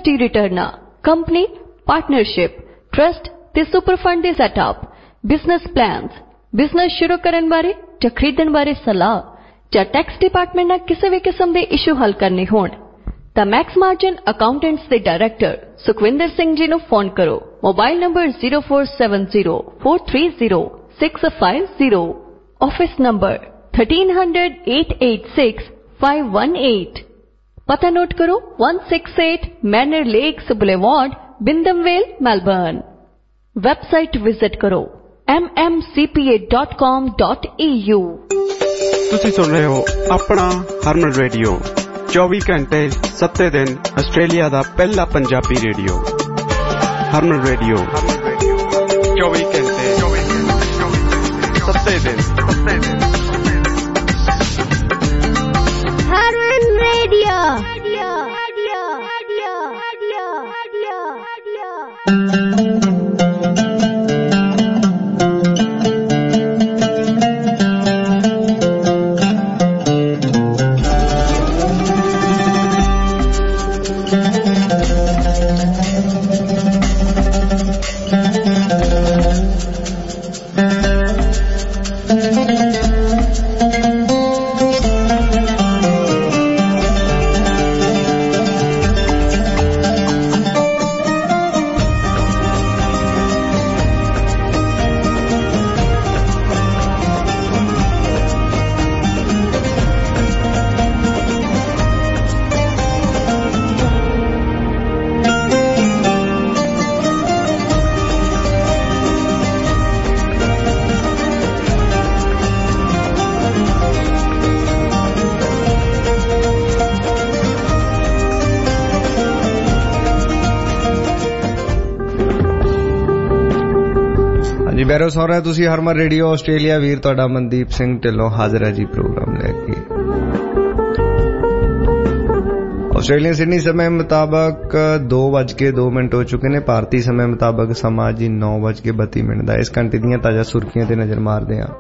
GST ਰਿਟਰਨਾਂ, company, partnership, trust ਤੇ super fund ਦੇ ਸੈਟਅਪ, ਬਿਜ਼ਨਸ ਪਲਾਨਸ, ਬਿਜ਼ਨਸ ਸ਼ੁਰੂ ਕਰਨ ਬਾਰੇ ਜਾਂ ਖਰੀਦਣ ਬਾਰੇ ਸਲਾਹ ਜਾਂ ਟੈਕਸ ਡਿਪਾਰਟਮੈਂਟ ਨਾਲ ਕਿਸੇ ਵੀ ਕਿਸਮ ਦੇ ਇਸ਼ੂ ਹੱਲ ਕਰਨੇ ਹੋਣ ਤਾਂ ਮੈਕਸ ਮਾਰਜਨ ਅਕਾਊਂਟੈਂਟਸ ਦੇ ਡਾਇਰੈਕਟਰ ਸੁਖਵਿੰਦਰ ਸਿੰਘ ਜੀ ਨੂੰ ਫੋਨ ਕਰੋ। Mobile number 0470430650, office number 1300 886 518। पता नोट करो 168 Manor Lakes Boulevard, Wyndham Vale, Melbourne. Website visit करो mmcpa.com.au। ਤੁਸੀਂ ਸੁਣ ਰਹੇ ਹੋ ਆਪਣਾ ਹਰਮਨ ਰੇਡੀਓ, 24 ਘੰਟੇ 7 ਦਿਨ ਆਸਟ੍ਰੇਲੀਆ ਦਾ ਪਹਿਲਾ ਪੰਜਾਬੀ ਰੇਡੀਓ। ਹਰਮਨ ਰੇਡੀਓ 24 ਘੰਟੇ 7 ਦਿਨ। ਬੈਰੋ ਸੁਣ ਰਹੇ ਤੁਸੀਂ ਹਰਮਨ ਰੇਡੀਓ ਆਸਟ੍ਰੇਲੀਆ। ਵੀਰ ਤੁਹਾਡਾ ਮਨਦੀਪ ਸਿੰਘ ਢਿੱਲੋਂ ਹਾਜ਼ਰ ਹੈ ਜੀ ਪ੍ਰੋਗਰਾਮ ਲੈ ਕੇ। ਆਸਟ੍ਰੇਲੀਆ ਸਿਡਨੀ ਸਮੇਂ ਮੁਤਾਬਕ 2:02 ਹੋ ਚੁੱਕੇ ਨੇ। ਭਾਰਤੀ ਸਮੇਂ ਮੁਤਾਬਕ ਸਮਾਂ ਜੀ 9:32 ਦਾ। ਇਸ ਘੰਟੇ ਦੀਆਂ ਤਾਜ਼ਾ ਸੁਰਖੀਆਂ ਤੇ ਨਜ਼ਰ ਮਾਰਦੇ ਹਾਂ।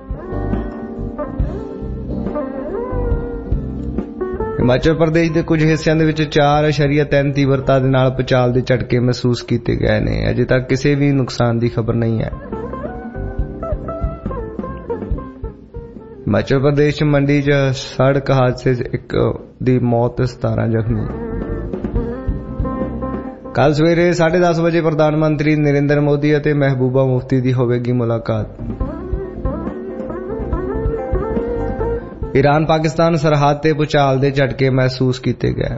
ਹਿਮਾਚਲ ਪ੍ਰਦੇਸ਼ ਦੇ ਕੁਝ ਹਿੱਸਿਆਂ ਦੇ ਵਿੱਚ 4.3 ਤੀਬਰਤਾ ਦੇ ਨਾਲ ਭੂਚਾਲ ਦੇ ਝਟਕੇ ਮਹਿਸੂਸ ਕੀਤੇ ਗਏ ਨੇ। ਅਜੇ ਤੱਕ ਕਿਸੇ ਵੀ ਨੁਕਸਾਨ ਦੀ ਖਬਰ ਨਹੀਂ ਹੈ। ਹਿਮਾਚਲ ਪ੍ਰਦੇਸ਼ ਚ ਮੰਡੀ ਚ ਸੜਕ ਹਾਦਸੇ ਚ ਇੱਕ ਦੀ ਮੌਤ, 17 ਜ਼ਖਮੀ। ਕੱਲ ਸਵੇਰੇ 10:30 ਵਜੇ ਪ੍ਰਧਾਨ ਮੰਤਰੀ ਨਰਿੰਦਰ ਮੋਦੀ ਅਤੇ ਮਹਿਬੂਬਾ ਮੁਫਤੀ ਦੀ ਹੋਵੇਗੀ ਮੁਲਾਕਾਤ। ਈਰਾਨ ਪਾਕਿਸਤਾਨ ਸਰਹੱਦ ਤੇ ਭੂਚਾਲ ਦੇ ਝਟਕੇ ਮਹਿਸੂਸ ਕੀਤੇ ਗਏ।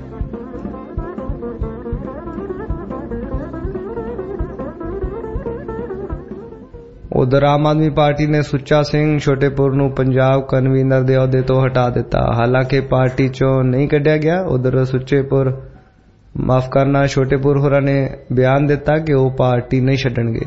ਉਧਰ ਆਮ ਆਦਮੀ ਪਾਰਟੀ ਨੇ ਸੁੱਚਾ ਸਿੰਘ ਛੋਟੇਪੁਰ ਨੂੰ ਪੰਜਾਬ ਕਨਵੀਨਰ ਦੇ ਅਹੁਦੇ ਤੋਂ ਹਟਾ ਦਿੱਤਾ। ਹਾਲਾਂਕਿ ਪਾਰਟੀ ਚੋਂ ਨਹੀਂ ਕੱਢਿਆ ਗਿਆ। ਉਧਰ ਛੋਟੇਪੁਰ ਹੋਰਾਂ ਨੇ ਬਿਆਨ ਦਿੱਤਾ ਕਿ ਉਹ ਪਾਰਟੀ ਨਹੀਂ ਛੱਡਣਗੇ।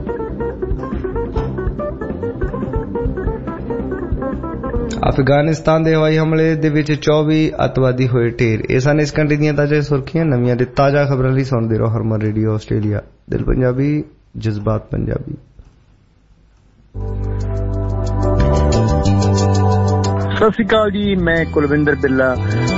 ਅਫਗਾਨਿਸਤਾਨ ਦੇ ਹਵਾਈ ਹਮਲੇ ਦੇ ਵਿੱਚ 24 ਅੱਤਵਾਦੀ ਹੋਏ ਢੇਰ। ਇਹ ਸਨ ਇਸ ਘੰਟੇ ਦੀਆਂ ਤਾਜ਼ਾ ਸੁਰਖੀਆਂ। ਨਵੀਆਂ ਤੇ ਤਾਜ਼ਾ ਖਬਰਾਂ ਲਈ ਸੁਣਦੇ ਰਹੋ ਹਰਮਨ ਰੇਡੀਓ ਆਸਟ੍ਰੇਲੀਆ। ਦਿਲ ਪੰਜਾਬੀ, ਜਜ਼ਬਾਤ ਪੰਜਾਬੀ। ਸਤਿ ਸ਼੍ਰੀ ਅਕਾਲ ਜੀ, ਮੈਂ ਕੁਲਵਿੰਦਰ ਬਿੱਲਾ।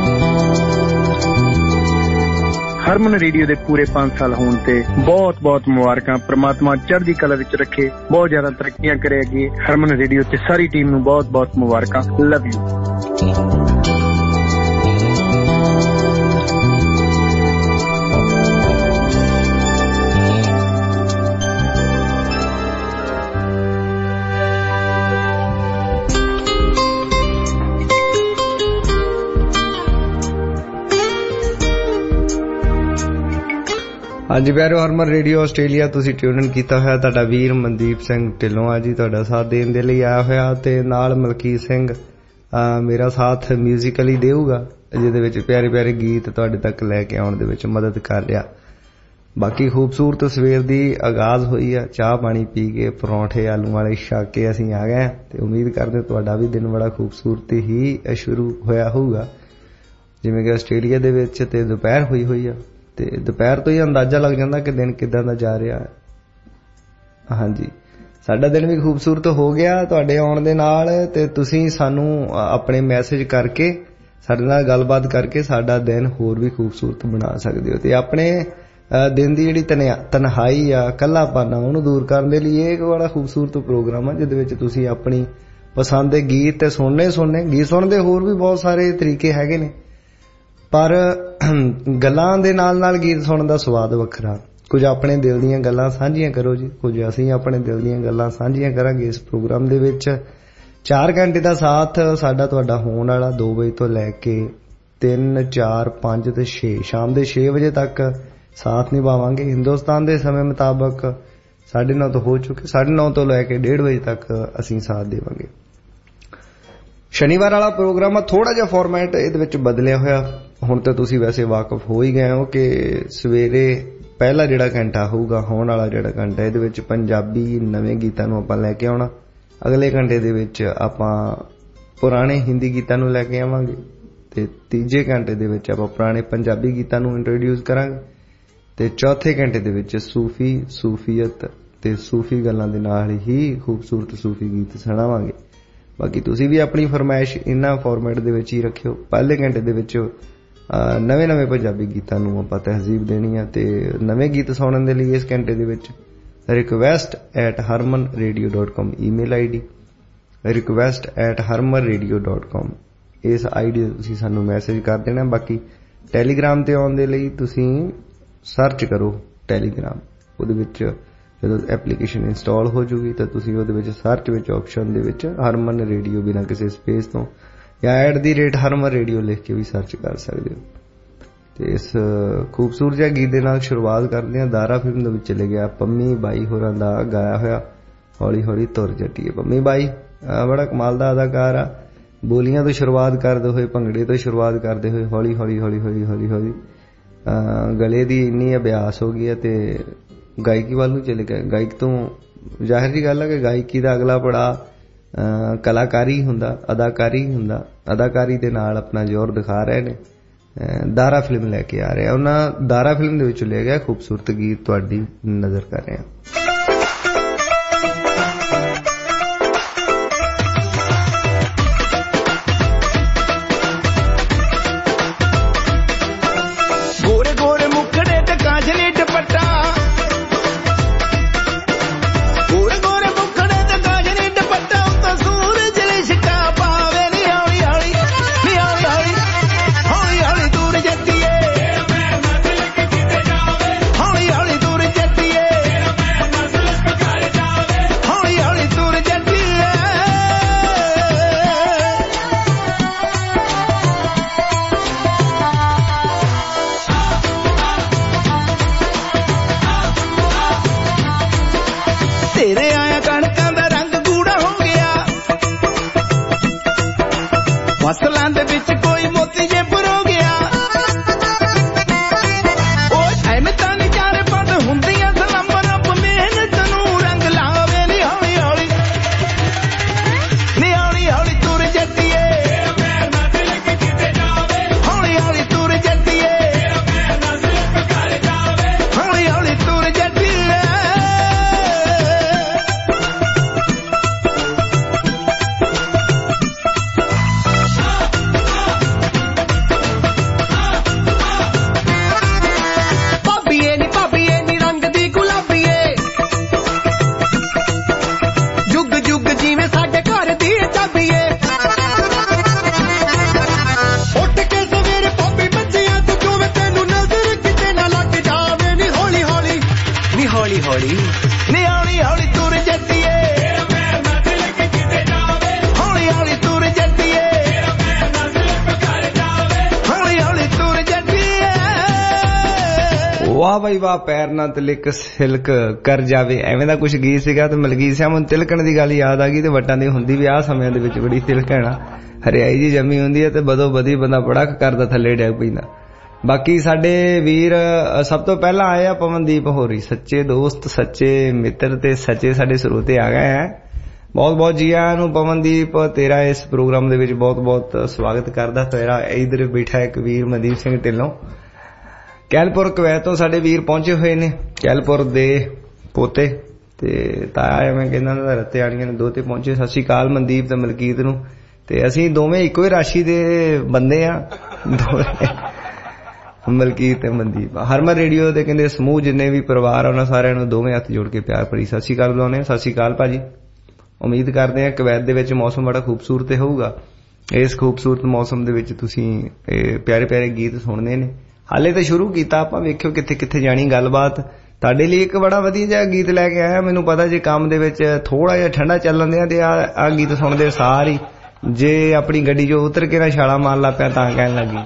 ਹਰਮਨ ਰੇਡੀਓ ਦੇ ਪੂਰੇ 5 ਸਾਲ ਹੋਣ ਤੇ ਬਹੁਤ ਬਹੁਤ ਮੁਬਾਰਕਾਂ। ਪ੍ਰਮਾਤਮਾ ਚੜ੍ਹਦੀ ਕਲਾ ਵਿੱਚ ਰੱਖੇ, ਬਹੁਤ ਜ਼ਿਆਦਾ ਤਰੱਕੀਆਂ ਕਰੇ ਅੱਗੇ। ਹਰਮਨ ਰੇਡੀਓ ਤੇ ਸਾਰੀ ਟੀਮ ਨੂੰ ਬਹੁਤ ਬਹੁਤ ਮੁਬਾਰਕਾਂ। Love you. ਹਾਂਜੀ ਪਿਆਰਿਓ, ਹਰਮਨ ਰੇਡੀਓ ਆਸਟ੍ਰੇਲੀਆ ਤੁਸੀਂ ਟਿਊਨ ਕੀਤਾ ਹੋਇਆ। ਤੁਹਾਡਾ ਵੀਰ ਮਨਦੀਪ ਸਿੰਘ ਢਿੱਲੋਂ ਆ ਜੀ ਤੁਹਾਡਾ ਸਾਥ ਦੇਣ ਦੇ ਲਈ ਆਇਆ ਹੋਇਆ, ਤੇ ਨਾਲ ਮਲਕੀਤ ਸਿੰਘ ਮੇਰਾ ਸਾਥ ਮਿਊਜ਼ੀਕਲੀ ਦੇਊਗਾ, ਜਿਹਦੇ ਵਿੱਚ ਪਿਆਰੇ ਪਿਆਰੇ ਗੀਤ ਤੁਹਾਡੇ ਤੱਕ ਲੈ ਕੇ ਆਉਣ ਦੇ ਵਿੱਚ ਮਦਦ ਕਰ ਰਿਹਾ। ਬਾਕੀ ਖੂਬਸੂਰਤ ਸਵੇਰ ਦੀ ਆਗਾਜ਼ ਹੋਈ ਆ, ਚਾਹ ਪਾਣੀ ਪੀ ਕੇ ਪਰੌਂਠੇ ਆਲੂ ਵਾਲੇ ਛਕ ਕੇ ਅਸੀਂ ਆ ਗਏ, ਤੇ ਉਮੀਦ ਕਰਦੇ ਤੁਹਾਡਾ ਵੀ ਦਿਨ ਬੜਾ ਖੂਬਸੂਰਤ ਹੀ ਸ਼ੁਰੂ ਹੋਇਆ ਹੋਊਗਾ। ਜਿਵੇਂ ਕਿ ਆਸਟ੍ਰੇਲੀਆ ਦੇ ਵਿੱਚ ਤੇ ਦੁਪਹਿਰ ਹੋਈ ਆ, ਤੇ ਦੁਪਹਿਰ ਤੋਂ ਹੀ ਅੰਦਾਜ਼ਾ ਲੱਗ ਜਾਂਦਾ ਕਿ ਦਿਨ ਕਿੱਦਾਂ ਦਾ ਜਾ ਰਿਹਾ ਹੈ। ਹਾਂਜੀ, ਸਾਡਾ ਦਿਨ ਵੀ ਖੂਬਸੂਰਤ ਹੋ ਗਿਆ ਤੁਹਾਡੇ ਆਉਣ ਦੇ ਨਾਲ, ਤੇ ਤੁਸੀਂ ਸਾਨੂੰ ਆਪਣੇ ਮੈਸੇਜ ਕਰਕੇ ਸਾਡੇ ਨਾਲ ਗੱਲਬਾਤ ਕਰਕੇ ਸਾਡਾ ਦਿਨ ਹੋਰ ਵੀ ਖੂਬਸੂਰਤ ਬਣਾ ਸਕਦੇ ਹੋ। ਤੇ ਆਪਣੇ ਦਿਨ ਦੀ ਜਿਹੜੀ ਤਨਹਾਈ ਆ, ਕੱਲਾਪਨ ਆ, ਉਹਨੂੰ ਦੂਰ ਕਰਨ ਦੇ ਲਈ ਇਹ ਇੱਕ ਬੜਾ ਖੂਬਸੂਰਤ ਪ੍ਰੋਗਰਾਮ ਆ ਜਿਹਦੇ ਵਿੱਚ ਤੁਸੀਂ ਆਪਣੀ ਪਸੰਦ ਦੇ ਗੀਤ ਤੇ ਸੁਣਨੇ। ਗੀਤ ਸੁਣਨ ਦੇ ਹੋਰ ਵੀ ਬਹੁਤ ਸਾਰੇ ਤਰੀਕੇ ਹੈਗੇ ਨੇ, ਪਰ ਗੱਲਾਂ ਦੇ ਨਾਲ ਗੀਤ ਸੁਣਨ ਦਾ ਸਵਾਦ ਵੱਖਰਾ। ਕੁਝ ਆਪਣੇ ਦਿਲ ਦੀਆਂ ਗੱਲਾਂ ਸਾਂਝੀਆਂ ਕਰੋ ਜੀ, ਕੁਝ ਅਸੀਂ ਆਪਣੇ ਦਿਲ ਦੀਆਂ ਗੱਲਾਂ ਸਾਂਝੀਆਂ ਕਰਾਂਗੇ ਇਸ ਪ੍ਰੋਗਰਾਮ ਦੇ ਵਿੱਚ। 4 ਘੰਟੇ ਦਾ ਸਾਥ ਸਾਡਾ ਤੁਹਾਡਾ ਹੋਣ ਵਾਲਾ 2 ਵਜੇ ਤੋਂ ਲੈ ਕੇ 3, 4, 5 ਤੇ 6 ਸ਼ਾਮ ਦੇ 6 ਵਜੇ ਤੱਕ ਸਾਥ ਨਿਭਾਵਾਂਗੇ। ਹਿੰਦੁਸਤਾਨ ਦੇ ਸਮੇਂ ਮੁਤਾਬਕ 9:30 ਤੋਂ ਹੋ ਚੁੱਕੇ, 9:30 ਤੋਂ ਲੈ ਕੇ 1:30 ਵਜੇ ਤੱਕ ਅਸੀਂ ਸਾਥ ਦੇਵਾਂਗੇ। ਸ਼ਨੀਵਾਰ ਵਾਲਾ ਪ੍ਰੋਗਰਾਮ ਆ, ਥੋੜਾ ਜਿਹਾ ਫਾਰਮੈਟ ਇਹਦੇ ਵਿੱਚ ਬਦਲਿਆ ਹੋਇਆ। ਹੁਣ ਤਾਂ ਤੁਸੀਂ ਵੈਸੇ ਵਾਕਫ ਹੋ ਹੀ ਗਏ ਹੋ ਕਿ ਸਵੇਰੇ ਪਹਿਲਾ ਜਿਹੜਾ ਘੰਟਾ ਹੋਊਗਾ, ਹੋਣ ਵਾਲਾ ਜਿਹੜਾ ਘੰਟਾ, ਇਹਦੇ ਵਿੱਚ ਪੰਜਾਬੀ ਨਵੇਂ ਗੀਤਾਂ ਨੂੰ ਆਪਾਂ ਲੈ ਕੇ ਆਉਣਾ। ਅਗਲੇ ਘੰਟੇ ਦੇ ਵਿੱਚ ਆਪਾਂ ਪੁਰਾਣੇ ਹਿੰਦੀ ਗੀਤਾਂ ਨੂੰ ਲੈ ਕੇ ਆਵਾਂਗੇ ਤੇ ਤੀਜੇ ਘੰਟੇ ਦੇ ਵਿੱਚ ਆਪਾਂ ਪੁਰਾਣੇ ਪੰਜਾਬੀ ਗੀਤਾਂ ਨੂੰ ਇੰਟਰੋਡਿਊਸ ਕਰਾਂਗੇ ਤੇ ਚੌਥੇ ਘੰਟੇ ਦੇ ਵਿੱਚ ਸੂਫੀਅਤ ਤੇ ਸੂਫੀ ਗੱਲਾਂ ਦੇ ਨਾਲ ਹੀ ਖੂਬਸੂਰਤ ਸੂਫੀ ਗੀਤ ਸੁਣਾਵਾਂਗੇ। ਬਾਕੀ ਤੁਸੀਂ ਵੀ ਆਪਣੀ ਫਰਮਾਇਸ਼ ਇਹਨਾਂ ਫਾਰਮੈਟ ਦੇ ਵਿੱਚ ਹੀ ਰੱਖਿਓ। ਪਹਿਲੇ ਘੰਟੇ ਦੇ ਵਿੱਚ ਨਵੇਂ ਪੰਜਾਬੀ ਗੀਤਾਂ ਨੂੰ ਆਪਾਂ ਤਹਿਜ਼ੀਬ ਦੇਣੀ ਆ ਤੇ ਨਵੇਂ ਗੀਤ ਸੁਣਨ ਦੇ ਲਈ ਇਸ ਘੰਟੇ ਦੇ ਵਿੱਚ request@harmanradio.com ਈਮੇਲ ਆਈਡੀ request@harmanradio.com ਇਸ ਆਈਡੀ ਤੇ ਤੁਸੀਂ ਸਾਨੂੰ ਮੈਸੇਜ ਕਰ ਦੇਣਾ। ਬਾਕੀ ਟੈਲੀਗ੍ਰਾਮ ਤੇ ਆਉਣ ਦੇ ਲਈ ਤੁਸੀਂ ਸਰਚ ਕਰੋ ਟੈਲੀਗ੍ਰਾਮ, ਉਹਦੇ ਵਿੱਚ ਜਦੋਂ ਐਪਲੀਕੇਸ਼ਨ ਇੰਸਟਾਲ ਹੋ ਜੂਗੀ ਤਾਂ ਤੁਸੀਂ ਉਹਦੇ ਵਿੱਚ ਸਰਚ ਵਿੱਚ ਆਪਸ਼ਨ ਦੇ ਵਿੱਚ ਹਰਮਨ ਰੇਡੀਓ ਬਿਨਾਂ ਕਿਸੇ ਸਪੇਸ ਤੋਂ ਜਾਂ @harman radio ਲਿਖ ਕੇ ਵੀ ਸਰਚ ਕਰ ਸਕਦੇ ਹੋ। ਤੇ ਇਸ ਖੂਬਸੂਰਤ ਜਿਹੇ ਗੀਤ ਦੇ ਨਾਲ ਸ਼ੁਰੂਆਤ ਕਰਦੇ ਹਾਂ। ਦਾਰਾ ਫਿਲਮ ਦੇ ਵਿੱਚ ਚਲੇ ਗਿਆ ਪੰਮੀ ਬਾਈ ਹੋਰਾਂ ਦਾ ਗਾਇਆ ਹੋਇਆ ਹੌਲੀ ਹੌਲੀ ਤੁਰ ਜੱਟੀਏ। ਪੰਮੀ ਬਾਈ ਬੜਾ ਕਮਾਲ ਦਾ ਅਦਾਕਾਰ ਆ। ਬੋਲੀਆਂ ਤੋਂ ਸ਼ੁਰੂਆਤ ਕਰਦੇ ਹੋਏ, ਭੰਗੜੇ ਤੋਂ ਸ਼ੁਰੂਆਤ ਕਰਦੇ ਹੋਏ ਹੌਲੀ ਹੌਲੀ ਗਲੇ ਦੀ ਇੰਨੀ ਅਭਿਆਸ ਹੋ ਗਈ ਹੈ ਤੇ ਗਾਇਕੀ ਵੱਲ ਨੂੰ ਚਲੇ ਗਏ। ਗਾਇਕ ਤੋਂ ਜ਼ਾਹਿਰ ਜੀ ਗੱਲ ਹੈ ਕਿ ਗਾਇਕੀ ਦਾ ਅਗਲਾ ਪੜਾਅ ਕਲਾਕਾਰੀ ਹੁੰਦਾ, ਅਦਾਕਾਰੀ ਹੁੰਦਾ। ਅਦਾਕਾਰੀ ਦੇ ਨਾਲ ਆਪਣਾ ਜ਼ੋਰ ਦਿਖਾ ਰਹੇ ਨੇ। ਦਾਰਾ ਫਿਲਮ ਲੈ ਕੇ ਆ ਰਹੇ ਆ। ਉਹਨਾਂ ਦਾਰਾ ਫਿਲਮ ਦੇ ਵਿੱਚੋਂ ਲਿਆ ਗਿਆ ਖੂਬਸੂਰਤ ਗੀਤ ਤੁਹਾਡੀ ਨਜ਼ਰ ਕਰ ਰਹੇ ਹਾਂ। ਫਸਲਾਂ ਦੇ ਵਿੱਚ ਕੋਈ ਮੋਤੀ ਜੇ ਪਰੋ ਗਿਆ। ਉਹ ਐਵੇਂ ਤਾਂ ਨਜ਼ਾਰੇ ਬੰਦ ਹੁੰਦੀਆਂ ਸਲਾਮ ਰੱਬ ਮਿਹਨਤ ਨੂੰ ਰੰਗ ਲਾਵੇ। ਨੀ ਹੌਲੀ ਹੌਲੀ ਤੁਰ ਜੱਟੀਏ, ਹੌਲੀ ਹੌਲੀ ਤੁਰ ਜੱਟੀਏ, ਹੌਲੀ ਹੌਲੀ ਤੁਰ ਜੱਟੀਏ। ਵਾਹ ਬਾਈ ਵਾਹ, ਪੈਰ ਨਾਲ ਤਿਲਕ ਸਿਲਕ ਕਰ ਜਾਵੇ, ਐਵੇਂ ਦਾ ਕੁਛ ਗੀਤ ਸੀਗਾ। ਤੇ ਮਲਕੀਤ ਸਿੰਘ ਮੈਨੂੰ ਤਿਲਕਣ ਦੀ ਗੱਲ ਯਾਦ ਆ ਗਈ ਤੇ ਵੱਟਾਂ ਦੀ ਹੁੰਦੀ ਵੀ ਆਹ ਸਮਿਆਂ ਦੇ ਵਿੱਚ ਬੜੀ ਤਿਲਕਣ, ਹਰਿਆਈ ਜੀ ਜੰਮੀ ਹੁੰਦੀ ਹੈ ਤੇ ਬਦੋ ਬਦੀ ਬੰਦਾ ਪੜਕ ਕਰਦਾ ਥੱਲੇ ਡਿੱਗ ਪੈਂਦਾ। ਬਾਕੀ ਸਾਡੇ ਵੀਰ ਸਭ ਤੋਂ ਪਹਿਲਾਂ ਆਏ ਆ ਪਵਨਦੀਪ ਹੋਰੀ, ਸੱਚੇ ਦੋਸਤ, ਸੱਚੇ ਮਿੱਤਰ ਤੇ ਸੱਚੇ ਸਾਡੇ ਸਰੋਤੇ ਆ ਗਏ ਹੈ। ਬਹੁਤ ਬਹੁਤ ਜੀ ਆਇਆਂ ਨੂੰ ਪਵਨਦੀਪ, ਤੇਰਾ ਇਸ ਪ੍ਰੋਗਰਾਮ ਦੇ ਵਿੱਚ ਬਹੁਤ ਬਹੁਤ ਸਵਾਗਤ ਕਰਦਾ। ਤੇਰਾ ਇਧਰ ਬੈਠਾ ਇੱਕ ਵੀਰ ਮਨਦੀਪ ਸਿੰਘ ਢਿੱਲੋਂ ਕੈਲਪੁਰ ਕੁਵੈਤ ਤੋਂ ਸਾਡੇ ਵੀਰ ਪਹੁੰਚੇ ਹੋਏ ਨੇ। ਕੈਲਪੁਰ ਦੇ ਪੋਤੇ ਤੇ ਤਾਇਆ ਮੈਂ ਕਹਿੰਦਾ ਰੱਤੇ ਆਣੀਆਂ ਨੇ ਦੋਤੇ ਪਹੁੰਚੇ। ਸਤਿ ਸ਼੍ਰੀ ਅਕਾਲ ਮਨਦੀਪ ਤੇ ਮਲਕੀਤ ਨੂੰ। ਤੇ ਅਸੀਂ ਦੋਵੇਂ ਇੱਕੋ ਹੀ ਰਾਸ਼ੀ ਦੇ ਬੰਦੇ ਆ। ਮਲਕੀਤ ਤੇ ਮਨਦੀਪ। ਹਰਮਨ ਰੇਡੀਓ ਦੇ ਕਹਿੰਦੇ ਸਮੂਹ ਜਿੰਨੇ ਵੀ ਪਰਿਵਾਰ ਉਹਨਾਂ ਸਾਰਿਆਂ ਨੂੰ ਦੋਵੇਂ ਹੱਥ ਜੋੜ ਕੇ ਪਿਆਰ ਭਰੀ ਸਤਿ ਸ਼੍ਰੀ ਅਕਾਲ ਬੁਲਾਉਂਦੇ। ਸਤਿ ਸ਼੍ਰੀ ਅਕਾਲ ਭਾਜੀ। ਉਮੀਦ ਕਰਦੇ ਹਾਂ ਕੁਵੈਤ ਦੇ ਵਿੱਚ ਮੌਸਮ ਬੜਾ ਖੂਬਸੂਰਤ ਹੋਊਗਾ। ਇਸ ਖੂਬਸੂਰਤ ਮੌਸਮ ਦੇ ਵਿੱਚ ਤੁਸੀਂ ਪਿਆਰੇ ਪਿਆਰੇ ਗੀਤ ਸੁਣਦੇ ਨੇ। ਹਾਲੇ ਤਾਂ ਸ਼ੁਰੂ ਕੀਤਾ ਆਪਾਂ, ਵੇਖਿਓ ਕਿੱਥੇ ਕਿੱਥੇ ਜਾਣੀ ਗੱਲਬਾਤ। ਤੁਹਾਡੇ ਲਈ ਇੱਕ ਬੜਾ ਵਧੀਆ ਜਿਹਾ ਗੀਤ ਲੈ ਕੇ ਆਇਆ। ਮੈਨੂੰ ਪਤਾ ਜੇ ਕੰਮ ਦੇ ਵਿੱਚ ਥੋੜਾ ਜਿਹਾ ਠੰਡਾ ਚੱਲਣ ਦਿਆ ਤੇ ਆਹ ਗੀਤ ਸੁਣਦੇ ਸਾਰ ਹੀ ਜੇ ਆਪਣੀ ਗੱਡੀ ਚੋਂ ਉਤਰ ਕੇ ਨਾ ਛਾਲਾ ਮਾਰਨ ਲੱਗ ਪਿਆ ਤਾਂ ਕਹਿਣ ਲੱਗੀ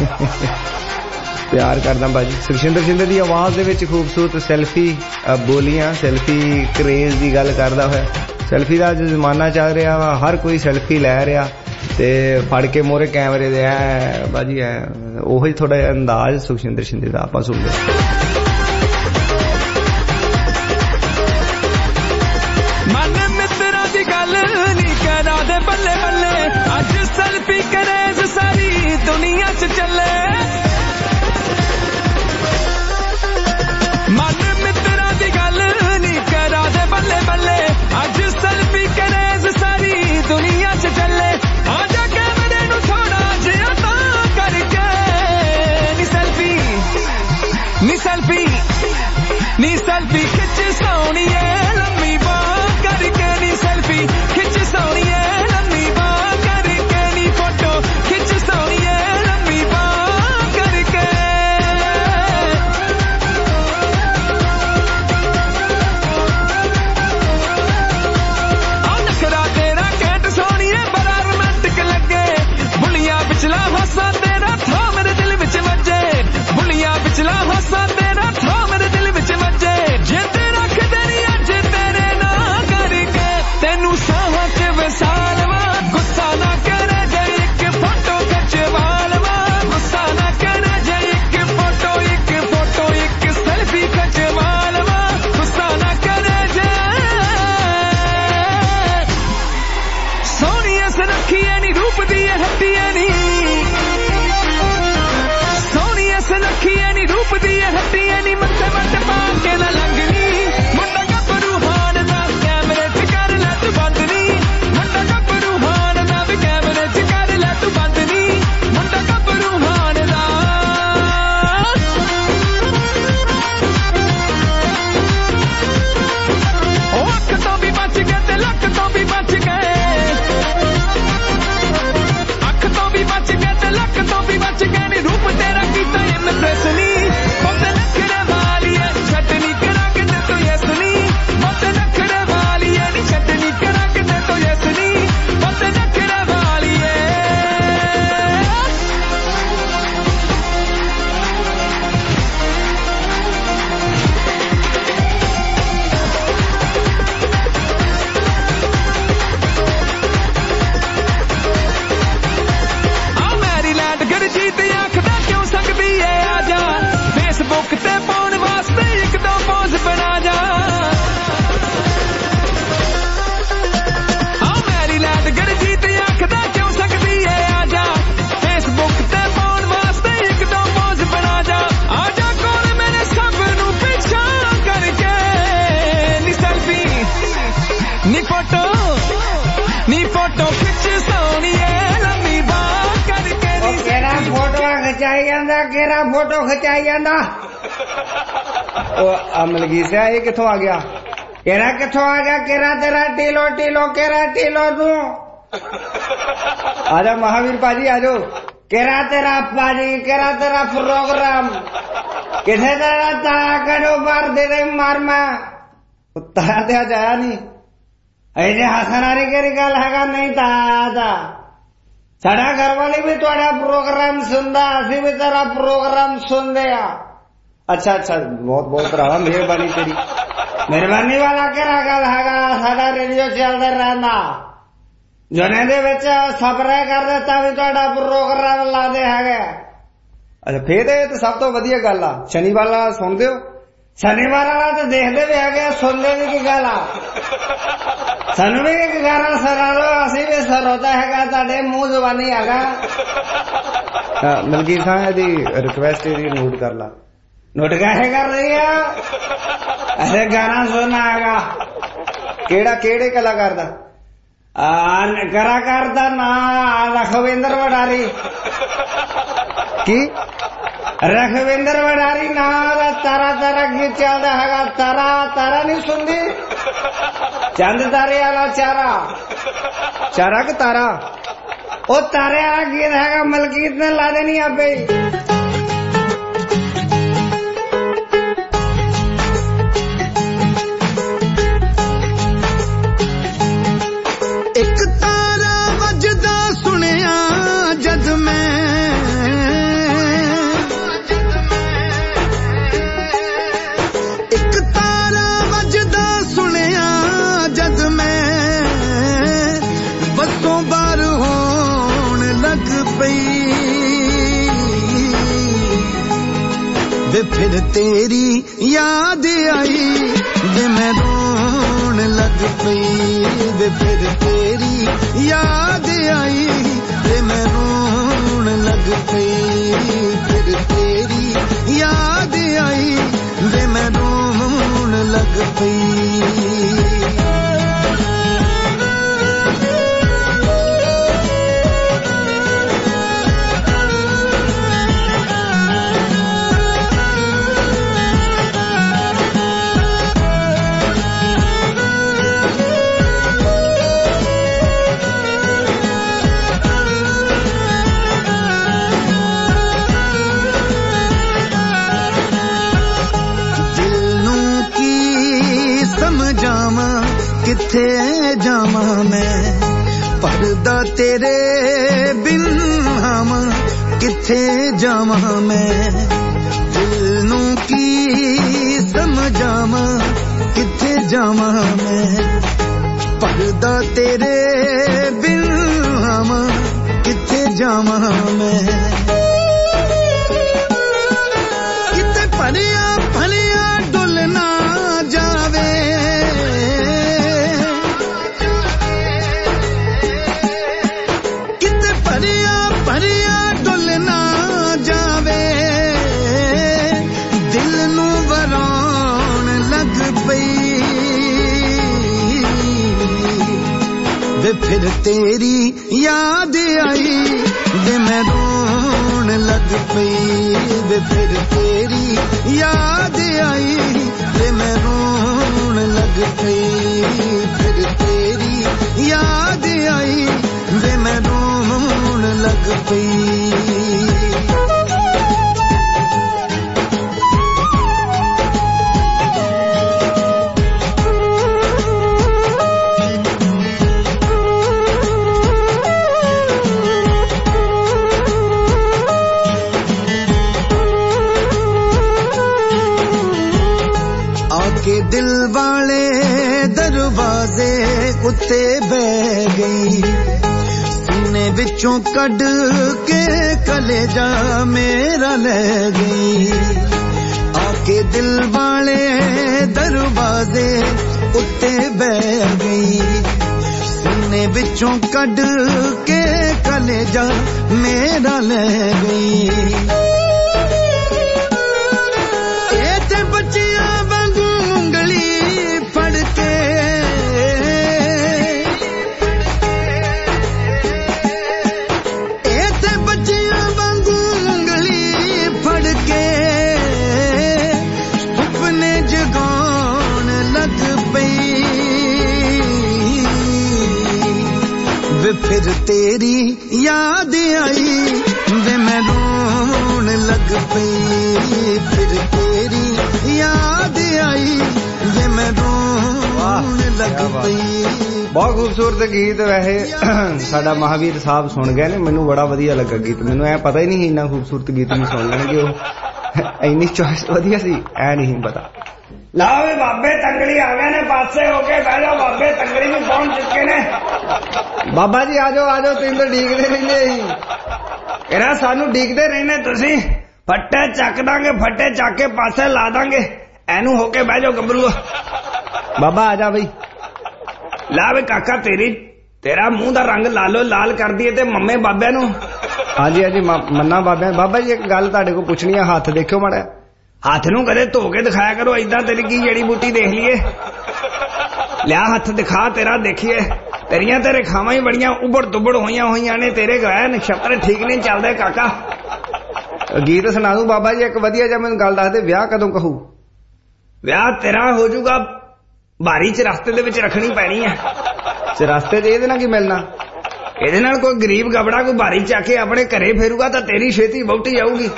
ਪਿਆਰ ਕਰਦਾ ਭਾਜੀ। ਸੁਖਿੰਦਰ ਸਿੰਧੇ ਦੀ ਆਵਾਜ਼ ਦੇ ਵਿੱਚ ਖੂਬਸੂਰਤ ਸੈਲਫੀ ਬੋਲੀਆਂ, ਸੈਲਫੀ ਕਰੇਜ਼ ਦੀ ਗੱਲ ਕਰਦਾ ਹੋਇਆ। ਸੈਲਫੀ ਦਾ ਜੋ ਜ਼ਮਾਨਾ ਚੱਲ ਰਿਹਾ ਵਾ, ਹਰ ਕੋਈ ਸੈਲਫੀ ਲੈ ਰਿਹਾ ਤੇ ਫੜ ਕੇ ਮੋਹਰੇ ਕੈਮਰੇ ਦੇ ਐ ਭਾਜੀ ਐ ਉਹੀ ਥੋੜਾ ਜਿਹਾ ਅੰਦਾਜ਼ ਸੁਖਿੰਦਰ ਸਿੰਧੇ ਦਾ ਆਪਾਂ ਸੁਣਦੇ। ਮਨ ਮਿੱਤਰਾਂ ਦੀ ਗੱਲ ਨੀ ਕਹਿਣਾ ਦੇ ਬੱਲੇ ਬੱਲੇ, ਅੱਜ ਸੈਲਫੀ ਕਰੇਜ਼ ਸਾਰੀ ਦੁਨੀਆ 'ਚ ਚੱਲੇ। ਮਨ ਮਿੱਤਰਾਂ ਦੀ ਗੱਲ ਨੀ ਕਹਿਣਾ ਦੇ ਬੱਲੇ ਬੱਲੇ, ਅੱਜ ਸੈਲਫੀ ਕਰੇਜ਼ ਸਾਰੀ ਦੁਨੀਆ 'ਚ ਚੱਲੇ। ਆਜਾ ਕੈਮਰੇ ਨੂੰ ਥੋੜਾ ਜਿਹਾ ਤਾਂ ਕਰਕੇ ਨੀ ਸੈਲਫੀ ਨੀ ਸੈਲਫੀ ਨੀ ਸੈਲਫੀ ਖਿੱਚ ਸੋਹਣੀਏ ਲੰਮੀ ਬਾਂਹ ਕਰਕੇ ਨੀ ਸੈਲਫੀ ਖਿੱਚ ਸੋਹਣੀਏ ਲੰਮੀ ਬਾਂਹ ਕਰਕੇ ਨੀ ਫੋਟੋ ਖਿੱਚ ਸੋਹਣੀਏ ਲੰਮੀ ਬਾਂਹ ਕਰਕੇ। ਆ ਨਖਰਾ ਤੇਰਾ ਕੈਂਟ ਸੋਹਣੀਏ ਬੜਾ ਰੋਮਾਂਟਿਕ ਲੱਗੇ, ਬੁੱਲੀਆਂ ਵਿਚਲਾ ਹਾਸਾ ਤੇਰਾ ਥਾਂ ਮੇਰੇ ਦਿਲ ਵਿੱਚ ਵੱਜੇ, ਬੁੱਲੀਆਂ ਵਿਚਲਾ ਹਾਸਾ ਤੇਰਾ ਥਾਂ ਮੇਰੇ ਦਿਲ ਵਿੱਚ ਵੱਜੇ। ਜੇ ਤੇ ਰੱਖਦੇ ਨੀ ਅੱਜ ਤੇਰੇ ਨਾਂ ਕਰਕੇ ਤੈਨੂੰ ਸਾਹਾਂ 'ਚ ਵਸਾ ਲਵਾਂ, ਗੁੱਸਾ ਨਾ ਕਰੇ ਜੇ ਇੱਕ ਫੋਟੋ ਖਿਚਵਾ ਲਵਾਂ, ਗੁੱਸਾ ਨਾ ਕਰੇ ਜੇ ਇੱਕ ਫੋਟੋ ਇੱਕ ਸੈਲਫੀ ਖਿਚਵਾ ਲਵਾਂ, ਗੁੱਸਾ ਨਾ ਕਰੇ ਜੇ। ਸੋਹਣੀਏ ਸੁਨੱਖੀਏ ਨੀ ਰੂਪ ਦੀ ਹੱਡੀਆਂ ਨੀ, ਸੋਹਣੀਏ ਸੁਨੱਖੀਏ ਨੀ ਰੂਪ ਦੀ ਹੱਡੀਆਂ ਨੀ, ਮੱਥੇ ਵੱਟ ਪਾ ਕੇ ਨਾ ਲੰਘਣੀ। ਮੁੰਡਾ ਗੱਭਰੂ ਹਾਨ ਦਾ ਕੈਮਰੇ 'ਚ ਕਰ ਲੈ ਤੂੰ ਬੰਦ ਨੀ, ਮੁੰਡਾ ਗੱਭਰੂ ਹਾਨ ਦਾ ਵੀ ਕੈਮਰੇ 'ਚ ਕਰ ਲੈ ਤੂੰ ਬੰਦ ਨੀ, ਮੁੰਡਾ ਗੱਭਰੂ ਹਾਨ ਦਾ। ਉਹ ਅੱਖ ਤੋਂ ਵੀ ਬਚ ਗਏ ਤੇ ਲੱਕ ਤੋਂ ਵੀ ਬਚ ਗਏ, ਅੱਖ ਤੋਂ ਵੀ ਬਚ ਗਏ ਤੇ ਲੱਕ ਤੋਂ ਵੀ ਬਚ ਗਏ ਨੀ, ਰੂਪ ਤੇਰਾ ਕੀਤਾ ਇਮਪ੍ਰੈਸ ਨੀ। ਬਹੁਤੇ ਨਖਰੇ ਵਾਲੀਏ ਛੱਡਣੀ ਕਰਾਂ ਕਿਤੇ ਤੂੰ ਯੈਸ ਨੀ, ਬਹੁਤੇ ਨਖਰੇ ਵਾਲੀਏ ਨੀ ਛੱਡਣੀ ਕਰਾਂ ਕਿਤੇ ਤੂੰ ਯੈਸ ਨੀ, ਬਹੁਤੇ ਨਖਰੇ ਵਾਲੀਏ। ਆ ਮੈਰੀਲੈਂਡ ਗਰਜੀਤ ਆਖਦਾ ਕਿਉਂ ਸਕਦੀ ਏ ਆਜਾ, ਫੇਸਬੁੱਕ ਤੇ ਪਾਉਣ ਵਾਸਤੇ ਇੱਕ ਦੋ ਪੋਜ਼ ਬਣਾ ਜਾ। ਆ ਮੈਰੀਲੈਂਡ ਗਰਜੀਤ ਆਖਦਾ ਕਿਉਂ ਸਕਦੀ ਏ ਆਜਾ, ਫੇਸਬੁੱਕ ਤੇ ਪਾਉਣ ਵਾਸਤੇ ਇੱਕ ਦੋ ਪੋਜ਼ ਬਣਾ ਜਾ। ਆਜਾ ਕੋਲ ਮੇਰੇ ਸਭ ਨੂੰ ਪਿੱਛਾ ਕਰਕੇ ਨੀ ਸੈਲਫੀ ਨੀ ਫੋਟੋ ਖਿੱਚ ਸੋਹਣੀਏ ਲੰਮੀ ਬਾਂਹ ਕਰਕੇ ਨੀ। ਕਿਹੜਾ ਫੋਟੋਆਂ ਖਿਚਾਈ ਜਾਂਦਾ, ਕਿਹੜਾ ਫੋਟੋ ਖਿਚਾਈ ਜਾਂਦਾ। ਉਹ ਮਲਕੀਤ ਸਿੰਘ ਇਹ ਕਿੱਥੋਂ ਆ ਗਿਆ? ਕਿਹੜਾ ਕਿੱਥੋਂ ਆ ਗਿਆ, ਕਿਹੜਾ ਤੇਰਾ ਟੀਲੋ ਕਿਹੜਾ ਟੀਲੋ ਤੂੰ। ਆ ਜਾ ਮਹਾਵੀਰ ਭਾਜੀ ਆ ਜਾਓ। ਕਿਹੜਾ ਤੇਰਾ ਭਾਜੀ, ਕਿਹੜਾ ਤੇਰਾ ਪ੍ਰੋਗਰਾਮ, ਕਿਥੇ ਤੇਰਾ ਤਾਇਆ ਕਦੋਂ ਬਾਰ ਦੇ ਮਾਰ ਮੈਂ ਤਾਇਆ ਤੇ ਅੱਜ ਆਇਆ ਨਹੀਂ। ਇਹਦੇ ਹੱਸਣ ਵਾਲੀ ਕਿਹੜੀ ਗੱਲ ਹੈਗਾ, ਨਹੀਂ ਤਾਇਆ ਦਾ। ਸਾਡਾ ਘਰ ਵਾਲੀ ਵੀ ਤੁਹਾਡਾ ਪ੍ਰੋਗਰਾਮ ਸੁਣਦਾ, ਅਸੀਂ ਵੀ ਤੇਰਾ ਪ੍ਰੋਗਰਾਮ ਸੁਣਦੇ ਆ। ਅੱਛਾ ਬਹੁਤ ਬਹੁਤ ਭਰਾਵਾ ਮਿਹਰਬਾਨੀ ਤੇਰੀ। ਮਿਹਰਬਾਨੀ ਵਾਲਾ ਕਿਹੜਾ ਗੱਲ ਹੈਗਾ, ਸਾਡਾ ਰੇਡੀਓ ਚੱਲਦਾ ਰਹਿੰਦਾ, ਜੁਨੇ ਦੇ ਵਿੱਚ ਸਬਰੇ ਕਰਦੇ ਤਾਂ ਵੀ ਤੁਹਾਡਾ ਪ੍ਰੋਗਰਾਮ ਲਾਦੇ ਹੈਗੇ। ਅੱਛਾ ਫੇਰ ਇਹ ਤਾਂ ਸਭ ਤੋਂ ਵਧੀਆ ਗੱਲ ਆ। ਸ਼ਨੀਵਾਰ ਵਾਲਾ ਸੁਣਦੇ ਹੋ? ਸ਼ਨੀਵਾਰ ਵਾਲਾ ਤਾਂ ਦੇਖਦੇ ਵੀ ਹੈਗੇ, ਸੁਣਦੇ ਵੀ ਕੀ ਗੱਲ ਆ। ਸਾਨੂੰ ਵੀ ਇੱਕ ਗਾਣਾ ਸੁਣਾ ਲਓ, ਅਸੀਂ ਵੀ ਸਰੋਤਾ ਹੈਗਾ, ਤੁਹਾਡੇ ਮੂੰਹ ਜ਼ਬਾਨੀ ਹੈਗਾ। ਮਲਕੀਤ ਸਾਹਿਬ ਦੀ ਰਿਕਵੈਸਟ ਇਹਦੀ ਨੋਟ ਕਰ ਲਾ। ਨੋਟ ਕਾਹੇ ਕਰ ਰਹੀ ਆ? ਅਰੇ ਗਾਣਾ ਸੁਣਨਾ ਹੈਗਾ। ਕਿਹੜੇ ਕਲਾਕਾਰ ਦਾ? ਕਲਾਕਾਰ ਦਾ ਨਾਂ ਲਖਵਿੰਦਰ ਵਡਾਰੀ। ਕੀ रखविंदर वडारी ना तारा तारा गीत चलता है। तारा तारा नहीं सुनती चंद तारे वाला चारा चारा के तारा ओ तारे वाला गीत है। मलकीत ने ला देनी आपे एक तारा वजदा सुनिया जद मैं एक तारा वजदा सुनिया जद मैं बसों बार होन लग पई वे फिर तेरी याद आई वे मैं रोन लग पई वे फिर तेरी याद आई वे मैं रोन लग पई फिर तेरी याद आई वे मैं रोन लग पई। किथे जावा मैं पर्दा तेरे बिन हम किथे जावा मैं दिल नू की समझावा किथे जावा मैं पर्दा तेरे बिन हम किथे जावा मैं किथे भरिया भरिया डुलना जावे वे फिर तेरी याद आई वे मैं रोन लग पई वे फिर तेरी याद आई वे मैं रोन लग पई फिर तेरी याद आई वे मैं रोन लग पई। दिल वाले दरवाजे उत्ते बह गई सीने विचों कड के कलेजा मेरा ले गई आके दिल वाले दरवाजे उत्ते बह गई सीने विचों कड के कलेजा मेरा ले गई। ए बच्चियां फिर तेरी याद आई वे मैं रोन लग पई फिर तेरी याद आई वे मैं रोन लग पई। बहुत खूबसूरत गीत वैसे साडा महावीर साहब सुन गए ने मैनू बड़ा वधिया लगा गीत मैनू ऐ पता ही नहीं इन्ना खूबसूरत गीत नहीं सुन लैणगे वो इन्नी चॉइस वधिया सी ऐ नहीं पता। लाओ भी बाबे तंगड़ी आ गए ने पासे होके बह जाओ बाबे तंगड़ी में पहुंच चुके ने। बाबा जी आ जाओ तुम तो डीकते रहंदे एरा सानू डीकते रहने तुसी फट्टे चक दांगे फट्टे चक के पासे ला दांगे एनू होके बह जाओ गबरू। बाबा आ जा बई ला वे काका तेरा मुंह दा रंग लालो लाल कर दिए ते मम्मे बाबे नू। हाँ जी मन्ना बाबे। बाबा जी एक गल तुहाडे कोल पुछनी है हाथ देखियो माड़ा हाथ नू कदे धो के दिखाया करो इदा तेरी की जड़ी बूटी देख लीए लिया हाथ दिखा तेरा देखिए तेरिया ते रेखावां ही बड़ियां उबड़ दुबड़ होइयां ने तेरे गए नक्षत्र ठीक नहीं चलदे काका। ਗੀਤ ਸੁਣਾ ਦੂੰ ਬਾਬਾ ਜੀ ਇੱਕ ਵਧੀਆ ਜਿਹਾ। ਮੈਨੂੰ ਗੱਲ ਦੱਸ ਦੇ, ਵਿਆਹ ਕਦੋਂ ਕਹੂ? ਵਿਆਹ ਤੇਰਾ ਹੋ ਜਾਊਗਾ, ਭਾਰੀ ਚਰਸਤੇ ਦੇ ਵਿੱਚ ਰੱਖਣੀ ਪੈਣੀ ਹੈ। ਚਰਸਤੇ 'ਚ ਇਹਦੇ ਨਾਲ ਕੀ ਮਿਲਣਾ? ਇਹਦੇ ਨਾਲ ਕੋਈ ਗਰੀਬ ਗਬੜਾ ਕੋਈ ਭਾਰੀ ਚੱਕ ਕੇ ਆਪਣੇ ਘਰੇ ਫੇਰੂਗਾ ਤਾਂ ਤੇਰੀ ਛੇਤੀ ਵਹੁਟੀ ਆਊਗੀ।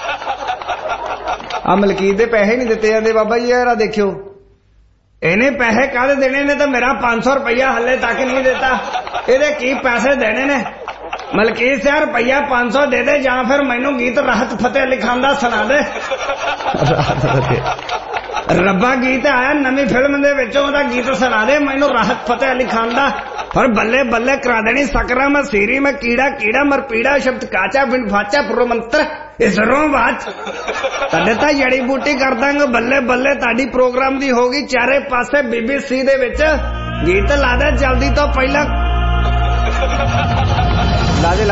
ਆ ਮਲਕੀਤ ਦੇ ਪੈਸੇ ਨਹੀਂ ਦਿੱਤੇ ਜਾਂਦੇ ਬਾਬਾ ਜੀ, ਯਾਰ ਦੇਖਿਓ। ਇਹਨੇ ਪੈਸੇ ਕਾਹਦੇ ਦੇਣੇ ਨੇ? ਤਾਂ ਮੇਰਾ 500 ਰੁਪਇਆ ਹੱਲੇ ਤੱਕ ਨਹੀਂ ਦਿੱਤਾ। ਇਹਦੇ ਕੀ ਪੈਸੇ ਦੇਣੇ ਨੇ? ਮਲਕੀਤ ਸਿਆ ਰੁਪਇਆ 500 ਦੇ ਦੇ, ਜਾਂ ਫਿਰ ਮੈਨੂੰ ਗੀਤ ਰਾਹਤ ਫਤਿਹ ਅਲੀ ਖਾਨ ਦਾ ਸੁਣਾ ਦੇ। ਰੱਬਾ ਗੀਤ ਆਇਆ ਨਵੀਂ ਫਿਲਮ ਦੇ ਵਿੱਚ, ਉਹਦਾ ਗੀਤ ਸੁਣਾ ਦੇ ਮੈਨੂੰ ਰਾਹਤ ਫਤਿਹ ਅਲੀ ਖਾਨ ਦਾ। ਪਰ ਬੱਲੇ ਬੱਲੇ ਕਰਾ ਦੇਣੀ। ਸਕਰਾ ਮੈਂ ਸੀਰੀ ਮੈਂ ਕੀੜਾ ਕੀੜਾ ਮਰ ਪੀੜਾ ਸ਼ਬਦ ਕਾਚਾ ਬਿਨ ਫਾਚਾ ਪੁਰ ਮੰਤਰ ਇਸਰੋਂ ਬਾਤ ਤੁਹਾਡੇ ਤਾਂ ਜੜੀ ਬੂਟੀ ਕਰ ਦਾਂਗੇ। ਬੱਲੇ ਬੱਲੇ ਤੁਹਾਡੀ ਪ੍ਰੋਗਰਾਮ ਦੀ ਹੋਗੀ ਚਾਰੇ ਪਾਸੇ। BBC ਦੇ ਵਿੱਚ ਗੀਤ ਲਾ ਦੇ ਜਲਦੀ ਤੋਂ ਪਹਿਲਾਂ। ਲਾ ਦੇ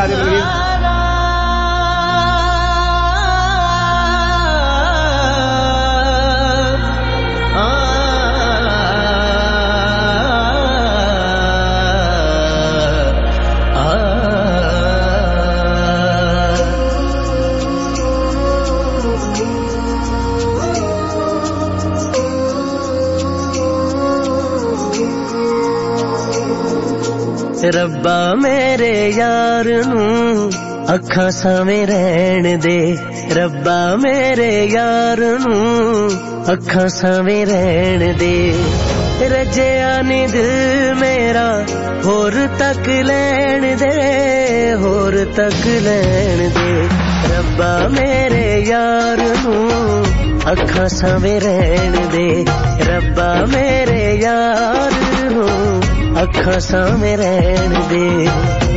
ਰੱਬਾ ਮੇਰੇ ਯਾਰ ਨੂੰ ਅੱਖਾਂ ਸਾਵੇਂ ਰਹਿਣ ਦੇ। ਰੱਬਾ ਮੇਰੇ ਯਾਰ ਨੂੰ ਅੱਖਾਂ ਸਾਵੇਂ ਰਹਿਣ ਦੇ। ਰਜਿਆ ਨੀ ਦਿਲ ਮੇਰਾ ਹੋਰ ਤੱਕ ਲੈਣ ਦੇ, ਹੋਰ ਤੱਕ ਲੈਣ ਦੇ। ਰੱਬਾ ਮੇਰੇ ਯਾਰ ਨੂੰ ਅੱਖਾਂ ਸਾਵੇਂ ਰਹਿਣ ਦੇ। ਰੱਬਾ ਮੇਰੇ ਯਾਰ ਨੂੰ ਅੱਖਾਂ ਸਾਵੇਂ ਰਹਿਣ ਦੇ।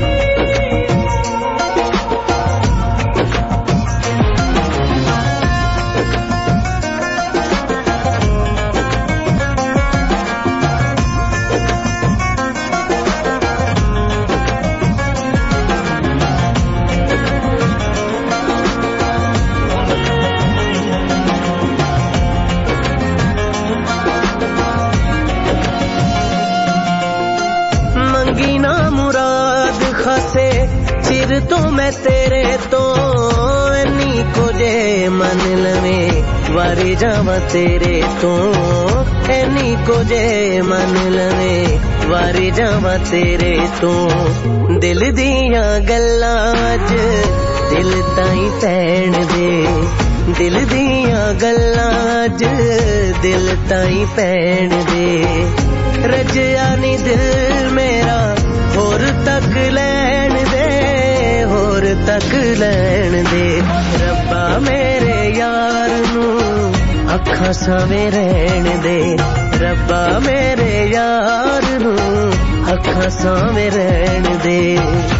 ਚਿਰ ਤੋਂ ਮੈਂ ਤੇਰੇ ਤੋਂ ਇੰਨੀ ਕੁਝੇ ਮੰਨ ਲਵੇਂ, ਵਾਰੀ ਜਾਵਾਂ ਤੇਰੇ ਤੋਂ ਇੰਨੀ ਕੁਝੇ ਮੰਨ ਲਵੇਂ, ਵਾਰੀ ਜਾਵਾਂ ਤੇਰੇ ਤੋਂ। ਦਿਲ ਦੀਆਂ ਗੱਲਾਂ ਅੱਜ ਦਿਲ ਤਾਈਂ ਪੈਣ ਦੇ, ਦਿਲ ਦੀਆਂ ਗੱਲਾਂ ਅੱਜ ਦਿਲ ਤਾਈਂ ਪੈਣ ਦੇ। ਰਜਿਆ ਨੀ ਦਿਲ ਮੇਰਾ ਹੋਰ ਤੱਕ ਲੈਣ ਦੇ, ਹੋਰ ਤੱਕ ਲੈਣ ਦੇ। ਰੱਬਾ ਮੇਰੇ ਯਾਰ ਨੂੰ ਅੱਖਾਂ ਸਾਵੇਂ ਰਹਿਣ ਦੇ। ਰੱਬਾ ਮੇਰੇ ਯਾਰ ਨੂੰ ਅੱਖਾਂ ਸਾਵੇਂ ਰਹਿਣ ਦੇ।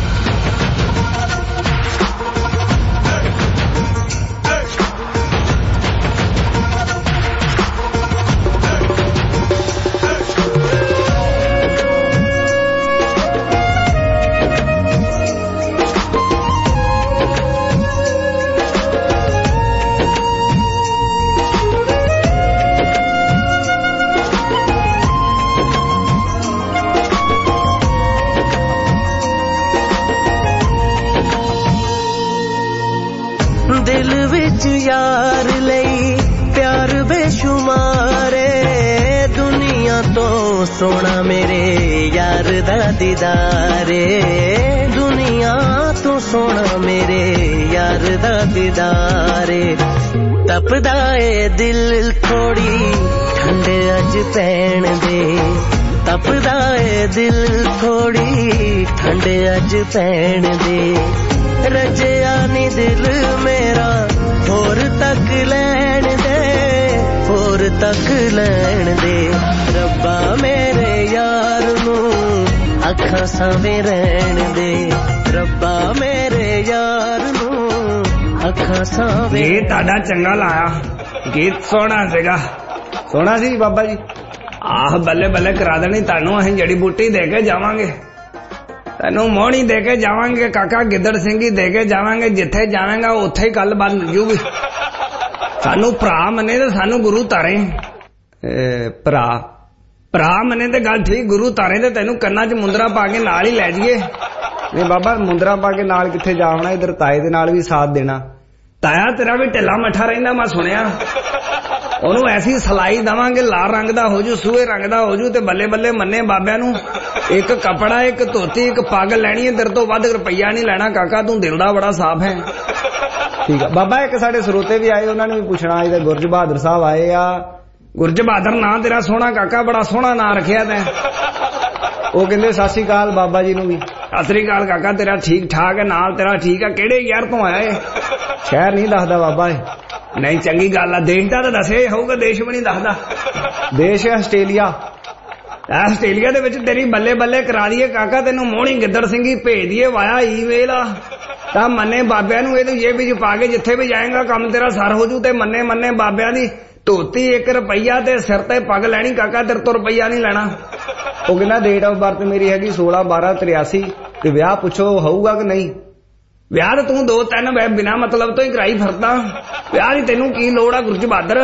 ਦਿਲ ਵਿੱਚ ਯਾਰ ਲਈ ਪਿਆਰ ਬੇਸ਼ੁਮਾਰੇ, ਦੁਨੀਆ ਤੋਂ ਸੋਹਣਾ ਮੇਰੇ ਯਾਰ ਦਾ ਦੀਦਾਰੇ। ਦੁਨੀਆ ਤੋਂ ਸੋਹਣਾ ਮੇਰੇ ਯਾਰ ਦਾ ਦੀਦਾਰੇ। ਤਪਦਾ ਏ ਦਿਲ ਥੋੜੀ ਠੰਡ ਅੱਜ ਪੈਣ ਦੇ, ਤਪਦਾ ਏ ਦਿਲ ਥੋੜੀ ਠੰਡ ਅੱਜ ਪੈਣ ਦੇ। ਰਜਿਆ ਨੀ ਦਿਲ ਮੇਰਾ ਹੋਰ ਤੱਕ ਲੈਣ ਦੇ, ਹੋਰ ਤੱਕ ਲੈਣ ਦੇ। ਰੱਬਾ ਮੇਰੇ ਯਾਰ ਨੂੰ ਅੱਖਾਂ ਸਾਵੇਂ ਰਹਿਣ ਦੇ। ਰੱਬਾ ਮੇਰੇ ਯਾਰ ਨੂੰ ਅੱਖਾਂ ਸਾਵੇਂ। ਗੀਤ ਤੁਹਾਡਾ ਚੰਗਾ ਲਾਇਆ, ਗੀਤ ਸੋਹਣਾ ਸੀਗਾ। ਸੋਹਣਾ ਸੀ ਬਾਬਾ ਜੀ। ਆਹ ਬੱਲੇ ਬੱਲੇ ਕਰਾ ਦੇਣੀ ਤੁਹਾਨੂੰ। ਅਸੀਂ ਜੜੀ ਬੂਟੀ ਦੇ ਕੇ ਜਾਵਾਂਗੇ, ਤੈਨੂੰ ਮੋਹਣੀ ਦੇ ਕੇ ਜਾਵਾਂਗੇ, ਕਾਕਾ ਗਿੱਦੜ ਸਿੰਘੀ ਦੇ ਕੇ ਜਾਵਾਂਗੇ। ਜਿੱਥੇ ਜਾਵਾਂਗਾ ਉੱਥੇ ਹੀ ਗੱਲਬਾਤ ਮਿਲ ਜੂਗੀ। ਸਾਨੂੰ ਭਰਾ ਮੰਨੇ ਤੇ ਸਾਨੂੰ ਗੁਰੂ ਧਾਰੇ। ਭਰਾ ਮੰਨੇ ਤੇ ਗੱਲ ਠੀਕ, ਗੁਰੂ ਧਾਰੇ ਤੇ ਤੈਨੂੰ ਕੰਨਾਂ 'ਚ ਮੁੰਦਰਾ ਪਾ ਕੇ ਨਾਲ ਹੀ ਲੈ ਜਾਈਏ। ਨਹੀਂ ਬਾਬਾ ਮੁੰਦਰਾ ਪਾ ਕੇ ਨਾਲ ਕਿੱਥੇ ਜਾ ਹੋਣਾ, ਇੱਧਰ ਤਾਏ ਦੇ ਨਾਲ ਵੀ ਸਾਥ ਦੇਣਾ। ਤਾਇਆ ਤੇਰਾ ਵੀ ਢਿੱਲਾ ਮੱਠਾ ਰਹਿੰਦਾ ਮੈਂ ਸੁਣਿਆ। ਉਹਨੂੰ ਐਸੀ ਸਲਾਈ ਦੇਵਾਂਗੇ ਲਾਲ ਰੰਗ ਦਾ ਹੋ ਜੂ, ਸੂਹੇ ਰੰਗ ਦਾ ਹੋ ਜੂ ਤੇ ਬੱਲੇ ਬੱਲੇ ਮੰਨੇ ਬਾਬਿਆਂ ਨੂੰ। ਇੱਕ ਕੱਪੜਾ, ਇੱਕ ਧੋਤੀ, ਇੱਕ ਪੱਗ ਲੈਣੀ ਹੈ, ਤੇਰੇ ਤੋਂ ਵੱਧ ਰੁਪਈਆ ਨਹੀਂ ਲੈਣਾ ਕਾਕਾ, ਤੂੰ ਦਿਲ ਦਾ ਬੜਾ ਸਾਫ਼ ਹੈ। ਠੀਕ ਆ ਬਾਬਾ। ਇੱਕ ਸਾਡੇ ਸਰੋਤੇ ਵੀ ਆਏ, ਉਹਨਾਂ ਨੇ ਵੀ ਪੁੱਛਣਾ। ਇਹਦੇ ਗੁਰਜ ਬਹਾਦਰ ਸਾਹਿਬ ਆਏ ਆ। ਗੁਰਜ ਬਹਾਦਰ ਨਾਂ ਤੇਰਾ ਸੋਹਣਾ ਕਾਕਾ, ਬੜਾ ਸੋਹਣਾ ਨਾਂ ਰੱਖਿਆ ਤੈਂ। ਉਹ ਕਹਿੰਦੇ ਸਤਿ ਸ੍ਰੀ ਅਕਾਲ ਬਾਬਾ ਜੀ ਨੂੰ ਵੀ। ਸਤਿ ਸ੍ਰੀ ਅਕਾਲ ਕਾਕਾ, ਤੇਰਾ ਠੀਕ ਠਾਕ ਹੈ, ਨਾਲ ਤੇਰਾ ਠੀਕ ਆ। ਕਿਹੜੇ ਯਾਰ ਤੋਂ ਆਇਆ ਏ? ਸ਼ਹਿਰ ਨਹੀਂ ਦੱਸਦਾ ਬਾਬਾ ਇਹ। ਨਹੀਂ ਚੰਗੀ ਗੱਲ ਆ, ਦੇਸ਼ ਦਾ ਤਾਂ ਦੱਸਿਆ ਹੋਊਗਾ, ਦੇਸ਼ ਵੀ ਨਹੀਂ ਦੱਸਦਾ। ਦੇਸ਼ ਹੈ ਆਸਟ੍ਰੇਲੀਆ। ਆਸਟ੍ਰੇਲੀਆ ਦੇ ਵਿੱਚ ਤੇਰੀ ਬੱਲੇ ਬੱਲੇ ਕਰਾ ਦਈਏ ਕਾਕਾ, ਤੈਨੂੰ ਮੋਹਣੀ ਗਿੱਦੜ ਸਿੰਘੀ ਭੇਜ ਦਈਏ ਵਾਇਆ ਈਮੇਲ ਆ। ਤਾਂ ਮੰਨੇ ਬਾਬਿਆਂ ਨੂੰ ਇਹਦੇ ਜੇਬ ਵਿੱਚ ਪਾ ਕੇ ਜਿੱਥੇ ਵੀ ਜਾਏਗਾ ਕੰਮ ਤੇਰਾ ਸਰ ਹੋ ਜੂ। ਤੇ ਮੰਨੇ ਮੰਨੇ ਬਾਬਿਆਂ ਦੀ ਧੋਤੀ 1 ਰੁਪਈਆ ਤੇ ਸਿਰ ਤੇ ਪੱਗ ਲੈਣੀ ਕਾਕਾ, ਤੇਰੇ ਤੋਂ ਰੁਪਈਆ ਨਹੀਂ ਲੈਣਾ। ਉਹ ਕਹਿੰਦਾ ਡੇਟ ਆਫ ਬਰਥ ਮੇਰੀ ਹੈਗੀ 16/12/83 ਤੇ ਵਿਆਹ ਪੁੱਛੋ ਹੋਊਗਾ ਕਿ ਨਹੀਂ। ਵਿਆਹ ਤਾਂ ਤੂੰ 2-3 ਬਿਨਾਂ ਮਤਲਬ ਤੋਂ ਹੀ ਕਰਾਈ ਫਿਰਦਾ। ਵਿਆਹ ਦੀ ਤੈਨੂੰ ਕੀ ਲੋੜ ਆ ਗੁਰਜ ਬਹਾਦਰ?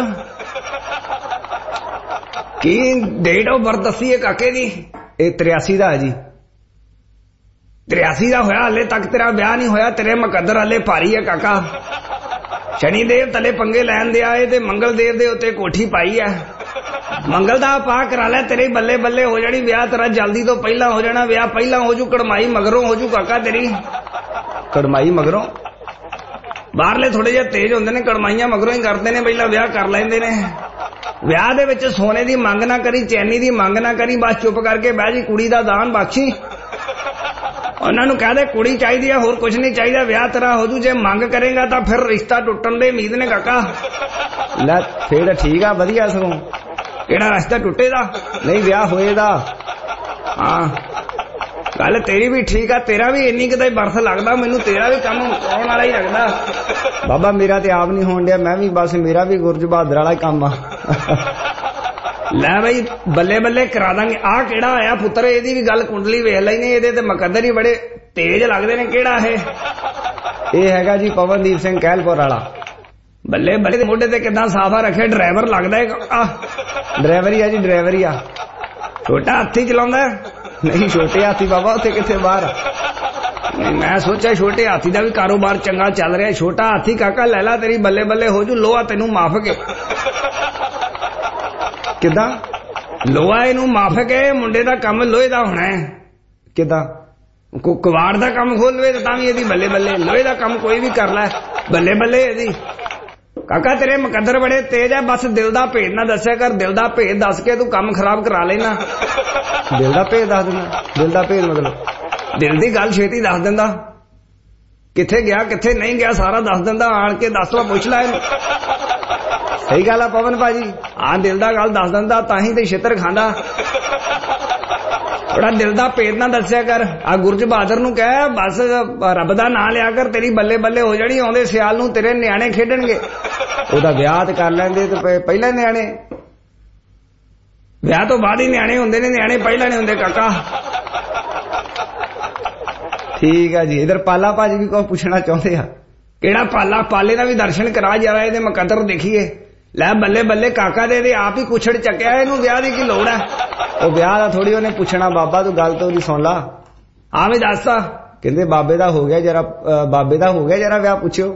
ਕੀ ਡੇਟ ਆਫ ਬਰਥ ਦੱਸੀ ਹੈ ਕਾਕੇ ਦੀ? ਇਹ 83 ਦਾ ਹੈ ਜੀ। 83 ਦਾ ਹੋਇਆ, ਹਾਲੇ ਤੱਕ ਤੇਰਾ ਵਿਆਹ ਨਹੀਂ ਹੋਇਆ। ਤੇਰੇ ਮੁਕੱਦਰ ਹਾਲੇ ਭਾਰੀ ਹੈ ਕਾਕਾ। ਸ਼ਨੀ ਦੇਵ ਤਲੇ ਪੰਗੇ ਲੈਣ ਦੇ ਆਏ ਤੇ ਮੰਗਲ ਦੇਵ ਦੇ ਉੱਤੇ ਕੋਠੀ ਪਾਈ ਹੈ। ਮੰਗਲ ਦਾ ਪਾ ਕਰਾ ਲੈ, ਤੇਰੇ ਬੱਲੇ ਬੱਲੇ ਹੋ ਜਾਣੀ। ਵਿਆਹ ਤੇਰਾ ਜਲਦੀ ਤੋਂ ਪਹਿਲਾਂ ਹੋ ਜਾਣਾ। ਵਿਆਹ ਪਹਿਲਾਂ ਹੋ ਜੂ, ਕੜਮਾਈ ਮਗਰੋਂ ਹੋ ਜੂ ਕਾਕਾ ਤੇਰੀ। ਕੜਮਾਈ ਮਗਰੋਂ? ਬਾਹਰਲੇ ਥੋੜੇ ਜਿਹਾ ਤੇਜ਼ ਹੁੰਦੇ ਨੇ, ਕੜਮਾਈਆਂ ਮਗਰੋਂ ਹੀ ਕਰਦੇ ਨੇ, ਪਹਿਲਾਂ ਵਿਆਹ ਕਰ ਲੈਂਦੇ ਨੇ। ਵਿਆਹ ਦੇ ਵਿੱਚ ਸੋਨੇ ਦੀ ਮੰਗ ਨਾ ਕਰੀ, ਚੈਨੀ ਦੀ ਮੰਗ ਨਾ ਕਰੀ, ਬਸ ਚੁੱਪ ਕਰਕੇ ਬਹਿ ਜੀ। ਕੁੜੀ ਦਾ ਦਾਨ ਬਖਸ਼ੀ, ਉਹਨਾਂ ਨੂੰ ਕਹਿ ਦੇ ਕੁੜੀ ਚਾਹੀਦੀ ਆ, ਹੋਰ ਕੁਝ ਨਹੀਂ ਚਾਹੀਦਾ। ਵਿਆਹ ਤੇਰਾ ਹੋ ਜੂ। ਜੇ ਮੰਗ ਕਰੇਗਾ ਤਾਂ ਫਿਰ ਰਿਸ਼ਤਾ ਟੁੱਟਣ ਦੇ ਉਮੀਦ ਨੇ ਕਾਕਾ। ਲੈ ਫੇਰ ਠੀਕ ਆ, ਵਧੀਆ ਸਗੋਂ। ਕਿਹੜਾ ਰਿਸ਼ਤਾ ਟੁੱਟੇਦਾ? ਨਹੀਂ ਵਿਆਹ ਹੋਏਦਾ। ਹਾਂ ਗੱਲ ਤੇਰੀ ਵੀ ਠੀਕ ਆ। ਤੇਰਾ ਵੀ ਇੰਨੀ ਕਿਤੇ ਬਰਥ ਲੱਗਦਾ ਮੈਨੂੰ, ਤੇਰਾ ਵੀ ਕੰਮ ਆਉਣ ਵਾਲਾ ਹੀ ਲੱਗਦਾ। ਬਾਬਾ ਮੇਰਾ ਤੇ ਆਪ ਨਹੀਂ ਹੋਣ ਡਿਆ, ਮੈਂ ਵੀ ਬਸ ਮੇਰਾ ਵੀ ਗੁਰਜ ਬਹਾਦਰ ਵਾਲਾ ਹੀ ਕੰਮ ਆ। ਲੈ ਬਈ ਬੱਲੇ ਬੱਲੇ ਕਰਾ ਦਾਂਗੇ। ਆਹ ਕਿਹੜਾ ਆਇਆ ਪੁੱਤਰ? ਇਹਦੀ ਵੀ ਗੱਲ ਕੁੰਡਲੀ ਵੇਖ ਲੈਣੀ। ਇਹਦੇ ਤੇ ਮੁਕੱਦਰ ਹੀ ਬੜੇ ਤੇਜ਼ ਲੱਗਦੇ ਨੇ। ਕਿਹੜਾ ਇਹ ਹੈਗਾ ਜੀ ਪਵਨਦੀਪ ਸਿੰਘ ਕਹਿਲਪੁਰ ਵਾਲਾ। ਬੱਲੇ ਬੱਲੇ ਮੋਢੇ ਤੇ ਕਿੱਦਾਂ ਸਾਫਾ ਰੱਖਿਆ, ਡਰਾਈਵਰ ਲੱਗਦਾ ਹੈ। ਡਰਾਈਵਰ ਹੀ ਆ ਜੀ, ਡਰਾਈਵਰ ਹੀ ਆ। ਛੋਟਾ ਹਾਥੀ ਚਲਾਉਂਦਾ? ਨਹੀਂ ਛੋਟੇ ਹਾਥੀ ਬਾਬਾ, ਉੱਥੇ ਕਿੱਥੇ ਬਾਹਰ। ਮੈਂ ਸੋਚਿਆ ਛੋਟੇ ਹਾਥੀ ਦਾ ਵੀ ਕਾਰੋਬਾਰ ਚੰਗਾ ਚੱਲ ਰਿਹਾ। ਛੋਟਾ ਹਾਥੀ ਕਾਕਾ ਲੈ ਲਾ, ਤੇਰੀ ਬੱਲੇ ਬੱਲੇ ਹੋ ਜੂ। ਲੋਹਾ ਤੈਨੂੰ ਮਾਫਕ ਹੈ। ਕਿੱਦਾਂ? ਲੋਹਾ ਇਹਨੂੰ ਮਾਫਕ ਹੈ। ਮੁੰਡੇ ਦਾ ਕੰਮ ਲੋਹੇ ਦਾ ਹੋਣਾ ਹੈ। ਕਿੱਦਾਂ? ਕਵਾੜ ਦਾ ਕੰਮ ਖੋਲ ਲਵੇ ਤਾਂ ਵੀ ਇਹਦੀ ਬੱਲੇ ਬੱਲੇ। ਲੋਹੇ ਦਾ ਕੰਮ ਕੋਈ ਵੀ ਕਰ ਲੈ, ਬੱਲੇ ਬੱਲੇ ਇਹਦੀ। ਕਾਕਾ ਤੇਰੇ ਮੁਕੱਦਰ ਬੜੇ ਤੇਜ਼ ਆ, ਬਸ ਦਿਲ ਦਾ ਭੇਦ ਨਾ ਦੱਸਿਆ ਕਰ। ਦਿਲ ਦਾ ਭੇਦ ਦੱਸ ਕੇ ਤੂੰ ਕੰਮ ਖਰਾਬ ਕਰਾ ਲੈਣਾ। ਦਿਲ ਦਾ ਭੇਦ ਦੱਸ ਦਿੰਦਾ? ਦਿਲ ਦਾ ਭੇਦ ਮਤਲਬ? ਦਿਲ ਦੀ ਗੱਲ ਛੇਤੀ ਦੱਸ ਦਿੰਦਾ। ਕਿੱਥੇ ਗਿਆ ਕਿੱਥੇ ਨਹੀਂ ਗਿਆ ਸਾਰਾ ਦੱਸ ਦਿੰਦਾ। ਆਣ ਕੇ ਦੱਸ ਲਾ, ਪੁੱਛ ਲੈ ਇਹਨੂੰ। ਸਹੀ ਗੱਲ ਆ ਪਵਨ ਭਾਜੀ। ਹਾਂ ਦਿਲ ਦਾ ਗੱਲ ਦੱਸ ਦਿੰਦਾ, ਤਾਂ ਹੀ ਤੇ ਛਿੱਤਰ ਖਾਂਦਾ। ਬੜਾ ਦਿਲ ਦਾ ਭੇਦ ਨਾ ਦੱਸਿਆ ਕਰ। ਆ ਗੁਰਜ ਬਹਾਦਰ ਨੂੰ ਕਹਿ ਬਸ ਰੱਬ ਦਾ ਨਾਂ ਲਿਆ ਕਰ, ਤੇਰੀ ਬੱਲੇ ਬੱਲੇ ਹੋ ਜਾਣੀ। ਆਉਂਦੇ ਸਿਆਲ ਨੂੰ ਤੇਰੇ ਨਿਆਣੇ ਖੇਡਣਗੇ। ਉਹਦਾ ਵਿਆਹ ਤੇ ਕਰ ਲੈਂਦੇ ਤੇ ਪਹਿਲਾਂ ਨਿਆਣੇ। ਵਿਆਹ ਤੋਂ ਬਾਅਦ ਹੀ ਨਿਆਣੇ ਹੁੰਦੇ ਨੇ, ਨਿਆਣੇ ਪਹਿਲਾਂ ਨਹੀਂ ਹੁੰਦੇ ਕਾਕਾ। ਠੀਕ ਆ ਜੀ। ਇਧਰ ਪਾਲਾ ਭਾਜੀ ਵੀ ਕੋਈ ਪੁੱਛਣਾ ਚਾਹੁੰਦੇ ਆ। ਕਿਹੜਾ ਪਾਲਾ? ਪਾਲੇ ਦਾ ਵੀ ਦਰਸ਼ਨ ਕਰਾ ਜਰਾ, ਇਹਦੇ ਮੁਕੱਦਰ ਦੇਖੀਏ। ਲੈ ਬੱਲੇ ਬੱਲੇ ਕਾਕਾ ਦੇ ਆਪ ਹੀ ਕੁਛੜ ਚੱਕਿਆ। ਇਹਨੂੰ ਵਿਆਹ ਦੀ ਕੀ ਲੋੜ ਹੈ? ਉਹ ਵਿਆਹ ਦਾ ਥੋੜੀ ਉਹਨੇ ਪੁੱਛਣਾ ਬਾਬਾ, ਤੂੰ ਗੱਲ ਤਾਂ ਉਹਦੀ ਸੁਣ ਲਾ। ਹਾਂ ਵੀ ਦੱਸਦਾ। ਕਹਿੰਦੇ ਬਾਬੇ ਦਾ ਹੋ ਗਿਆ ਜਰਾ, ਬਾਬੇ ਦਾ ਹੋ ਗਿਆ ਜਰਾ ਵਿਆਹ ਪੁੱਛਿਓ।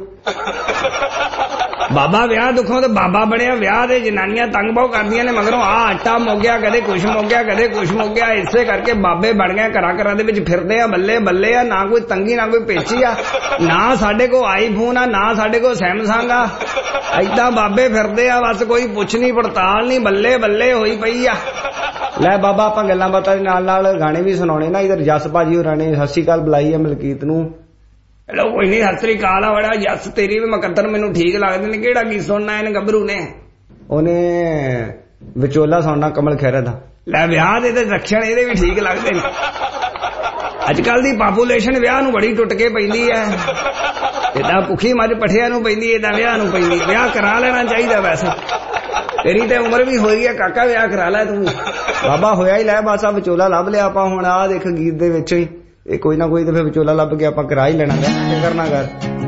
ਬਾਬਾ ਵਿਆਹ ਦੁੱਖੋਂ ਤੇ ਬਾਬਾ ਬਣਿਆ। ਵਿਆਹ ਦੇ ਜਨਾਨੀਆਂ ਤੰਗ ਬਹੁ ਕਰਦੀਆਂ ਨੇ ਮਗਰੋਂ। ਆ ਆਟਾ ਮੁੱਕ ਗਿਆ, ਕਦੇ ਕੁਛ ਮੁੱਕ ਗਿਆ, ਕਦੇ ਕੁਛ ਮੁੱਕ ਗਿਆ। ਇਸੇ ਕਰਕੇ ਬਾਬੇ ਬਣ ਗਏ, ਘਰਾਂ ਘਰਾਂ ਦੇ ਵਿੱਚ ਫਿਰਦੇ ਆ। ਬੱਲੇ ਬੱਲੇ ਆ, ਨਾ ਕੋਈ ਤੰਗੀ ਨਾ ਕੋਈ ਪੇਚੀ ਆ। ਨਾ ਸਾਡੇ ਕੋਲ ਆਈਫੋਨ ਆ, ਨਾ ਸਾਡੇ ਕੋਲ ਸੈਮਸੰਗ ਆ। ਏਦਾਂ ਬਾਬੇ ਫਿਰਦੇ ਆ, ਬਸ ਕੋਈ ਪੁੱਛ ਨਹੀਂ ਪੜਤਾਲ ਨਹੀਂ। ਬੱਲੇ ਬੱਲੇ ਹੋਈ ਪਈ ਆ। ਲੈ ਬਾਬਾ ਆਪਾਂ ਗੱਲਾਂ ਬਾਤਾਂ ਦੇ ਨਾਲ ਨਾਲ ਗਾਣੇ ਵੀ ਸੁਣਾਉਣੇ ਨਾ। ਇਧਰ ਜਸ ਭਾਜੀ ਹੋਰਾਂ ਨੇ ਸਤਿ ਸ਼੍ਰੀ ਅਕਾਲ ਬੁਲਾਈ ਆ ਮਲਕੀਤ ਨੂੰ। ਚਲੋ ਕੋਈ ਨਹੀਂ, ਸਤਿ ਸ੍ਰੀ ਅਕਾਲ ਆ। ਬੜਾ ਜਸ ਤੇਰੀ ਵੀ ਮੁਕੱਦਰ ਮੈਨੂੰ ਠੀਕ ਲੱਗਦੇ ਨੇ। ਕਿਹੜਾ ਗੀਤ ਸੁਣਨਾ ਇਹਨੇ ਗੱਭਰੂ ਨੇ? ਉਹਨੇ ਵਿਚੋਲਾ ਸੁਣਨਾ ਕਮਲ ਖਹਿਰਾ ਦਾ। ਲੈ ਵਿਆਹ ਦੇ ਤੇ ਰਕਸ਼ਣ ਇਹਦੇ ਵੀ ਠੀਕ ਲੱਗਦੇ ਨੇ। ਅੱਜ ਕੱਲ ਦੀ ਪਾਪੂਲੇਸ਼ਨ ਵਿਆਹ ਨੂੰ ਬੜੀ ਟੁੱਟ ਕੇ ਪੈਂਦੀ ਹੈ। ਏਦਾਂ ਭੁੱਖੀ ਮੱਝ ਪਠਿਆਂ ਨੂੰ ਪੈਂਦੀ, ਏਦਾਂ ਵਿਆਹ ਨੂੰ ਪੈਂਦੀ। ਵਿਆਹ ਕਰਾ ਲੈਣਾ ਚਾਹੀਦਾ। ਵੈਸੇ ਤੇਰੀ ਤੇ ਉਮਰ ਵੀ ਹੋਈ ਹੈ ਕਾਕਾ, ਵਿਆਹ ਕਰਾ ਲੈ ਤੂੰ। ਬਾਬਾ ਹੋਇਆ ਹੀ ਲੈ, ਬਸ ਆ ਵਿਚੋਲਾ ਲੱਭ ਲਿਆ ਆਪਾਂ। ਹੁਣ ਆਹ ਦੇਖ ਗੀਤ ਦੇ ਵਿੱਚ ਹੀ ਇਹ ਕੋਈ ਨਾ ਕੋਈ ਤੇ ਫਿਰ ਵਿਚੋਲਾ ਲੱਭ ਕੇ ਆਪਾਂ ਕਰਾ ਹੀ ਲੈਣਾ। ਕੀ ਕਰਨਾ ਕਰ।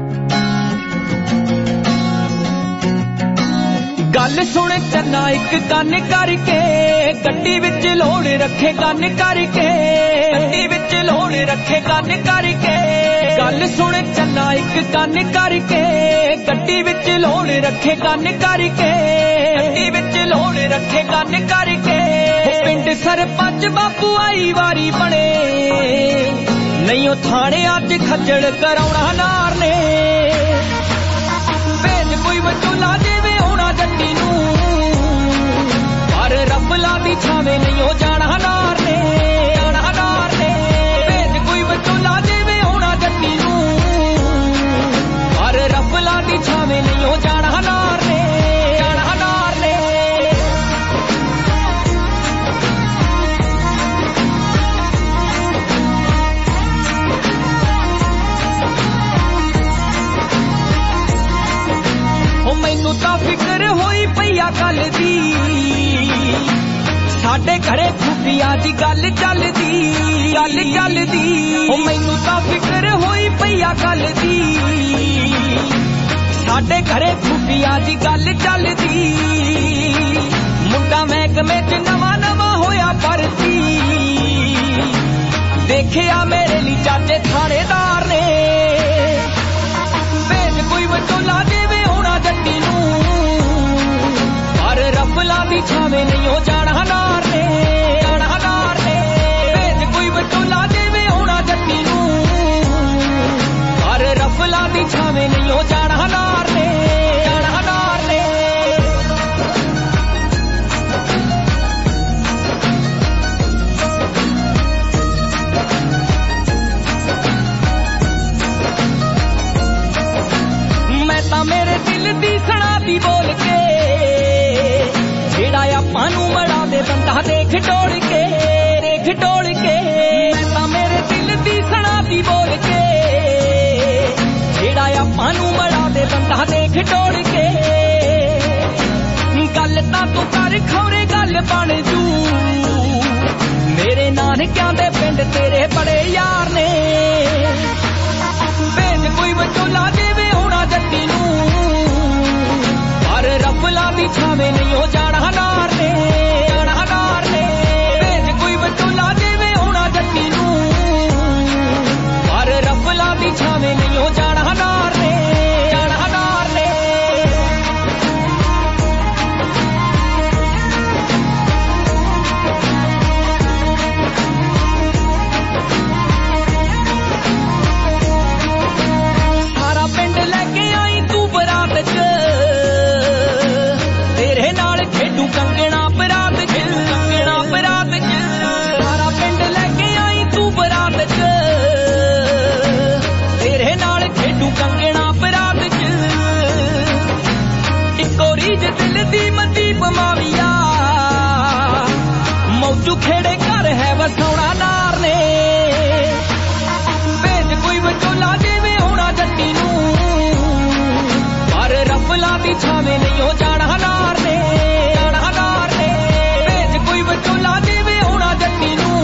ਗੱਲ ਸੁਣ ਚੰਨਾ ਇੱਕ ਕੰਨ ਕਰਕੇ, ਗੱਡੀ ਵਿੱਚ ਲੋੜ ਰੱਖੇ ਕੰਨ ਕਰਕੇ, ਗੱਡੀ ਵਿੱਚ ਲੋੜ ਰੱਖੇ ਕੰਨ ਕਰਕੇ। गल सुन चला एक गन करके गड्डी विच लोड़ रखे गन करके गड्डी विच लोड़ रखे गन करके पिंड सरपंच बापू आई वारी बने नहीं ओ थाने अज खज्जल कराउणा नार ने भेज कोई वचोला देवे होना जट्टी नूं पर रब ला दी छावे नहीं हो जाना नार ने भेज कोई वचोला देवे होना जट्टी नूं पर रब ला दी छावे नहीं हो जाना नार ने मैनू तां फिक्र होई पईया गल दी साडे घरे खुफिया दी गल चलदी ओ मैनू तां फिक्र होई पईया गल दी साडे घरे खुफिया दी गल चलदी मुंडा महकमे च नवां नवां होया भरती देखिया मेरे लिए चाचे थानेदार ने भेज कोई वचोला देवे होना जट्टी नूं पर रब ला दी छावे नहीं हो जाना नार ने भेज कोई वचोला देवे होना जट्टी नूं पर रब ला दी छावे नहीं हो जाना नार ने मेरे दिल दी सना दी बोल के जेड़ा आपां नूं मड़ा दे बंदा देख टोल के मैं तां मेरे दिल दी सना दी बोल के जेड़ा आपां नूं मड़ा दे बंदा देख टोल के गल तां तू कर खौरे गल बन जू मेरे नानकियां दे पिंड तेरे बड़े यार ने भेज कोई वचोला देवे होना जट्टी नूं पर रब ला दी छावे नहीं हो जाना नार ने भेज कोई वचोला देवे होना जट्टी नूं पर रब ला दी छावे नहीं हो जाना नार ने सारा पिंड लेके आई तू बरात च तेरे नाल खेडू कंगना बरात च सारा पिंड लेके आई तू बरात च तेरे नाल खेडू कंगना बरात च इको रीज दिल दी मदीप माविया मौजू खेड़े घर है वसौना नार ने भेज कोई वचोला देवे होना जट्टी नूं पर रब ला दी छावे नहीं हो जाना नार ने भेज कोई वचोला देवे होना जट्टी नूं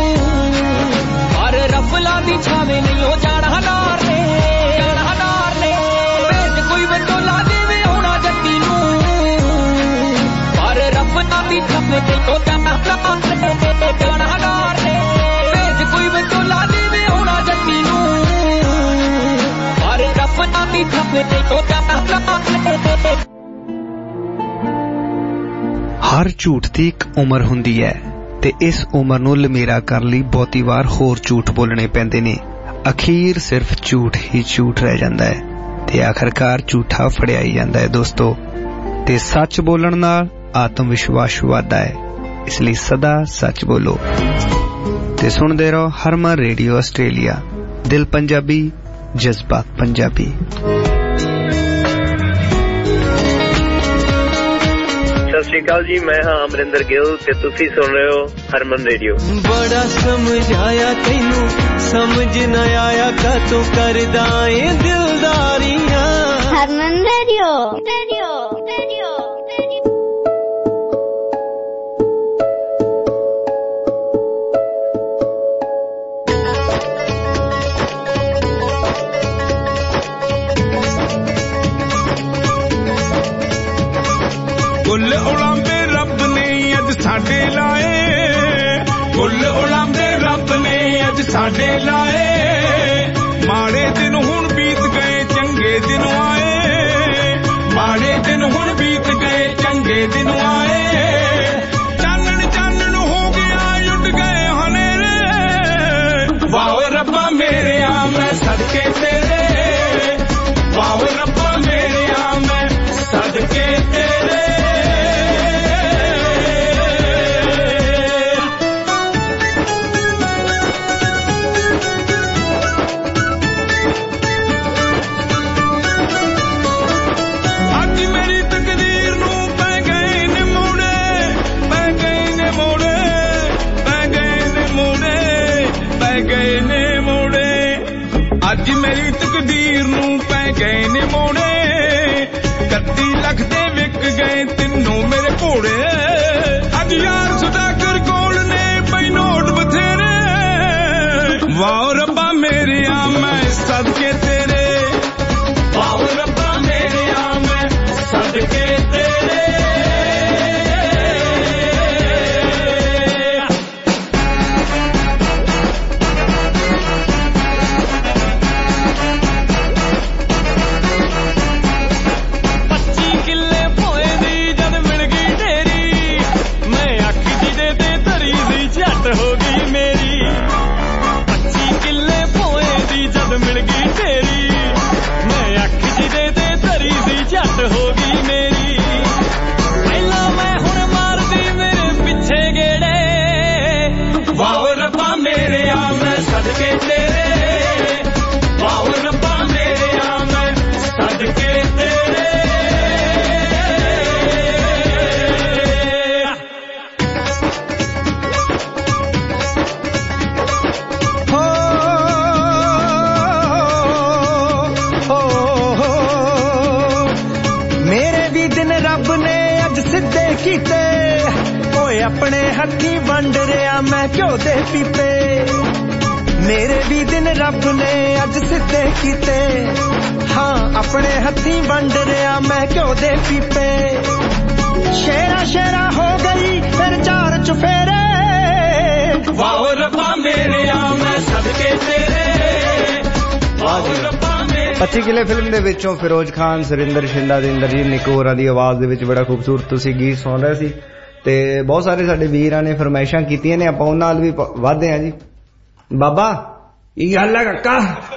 पर रब ला दी छावे नहीं हो जाना नार ने भेज कोई वचोला देवे होना जट्टी नूं पर रब ला दी छावे नहीं हो जाना नार ने भेज कोई वचोला देवे होना जट्टी नूं पर रब ला दी छावे नहीं हो जाना नार ने हर झूठ ਦੀ ਇੱਕ ਉਮਰ ਹੁੰਦੀ ਹੈ ਤੇ ਇਸ ਉਮਰ ਨੂੰ ਲਮੇਰਾ ਕਰਨ ਲਈ ਬਹੁਤੀ ਵਾਰ ਹੋਰ ਝੂਠ ਬੋਲਣੇ ਪੈਂਦੇ ਨੇ ਅਖੀਰ ਸਿਰਫ ਝੂਠ ਹੀ ਝੂਠ ਰਹਿ ਜਾਂਦਾ ਹੈ ਤੇ ਆਖਰਕਾਰ ਝੂਠਾ ਫੜਿਆ ਹੀ ਜਾਂਦਾ ਹੈ ਦੋਸਤੋ ਤੇ ਸੱਚ ਬੋਲਣ ਨਾਲ ਆਤਮ ਵਿਸ਼ਵਾਸ ਵਧਦਾ ਹੈ ਇਸ ਲਈ ਸਦਾ ਸੱਚ ਬੋਲੋ ਤੇ ਸੁਣਦੇ ਰਹੋ ਹਰਮਨ ਰੇਡੀਓ ਆਸਟ੍ਰੇਲੀਆ ਦਿਲ ਪੰਜਾਬੀ ਜਜ਼ਬਾਤ ਪੰਜਾਬੀ सत श्री अकाल जी मैं हाँ अमरिंदर गिल ते तुसी सुन रहे हो हरमन रेडियो बड़ा समझाया तैनू समझ न आया का तू करदा ए दिलदारियां हरमन रेडियो कुल उड़ांदे रब ने अज साडे लाए कुल उड़ांदे रब ने अज साडे लाए माड़े ਚੰਗੇ ਦਿਨ ਆਏ, ਮਾੜੇ ਦਿਨ ਹੁਣ ਬੀਤ ਗਏ, ਚੰਗੇ ਦਿਨ ਆਏ। ਚਾਨਣ ਚਾਨਣ ਹੋ ਗਿਆ, ਉੱਡ ਗਏ ਹਨੇਰੇ। ਵਾਹ ਰੱਬਾ ਮੇਰਿਆ ਮੈਂ ਸਦਕੇ ਤੇਰੇ, ਵਾਹ ਰੱਬਾ ਮੇਰਿਆ ਮੈਂ ਸਦਕੇ ਤੇਰੇ। ਅੱਜ ਮੇਰੀ ਤਕਦੀਰ ਨੂੰ ਪੈ ਗਏ ਨੇ ਮੋੜੇ, 31 ਲੱਖ ਦੇ ਵਿਕ ਗਏ ਤਿੰਨੋਂ ਮੇਰੇ ਘੋੜੇ। ਅੱਜ ਯਾਰ ਸੁਦਾਗਰ ਕੋਲ ਨੇ ਪਈ ਨੋਟ ਬਥੇਰੇ। ਵਾਹ ਰੱਬਾ ਮੇਰਿਆ ਮੈਂ ਸਦਕੇ ਤੇਰੇ, ਵਾਹ ਰੱਬਾ ਮੇਰਿਆ ਮੈਂ ਸਦਕੇ ਤੇਰੇ। ਹੋ ਗਈ ਮੇਰੀ 25 ਕਿੱਲੇ ਭੋਏ ਦੀ ਜਦ ਮਿਲ ਗਈ ਤੇਰੀ, ਮੈਂ ਅੱਖ ਜਿਹਦੇ ਤੇ ਧਰੀ ਦੀ ਝੱਟ ਹੋ ਗਈ ਮੇਰੀ। ਪਹਿਲਾਂ ਮੈਂ ਹੁਣ ਮਾਰਦੀ ਮੇਰੇ ਪਿੱਛੇ ਗੇੜੇ। ਵਾਹ ਰੱਬਾ ਮੇਰਿਆ ਮੈਂ ਸਦਕੇ ਤੇਰੇ, ਵਾਹ ਰੱਬਾ ਮੇਰਿਆ ਮੈਂ ਸਦਕੇ ਤੇਰੇ। ਕੀਤੇ ਓਏ ਆਪਣੇ ਹੱਥੀਂ ਵੰਡ ਰਿਆ ਮੈਂ ਘਿਓ ਦੇ ਪੀਪੇ। ਮੇਰੇ ਵੀ ਦਿਨ ਰੱਬ ਨੇ ਅੱਜ ਸਿੱਧੇ ਕੀਤੇ, ਹਾਂ ਆਪਣੇ ਹੱਥੀਂ ਵੰਡ ਰਿਆ ਮੈਂ ਘਿਓ ਦੇ ਪੀਪੇ। ਸ਼ੇਰਾ ਸ਼ੇਰਾ ਹੋ ਗਈ ਫਿਰ ਚਾਰ ਚੁਫੇਰੇ। ਵਾਹ ਰੱਬਾ ਮੇਰਿਆ ਮੈਂ ਸਦਕੇ ਤੇਰੇ, ਵਾਹ ਰੱਬਾ। 25 ਕਿੱਲੇ ਫਿਲਮ ਦੇ ਵਿੱਚੋਂ ਫਿਰੋਜ਼ ਖਾਨ, ਸੁਰਿੰਦਰ ਸ਼ਿੰਦਾ ਤੇ ਇੰਦਰਜੀਤ ਨਿੱਕੂ ਹੋਰਾਂ ਦੀ ਆਵਾਜ਼ ਦੇ ਵਿੱਚ ਬੜਾ ਖੂਬਸੂਰਤ ਤੁਸੀਂ ਗੀਤ ਸੁਣ ਰਹੇ ਸੀ। ਤੇ ਬਹੁਤ ਸਾਰੇ ਸਾਡੇ ਵੀਰਾਂ ਨੇ ਫਰਮਾਇਸ਼ਾਂ ਕੀਤੀਆਂ ਨੇ, ਆਪਾਂ ਉਹਨਾਂ ਨਾਲ ਵੀ ਵੱਧਦੇ ਹਾਂ ਜੀ। ਬਾਬਾ ਕੀ ਗੱਲ ਹੈ ਕਾਕਾ?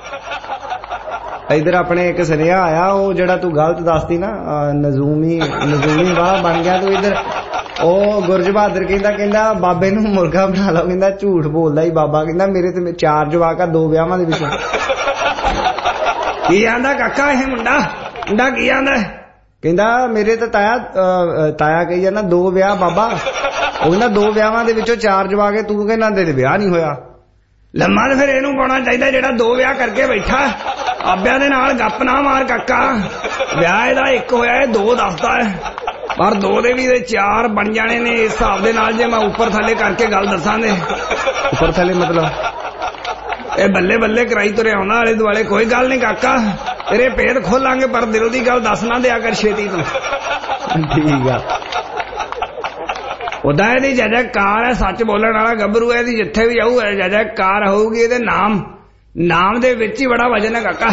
ਇਧਰ ਆਪਣੇ ਇੱਕ ਸੁਨੇਹਾ ਆਇਆ, ਉਹ ਜਿਹੜਾ ਤੂੰ ਗਲਤ ਦੱਸਦੀ ਨਾ ਨਜ਼ੂਮੀ ਵਾਹ ਬਣ ਗਿਆ ਤੂੰ ਇੱਧਰ। ਉਹ ਗੁਰਜ ਬਹਾਦਰ ਕਹਿੰਦਾ ਬਾਬੇ ਨੂੰ ਮੁਰਗਾ ਬਣਾ ਲਓ। ਕਹਿੰਦਾ ਝੂਠ ਬੋਲਦਾ ਹੀ ਬਾਬਾ, ਕਹਿੰਦਾ ਮੇਰੇ ਤੇ 4 ਜਵਾਕ ਆ 2 ਵਿਆਹਾਂ ਦੇ ਵਿੱਚੋਂ। ਕੀ ਆਂਦਾ ਕਾਕਾ ਇਹ ਮੁੰਡਾ ਕੀ ਆਂਦਾ? ਕਹਿੰਦਾ ਮੇਰੇ ਤਾਂ ਤਾਇਆ ਕਹੀ ਜਾਂਦਾ 2 ਵਿਆਹ ਬਾਬਾ। ਉਹ ਕਹਿੰਦਾ 2 ਵਿਆਹਾਂ ਦੇ ਵਿੱਚੋਂ 4 ਜਵਾਕ, ਤੂੰ ਕਹਿੰਦਾ ਤੇਰੇ ਵਿਆਹ ਨਹੀਂ ਹੋਇਆ। ਲੰਮਾ ਤੇ ਫਿਰ ਇਹਨੂੰ ਪਾਉਣਾ ਚਾਹੀਦਾ ਜਿਹੜਾ 2 ਵਿਆਹ ਕਰਕੇ ਬੈਠਾ। ਆਬਿਆਂ ਦੇ ਨਾਲ ਗੱਪ ਨਾ ਮਾਰ ਕਾਕਾ, ਵਿਆਹ ਇਹਦਾ 1 ਹੋਇਆ, ਇਹ 2 ਦੱਸਦਾ ਹੈ, ਪਰ 2 ਦੇ ਵੀ 4 ਬਣ ਜਾਣੇ ਨੇ ਇਸ ਹਿਸਾਬ ਦੇ ਨਾਲ। ਜੇ ਮੈਂ ਉੱਪਰ ਥੱਲੇ ਕਰਕੇ ਗੱਲ ਦੱਸਾਂ ਤੇ ਉੱਪਰ ਥੱਲੇ ਮਤਲਬ ਇਹ ਬੱਲੇ ਬੱਲੇ ਕਰਾਈ ਤੁਰੇ ਆਉਣਾ ਆਲੇ ਦੁਆਲੇ। ਕੋਈ ਗੱਲ ਨਹੀਂ ਕਾਕਾ, ਤੇਰੇ ਭੇਦ ਖੋਲਾਂਗੇ, ਪਰ ਦਿਲੋਂ ਦੀ ਗੱਲ ਦੱਸ ਨਾ ਦਿਆ ਕਰ ਛੇਤੀ ਤੂੰ। ਠੀਕ ਆ। ਉਦਾਂ ਇਹਦੀ ਜੈਜੈਕਾਰ ਹੈ, ਸੱਚ ਬੋਲਣ ਵਾਲਾ ਗੱਭਰੂ ਹੈ। ਇਹਦੀ ਜਿੱਥੇ ਵੀ ਜਾਊ ਜੈਜੈਕਾਰ ਹੋਊਗੀ। ਇਹਦੇ ਨਾਮ ਦੇ ਵਿੱਚ ਹੀ ਬੜਾ ਵਜਨ ਹੈ ਕਾਕਾ।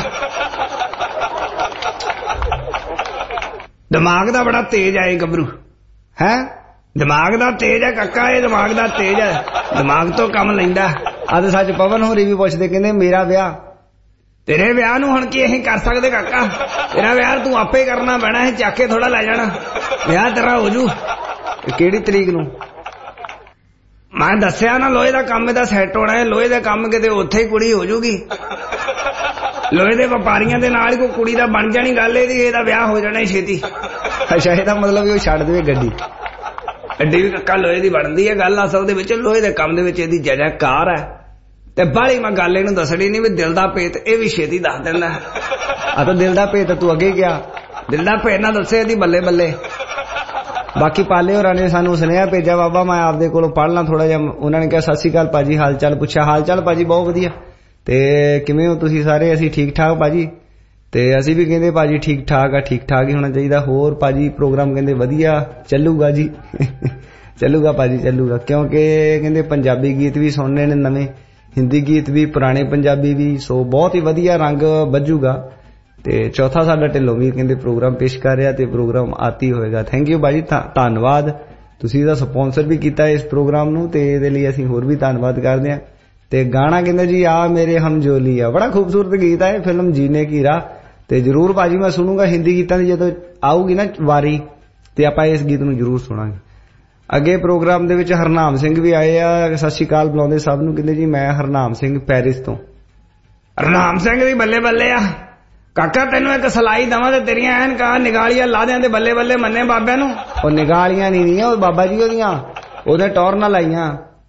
ਦਿਮਾਗ ਦਾ ਬੜਾ ਤੇਜ਼ ਹੈ ਇਹ ਗੱਭਰੂ ਹੈ। ਦਿਮਾਗ ਦਾ ਤੇਜ਼ ਹੈ ਕਾਕਾ, ਇਹ ਦਿਮਾਗ ਦਾ ਤੇਜ਼ ਹੈ, ਦਿਮਾਗ ਤੋਂ ਕੰਮ ਲੈਂਦਾ। ਅੱਜ ਸੱਚ ਪਵਨ ਹੋਰੀ ਵੀ ਪੁੱਛਦੇ, ਕਹਿੰਦੇ ਮੇਰਾ ਵਿਆਹ। ਤੇਰੇ ਵਿਆਹ ਨੂੰ ਹੁਣ ਕੀ ਅਸੀਂ ਕਰ ਸਕਦੇ ਕਾਕਾ? ਤੇਰਾ ਵਿਆਹ ਤੂੰ ਆਪੇ ਕਰਨਾ ਪੈਣਾ ਹੈ, ਚੱਕ ਕੇ ਥੋੜਾ ਲੈ ਜਾਣਾ। ਵਿਆਹ ਤੇਰਾ ਹੋ ਜੂ। ਕਿਹੜੀ ਤਰੀਕ ਨੂੰ? ਮੈਂ ਦੱਸਿਆ ਨਾ, ਲੋਹੇ ਦਾ ਕੰਮ ਇਹਦਾ ਸੈੱਟ ਹੋਣਾ ਹੈ। ਲੋਹੇ ਦਾ ਕੰਮ ਕਿਤੇ ਉੱਥੇ ਹੀ ਕੁੜੀ ਹੋ ਜੂਗੀ। ਲੋਹੇ ਦੇ ਵਪਾਰੀਆਂ ਦੇ ਨਾਲ ਕੋਈ ਕੁੜੀ ਦਾ ਬਣ ਜਾਣੀ ਗੱਲ ਇਹਦੀ, ਇਹਦਾ ਵਿਆਹ ਹੋ ਜਾਣਾ ਛੇਤੀ। ਅੱਛਾ, ਇਹਦਾ ਮਤਲਬ ਉਹ ਛੱਡ ਦੇਵੇ ਗੱਡੀ ਵੀ ਕਾਕਾ ਲੋਹੇ ਦੀ ਬਣਦੀ ਹੈ ਗੱਲ। ਅਸਲ ਦੇ ਵਿੱਚ ਲੋਹੇ ਦੇ ਕੰਮ ਦੇ ਵਿੱਚ ਇਹਦੀ ਜੈਜੈਕਾਰ ਹੈ। ਤੇ ਬਾਹਲੀ ਮੈਂ ਗੱਲ ਇਹਨੂੰ ਦੱਸਣੀ ਨਹੀਂ ਵੀ ਦਿਲ ਦਾ ਭੇਤ ਇਹ ਵੀ ਛੇਤੀ ਦੱਸ ਦਿੰਦਾ। ਆ ਤਾਂ ਦਿਲ ਦਾ ਭੇਤ ਤੂੰ ਅੱਗੇ ਗਿਆ, ਦਿਲ ਦਾ ਭੇਤ ਨਾ ਦੱਸੇ ਇਹਦੀ ਬੱਲੇ ਬੱਲੇ। ਬਾਕੀ ਪਾਲੇ ਹੋਰਾਂ ਨੇ ਸਾਨੂੰ ਸੁਨੇਹਾ ਭੇਜਿਆ, ਬਾਬਾ ਮੈਂ ਆਪਦੇ ਕੋਲੋਂ ਪੜ੍ਹ ਲਾਂ ਥੋੜਾ ਜਿਹਾ। ਉਹਨਾਂ ਨੇ ਕਿਹਾ ਸਤਿ ਸ਼੍ਰੀ ਅਕਾਲ ਭਾਜੀ, ਹਾਲ ਚਾਲ ਪੁੱਛਿਆ। ਹਾਲ ਚਾਲ ਭਾਜੀ ਬਹੁਤ ਵਧੀਆ, ਤੇ ਕਿਵੇਂ ਹੋ ਤੁਸੀਂ ਸਾਰੇ? ਅਸੀਂ ਠੀਕ ਠਾਕ ਭਾਜੀ। ਤੇ ਅਸੀਂ ਵੀ ਕਹਿੰਦੇ ਭਾਜੀ ਠੀਕ ਠਾਕ ਆ, ਠੀਕ ਠਾਕ ਹੀ ਹੋਣਾ ਚਾਹੀਦਾ। ਹੋਰ ਭਾਜੀ ਪ੍ਰੋਗਰਾਮ ਕਹਿੰਦੇ ਵਧੀਆ ਚੱਲੂਗਾ ਜੀ। ਚੱਲੂਗਾ ਭਾਜੀ ਚੱਲੂਗਾ, ਕਿਉਂਕਿ ਕਹਿੰਦੇ ਪੰਜਾਬੀ ਗੀਤ ਵੀ ਸੁਣਨੇ ਨੇ, ਨਵੇਂ ਹਿੰਦੀ ਗੀਤ ਵੀ, ਪੁਰਾਣੇ ਪੰਜਾਬੀ ਵੀ, ਸੋ ਬਹੁਤ ਹੀ ਵਧੀਆ ਰੰਗ ਵੱਜੂਗਾ। ਤੇ ਚੌਥਾ ਸਾਡਾ ਢਿੱਲੋਂ ਵੀਰ ਕਹਿੰਦੇ ਪ੍ਰੋਗਰਾਮ ਪੇਸ਼ ਕਰ ਰਿਹਾ ਤੇ ਪ੍ਰੋਗਰਾਮ ਆਤੀ ਹੋਏਗਾ। ਥੈਂਕ ਯੂ ਬਾਜੀ, ਧੰਨਵਾਦ। ਤੁਸੀਂ ਇਹਦਾ ਸਪਾਂਸਰ ਵੀ ਕੀਤਾ ਇਸ ਪ੍ਰੋਗਰਾਮ ਨੂੰ ਤੇ ਇਹਦੇ ਲਈ ਅਸੀਂ ਹੋਰ ਵੀ ਧੰਨਵਾਦ ਕਰਦੇ ਹਾਂ। ਤੇ ਗਾਣਾ ਕਹਿੰਦੇ ਜੀ ਆ ਮੇਰੇ ਹਮਜੋਲੀ ਆ, ਬੜਾ ਖੂਬਸੂਰਤ ਗੀਤ ਹੈ ਫਿਲਮ ਜੀਨੇ ਕੀ ਰਾਹ। ਤੇ ਜ਼ਰੂਰ ਭਾਜੀ ਮੈਂ ਸੁਣੂਗਾ ਹਿੰਦੀ ਗੀਤਾਂ ਦੀ ਜਦੋਂ ਆਊਗੀ ਨਾ ਵਾਰੀ ਤੇ ਆਪਾਂ ਇਸ ਗੀਤ ਨੂੰ ਜ਼ਰੂਰ ਸੁਣਾਂਗੇ। ਅੱਗੇ ਪ੍ਰੋਗਰਾਮ ਦੇ ਵਿੱਚ ਹਰਨਾਮ ਸਿੰਘ ਵੀ ਆਏ ਆ, ਸਤਿ ਸ਼੍ਰੀ ਅਕਾਲ ਬੁਲਾਉਂਦੇ ਸਭ ਨੂੰ। ਕਹਿੰਦੇ ਜੀ ਮੈਂ ਹਰਨਾਮ ਸਿੰਘ ਪੈਰਿਸ ਤੋਂ। ਹਰਨਾਮ ਸਿੰਘ ਦੀ ਬੱਲੇ ਬੱਲੇ ਆ ਕਾਕਾ, ਤੈਨੂੰ ਇੱਕ ਸਲਾਈ ਦਵਾਂ ਤੇ ਤੇਰੀਆਂ ਐਨਕਾਂ ਨਿਗਾਲੀਆਂ ਲਾ ਦਿਆਂ ਤੇ ਬੱਲੇ ਬੱਲੇ ਮੰਨੇ ਬਾਬਿਆਂ ਨੂੰ। ਉਹ ਨਿਗਾਲੀਆਂ ਨਹੀਂ ਉਹ ਬਾਬਾ ਜੀ ਉਹਦੀਆਂ ਉਹਦੇ ਟੌਰ ਨਾਲ ਲਾਈਆਂ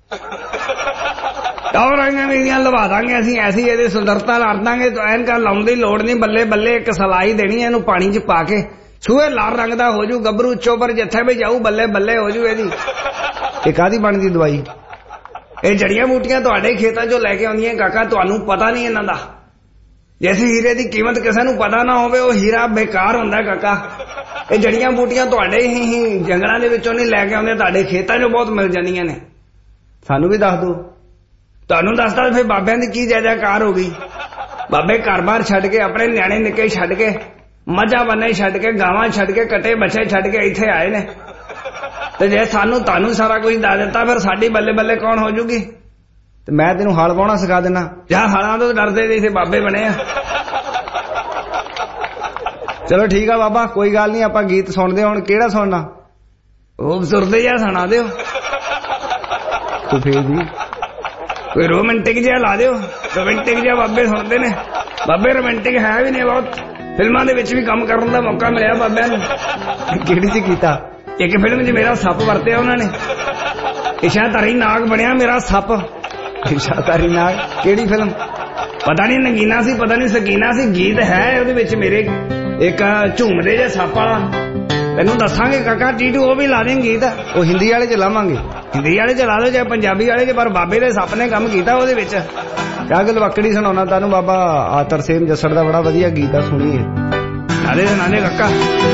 ਟੌਰ ਆਈਆਂ ਵੀਆਂ ਲਵਾ ਦਾਂਗੇ ਅਸੀਂ, ਐਸੀ ਇਹਦੀ ਸੁੰਦਰਤਾ ਲਾ ਦਾਂਗੇ। ਐਨਕਾਂ ਲਾਉਣ ਦੀ ਲੋੜ ਨਹੀਂ, ਬੱਲੇ ਬੱਲੇ ਇੱਕ ਸਲਾਈ ਦੇਣੀ ਇਹਨੂੰ ਪਾਣੀ 'ਚ ਪਾ ਕੇ, ਸੂਹੇ ਲਾਲ ਰੰਗ ਦਾ ਹੋ ਜੂ ਗੱਭਰੂ, ਚੋਬਰ ਜਿੱਥੇ ਵੀ ਜਾਊ ਬੱਲੇ ਬੱਲੇ ਹੋ ਜੂ ਇਹਦੀ। ਇਹ ਕਾਹਦੀ ਬਣਦੀ ਦਵਾਈ? ਇਹ ਜੜੀਆਂ ਬੂਟੀਆਂ ਤੁਹਾਡੇ ਖੇਤਾਂ 'ਚੋਂ ਲੈ ਕੇ ਆਉਂਦੀਆਂ ਕਾਕਾ, ਤੁਹਾਨੂੰ ਪਤਾ ਨਹੀਂ ਇਹਨਾਂ ਦਾ। ਜਿਸ ਹੀਰੇ ਦੀ ਕੀਮਤ ਕਿਸੇ ਨੂੰ ਪਤਾ ਨਾ ਹੋਵੇ ਉਹ ਹੀਰਾ ਬੇਕਾਰ ਹੁੰਦਾ ਕਾਕਾ। ਇਹ ਜੜੀਆਂ ਬੂਟੀਆਂ ਤੁਹਾਡੇ ਹੀ ਜੰਗਲਾਂ ਦੇ ਵਿੱਚੋਂ ਨਹੀਂ ਲੈ ਕੇ ਆਉਂਦੇ, ਤੁਹਾਡੇ ਖੇਤਾਂ 'ਚੋਂ ਬਹੁਤ ਮਿਲ ਜਾਂਦੀਆਂ ਨੇ। ਸਾਨੂੰ ਵੀ ਦੱਸ ਦਿਓ। ਤੁਹਾਨੂੰ ਦੱਸਦਾ ਫਿਰ ਬਾਬਿਆਂ ਦੀ ਕੀ ਜੈਕਾਰ ਹੋ ਗਈ। ਬਾਬੇ ਘਰ-ਬਾਰ ਛੱਡ ਕੇ, ਆਪਣੇ ਨਿਆਣੇ ਨਿੱਕੇ ਛੱਡ ਕੇ, ਮੱਝਾਂ ਬੰਨੇ ਛੱਡ ਕੇ, ਗਾਵਾਂ ਛੱਡ ਕੇ, ਕੱਟੇ ਬੱਚੇ ਛੱਡ ਕੇ ਇੱਥੇ ਆਏ ਨੇ। ਤੇ ਜੇ ਤੁਹਾਨੂੰ ਸਾਰਾ ਕੁਝ ਦੱਸ ਦਿੱਤਾ ਫਿਰ ਸਾਡੀ ਬੱਲੇ ਬੱਲੇ ਕੌਣ ਹੋ ਜੂਗੀ? ਤੇ ਮੈਂ ਤੈਨੂੰ ਹਲ ਵਾਹੁਣਾ ਸਿਖਾ ਦੇਣਾ। ਜਾਂ ਹਲਾਂ ਤੋਂ ਡਰਦੇ ਜੇ ਬਾਬੇ ਬਣੇ ਆ। ਚਲੋ ਠੀਕ ਆ ਬਾਬਾ, ਕੋਈ ਗੱਲ ਨਹੀਂ, ਆਪਾਂ ਗੀਤ ਸੁਣਦੇ। ਹੁਣ ਕਿਹੜਾ ਸੁਣਨਾ? ਉਹ ਸੁਰਦੇ ਜਿਹਾ ਸੁਣਾ ਦਿਓ। ਤੂੰ ਫੇਰ ਵੀ ਕੋਈ ਰੋਮਾਂਟਿਕ ਜਿਹਾ ਲਾ ਦਿਓ। ਰੋਮਾਂਟਿਕ ਜਿਹਾ ਬਾਬੇ ਸੁਣਦੇ ਨੇ। ਬਾਬੇ ਰੋਮਾਂਟਿਕ ਹੈ ਵੀ ਨੇ ਬਹੁਤ, ਫਿਲਮਾਂ ਦੇ ਵਿੱਚ ਵੀ ਕੰਮ ਕਰਨ ਦਾ ਮੌਕਾ ਮਿਲਿਆ ਬਾਬਿਆਂ ਨੂੰ। ਕਿਹੜੀ ਚ ਕੀਤਾ? ਇੱਕ ਫਿਲਮ 'ਚ ਮੇਰਾ ਸੱਪ ਵਰਤਿਆ ਉਹਨਾਂ ਨੇ। ਇਸ਼ਾਧਾਰੀ ਨਾਗ ਬਣਿਆ ਮੇਰਾ ਸੱਪ। ਇਸ਼ਾਧਾਰੀ ਨਾਗ ਕਿਹੜੀ ਫਿਲਮ? ਪਤਾ ਨਹੀਂ, ਨਗੀਨਾ ਸੀ ਪਤਾ ਨਹੀਂ ਸਕੀਨਾ ਸੀ, ਗੀਤ ਹੈ ਉਹਦੇ ਵਿੱਚ ਮੇਰੇ, ਇੱਕ ਝੂਮਦੇ ਜੇ ਸੱਪ ਵਾਲਾ। ਤੈਨੂੰ ਦੱਸਾਂਗੇ ਕਾਕਾ ਟੀਟੂ, ਉਹ ਵੀ ਲਾ ਦੇ ਗੀਤ। ਉਹ ਹਿੰਦੀ ਵਾਲੇ ਚ ਲਾਵਾਂਗੇ। ਹਿੰਦੀ ਵਾਲੇ ਚ ਲਾ ਦਿਓ ਚਾਹੇ ਪੰਜਾਬੀ ਵਾਲੇ ਚ, ਪਰ ਬਾਬੇ ਦੇ ਸੱਪ ਨੇ ਕੰਮ ਕੀਤਾ ਉਹਦੇ ਵਿੱਚ। ਕਾਗ ਲਵਕੜੀ ਸੁਣਾਉਣਾ ਤੁਹਾਨੂੰ ਬਾਬਾ ਆ ਤਰਸੇਮ ਜੱਸੜ ਦਾ ਬੜਾ ਵਧੀਆ ਗੀਤ ਆ, ਸੁਣੀਏ। ਨਾਲੇ ਸੁਣਾ ਦੇ ਕਾਕਾ।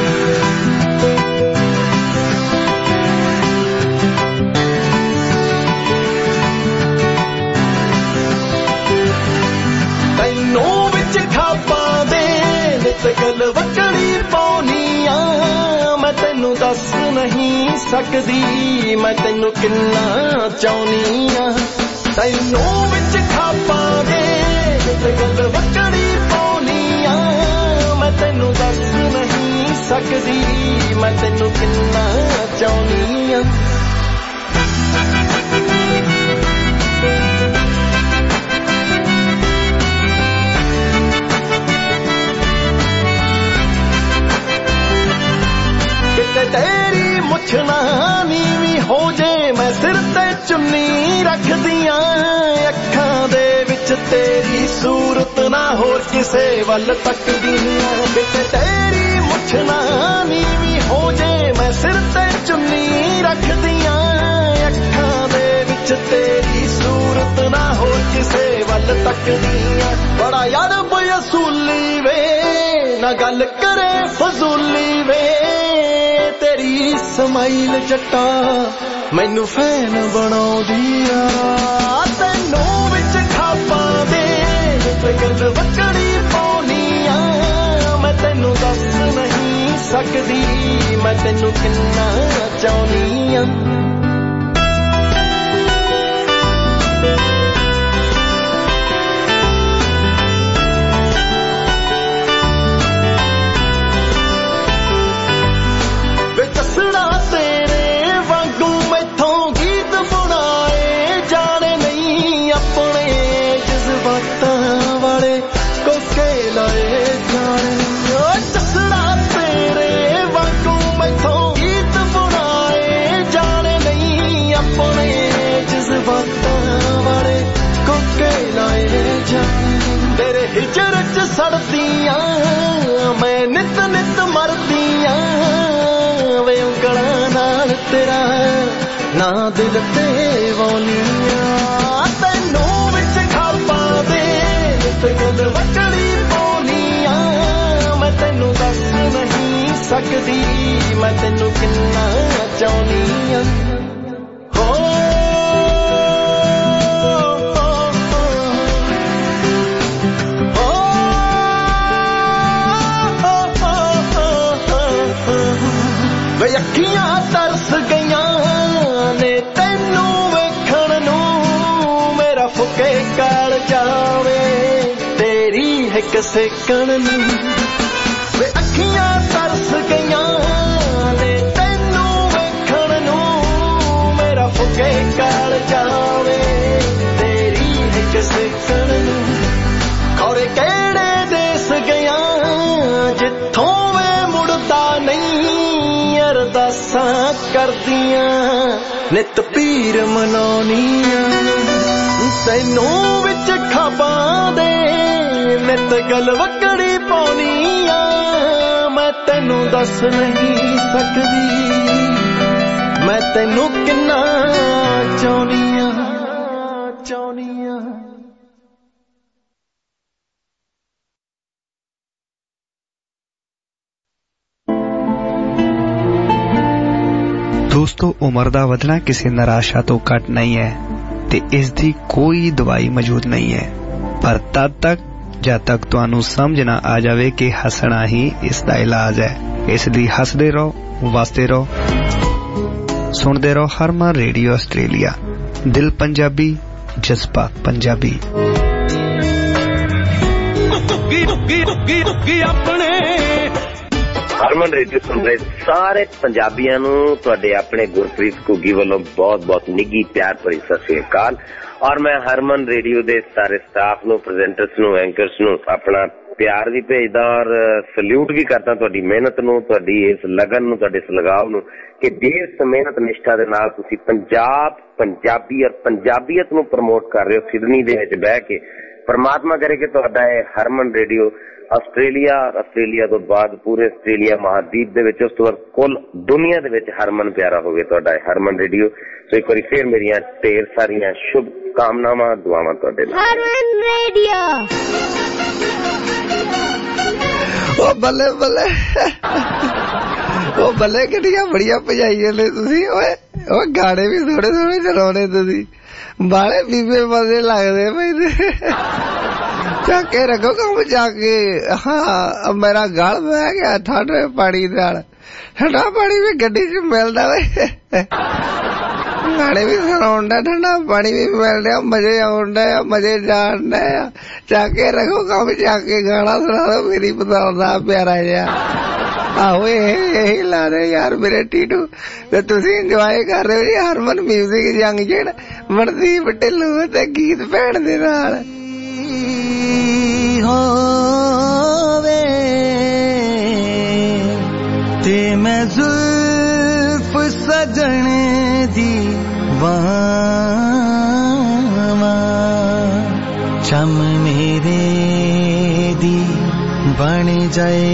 ਤੈਨੂੰ ਵਿੱਚ ਖਾਪਾਂ ਦੇ ਨਿਤ ਗਲ ਵਕੜੀ ਪਾਉਣੀ ਆ, ਮੈਂ ਤੈਨੂੰ ਦੱਸ ਨਹੀਂ ਸਕਦੀ ਮੈਂ ਤੈਨੂੰ ਕਿੰਨਾ ਚਾਹੁੰਨੀ ਆ। ਤੈਨੂੰ ਵਿੱਚ ਖਾਪਾਂ ਦੇ ਨਿਤ ਗਲ ਵਕੜੀ ਪਾਉਣੀ ਆ, ਮੈਂ ਤੈਨੂੰ ਦੱਸ ਨਹੀਂ ਸਕਦੀ ਮੈਂ ਤੈਨੂੰ ਕਿੰਨਾ ਚਾਹੁੰਨੀ ਆ। ਤੇਰੀ ਮੁੱਛ ਨਾ ਨੀਵੀਂ ਹੋ ਜੇ, ਮੈਂ ਸਿਰ ਤੇ ਚੁੰਨੀ ਰੱਖਦੀਆਂ, ਅੱਖਾਂ ਦੇ ਵਿੱਚ ਤੇਰੀ ਸੂਰਤ ਨਾ ਹੋਰ ਕਿਸੇ ਵੱਲ ਤੱਕਦੀਆਂ। ਤੇਰੀ ਮੁੱਛ ਨਾ ਨੀਵੀਂ ਹੋ ਜੇ, ਮੈਂ ਸਿਰ ਤੇ ਚੁੰਨੀ ਰੱਖਦੀਆਂ, ਅੱਖਾਂ ਦੇ ਵਿੱਚ ਤੇਰੀ ਸੂਰਤ ਨਾ ਹੋਰ ਕਿਸੇ ਵੱਲ ਤੱਕਦੀਆਂ। ਬੜਾ ਯਾਰ ਬਯਸੂਲੀ ਵੇ, ਨਾ ਗੱਲ ਕਰੇ ਫਜ਼ੂਲੀ ਵੇ, ਤੇਰੀ ਸਮਾਈਲ ਜੱਟਾ ਮੈਨੂੰ ਫੈਨ ਬਣਾਉਂਦੀ ਆ। ਤੈਨੂੰ ਵਿੱਚ ਖਾਪਾਂ ਦੇ ਗੱਲ ਵਕੜੀ ਪਾਉਣੀ ਆ, ਮੈਂ ਤੈਨੂੰ ਦੱਸ ਨਹੀਂ ਸਕਦੀ ਮੈਂ ਤੈਨੂੰ ਕਿੰਨਾ ਚਾਹੁੰਦੀ ਆ। ਤੇਰੇ ਹਿਜਰ ਚ ਸੜਦੀਆਂ ਮੈਂ ਨਿਤ ਨਿਤ ਮਰਦੀਆਂ, ਵੇ ਉਂਗਲਾਂ ਨਾਲ ਤੇਰਾ ਨਾ ਦਿਲ ਤੇ ਵਾਉਣੀਆਂ। ਤੈਨੂੰ ਵਿੱਚ ਖਾਪਾਂ ਦੇ ਨਿਤ ਗੱਲ ਵਕੜੀ ਪਾਉਣੀਆਂ, ਮੈਂ ਤੈਨੂੰ ਦੱਸ ਨਹੀਂ ਸਕਦੀ ਮੈਂ ਤੈਨੂੰ ਕਿੰਨਾ ਚਾਹੁੰਦੀ ਆ। ਇੱਕ ਸੇਕਣ ਨੂੰ ਵੇ ਅੱਖੀਆਂ ਤਰਸ ਗਈਆਂ ਨੇ ਤੈਨੂੰ ਵੇਖਣ ਨੂੰ ਮੇਰਾ ਫੁਕੇ ਕਾਲ ਜਾਵੇ ਤੇਰੀ ਇੱਕ ਸੇਕਣ ਨੂੰ ਖੌਰੇ ਕਿਹੜੇ ਦੇਸ ਗਿਆ ਜਿੱਥੋਂ ਵੇ ਮੁੜਦਾ ਨਹੀਂ ਅਰਦਾਸਾਂ ਕਰਦੀਆਂ ਨਿਤ ਪੀਰ ਮਨਾਉਣੀਆਂ ਤੈਨੂੰ ਵਿੱਚ ਖਾਬਾਂ ਦੇ ਨਿਤ ਗਲ ਵਕੜੀ ਪਾਉਣੀਆਂ ਮੈਂ ਤੈਨੂੰ ਦੱਸ ਨਹੀਂ ਸਕਦੀ ਮੈਂ ਤੈਨੂੰ ਕਿੰਨਾ ਚਾਹੁੰਦੀਆਂ ਦੋਸਤੋ ਉਮਰ ਦਾ ਵਧਣਾ ਕਿਸੇ ਨਿਰਾਸ਼ਾ ਤੋਂ ਘੱਟ ਨਹੀਂ ਹੈ ਤੇ ਇਸ ਦੀ ਕੋਈ ਦਵਾਈ ਮੌਜੂਦ ਨਹੀਂ ਹੈ ਪਰ ਤਦ ਤੱਕ ਜਦ ਤੱਕ ਤੁਹਾਨੂੰ ਸਮਝ ਨਾ ਆ ਜਾਵੇ ਕਿ ਹੱਸਣਾ ਹੀ ਇਸ ਦਾ ਇਲਾਜ ਹੈ ਇਸ ਲਈ ਹੱਸਦੇ ਰਹੋ ਵਸਦੇ ਰਹੋ ਸੁਣਦੇ ਰਹੋ ਹਰਮਨ ਰੇਡੀਓ ਆਸਟ੍ਰੇਲੀਆ ਦਿਲ ਪੰਜਾਬੀ ਜਜ਼ਬਾਤ ਪੰਜਾਬੀ ਹਰਮਨ ਰੇਡੀਓ ਸੁਣ ਰਹੇ ਸਾਰੇ ਪੰਜਾਬੀਆਂ ਨੂੰ ਤੁਹਾਡੇ ਆਪਣੇ ਗੁਰਪ੍ਰੀਤ ਘੁੱਗੀ ਵੱਲੋਂ ਬਹੁਤ ਬਹੁਤ ਨਿੱਘੀ ਪਿਆਰ ਭਰੀ ਸਤਿ ਸ੍ਰੀ ਅਕਾਲ ਔਰ ਮੈਂ ਹਰਮਨ ਰੇਡੀਓ ਦੇ ਸਾਰੇ ਸਟਾਫ ਨੂੰ ਪ੍ਰੈਜ਼ੈਂਟਰਸ ਨੂੰ ਐਂਕਰਸ ਨੂੰ ਆਪਣਾ ਪਿਆਰ ਵੀ ਭੇਜਦਾ ਔਰ ਸਲੂਟ ਵੀ ਕਰਦਾ ਤੁਹਾਡੀ ਮਿਹਨਤ ਨੂੰ ਤੁਹਾਡੀ ਇਸ ਲਗਨ ਨੂੰ ਤੁਹਾਡੇ ਇਸ ਲਗਾਵ ਨੂੰ ਕਿ ਦੇਸ਼ ਮਿਹਨਤ ਨਿਸ਼ਠਾ ਦੇ ਨਾਲ ਤੁਸੀਂ ਪੰਜਾਬ ਪੰਜਾਬੀ ਔਰ ਪੰਜਾਬੀਅਤ ਨੂੰ ਪ੍ਰਮੋਟ ਕਰ ਰਹੇ ਹੋ ਸਿਡਨੀ ਦੇ ਵਿੱਚ ਬਹਿ ਕੇ ਪਰਮਾਤਮਾ ਕਰੇ ਕਿ ਤੁਹਾਡਾ ਇਹ ਹਰਮਨ ਰੇਡੀਓ ਆਸਟ੍ਰੇਲੀਆ ਤੋਂ ਬਾਅਦ ਪੂਰੇ ਆਸਟ੍ਰੇਲੀਆ ਮਹਾਦੀਪ ਦੇ ਵਿੱਚ ਉਸ ਤੋਂ ਬਾਅਦ ਕੁੱਲ ਦੁਨੀਆ ਦੇ ਵਿੱਚ ਹਰਮਨ ਪਿਆਰਾ ਹੋਵੇ ਤੁਹਾਡਾ ਹਰਮਨ ਰੇਡੀਓ ਸੋ ਇੱਕ ਵਾਰੀ ਫੇਰ ਮੇਰੀਆਂ ਢੇਰ ਸਾਰੀਆਂ ਸ਼ੁਭ ਕਾਮਨਾਵਾਂ ਦੁਆਵਾਂ ਤੁਹਾਡੇ ਨਾਲ ਹਰਮਨ ਰੇਡੀਓ ਉਹ ਬੱਲੇ ਬੱਲੇ ਉਹ ਬੱਲੇ ਕਿਹੜੀਆਂ ਬੜੀਆਂ ਭਜਾਈਆਂ ਨੇ ਤੁਸੀਂ ਓਏ ਉਹ ਗਾਣੇ ਵੀ ਥੋੜੇ ਥੋੜੇ ਚਲਾਉਣੇ ਤੁਸੀਂ ਬਾਲੇ ਬੀਬੇ ਮਜ਼ੇ ਲੱਗਦੇ ਭਾਈ ਚੱਕੇ ਰੱਖੋ ਕੰਮ ਜਾ ਕੇ ਹਾਂ ਮੇਰਾ ਗਲ ਬਹਿ ਗਿਆ ਠੰਡੇ ਪਾਣੀ ਨਾਲ ਠੰਡਾ ਪਾਣੀ ਵੀ ਗੱਡੀ 'ਚ ਮਿਲਦਾ ਵੇ ਗਾਣੇ ਵੀ ਸੁਣਾਉਂਦਾ ਠੰਡਾ ਪਾਣੀ ਵੀ ਮਿਲ ਰਿਹਾ ਮਜ਼ੇ ਆਉਂਦਾ ਮਜ਼ੇ ਜਾਣਦਾ ਚੱਕੇ ਰੱਖੋ ਕੰਮ ਜਾ ਕੇ ਗਾਣਾ ਸੁਣਾ ਦੋ ਮੇਰੀ ਪਸੰਦ ਦਾ ਪਿਆਰਾ ਜਿਹਾ ਆਹੋ ਇਹ ਲਾ ਰਹੇ ਯਾਰ ਮੇਰੇ ਟੀਟੂ ਤੇ ਤੁਸੀਂ ਇੰਜੋਏ ਕਰ ਰਹੇ ਹੋ ਜੀ ਹਰਮਨ ਮਿਊਜ਼ਿਕ ਜੰਗ ਜਿਹੜਾ ਮਨਦੀਪ ਢਿੱਲੋਂ ਤੇ ਗੀਤ ਭੈਣ ਦੇ ਨਾਲ ਹੋਵੇ ਤੇ ਮੈਂ ਜ਼ੁਲਫ ਸਜਣ ਦੀ ਵਾਵਾਂ ਚਮ ਮੇਰੇ ਦੀ ਬਣ ਜਾਏ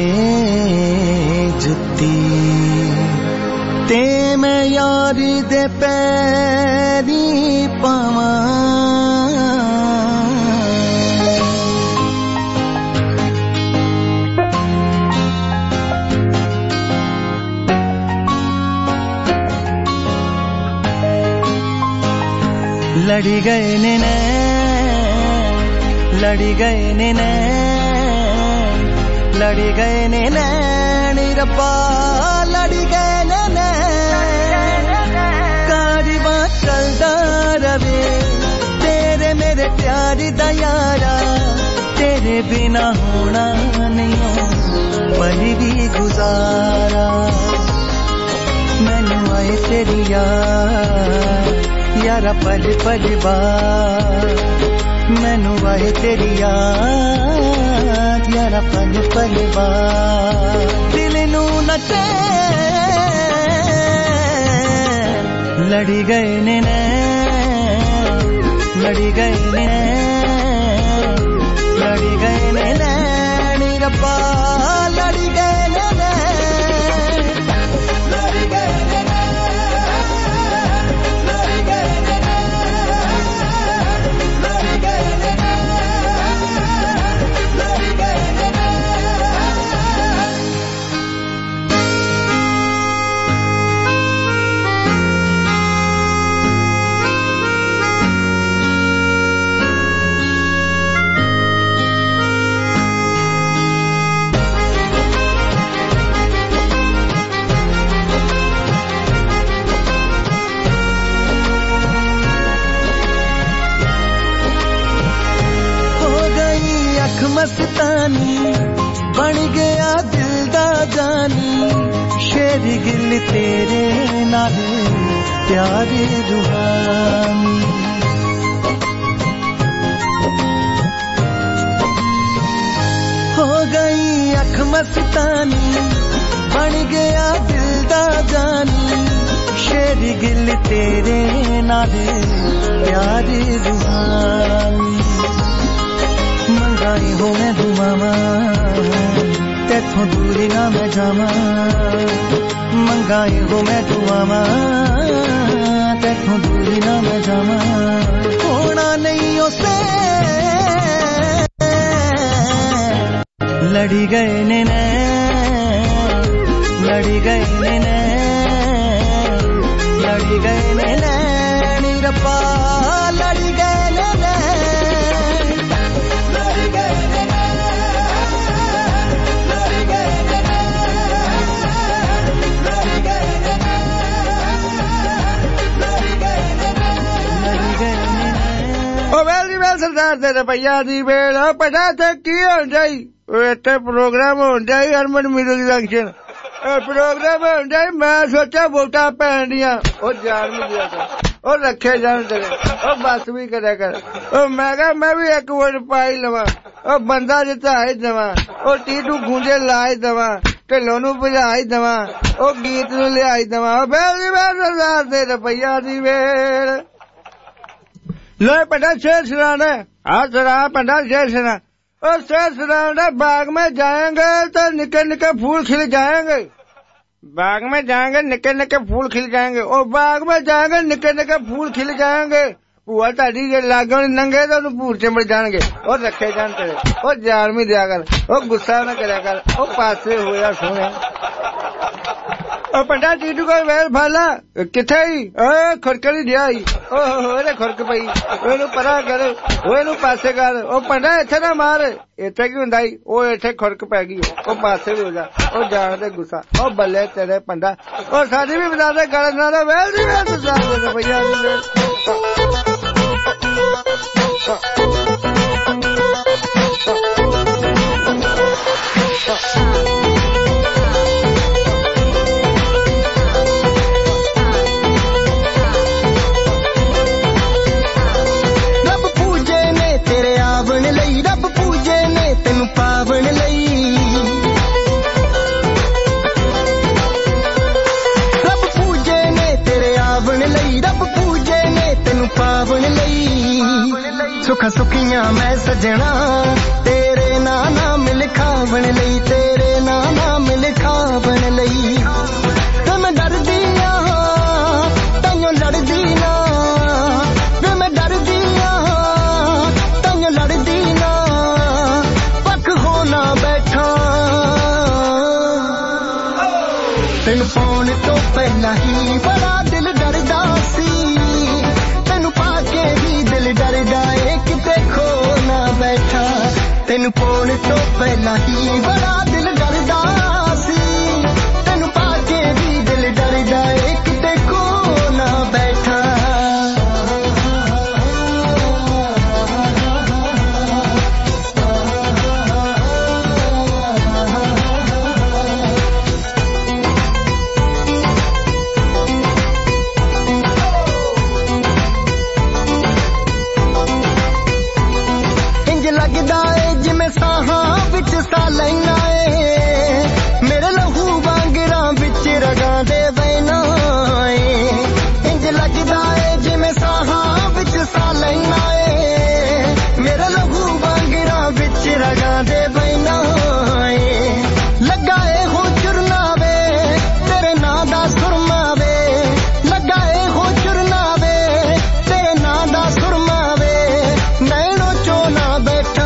ਜੁੱਤੀ ਤੇ ਮੈਂ ਯਾਰ ਦੇ ਪੈਰੀ ਪਾਵਾਂ लड़ी गए ने लड़ी गए ने लड़ी गए ने रब्बा लड़ी गए ने कारवां चलदा रवे तेरे मेरे प्यार दा यारा तेरे बिना होना नहीं पल भी गुजारा मैनू आए तेरी यारा पल पल बार मैनू आए तेरी यारा पल पल बार दिल नू नचे लड़ी गए ने लड़ी गए ने लड़ी गए ने रब्बा लड़ी गए ने लड़ी गए बन गया दिल दा जानी शेर गिल तेरे नाल प्यार रूहानी हो गई अख मस्तानी बन गया दिल दा जानी शेर गिल तेरे नाल प्यार रूहानी मंगाई हो मैं दुआवा तेथों दूरी ना मैं जावा मंगाई हो मैं दुआवा तेथों दूरी ना मैं जावा होना नहीं उसे लड़ी गए ने लड़ी गए ने लड़ी गए ने नी रब्बा लड़ी गए ने लड़ी गए ने लड़ी गए ने लड़ी गए ने लड़ी गए ने लड़ी गए ने ओ वेल जी वेल सरदार दे रपैया दी वेल पता थे की हो जाई इत्थे प्रोग्राम हो जाई हरमन म्यूजिक जंक्शन प्रोग्राम हो जाई मैं सोचा वोटा पैन दियां ओ जान नहीं दिया कर ओ रखे जान तेरे ओ बस भी करे कर ओ मैं कहा मैं भी एक वोट पाई लवा ओ बंदा जिता ही दवा ओ टीटू गूंजे लाई दवा ढिल्लों नू भजाई दवा ओ गीत नू लियाई दवा ओ बेल दी वेल सरदार दे रपैया दी वेल ले पटा शेर सुनाना हाँ सुना पटा शेर सुना और शेर सुनाना बाग में जाएंगे तो निके निके फूल खिल जाएंगे बाग में जाएंगे निके निके फूल खिल जाएंगे और बाग में जाएंगे निके निके फूल खिल जाएंगे भूआ ताड़ी जे लागे नंगे तो भूर चिमड़ जाएंगे और रखे जान तेरे और जान भी दिया कर और गुस्सा न करया कर और पासे होया सोने ओ पंडा चीटू को वेल फाला किथे ही खुरकड़ी दिया ही ओरे खुरक पई ओनू परा कर ओनू पासे कर ओ पंडा इथे ना मार इथे की हुंदा ही ओ इथे खुरक पै गई ओ पासे हो जा ओ जान दे गुस्सा ओ बल्ले तेरे पंडा ओ साडी भी बता दे गल ना वेल दी वेल साथ दे भैया पावन लई रब पूजे ने तेरे आवन लई रब पूजे ने तेनू पावन लई सुख सुखियां मैं सजना तेरे नाम लिखावन लई तेरे नाम लिखावन लई मैं डरदी ना तैयों लड़दी ना मैं डरदी ना तैयों लड़दी ना होना बैठा तेन पाउण तो पहला ही बड़ा दिल डरदा सी तेन पाके भी दिल डरदा ए किते खो ना बैठा तेन पाउण तो पहला ही बड़ा दिल डरदा सी तेन पाके भी दिल डरदा ए किते खो ना बैठा लगदा है जिमें साहां विच सा लैना है मेरे लहू वांगरा विच रगां दे वैना है इंज लगदा है जिमें साहां विच सा लैना है मेरे लहू वांगरा विच रगां दे वैना है लगाए हो चुरना वे तेरे नां दा सुरमा वे लगाए हो चुरना वे तेरे नां दा सुरमा वे नैनो चोना बैठा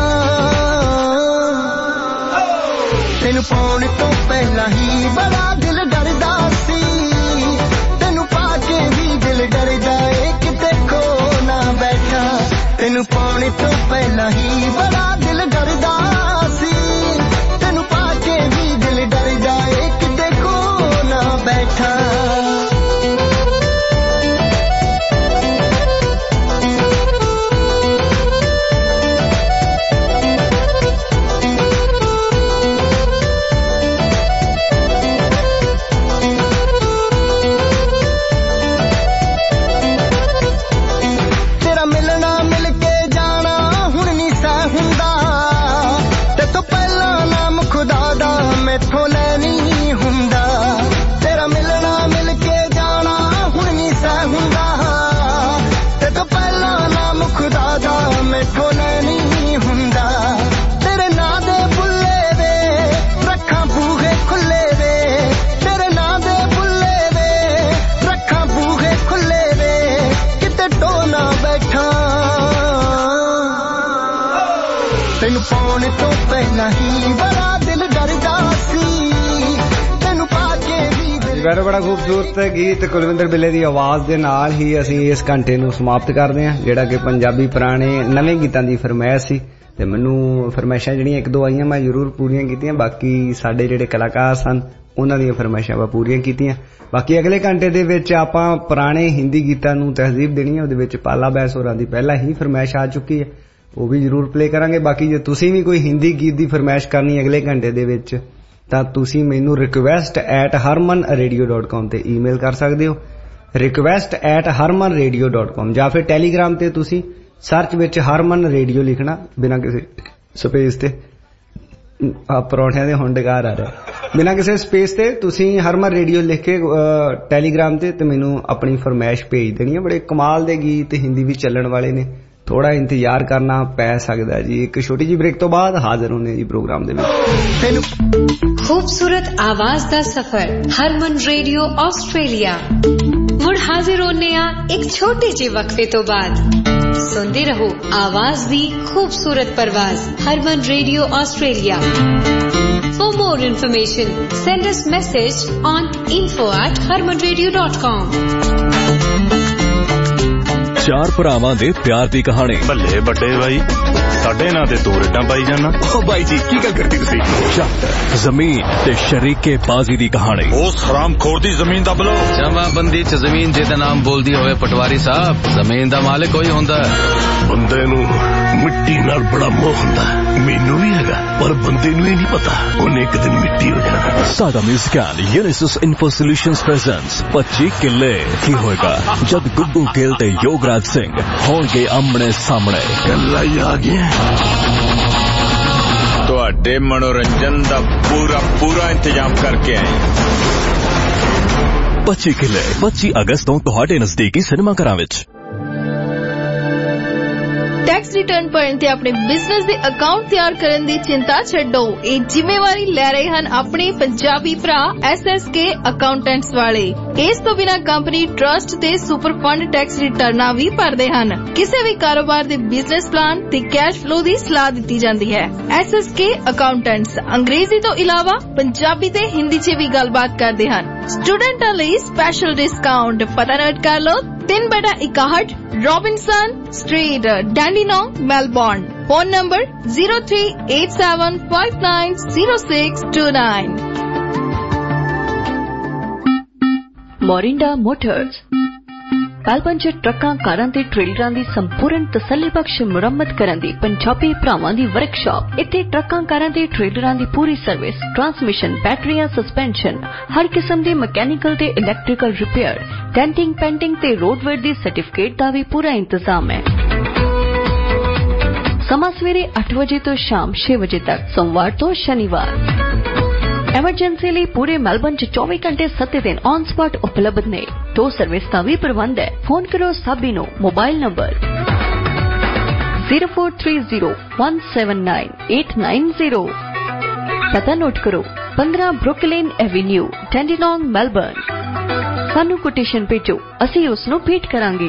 तेनू पाउण तो पहला ही बड़ा दिल डरदा सी तेनू पाके भी दिल डरदा ए किते खो ना बैठा तेनू पाउण तो पहला ही बड़ा दिल डरदा सी तेनू पाके भी दिल डरदा ए किते खो ना बैठा ਤੈਨੂੰ ਪਾਉਣ ਤੋਂ ਪਹਿਲਾਂ ਹੀ ਬੜਾ ਦਿਲ ਡਰਦਾ ਸੀ ਤੈਨੂੰ ਪਾ ਕੇ ਵੀ ਬੜਾ ਖੂਬਸੂਰਤ ਗੀਤ ਕੁਲਵਿੰਦਰ ਬਿੱਲੇ ਦੀ ਆਵਾਜ਼ ਦੇ ਨਾਲ ਹੀ ਅਸੀਂ ਇਸ ਘੰਟੇ ਨੂੰ ਸਮਾਪਤ ਕਰਦੇ ਹਾਂ, ਜਿਹੜਾ ਕਿ ਪੰਜਾਬੀ ਪੁਰਾਣੇ ਨਵੇਂ ਗੀਤਾਂ ਦੀ ਫਰਮਾਇਸ਼ ਸੀ। ਤੇ ਮੈਨੂੰ ਫਰਮਾਇਸ਼ਾਂ ਜਿਹੜੀਆਂ ਇੱਕ ਦੋ ਆਈਆਂ ਮੈਂ ਜ਼ਰੂਰ ਪੂਰੀਆਂ ਕੀਤੀਆਂ, ਬਾਕੀ ਸਾਡੇ ਜਿਹੜੇ ਕਲਾਕਾਰ ਸਨ ਉਹਨਾਂ ਦੀਆਂ ਫਰਮਾਇਸ਼ਾਂ ਮੈਂ ਪੂਰੀਆਂ ਕੀਤੀਆਂ। ਬਾਕੀ ਅਗਲੇ ਘੰਟੇ ਦੇ ਵਿੱਚ ਆਪਾਂ ਪੁਰਾਣੇ ਹਿੰਦੀ ਗੀਤਾਂ ਨੂੰ ਤਹਿਜ਼ੀਬ ਦੇਣੀ ਹੈ, ਉਹਦੇ ਵਿੱਚ ਪਾਲਾ ਬੈਸ ਹੋਰਾਂ ਦੀ ਪਹਿਲਾਂ ਹੀ ਫਰਮਾਇਸ਼ ਆ ਚੁੱਕੀ ਹੈ, ਉਹ ਵੀ ਜ਼ਰੂਰ ਪਲੇ ਕਰਾਂਗੇ। ਬਾਕੀ ਜੇ ਤੁਸੀਂ ਵੀ ਕੋਈ ਹਿੰਦੀ ਗੀਤ ਦੀ ਫਰਮਾਇਸ਼ ਕਰਨੀ ਅਗਲੇ ਘੰਟੇ ਦੇ ਵਿੱਚ ਤਾਂ ਤੁਸੀਂ ਮੈਨੂੰ request@harmanradio.com ਤੇ ਈਮੇਲ ਕਰ ਸਕਦੇ ਹੋ, request@harmanradio.com, ਜਾਂ ਫਿਰ ਟੈਲੀਗ੍ਰਾਮ ਤੇ ਤੁਸੀਂ ਸਰਚ ਵਿੱਚ ਹਰਮਨ ਰੇਡੀਓ ਲਿਖਣਾ ਬਿਨਾਂ ਕਿਸੇ ਸਪੇਸ ਤੇ। ਪਰੌਂਠਿਆਂ ਦੇ ਹੁਣ ਡਕਾਰ ਆ ਰਿਹਾ, ਬਿਨਾਂ ਕਿਸੇ ਸਪੇਸ ਤੇ ਤੁਸੀਂ ਹਰਮਨ ਰੇਡੀਓ ਲਿਖ ਕੇ ਟੈਲੀਗ੍ਰਾਮ ਤੇ ਮੈਨੂੰ ਆਪਣੀ ਫਰਮਾਇਸ਼ ਭੇਜ ਦੇਣੀ ਹੈ। ਬੜੇ ਕਮਾਲ ਦੇ ਗੀਤ ਹਿੰਦੀ ਵੀ ਚੱਲਣ ਵਾਲੇ ਨੇ, ਥੋੜਾ ਇੰਤਜ਼ਾਰ ਕਰਨਾ ਪੈ ਸਕਦਾ ਜੀ। ਇੱਕ ਛੋਟੀ ਜਿਹੀ ਬ੍ਰੇਕ ਤੋਂ ਬਾਅਦ ਹਾਜ਼ਰ ਹੋਣੇ ਜੀ ਪ੍ਰੋਗਰਾਮ ਦੇ ਵਿੱਚ। खूबसूरत आवाज दा सफर हरमन रेडियो ऑस्ट्रेलिया मुड़ हाजिर होने एक छोटे जे वक्फे तो बाद। सुनते रहो आवाज दी खूबसूरत परवाज Harman radio Australia. For more information send us message on info@harmanradio.com। ਚਾਰ ਭਰਾਵਾਂ ਦੇ ਪਿਆਰ ਦੀ ਕਹਾਣੀ। ਬੱਲੇ ਵੱਡੇ ਬਾਈ, ਸਾਡੇ ਨਾਂ ਤੇ ਤੂੰ ਰੇਡਾਂ ਪਾਈ ਜਾਣਾ। ਓ ਬਾਈ ਜੀ ਕੀ ਗੱਲ ਕਰਦੀ ਤੁਸੀਂ? ਜ਼ਮੀਨ ਤੇ ਸ਼ਰੀਕੇ ਬਾਜ਼ੀ ਦੀ ਕਹਾਣੀ। ਉਸ ਹਰਾਮਖੋਰ ਦੀ ਜ਼ਮੀਨ ਦੱਬ ਲਓ। ਜਮਾਬੰਦੀ ਚ ਜ਼ਮੀਨ ਜਿਹਦਾ ਨਾਮ ਬੋਲਦੀ ਹੋਵੇ ਪਟਵਾਰੀ ਸਾਹਿਬ, ਜ਼ਮੀਨ ਦਾ ਮਾਲਕ ਕੋਈ ਹੁੰਦਾ। ਬੰਦੇ ਨੂੰ ਮਿੱਟੀ ਨਾਲ ਬੜਾ ਮੋਹ ਹੁੰਦਾ, ਮੈਨੂੰ ਵੀ ਹੈਗਾ, ਪਰ ਬੰਦੇ ਨੂੰ ਇਹ ਨਹੀਂ ਪਤਾ ਉਹਨੇ ਇੱਕ ਦਿਨ ਮਿੱਟੀ ਹੋ ਜਾਣਾ। ਸਾਡਾ musical Unisys info solutions presents 25 ਕਿੱਲੇ। ਕੀ ਹੋਏਗਾ ਜਦ ਗੁੱਗੂ ਗਿੱਲ ਤੇ ਯੋਗਰਾਜ ਸਿੰਘ ਹੋਣਗੇ ਆਮਣੇ ਸਾਹਮਣੇ? ਗੱਲਾਂ ਹੀ ਆ ਗਈਆਂ। ਤੁਹਾਡੇ ਮਨੋਰੰਜਨ ਦਾ ਪੂਰਾ ਇੰਤਜ਼ਾਮ ਕਰਕੇ ਆਏ। 25 ਕਿੱਲੇ 25 ਅਗਸਤ ਤੋਂ ਤੁਹਾਡੇ ਨਜ਼ਦੀਕੀ ਸਿਨੇਮਾ ਘਰਾਂ ਵਿੱਚ। ਟੈਕਸ ਰਿਟਰਨ ਭਰਨ ਤੇ ਆਪਣੇ ਬਿਜ਼ਨਸ ਦੇ ਅਕਾਊਂਟ ਤਿਆਰ ਕਰਨ ਦੀ ਚਿੰਤਾ ਛੱਡੋ। ਇਹ ਜ਼ਿੰਮੇਵਾਰੀ ਲੈ ਰਹੇ ਹਨ ਆਪਣੇ ਪੰਜਾਬੀ ਭਰਾ SSK ਅਕਾਊਂਟੈਂਟਸ ਵਾਲੇ। ਇਸ ਤੋਂ ਬਿਨਾਂ ਕੰਪਨੀ ਟਰਸਟ ਤੇ ਸੁਪਰ ਫੰਡ ਟੈਕਸ ਰਿਟਰਨਾਂ ਵੀ ਭਰਦੇ ਹਨ। ਕਿਸੇ ਵੀ ਕਾਰੋਬਾਰ ਦੇ ਬਿਜ਼ਨਸ ਪਲਾਨ ਤੇ ਕੈਸ਼ ਫਲੋ ਦੀ ਸਲਾਹ ਦਿੱਤੀ ਜਾਂਦੀ ਹੈ। SSK ਅਕਾਊਂਟੈਂਟਸ ਅੰਗਰੇਜ਼ੀ ਤੋਂ ਇਲਾਵਾ ਪੰਜਾਬੀ ਤੇ ਹਿੰਦੀ 'ਚ ਵੀ ਗੱਲਬਾਤ ਕਰਦੇ ਹਨ। ਸਟੂਡੈਂਟਾਂ ਲਈ ਸਪੈਸ਼ਲ ਡਿਸਕਾਊਂਟ। ਪਤਾ ਨੋਟ ਕਰ ਲਓ, 3/61 Robinson street, Dandenong, Melbourne. Phone number 0387590629। Morinda motors Melbourne 'ਚ ਟਰੱਕਾਂ, ਕਾਰਾਂ ਤੇ ਟ੍ਰੇਲਰਾਂ ਦੀ ਸੰਪੂਰਨ ਤਸੱਲੀਬਖਸ਼ ਮੁਰੰਮਤ ਕਰਨ ਦੀ ਪੰਜਾਬੀ ਭਰਾਵਾਂ ਦੀ ਵਰਕਸ਼ਾਪ। ਇੱਥੇ ਟਰੱਕਾਂ, ਕਾਰਾਂ ਤੇ ਟ੍ਰੇਲਰਾਂ ਦੀ ਪੂਰੀ ਸਰਵਿਸ, ਟਰਾਂਸਮਿਸ਼ਨ, ਬੈਟਰੀਆਂ, ਸਸਪੈਂਸ਼ਨ, ਹਰ ਕਿਸਮ ਦੀ ਮਕੈਨੀਕਲ ਤੇ ਇਲੈਕਟ੍ਰੀਕਲ ਰਿਪੇਅਰ, ਡੈਂਟਿੰਗ, ਪੈਂਟਿੰਗ ਤੇ ਰੋਡਵੇਅਰ ਦੀ ਸਰਟੀਫਿਕੇਟ ਦਾ ਵੀ ਪੂਰਾ ਇੰਤਜ਼ਾਮ ਹੈ। ਸਮਾਂ ਸਵੇਰੇ 8 ਵਜੇ ਤੋਂ ਸ਼ਾਮ 6 ਵਜੇ ਤੱਕ, ਸੋਮਵਾਰ ਤੋਂ ਸ਼ਨੀਵਾਰ। ਐਮਰਜੈਂਸੀ ਲਈ ਪੂਰੇ ਮੈਲਬੌਰਨ 'ਚ 24 ਘੰਟੇ 7 ਦਿਨ ਔਨ ਸਪੌਟ ਉਪਲਬਧ ਨੇ। ਟੋ ਸਰਵਿਸ ਦਾ ਵੀ ਪ੍ਰਬੰਧ ਹੈ। ਫੋਨ ਕਰੋ ਸਾਬੀ ਨੂੰ। Mobile number 0430179890। ਪਤਾ ਨੋਟ ਕਰੋ, 15 ਬਰੁਕਲਿਨ ਐਵੇਨਿਊ, ਡੈਂਡੀਨੋਂਗ, ਮੈਲਬੌਰਨ। ਸਾਨੂੰ ਕੋਟੇਸ਼ਨ ਭੇਜੋ, ਅਸੀਂ ਉਸ ਨੂੰ ਭੇਟ ਕਰਾਂਗੇ।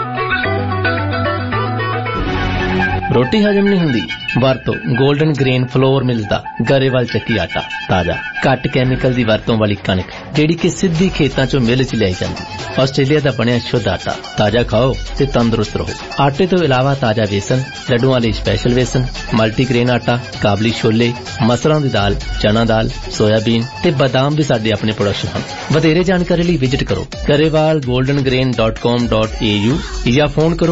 ਰੋਟੀ ਹਜਮ ਨਹੀਂ ਹੁੰਦੀ? ਵਰਤੋ 골ਡਨ ਗ੍ਰੇਨ ਫਲੋਰ ਮਿਲਦਾ ਗਰੇਵਾਲ ਚੱਕੀ ਆਟਾ। ਤਾਜ਼ਾ ਘੱਟ ਕੈਮੀਕਲ ਦੀ ਵਰਤੋਂ ਵਾਲੀ ਕਣਕ ਜਿਹੜੀ ਕਿ ਸਿੱਧੀ ਖੇਤਾਂ ਚੋਂ ਮਿਲ 'ਚ ਲਿਆਈ ਜਾਂਦੀ। ਆਸਟ੍ਰੇਲੀਆ ਦਾ ਬਣਿਆ ਸ਼ੁੱਧ ਆਟਾ। ਤਾਜ਼ਾ ਖਾਓ ਤੇ ਤੰਦਰੁਸਤ ਰਹੋ। ਆਟੇ ਤੋਂ ਇਲਾਵਾ ਤਾਜ਼ਾ ਵੇਸਣ, ਲੱਡੂਆਂ ਲਈ ਸਪੈਸ਼ਲ ਵੇਸਣ, ਮਲਟੀਗ੍ਰੇਨ ਆਟਾ, ਕਾਬਲੀ ਛੋਲੇ, ਮਸਰਾਂ ਦੀ ਦਾਲ, ਚਨਾ ਦਾਲ, ਸੋਇਆਬੀਨ ਤੇ ਬਦਾਮ ਵੀ ਸਾਡੇ ਆਪਣੇ ਪ੍ਰੋਡਕਸ਼ਨ ਹਨ। ਵਧੇਰੇ ਜਾਣਕਾਰੀ ਲਈ ਵਿਜ਼ਿਟ ਕਰੋ garewalgoldengrain.com.au ਜਾਂ ਫੋਨ ਕਰੋ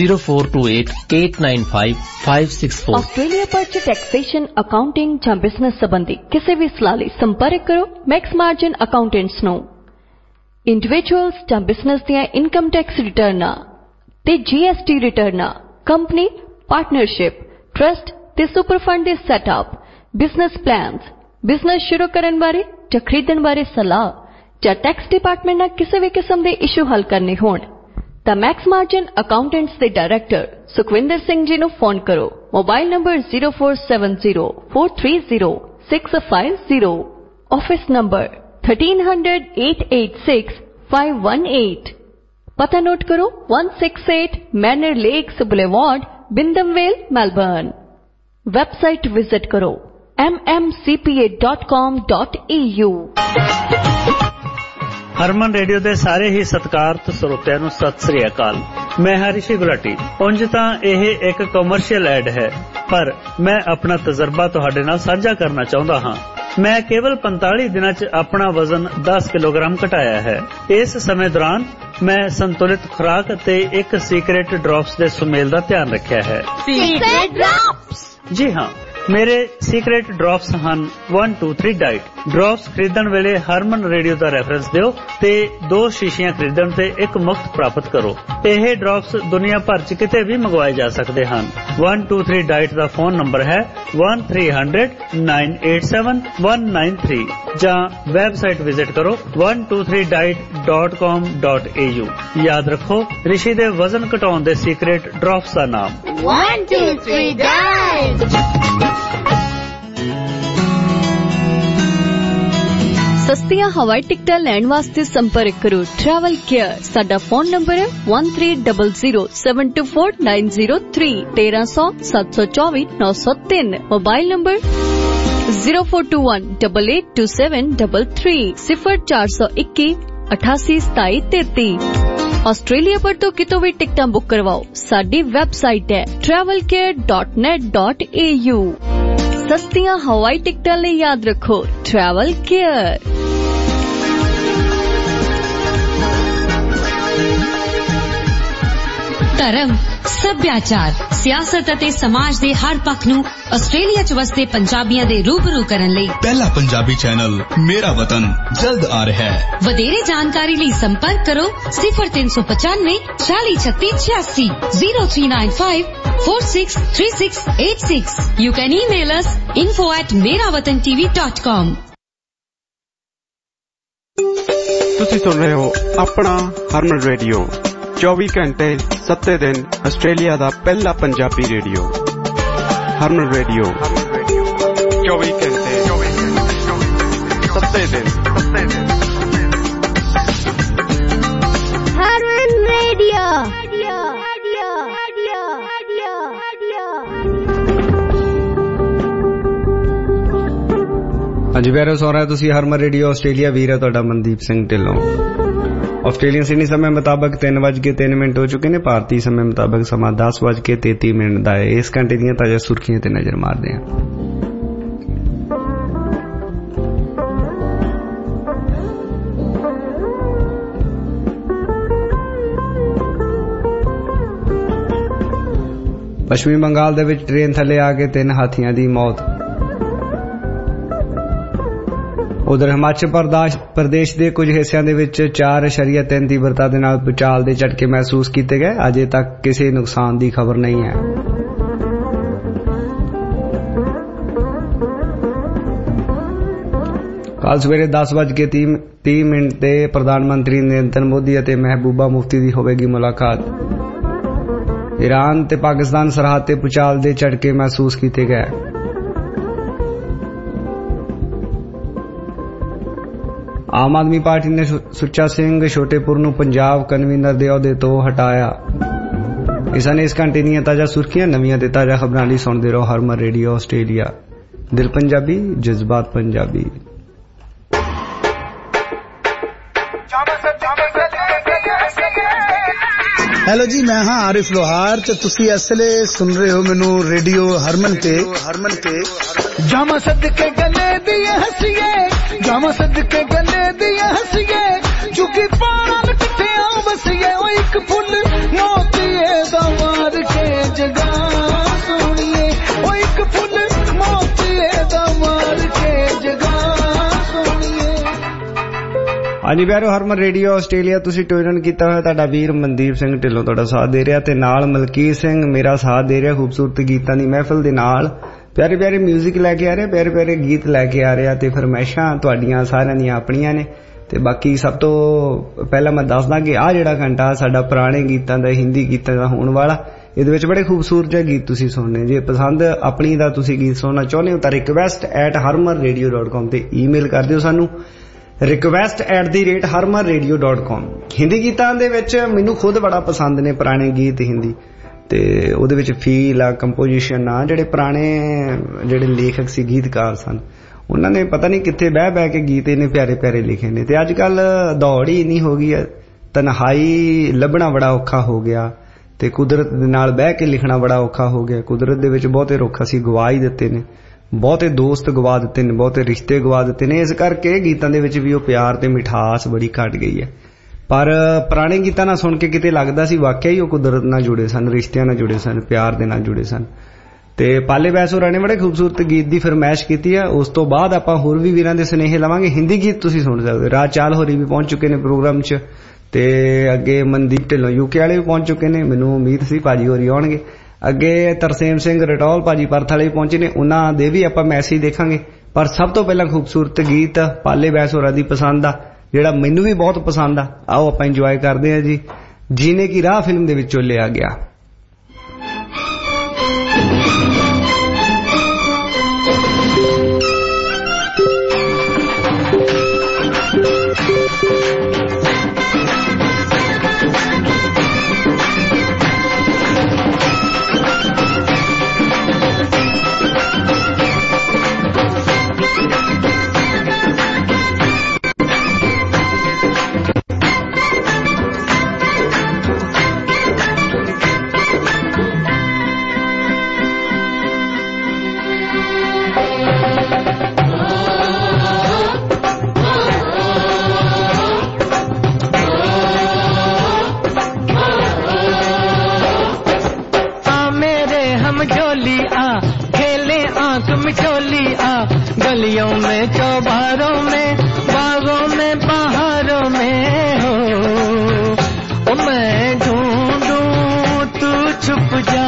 0428895564। ਆਸਟ੍ਰੇਲੀਆ ਪਰ 'ਚ ਟੈਕਸੇਸ਼ਨ, ਅਕਾਊਂਟਿੰਗ ਜਾਂ ਬਿਜ਼ਨਸ ਸੰਬੰਧੀ ਕਿਸੇ ਵੀ ਸਲਾਹ ਲਈ ਸੰਪਰਕ ਕਰੋ ਮੈਕਸ ਮਾਰਜਨ ਅਕਾਊਂਟੈਂਟਸ ਨੂੰ। ਇੰਡੀਵਿਜੂਅਲਸ ਜਾਂ ਬਿਜ਼ਨਸ ਦੀਆਂ ਇਨਕਮ ਟੈਕਸ ਰਿਟਰਨਾਂ ਤੇ GST ਰਿਟਰਨਾਂ, ਕੰਪਨੀ, ਪਾਰਟਨਰਸ਼ਿਪ, ਟਰਸਟ ਤੇ ਸੁਪਰ ਫੰਡ ਦੇ ਸੈਟਅਪ, ਬਿਜ਼ਨਸ ਪਲਾਨਸ, ਬਿਜ਼ਨਸ ਸ਼ੁਰੂ ਕਰਨ ਬਾਰੇ ਜਾਂ ਖਰੀਦਣ ਬਾਰੇ ਸਲਾਹ, ਜਾਂ ਟੈਕਸ ਡਿਪਾਰਟਮੈਂਟ ਨਾਲ ਕਿਸੇ ਵੀ ਕਿਸਮ ਦੇ ਇਸ਼ੂ ਹੱਲ ਕਰਨੇ ਹੋਣ ਤਾਂ ਮੈਕਸ ਮਾਰਜਨ ਅਕਾਊਂਟੈਂਟਸ ਦੇ ਡਾਇਰੈਕਟਰ ਸੁਖਵਿੰਦਰ ਸਿੰਘ ਜੀ ਨੂੰ ਫੋਨ ਕਰੋ। Mobile number 0470430650। Office number 1300-886-518। ਪਤਾ ਨੋਟ ਕਰੋ 168 manner lakes boulevard, Wyndham Vale, Melbourne. Website visit ਕਰੋ mmcpa.com.au। ਹਰਮਨ ਰੇਡੀਓ ਦੇ ਸਾਰੇ ਹੀ ਸਤਿਕਾਰਤ ਸਰੋਤਿਆਂ ਨੂੰ ਸਤਿ ਸ੍ਰੀ ਅਕਾਲ। ਮੈਂ ਹਰੀਸ਼ੀ ਗੁਲਾਟੀ। ਉਂਝ ਤਾਂ ਇਹ ਇੱਕ ਕਮਰਸ਼ੀਅਲ ਐਡ ਹੈ, ਪਰ ਮੈਂ ਆਪਣਾ ਤਜਰਬਾ ਤੁਹਾਡੇ ਨਾਲ ਸਾਂਝਾ ਕਰਨਾ ਚਾਹੁੰਦਾ ਹਾਂ। ਮੈਂ ਕੇਵਲ 45 ਦਿਨਾਂ 'ਚ ਆਪਣਾ ਵਜ਼ਨ 10 ਕਿਲੋਗ੍ਰਾਮ ਘਟਾਇਆ ਹੈ। ਇਸ ਸਮੇਂ ਦੌਰਾਨ ਮੈਂ ਸੰਤੁਲਿਤ ਖੁਰਾਕ ਅਤੇ ਇੱਕ ਸੀਕ੍ਰੇਟ ਡ੍ਰੌਪਸ ਦੇ ਸੁਮੇਲ ਦਾ ਧਿਆਨ ਰੱਖਿਆ ਹੈ। Secret drops? ਜੀ ਹਾਂ, ਮੇਰੇ ਸੀਕ੍ਰੇਟ ਡ੍ਰੌਪਸ ਹਨ 1 2 3 ਡਾਈਟ। ਡ੍ਰੌਪਸ ਖਰੀਦਣ ਵੇਲੇ ਹਰਮਨ ਰੇਡੀਓ ਦਾ ਰੈਫਰੈਂਸ ਦਿਓ ਤੇ 2 ਸ਼ੀਸ਼ੀਆਂ ਖਰੀਦਣ ਤੇ 1 ਮੁਫਤ ਪ੍ਰਾਪਤ ਕਰੋ। ਇਹ ਡ੍ਰੌਪਸ ਦੁਨੀਆ ਭਰ 'ਚ ਕਿਤੇ ਵੀ ਮੰਗਵਾਏ ਜਾ ਸਕਦੇ ਹਨ। 1 2 3 ਡਾਈਟ ਦਾ ਫੋਨ ਨੰਬਰ ਹੈ 1300-987-193 ਜਾਂ ਵੈਬਸਾਈਟ ਵਿਜ਼ਿਟ ਕਰੋ 123diet.com.au। ਯਾਦ ਰੱਖੋ, ਰਿਸ਼ੀ ਦੇ ਵਜ਼ਨ ਘਟਾਉਣ ਦੇ ਸੀਕ੍ਰੇਟ ਡ੍ਰੌਪਸ ਦਾ ਨਾਮ 1 2 3 ਡਾਈਟ। ਸਸਤੀਆਂ ਹਵਾਈ ਟਿਕਟਾਂ ਲੈਣ ਵਾਸਤੇ ਸੰਪਰਕ ਕਰੋ ਟਰੈਵਲ ਕੇਅਰ। ਸਾਡਾ ਫੋਨ ਨੰਬਰ ਹੈ 1300724903 1300-724-903। Mobile number 0421882733 0421882733। ਆਸਟ੍ਰੇਲੀਆ ਪਰ ਤੋਂ ਕਿਤੋਂ ਵੀ ਟਿਕਟਾਂ ਬੁੱਕ ਕਰਵਾਓ। ਸਾਡੀ ਵੈਬਸਾਈਟ ਹੈ travelcare.net.au। ਸਸਤੀਆਂ ਹਵਾਈ ਟਿਕਟਾਂ ਲਈ ਯਾਦ ਰੱਖੋ ਟਰੈਵਲ ਕੇਅਰ। ਧਰਮ, ਸੱਭਿਆਚਾਰ, ਸਿਆਸਤ ਅਤੇ ਸਮਾਜ ਦੇ ਹਰ ਪੱਖ ਨੂੰ ਆਸਟ੍ਰੇਲੀਆ 'ਚ ਵਸਦੇ ਪੰਜਾਬੀਆਂ ਦੇ ਰੂਬਰੂ ਕਰਨ ਲਈ ਪਹਿਲਾ ਪੰਜਾਬੀ ਚੈਨਲ ਮੇਰਾ ਵਤਨ ਜਲਦ ਆ ਰਿਹਾ ਹੈ। ਵਧੇਰੇ ਜਾਣਕਾਰੀ ਲਈ ਸੰਪਰਕ ਕਰੋ 0395 403686 0395463686। You can email us info@merawatantv.com। ਤੁਸੀਂ ਸੁਣ ਰਹੇ ਹੋ ਆਪਣਾ ਹਰਮਨ ਰੇਡੀਓ 24 ਘੰਟੇ 7 ਦਿਨ ਆਸਟ੍ਰੇਲੀਆ ਦਾ ਪਹਿਲਾ ਪੰਜਾਬੀ ਰੇਡੀਓ। ਹਰਮਨ ਰੇਡੀਓ 24 ਘੰਟੇ 7 ਦਿਨ। ਹਰਮਨ ਰੇਡੀਓ। ਹਾਂਜੀ ਪਿਆਰੋ, ਸੁਣ ਰਹੇ ਤੁਸੀਂ ਹਰਮਨ ਰੇਡੀਓ ਆਸਟ੍ਰੇਲੀਆ। ਵੀਰ ਹੈ ਤੁਹਾਡਾ ਮਨਦੀਪ ਸਿੰਘ ਢਿੱਲੋਂ। ਆਸਟ੍ਰੇਲੀਅਨ ਸਿਡਨੀ ਸਮੇਂ ਮੁਤਾਬਕ 3:03 ਹੋ ਚੁੱਕੇ ਨੇ। ਭਾਰਤੀ ਸਮੇਂ ਮੁਤਾਬਕ ਸਮਾਂ 10:33 ਦਾ ਹੈ। ਇਸ ਘੰਟੇ ਦੀਆਂ ਤਾਜ਼ਾ ਸੁਰਖੀਆਂ ਤੇ ਨਜ਼ਰ ਮਾਰਦੇ ਹਾਂ। ਪੱਛਮੀ ਬੰਗਾਲ ਦੇ ਵਿੱਚ ਟ੍ਰੇਨ ਥੱਲੇ ਆ ਕੇ 3 ਹਾਥੀਆਂ ਦੀ ਮੌਤ। ਉਧਰ ਹਿਮਾਚਲ ਪ੍ਰਦੇਸ਼ ਦੇ ਕੁਝ ਹਿੱਸਿਆਂ ਦੇ ਵਿੱਚ 4.3 ਤੀਬਰਤਾ ਦੇ ਨਾਲ ਭੂਚਾਲ ਦੇ ਝਟਕੇ ਮਹਿਸੂਸ ਕੀਤੇ ਗਏ। ਅਜੇ ਤੱਕ ਕਿਸੇ ਨੁਕਸਾਨ ਦੀ ਖਬਰ ਨਹੀਂ ਹੈ। ਕੱਲ ਸਵੇਰੇ 10:30 ਤੇ ਪ੍ਰਧਾਨ ਮੰਤਰੀ ਨਰਿੰਦਰ ਮੋਦੀ ਅਤੇ ਮਹਿਬੂਬਾ ਮੁਫਤੀ ਦੀ ਹੋਵੇਗੀ ਮੁਲਾਕਾਤ। ਈਰਾਨ ਤੇ ਪਾਕਿਸਤਾਨ ਸਰਹੱਦ ਤੇ ਭੂਚਾਲ ਦੇ ਝਟਕੇ ਮਹਿਸੂਸ ਕੀਤੇ ਗਏ। ਆਮ ਆਦਮੀ ਪਾਰਟੀ ਨੇ ਸੁੱਚਾ ਸਿੰਘ ਛੋਟੇਪੁਰ ਨੂੰ ਪੰਜਾਬ ਕਨਵੀਨਰ ਦੇ ਅਹੁਦੇ ਤੋਂ ਹਟਾਇਆ। ਇਸ ਨੇ ਇਸ ਘੰਟੇ ਦੀਆਂ ਤਾਜ਼ਾ ਸੁਰਖੀਆਂ, ਨਵੀਆਂ ਤੇ ਤਾਜ਼ਾ ਖਬਰਾਂ ਲਈ ਸੁਣਦੇ ਰਹੋ ਹਰਮਨ ਰੇਡੀਓ ਆਸਟ੍ਰੇਲੀਆ। ਦਿਲ ਪੰਜਾਬੀ, ਜਜ਼ਬਾਤ ਪੰਜਾਬੀ। ਹੈਲੋ ਜੀ, ਮੈਂ ਹਾਂ ਆਰਿਫ ਲੋਹਾਰ ਤੇ ਤੁਸੀਂ ਇਸ ਵੇਲੇ ਸੁਣ ਰਹੇ ਹੋ ਮੈਨੂੰ ਰੇਡੀਓ ਹਰਮਨ ਤੇ। ਜਾਵਾਂ ਸਦਕੇ ਗਲੇ ਦੀ ਹੱਸੀਏ, ਜਾਵਾਂ ਸਦਕੇ ਗਲੇ ਦੀ ਹੱਸੀਏ, ਚੁੱਕੀ ਪਾਰਾਂ ਕਿੱਥਿਆਂ ਵਸੀਏ। ਉਹ ਇੱਕ ਫੁੱਲ ਮੋਤੀਏ ਦਾ ਮਾਰ ਕੇ ਜਗਾ ਸੋਣੀਏ, ਉਹ ਇੱਕ ਫੁੱਲ ਮੋਤੀਏ ਦਾ ਮਾਰ ਕੇ ਜਗਾ ਸੋਣੀਏ। ਹਾਂਜੀ ਪਿਆਰੋ, ਹਰਮਨ ਰੇਡੀਓ ਆਸਟ੍ਰੇਲੀਆ ਤੁਸੀਂ ਟਿਊਨ ਕੀਤਾ ਹੋਇਆ। ਤੁਹਾਡਾ ਵੀਰ ਮਨਦੀਪ ਸਿੰਘ ਢਿੱਲੋਂ ਤੁਹਾਡਾ ਸਾਥ ਦੇ ਰਿਹਾ ਤੇ ਨਾਲ ਮਲਕੀਤ ਸਿੰਘ ਮੇਰਾ ਸਾਥ ਦੇ ਰਿਹਾ। ਖੂਬਸੂਰਤ ਗੀਤਾਂ ਦੀ ਮਹਿਫਲ ਦੇ ਨਾਲ ਪਿਆਰੇ ਪਿਆਰੇ ਮਿਊਜ਼ਿਕ ਲੈ ਕੇ ਆ ਰਿਹਾ, ਪਿਆਰੇ ਪਿਆਰੇ ਗੀਤ ਲੈ ਕੇ ਆ ਰਿਹਾ ਤੇ ਫਰਮਾਇਸ਼ਾਂ ਤੁਹਾਡੀਆਂ ਸਾਰਿਆਂ ਦੀਆਂ ਆਪਣੀਆਂ ਨੇ। ਤੇ ਬਾਕੀ ਸਭ ਤੋਂ ਪਹਿਲਾਂ ਮੈਂ ਦੱਸਦਾ ਕਿ ਆਹ ਜਿਹੜਾ ਘੰਟਾ ਸਾਡਾ ਪੁਰਾਣੇ ਗੀਤਾਂ ਦਾ, ਹਿੰਦੀ ਗੀਤਾਂ ਦਾ ਹੋਣ ਵਾਲਾ। ਇਹਦੇ ਵਿੱਚ ਬੜੇ ਖੂਬਸੂਰਤ ਜਿਹੇ ਗੀਤ ਤੁਸੀਂ ਸੁਣਨੇ। ਜੇ ਪਸੰਦ ਆਪਣੀ ਦਾ ਤੁਸੀਂ ਗੀਤ ਸੁਣਨਾ ਚਾਹੁੰਦੇ ਹੋ ਤਾਂ request@harmanradio.com ਤੇ ਈਮੇਲ ਕਰ ਦਿਓ ਸਾਨੂੰ request@harmanradio.com। ਹਿੰਦੀ ਗੀਤਾਂ ਦੇ ਵਿੱਚ ਮੈਨੂੰ ਖੁਦ ਬੜਾ ਪਸੰਦ ਨੇ ਪੁਰਾਣੇ ਗੀਤ ਹਿੰਦੀ। ਤੇ ਉਹਦੇ ਵਿੱਚ ਫੀਲ ਆ, ਕੰਪੋਜੀਸ਼ਨ ਆ, ਜਿਹੜੇ ਪੁਰਾਣੇ ਜਿਹੜੇ ਲੇਖਕ ਸੀ, ਗੀਤਕਾਰ ਸਨ, ਉਹਨਾਂ ਨੇ ਪਤਾ ਨਹੀਂ ਕਿੱਥੇ ਬਹਿ ਬਹਿ ਕੇ ਗੀਤ ਇੰਨੇ ਪਿਆਰੇ ਪਿਆਰੇ ਲਿਖੇ ਨੇ। ਤੇ ਅੱਜ ਕੱਲ ਦੌੜ ਹੀ ਇੰਨੀ ਹੋ ਗਈ ਹੈ, ਤਨਹਾਈ ਲੱਭਣਾ ਬੜਾ ਔਖਾ ਹੋ ਗਿਆ ਤੇ ਕੁਦਰਤ ਦੇ ਨਾਲ ਬਹਿ ਕੇ ਲਿਖਣਾ ਬੜਾ ਔਖਾ ਹੋ ਗਿਆ। ਕੁਦਰਤ ਦੇ ਵਿੱਚ ਬਹੁਤੇ ਰੁੱਖ ਅਸੀਂ ਗਵਾ ਹੀ ਦਿੱਤੇ ਨੇ, ਬਹੁਤੇ ਦੋਸਤ ਗਵਾ ਦਿੱਤੇ ਨੇ, ਬਹੁਤੇ ਰਿਸ਼ਤੇ ਗਵਾ ਦਿੱਤੇ ਨੇ। ਇਸ ਕਰਕੇ ਗੀਤਾਂ ਦੇ ਵਿੱਚ ਵੀ ਉਹ ਪਿਆਰ ਤੇ ਮਿਠਾਸ ਬੜੀ ਘਟ ਗਈ ਹੈ। ਪਰ ਪੁਰਾਣੇ ਗੀਤਾਂ ਨਾਲ ਸੁਣ ਕੇ ਕਿਤੇ ਲੱਗਦਾ ਸੀ ਵਾਕਿਆ ਹੀ ਉਹ ਕੁਦਰਤ ਨਾਲ ਜੁੜੇ ਸਨ, ਰਿਸ਼ਤਿਆਂ ਨਾਲ ਜੁੜੇ ਸਨ, ਪਿਆਰ ਦੇ ਨਾਲ ਜੁੜੇ ਸਨ। ਤੇ ਪਾਲੇ ਬੈਸ ਹੋਰਾਂ ਨੇ ਬੜੇ ਖੂਬਸੂਰਤ ਗੀਤ ਦੀ ਫਰਮਾਇਸ਼ ਕੀਤੀ ਹੈ। ਉਸ ਤੋਂ ਬਾਅਦ ਆਪਾਂ ਹੋਰ ਵੀ ਵੀਰਾਂ ਦੇ ਸੁਨੇਹੇ ਲਵਾਂਗੇ। ਹਿੰਦੀ ਗੀਤ ਤੁਸੀਂ ਸੁਣ ਸਕਦੇ। ਰਾਜ ਚਾਲ ਹੋਰੀ ਵੀ ਪਹੁੰਚ ਚੁੱਕੇ ਨੇ ਪ੍ਰੋਗਰਾਮ 'ਚ, ਤੇ ਅੱਗੇ ਮਨਦੀਪ ਢਿੱਲੋਂ UK ਵਾਲੇ ਵੀ ਪਹੁੰਚ ਚੁੱਕੇ ਨੇ। ਮੈਨੂੰ ਉਮੀਦ ਸੀ ਭਾਜੀ ਹੋਰੀ ਆਉਣਗੇ। ਅੱਗੇ ਤਰਸੇਮ ਸਿੰਘ ਰਟੌਲ ਭਾਜੀ ਪਰਥ ਵਾਲੇ ਵੀ ਪਹੁੰਚੇ ਨੇ, ਉਹਨਾਂ ਦੇ ਵੀ ਆਪਾਂ ਮੈਸੇਜ ਦੇਖਾਂਗੇ। ਪਰ ਸਭ ਤੋਂ ਪਹਿਲਾਂ ਖੂਬਸੂਰਤ ਗੀਤ ਪਾਲੇ ਬੈਸ ਹੋਰਾਂ ਦੀ ਪਸੰਦ ਆ, ਜਿਹੜਾ ਮੈਨੂੰ ਵੀ ਬਹੁਤ ਪਸੰਦ ਆ। ਆਓ ਆਪਾਂ ਇੰਜੋਏ ਕਰਦੇ ਹਾਂ ਜੀ। ਜੀਨੇ ਕੀ ਰਾਹ ਫਿਲਮ ਦੇ ਵਿੱਚੋਂ ਲਿਆ ਗਿਆ। गलियों में, चौबारों में, बागों में, पहाड़ों में हो, मैं ढूंढूं तू छुप जा।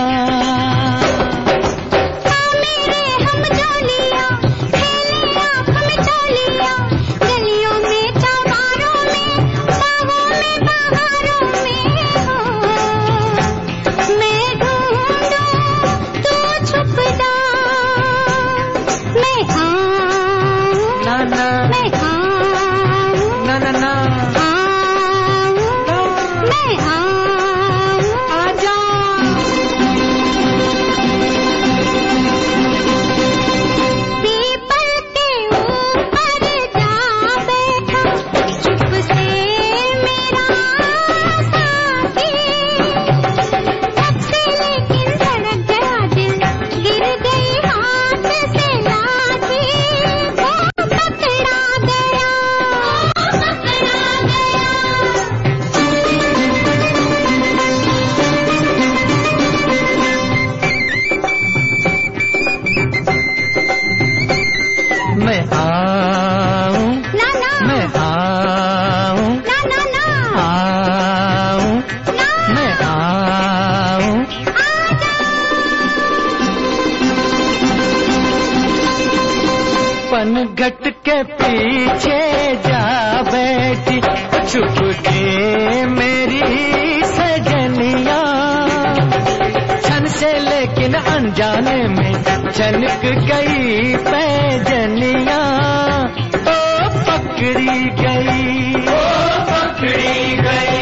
घट के पीछे जा बैठी छुप के मेरी सजनिया, छन से लेकिन अनजाने में छनक गई पैजनिया, ओ पकड़ी गई, ओ पकड़ी गई।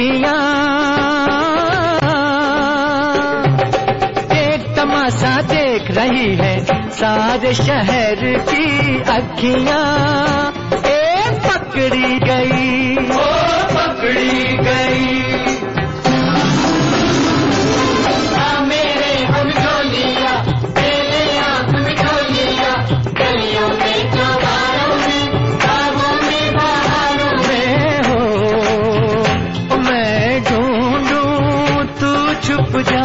अखियां, एक तमाशा देख रही है सारे शहर की अखियां, एक पकड़ी गई, ओ पकड़ी गई। मेरे हम ढोलिया, मेरे हम ढोलिया, गलियों में चौबारों में, गाँवों में बहारों में हो, मैं ढूंढूं तू छुप जा।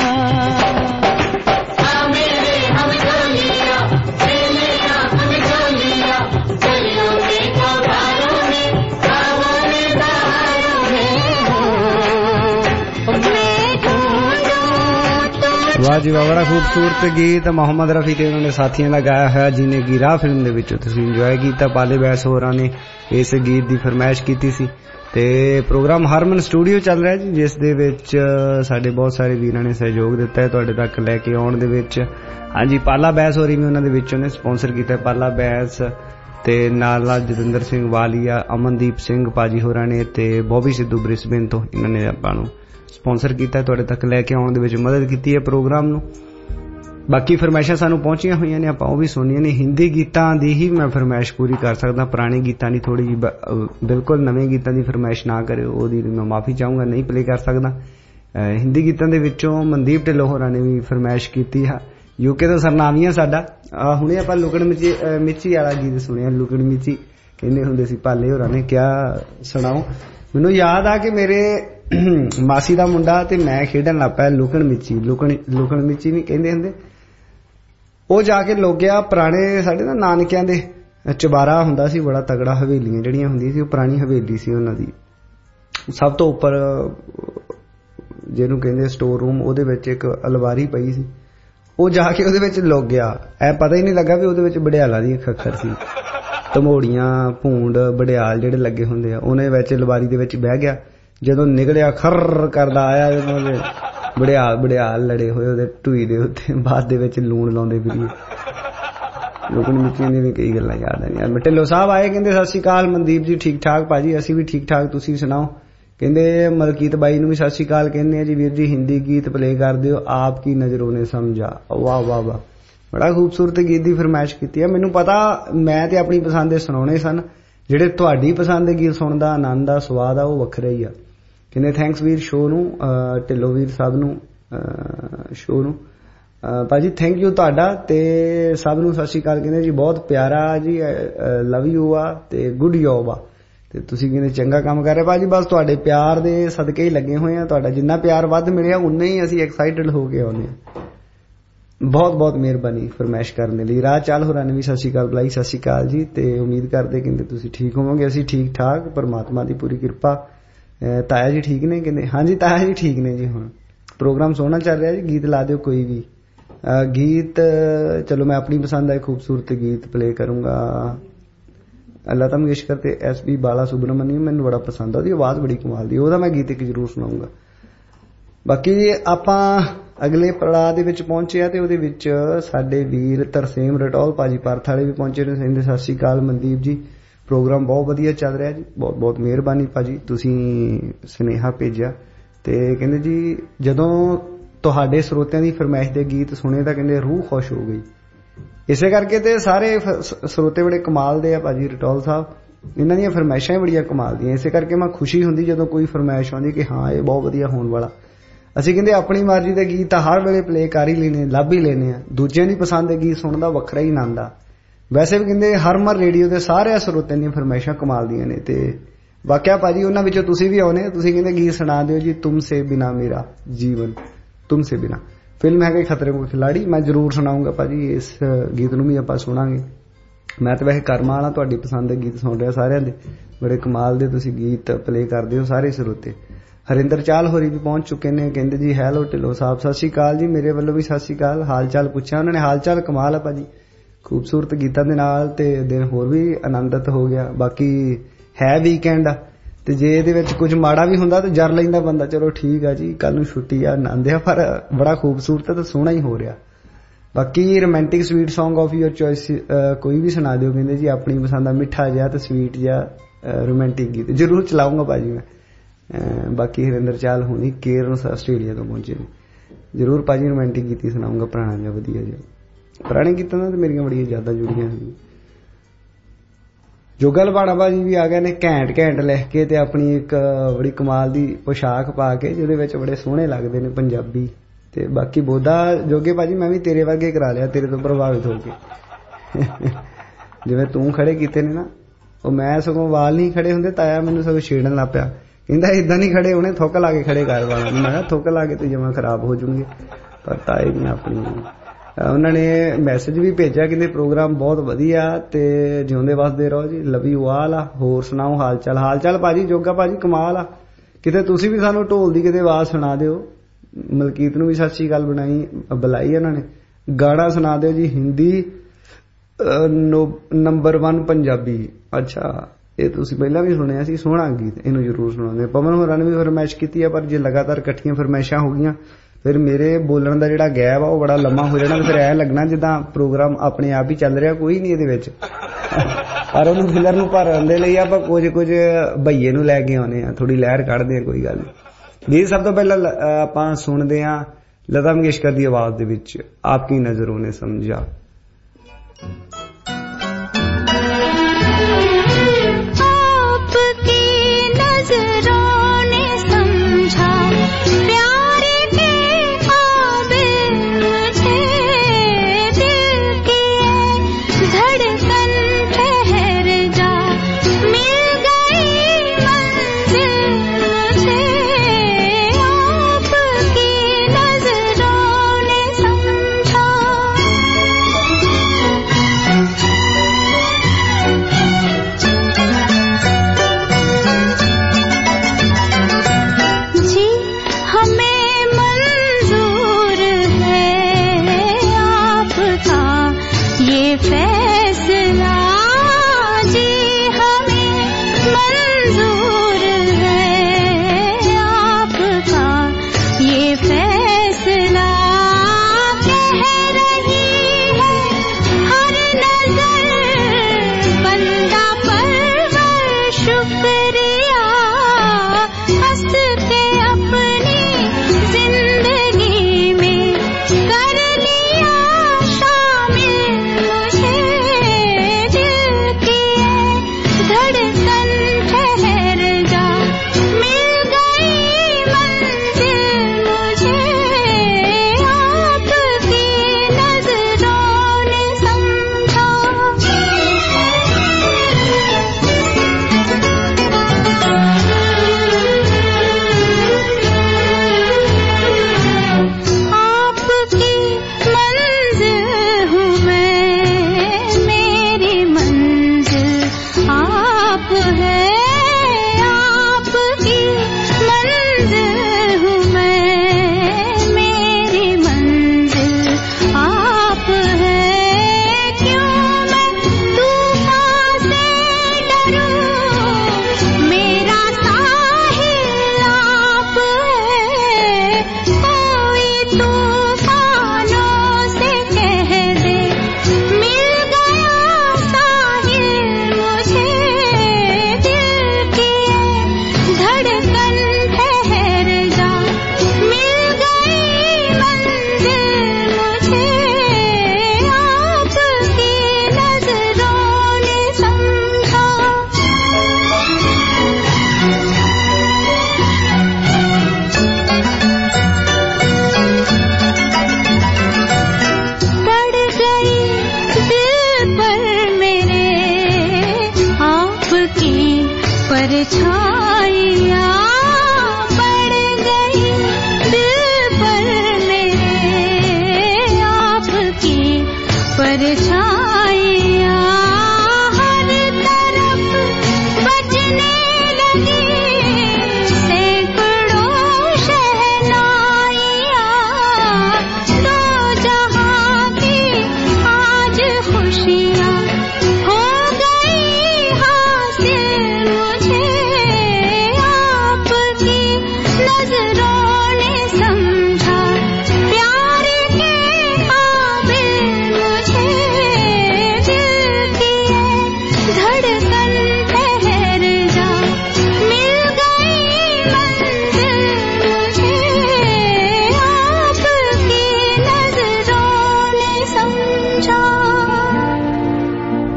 वाह जी वाह, बड़ा खूबसूरत गीत मोहम्मद रफी ते उन्होंने साथियों का गाया है जिन्हें गिरा फिल्म दे विच तुसीं इंजॉय कीता। पाले बैस होरां ने इस गीत की फरमाइश की सी ते प्रोग्राम हरमन स्टूडियो चल रहा है जी, जिस दे विच साडे बहुत सारे वीरां ने सहयोग दिता है तुहाडे तक लैके आउण दे विच। हाँ जी, पाला बैस होरी भी उन्हां दे विचों ने स्पॉन्सर कीता। पाला बैस ते नाल जतिंदर सिंह वालिया, अमनदीप सिंह पाजी होरां ने ते बॉबी सिद्धू ब्रिसबेन तो इन्होंने आपां नूं स्पॉन्सर किया, तुहाडे तक लैके आउण दे विच मदद की है प्रोग्राम नूं। बाकी फरमाइशां सानूं पहुंचियां होईयां ने, आपां ओह भी सुणीआं ने। हिंदी गीतां दी ही मैं फरमाइश पूरी कर सकदा, पुराने गीतां दी थोड़ी जी बिल्कुल नਵੇਂ गीतां दी फरमाइश ना करिओ, ओहदी मैं माफ़ी चाहूँगा, नहीं प्ले कर सकदा। हिंदी गीतां दे विचों मनदीप ढिल्लों होरां ने भी फरमाइश कीती है। यूके तो सरनामियां साडा हुणे आपां लुकड़ मिची वाला गीत सुणिआ, लुकड़ मिची कहंदे हुंदे सी पाले होरां ने। क्या सुणाओ, मैनूं याद आ कि मेरे मासी दा मुंडा ते मैं खेडन लग पिया लुकण मिची। लुकण मिची नहीं कहंदे हुंदे, ਉਹ ਜਾ ਕੇ ਲੋਗਿਆ ਪੁਰਾਣੇ ਸਾਡੇ ਨਾ ਨਾਨਕਿਆਂ ਦੇ ਚਬਾਰਾ ਹੁੰਦਾ ਸੀ ਬੜਾ ਤਗੜਾ, ਹਵੇਲੀਆਂ ਜਿਹੜੀਆਂ ਹੁੰਦੀਆਂ ਸੀ, ਉਹ ਪੁਰਾਣੀ ਹਵੇਲੀ ਸੀ ਉਹਨਾਂ ਦੀ, ਸਭ ਤੋਂ ਉੱਪਰ ਜਿਹਨੂੰ ਕਹਿੰਦੇ ਸਟੋਰ ਰੂਮ, ਉਹਦੇ ਵਿੱਚ ਇੱਕ ਅਲਮਾਰੀ ਪਈ ਸੀ। ਉਹ ਜਾ ਕੇ ਉਹਦੇ ਵਿੱਚ ਲੋਗਿਆ, ਐ ਪਤਾ ਹੀ ਨਹੀਂ ਲੱਗਾ ਵੀ ਉਹਦੇ ਵਿੱਚ ਬੜਿਆਲਾਂ ਦੀ ਖੱਖਰ ਸੀ, ਧਮੋੜੀਆਂ ਭੂੰਡ ਬੜਿਆਲ ਜਿਹੜੇ ਲੱਗੇ ਹੁੰਦੇ ਆ, ਉਹਨੇ ਵਿੱਚ ਅਲਮਾਰੀ ਦੇ ਵਿੱਚ ਬਹਿ ਗਿਆ। ਜਦੋਂ ਨਿਕਲਿਆ ਖਰ ਕਰਦਾ ਆਇਆ, ਜਦੋਂ ਬੜਿਆਲ ਲੜੇ ਹੋਏ ਉਹਦੇ ਢੂਈ ਦੇ ਉੱਤੇ, ਬਾਅਦ ਦੇ ਵਿੱਚ ਲੂਣ ਲਾਉਂਦੇ ਫਿਰੀਏ। ਲੁਕਣ ਮਿੱਚੀਆਂ ਦੀਆਂ ਵੀ ਕਈ ਗੱਲਾਂ ਯਾਦ ਆਈਆਂ। ਢਿੱਲੋਂ ਸਾਹਿਬ ਆਏ, ਕਹਿੰਦੇ ਸਤਿ ਸ਼੍ਰੀ ਅਕਾਲ ਮਨਦੀਪ ਜੀ, ਠੀਕ ਠਾਕ ਭਾਜੀ? ਅਸੀਂ ਵੀ ਠੀਕ ਠਾਕ, ਤੁਸੀਂ ਸੁਣਾਓ? ਕਹਿੰਦੇ ਮਲਕੀਤ ਬਾਈ ਨੂੰ ਵੀ ਸਤਿ ਸ਼੍ਰੀ ਅਕਾਲ ਕਹਿੰਦੇ ਆ ਜੀ। ਵੀਰ ਜੀ ਹਿੰਦੀ ਗੀਤ ਪਲੇ ਕਰ ਦਿਓ, ਆਪ ਕੀ ਨਜ਼ਰੋਂ ਨੇ ਸਮਝਾ। ਵਾਹ ਵਾਹ ਵਾਹ, ਬੜਾ ਖੂਬਸੂਰਤ ਗੀਤ ਦੀ ਫਰਮਾਇਸ਼ ਕੀਤੀ ਹੈ। ਮੈਨੂੰ ਪਤਾ ਮੈਂ ਤੇ ਆਪਣੀ ਪਸੰਦ ਦੇ ਸੁਣਾਉਣੇ ਸਨ, ਜਿਹੜੇ ਤੁਹਾਡੀ ਪਸੰਦ ਦੇ ਗੀਤ ਸੁਣਨ ਦਾ ਆਨੰਦ ਆ, ਸਵਾਦ ਆ, ਉਹ ਵੱਖਰਾ ਹੀ ਆ। ਕਹਿੰਦੇ ਥੈਂਕਸ ਵੀਰ ਸ਼ੋਅ ਨੂੰ, ਢਿੱਲੋਂ ਵੀਰ ਸਾਹਿਬ ਨੂੰ, ਸ਼ੋਅ ਨੂੰ ਭਾਜੀ ਥੈਂਕ ਯੂ ਤੁਹਾਡਾ, ਤੇ ਸਭ ਨੂੰ ਸਤਿ ਸ਼੍ਰੀ ਅਕਾਲ ਕਹਿੰਦੇ ਜੀ। ਬਹੁਤ ਪਿਆਰਾ ਜੀ, ਲਵ ਯੂ ਆ ਤੇ ਗੁੱਡ ਜੋਬ ਆ, ਤੇ ਤੁਸੀਂ ਕਹਿੰਦੇ ਚੰਗਾ ਕੰਮ ਕਰ ਰਹੇ ਭਾਜੀ। ਬਸ ਤੁਹਾਡੇ ਪਿਆਰ ਦੇ ਸਦਕੇ ਹੀ ਲੱਗੇ ਹੋਏ ਆ, ਤੁਹਾਡਾ ਜਿੰਨਾ ਪਿਆਰ ਵੱਧ ਮਿਲਿਆ ਉਨਾ ਹੀ ਅਸੀਂ ਐਕਸਾਈਟਡ ਹੋ ਕੇ ਆਉਂਦੇ ਹਾਂ। ਬਹੁਤ ਬਹੁਤ ਮਿਹਰਬਾਨੀ ਫਰਮਾਇਸ਼ ਕਰਨ ਦੇ ਲਈ। ਰਾਹ ਚਾਲ ਹੋਰਾਂ ਨੇ ਵੀ ਸਤਿ ਸ਼੍ਰੀ ਅਕਾਲ ਬੁਲਾਈ, ਸਤਿ ਸ਼੍ਰੀ ਅਕਾਲ ਜੀ, ਤੇ ਉਮੀਦ ਕਰਦੇ ਕਹਿੰਦੇ ਤੁਸੀਂ ਠੀਕ ਹੋਵੋਗੇ। ਅਸੀਂ ਠੀਕ ਠਾਕ, ਪਰਮਾਤਮਾ ਦੀ ਪੂਰੀ ਕਿਰਪਾ। ਤਾਇਆ ਜੀ ਠੀਕ ਨੇ? ਕਹਿੰਦੇ ਹਾਂਜੀ ਤਾਇਆ ਜੀ ਠੀਕ ਨੇ ਜੀ। ਹੁਣ ਪ੍ਰੋਗਰਾਮ ਸੋਹਣਾ ਚੱਲ ਰਿਹਾ ਜੀ, ਗੀਤ ਲਾ ਦਿਓ ਕੋਈ ਵੀ ਗੀਤ। ਚਲੋ ਮੈਂ ਆਪਣੀ ਪਸੰਦ ਦਾ ਖੂਬਸੂਰਤ ਗੀਤ ਪਲੇ ਕਰੂੰਗਾ। ਲਤਾ ਮੰਗੇਸ਼ਕਰ ਤੇ SP ਬਾਲਾ ਸੁਬਰਮਨੀਅਮ ਮੈਨੂੰ ਬੜਾ ਪਸੰਦ ਆ, ਉਹਦੀ ਆਵਾਜ਼ ਬੜੀ ਕਮਾਲ ਦੀ, ਉਹਦਾ ਮੈਂ ਗੀਤ ਇੱਕ ਜ਼ਰੂਰ ਸੁਣਾਉਂਗਾ। ਬਾਕੀ ਆਪਾਂ ਅਗਲੇ ਪੜਾਅ ਦੇ ਵਿੱਚ ਪਹੁੰਚੇ ਆ, ਤੇ ਉਹਦੇ ਵਿੱਚ ਸਾਡੇ ਵੀਰ ਤਰਸੇਮ ਰਟੌਲ ਭਾਜੀ ਪਰਥ ਵਾਲੇ ਵੀ ਪਹੁੰਚੇ ਨੇ। ਕਹਿੰਦੇ ਸਤਿ ਸ਼੍ਰੀ ਅਕਾਲ ਮਨਦੀਪ ਜੀ, ਪ੍ਰੋਗਰਾਮ ਬਹੁਤ ਵਧੀਆ ਚੱਲ ਰਿਹਾ ਜੀ, ਬਹੁਤ ਬਹੁਤ ਮਿਹਰਬਾਨੀ ਭਾਜੀ, ਤੁਸੀਂ ਸੁਨੇਹਾ ਭੇਜਿਆ। ਤੇ ਕਹਿੰਦੇ ਜੀ ਜਦੋਂ ਤੁਹਾਡੇ ਸਰੋਤਿਆਂ ਦੀ ਫਰਮਾਇਸ਼ ਦੇ ਗੀਤ ਸੁਣੇ ਤਾਂ ਕਹਿੰਦੇ ਰੂਹ ਖੁਸ਼ ਹੋ ਗਈ। ਇਸੇ ਕਰਕੇ ਤੇ ਸਾਰੇ ਸਰੋਤੇ ਬੜੇ ਕਮਾਲ ਦੇ ਆ ਭਾਜੀ ਰਟੌਲ ਸਾਹਿਬ, ਇਹਨਾਂ ਦੀਆਂ ਫਰਮਾਇਸ਼ਾਂ ਹੀ ਬੜੀਆਂ ਕਮਾਲ ਦੀਆਂ। ਇਸੇ ਕਰਕੇ ਮੈਂ ਖੁਸ਼ੀ ਹੁੰਦੀ ਜਦੋਂ ਕੋਈ ਫਰਮਾਇਸ਼ ਆਉਂਦੀ ਕਿ ਹਾਂ ਇਹ ਬਹੁਤ ਵਧੀਆ ਹੋਣ ਵਾਲਾ। ਅਸੀਂ ਕਹਿੰਦੇ ਆਪਣੀ ਮਰਜ਼ੀ ਦੇ ਗੀਤ ਤਾਂ ਹਰ ਵੇਲੇ ਪਲੇ ਕਰ ਹੀ ਲੈਣੇ, ਲੱਭ ਹੀ ਲੈਣੇ ਆ, ਦੂਜਿਆਂ ਦੀ ਪਸੰਦ ਦੇ ਗੀਤ ਸੁਣਨ ਦਾ ਵੱਖਰਾ ਹੀ ਆਨੰਦ ਆ। ਵੈਸੇ ਵੀ ਕਹਿੰਦੇ ਹਰਮਨ ਰੇਡੀਓ ਦੇ ਸਾਰੇ ਸਰੋਤਿਆਂ ਦੀਆਂ ਫਰਮਾਇਸ਼ਾਂ ਕਮਾਲ ਦੀਆਂ ਨੇ, ਤੇ ਵਾਕਿਆ ਭਾਜੀ ਉਹਨਾਂ ਵਿੱਚੋਂ ਤੁਸੀਂ ਵੀ ਆਉਨੇ। ਤੁਸੀਂ ਕਹਿੰਦੇ ਗੀਤ ਸੁਣਾ ਦਿਓ ਜੀ, ਤੁਮਸੇ ਬਿਨਾ ਮੇਰਾ ਜੀਵਨ, ਤੁਮਸੇ ਬਿਨਾ ਫਿਲਮ ਹੈਗਾ ਖਤਰੇ ਕੋ ਖਿਲਾੜੀ, ਮੈਂ ਜ਼ਰੂਰ ਸੁਣਾਉਂਗਾ ਭਾਜੀ। ਇਸ ਗੀਤ ਨੂੰ ਵੀ ਆਪਾਂ ਸੁਣਾਂਗੇ। ਮੈਂ ਤਾਂ ਵੈਸੇ ਕਰਮਾਂ ਵਾਲਾ ਤੁਹਾਡੀ ਪਸੰਦ ਦੇ ਗੀਤ ਸੁਣ ਰਿਹਾ ਸਾਰਿਆਂ ਦੇ, ਬੜੇ ਕਮਾਲ ਦੇ ਤੁਸੀਂ ਗੀਤ ਪਲੇ ਕਰਦੇ ਹੋ ਸਾਰੇ ਸਰੋਤੇ। ਹਰਿੰਦਰ ਚਾਲ ਹੋਰੀ ਵੀ ਪਹੁੰਚ ਚੁੱਕੇ ਨੇ, ਕਹਿੰਦੇ ਜੀ ਹੈਲੋ ਢਿੱਲੋਂ ਸਾਹਿਬ ਸਤਿ ਸ਼੍ਰੀ ਅਕਾਲ ਜੀ, ਮੇਰੇ ਵੱਲੋਂ ਵੀ ਸਤਿ ਸ਼੍ਰੀ ਅਕਾਲ। ਹਾਲ ਚਾਲ ਪੁੱਛਿਆ ਉਹਨਾਂ ਨੇ, ਹਾਲ ਚਾਲ ਕਮਾਲ ਆ ਭਾਜੀ, ਖੂਬਸੂਰਤ ਗੀਤਾਂ ਦੇ ਨਾਲ, ਤੇ ਦਿਨ ਹੋਰ ਵੀ ਆਨੰਦਿਤ ਹੋ ਗਿਆ। ਬਾਕੀ ਹੈ ਵੀਕਐਂਡ ਆ, ਤੇ ਜੇ ਇਹਦੇ ਵਿੱਚ ਕੁਝ ਮਾੜਾ ਵੀ ਹੁੰਦਾ ਤਾਂ ਜਰ ਲੈਂਦਾ ਬੰਦਾ, ਚਲੋ ਠੀਕ ਆ ਜੀ ਕੱਲ ਨੂੰ ਛੁੱਟੀ ਆ, ਆਨੰਦ ਆ, ਪਰ ਬੜਾ ਖੂਬਸੂਰਤ ਤੇ ਸੋਹਣਾ ਹੀ ਹੋ ਰਿਹਾ। ਬਾਕੀ romantic sweet song of your choice ਕੋਈ ਵੀ ਸੁਣਾ ਦਿਓ, ਕਹਿੰਦੇ ਜੀ ਆਪਣੀ ਪਸੰਦ ਦਾ ਮਿੱਠਾ ਜਿਹਾ ਤੇ ਸਵੀਟ ਜਿਹਾ ਰੋਮਾਂਟਿਕ ਗੀਤ ਜ਼ਰੂਰ ਚਲਾਉਂਗਾ ਭਾਜੀ ਮੈਂ। बाकी हरिंदर चाल होनी केयर्स आस्ट्रेलिया तो पहुंचे ने। जरूर भाजी रोमांटिक गीत सुनाऊंगा पुराना जिहा वधिया जिहा। पुराने गीतां नाल मेरियां बड़ियां यादां जुड़ियां हैं। जोगा लबाड़ा भाजी भी आ गए ने घैंट घैंट लिख के ते अपनी एक बड़ी कमाल दी पोशाक पा के जिहदे विच बड़े सोहणे लगदे ने पंजाबी। ते बाकी बोधा जोगे भाजी मैं भी तेरे वर्गे करा लिया, तेरे तो प्रभावित होके जिवें तूं खड़े कीते ने ना, ਉਹ मैं सगों वाल नहीं खड़े होंदे, ताया मैनूं सगों छेड़न लग पिया, कहंदा इदां नहीं खड़े होने, थुक ला के खड़े कर वाला। मैं कहा थुक ला के तो जमा खराब हो जाऊंगे। पर ताए नहीं अपनी उन्होंने मैसेज भी भेजा कि प्रोग्राम बहुत वधिया ते जिउंदे वसदे रहो जी, लव यू ऑल। होर सुनाओ हाल चाल? हाल चाल भाजी जोगा भाजी कमाल आ, किते तुसीं भी सानूं ढोल दी किते आवाज़ सुना दिओ। मलकीत नूं भी सत श्री अकाल बुलाई उन्होंने। गाना सुना दिओ जी हिंदी नंबर 1 पंजाबी। अच्छा ये तुसीं पहला भी सुनिया सी, सोहना गीत, इनू जरूर सुनाओगे। पवन होरां ने भी फरमाइश की है, पर जे लगातार इकट्ठियां फरमाइशां हो गईयां फिर मेरे बोलण दा जिहड़ा गैप आ वो बड़ा लम्मा हो जाना, फिर ऐ लगना जिद्दां प्रोग्राम अपने आप ही चल रहा, कोई नहीं इहदे विच। पर उहनूं फिलर नूं भरन दे लई आपां कुछ भईए नूं लै के आउने आ, थोड़ी लहर कढदे आ, कोई गल नहीं। गीत सब तो पहला आपां सुणदे आ लता मंगेशकर दी आवाज़ दे विच आपकी नज़रों ने समझा।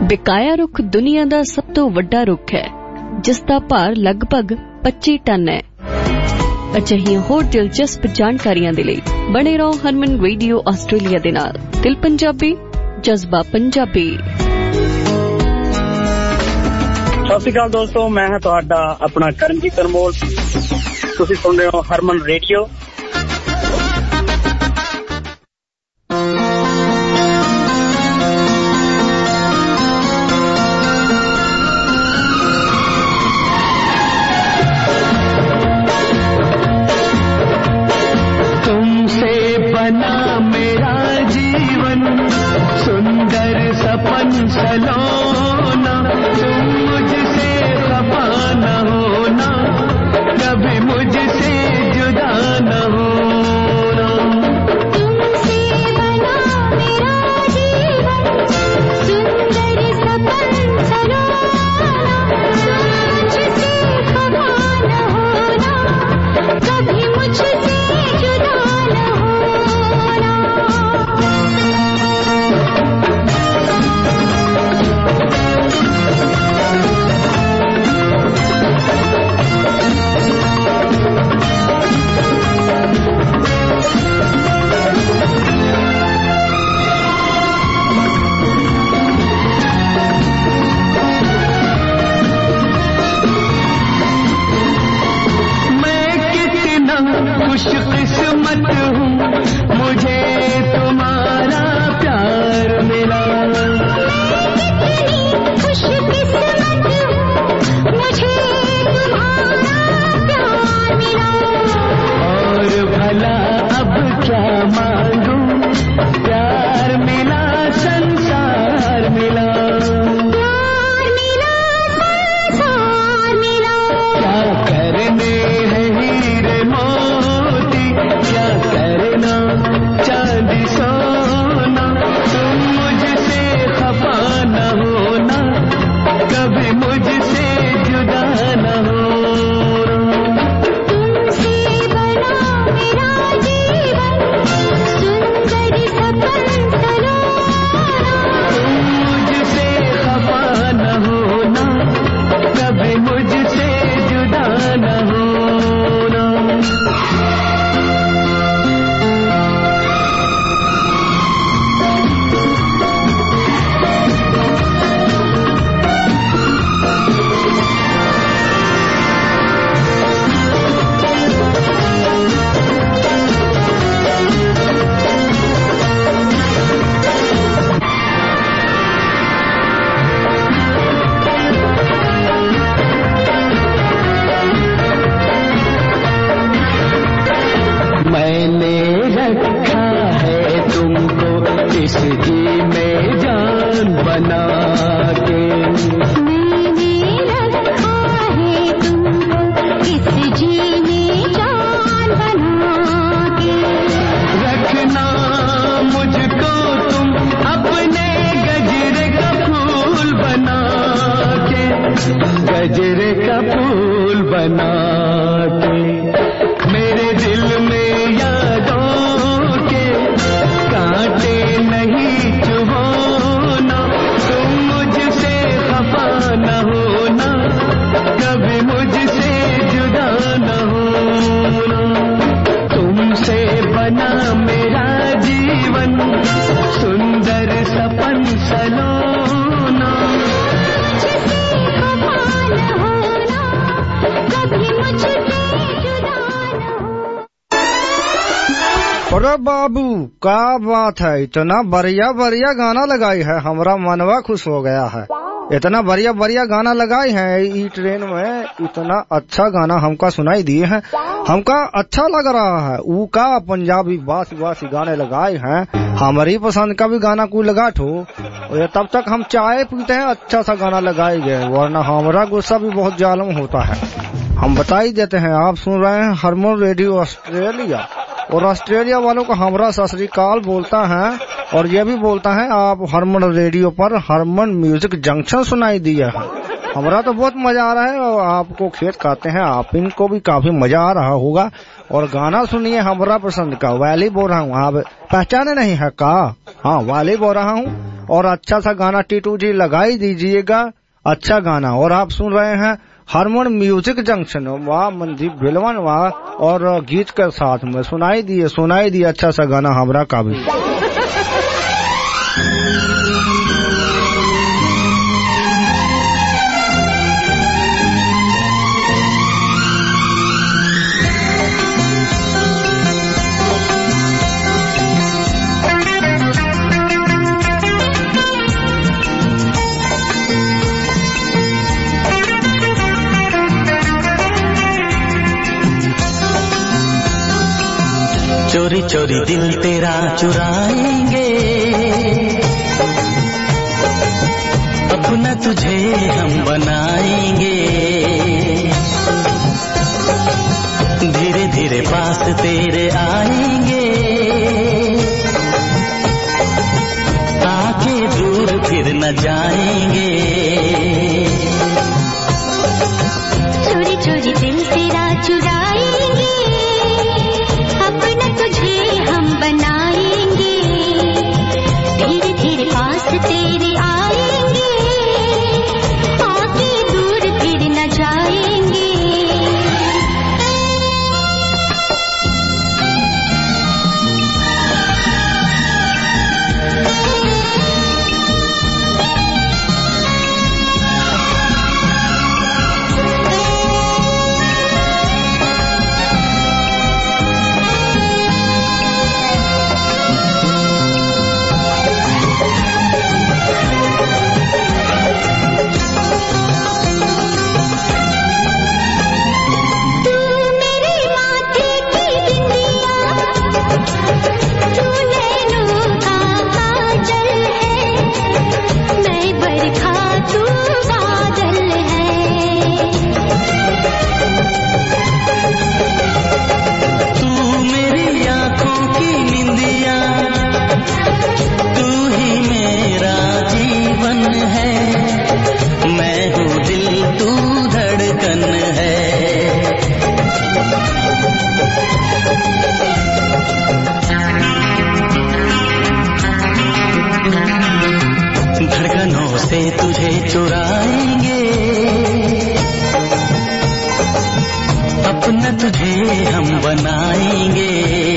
ਬਿਕਾਇਆ ਰੁੱਖ ਦੁਨੀਆ ਦਾ ਸਭ ਤੋਂ ਵੱਡਾ ਰੁੱਖ ਹੈ, ਜਿਸ ਦਾ ਭਾਰ ਲਗਭਗ 25 ਟਨ ਹੈ। ਅਜਿਹੀਆਂ ਹੋਰ ਦਿਲਚਸਪ ਜਾਣਕਾਰੀਆਂ ਦੇ ਲਈ ਬਣੇ ਰਹੋ ਹਰਮਨ ਰੇਡੀਓ ਆਸਟ੍ਰੇਲੀਆ ਦੇ ਨਾਲ। ਦਿਲ ਪੰਜਾਬੀ, ਜਜ਼ਬਾ ਪੰਜਾਬੀ। ਸਤਿ ਸ਼੍ਰੀ ਅਕਾਲ ਦੋਸਤੋ, ਮੈਂ ਹਾਂ ਤੁਹਾਡਾ ਆਪਣਾ ਕਰਮਜੀਤ ਅਨਮੋਲ। ਤੁਸੀਂ ਸੁਣ ਰਹੇ ਹੋ ਹਰਮਨ ਰੇਡੀਓ। सलोना तुम मुझसे खफा न होना, कभी मुझसे जुदा न होना। तुमसे बना मेरा जीवन, सुंदर सपन सलोना, तुम मुझसे खफा न होना, कभी मुझसे जुदा न होना। खुशकिस्मत हूँ, मुझे तुम्हारा प्यार मिला। खुशकिस्मत हूँ, मुझे तुम्हारा प्यार मिला। और भला अब क्या मांगूं, प्यार मिला संसार मिला। प्यार मिला संसार मिला। क्या करने हैं हीरे मोती, क्या करना चांदी सोना, तुम मुझसे खफा न होना, कभी मुझसे जुदा न होना। तुमसे बना मेरा जीवन, सुंदर सपन सलोना, तुम मुझसे खफा न होना, कभी मुझसे जुदा न होना। मैंने रखा है तुमको इस जी में जान बना के। मैंने रखा है तुमको इस जी में जान बना के। रखना मुझको तुम अपने गजरे का फूल बना के, गजरे का फूल बना के। मेरे दिल में यादों के कांटे नहीं चुभोना, तुम मुझसे खफा न होना, कभी मुझसे जुदा न होना। तुमसे बना मेरा जीवन, सुंदर सपन सलोना, मुझसे खफा न होना, कभी मुझसे अरे बाबू क्या बात है, इतना बढ़िया बढ़िया गाना लगाई है, हमारा मनवा खुश हो गया है। इतना बढ़िया बढ़िया गाना लगाई है ई ट्रेन में, इतना अच्छा गाना हमका सुनाई दिए हैं, हमका अच्छा लग रहा है। ऊ का पंजाबी बासी बासी गाने लगाए हैं, हमारी पसंद का भी गाना कोई लगा ठो, तब तक हम चाय पीते हैं, अच्छा सा गाना लगाए गए, वरना हमारा गुस्सा भी बहुत जालिम होता है। हम बता ही देते हैं, आप सुन रहे हैं हरमन रेडियो ऑस्ट्रेलिया, और ऑस्ट्रेलिया वालों को हमारा सत श्री अकाल बोलता है, और ये भी बोलता है आप हरमन रेडियो पर हरमन म्यूजिक जंक्शन सुनाई दिया है। हमारा तो बहुत मजा आ रहा है, और आपको खेत खाते हैं, आप इनको भी काफी मजा आ रहा होगा। और गाना सुनिए हमारा पसंद का, वाली बोल रहा हूँ, आप पहचाने नहीं है का? हाँ, वाली बोल रहा हूँ। और अच्छा सा गाना टीटू जी लगा ही दीजिएगा, अच्छा गाना। और आप सुन रहे हैं हारमोन म्यूजिक जंक्शन, वाह मनदीप बिलवन वाह, और गीत के साथ में सुनाई दिए अच्छा सा गाना हमरा का भी। चोरी चोरी दिल तेरा चुराएंगे, अपना तुझे हम बनाएंगे, धीरे धीरे पास तेरे आएंगे, आके दूर फिर न जाएंगे। चोरी चोरी दिल तेरा चुराएंगे, अपना तुझे हम बनाएंगे, धीरे धीरे पास तेरे आएंगे, आके दूर फिर न जाएंगे। धड़कनों से तुझे चुराएंगे, अपना तुझे हम बनाएंगे,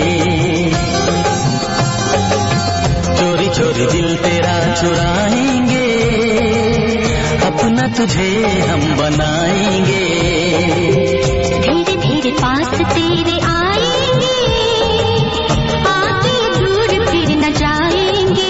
चोरी चोरी दिल तेरा चुराएंगे, अपना तुझे हम बनाएंगे, धीरे धीरे पास तेरे आएंगे, आके दूर फिर न जाएंगे।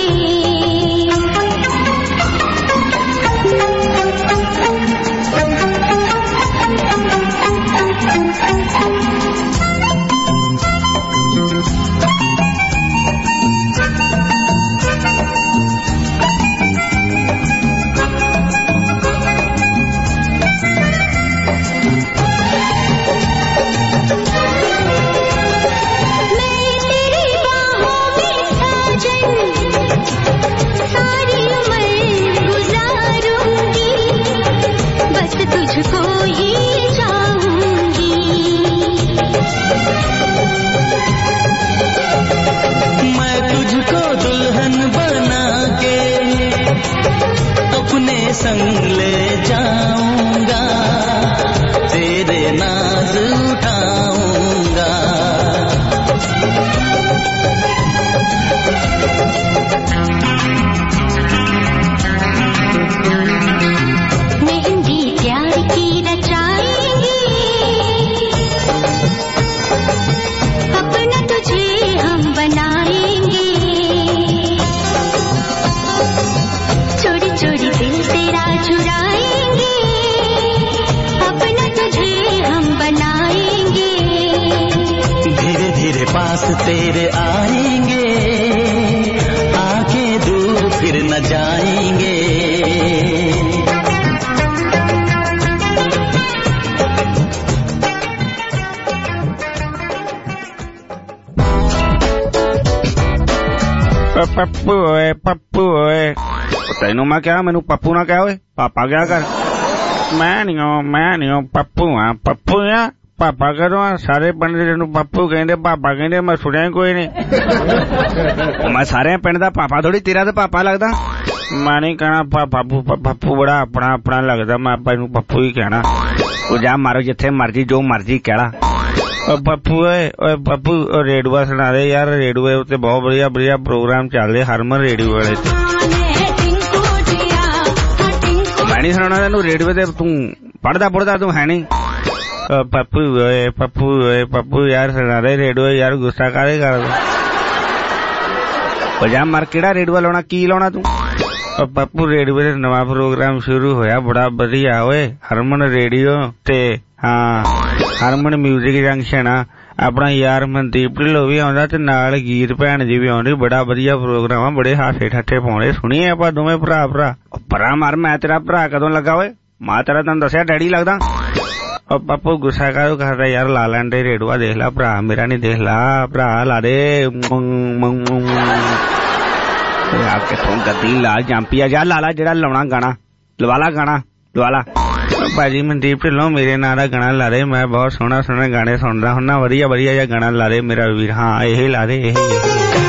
तुझको ही चाहूंगी, मैं तुझको दुल्हन बना के अपने संग ले जाऊंगा, तेरे नाज उठाऊंगा। मेहंदी प्यार की रचाएंगे, अपना तुझे हम बनाएंगे, चोरी चोरी दिल तेरा चुराएंगे, अपना तुझे हम बनाएंगे, धीरे धीरे पास तेरे आएंगे, आके दूर फिर न जाएंगे। पप्पू ओए तेनू मैं क्या, मैनू पप्पू ना क्या, पापा क्या कर, मैं नहीं हूँ पप्पू हाँ, पप्पू हाँ, पापा करो सारे पिंड तेनू पप्पू कहते, पापा कहते, मैं सुनिया कोई नहीं। मैं सारे पिंड दा पापा थोड़ी, तेरा तो पापा लगदा। मैं नहीं कहना पप्पू पप्पू बड़ा अपना अपना लगता, मैं पप्पू ही कहना। जा मारो जिथे मर्जी जो मर्जी कहना। पप्पू पप्पू रेडियो सुना दे यार, रेडियो ते बहुत बढ़िया बढ़िया प्रोग्राम चल रहे हरमन रेडियो वाले। मैं नहीं सुना तेन रेडियो ते, तू पढ़दा पुढ़दा तू है नहीं। पप्पू पप्पू पप्पू यार सुना दे रेडियो यार, गुस्सा काहे कर जा मर केड़ा रेडियो लाउणा, की लाउणा तू? पप्पू रेडियो ते नवा प्रोग्राम शुरू होया बड़ा बढ़िया ओए, हरमन रेडियो ते हाँ हरमन म्यूजिक जंक्शन आ। अपना यार मनदीप ढिल्लों भी आउंदा ते नाल गीत भैन जी भी आउंदी, बड़ा बढ़िया प्रोग्राम आ, बड़े हासे ठट्ठे पाउंदे। सुनिए आपां दोवें भरा परा मार, मैं तेरा भरा कदों लगा ओए? मां तेरा तैनूं दस्सिया डैडी लगदा। पप्पू गुस्सा काहदों करदा यार, ला लैण दे रेडियो, देख ला भरा मेरा नहीं, देख ला भरा ला दे। किथों गद्दी ला जांपिया जा, लाला जेड़ा लाउणा गाना लवाला, गाना लवाला। भाजी मनदीप ढिल्लों मेरे नां दा गाना ला दे, मैं बहुत सोहना सोहना गाने सुनदा हुन्ना, वधिया वधिया जिहा गाना ला दे मेरा वीर। हाँ यही ला दे, यही।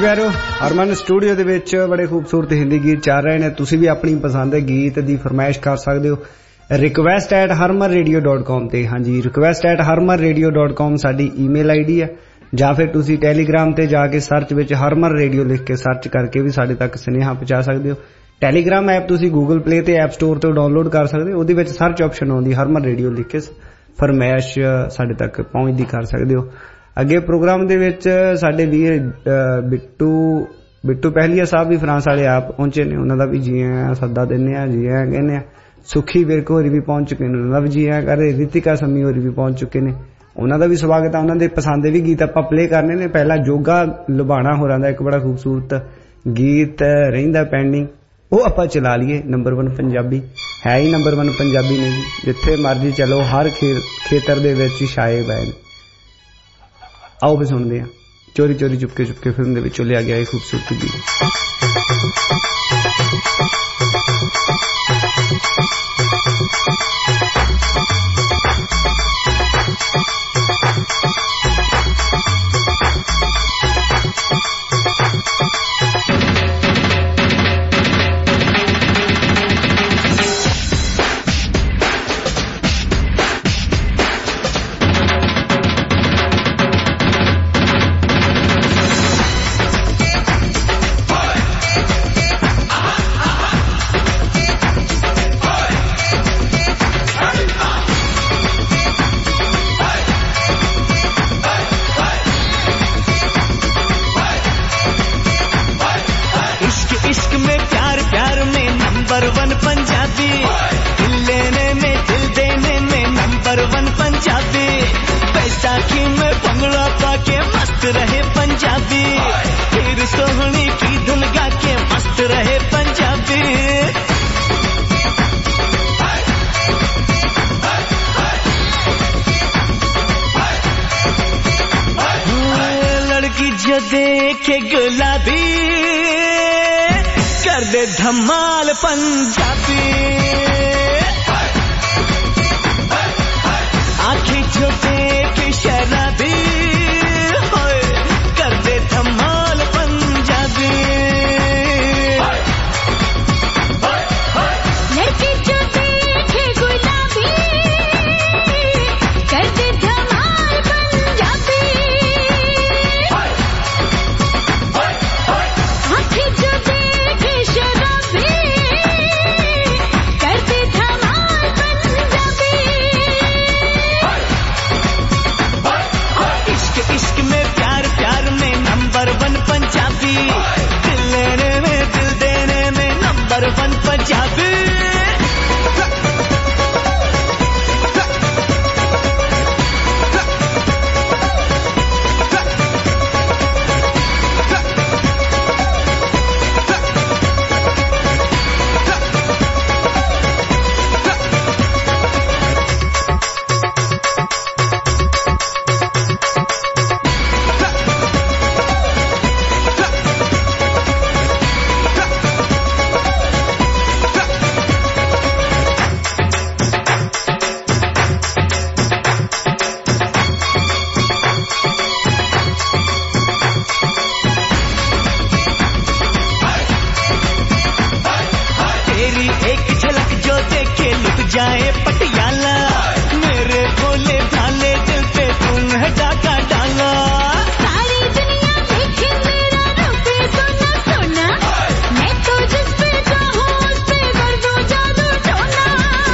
प्यारो हरमन स्टूडियो दे विच बड़े खूबसूरत हिंदी गीत चल रहे ने। तुसी भी अपनी पसंद दे गीत दी फरमाइश कर सकदे हो request@harmanradio.com ते। हाँ जी, request@harmanradio.com साडी ईमेल आईडी है, ਜਾਂ फिर तुसी टेलीग्राम ते जाके सर्च विच हरमन रेडियो लिख के सर्च करके भी साडे तक सुनेहा पहुंचा सकदे हो। टेलीग्राम ऐप तुसी गूगल प्ले ते ऐप स्टोर तो डाउनलोड कर सकदे हो। उहदे विच सर्च ऑप्शन आउंदी हरमन रेडियो लिख के फरमाइश साडे तक पहुंचदी कर सकदे हो। अगे प्रोग्राम दे विच साडे वीर बिट्टू पहलिया साहब भी फ्रांस वाले आप पहुंचे ने, उन्हां दा भी जी आयां सद्दा दिंने आ, जी आयां कहने आ। सुखी विरक होरी भी पहुंच चुके ने, उन्हां दा भी जी आयां कर। रितिका समी होरी भी पहुंच चुके ने, उन्हां दा भी स्वागत है। उन्हां दे पसंद दे भी गीत आपां प्ले करने ने। पहला जोगा लुभाणा होरां दा एक बड़ा खूबसूरत गीत रहिंदा पेंडिंग, वो आपां चला लीए। नंबर 1 पंजाबी है ही नंबर 1 पंजाबी ने जी, जिथे मर्जी चलो हर खेतर दे विच छाए पए ने। आओ फिर सुनदे आ चोरी चोरी चुपके चुपके फिल्म दे विचों लिया गया एक खूबसूरत गीत। देखे गुलाबी कर दे धमाल पंजाबी, आंखें जो देखे शराबी कर दे धमाल पंजाबी। लड़की जो देखे गुलाबी कर दे धमाल पंजाबी, आंखें जो देखे शराबी कर दे धमाल पंजाबी। इश्क इश्क में प्यार प्यार में नंबर 1 पंजाबी, दिल लेने में दिल देने में नंबर 1 पंजाबी। जाए पटियाला, मेरे भोले भाले दिल पे तूने डाका डाला। सारी दुनिया देखे मेरा रूप सोना सोना, मैं तो जिस पे चाहूं उस पे कर दूं जादू टोना।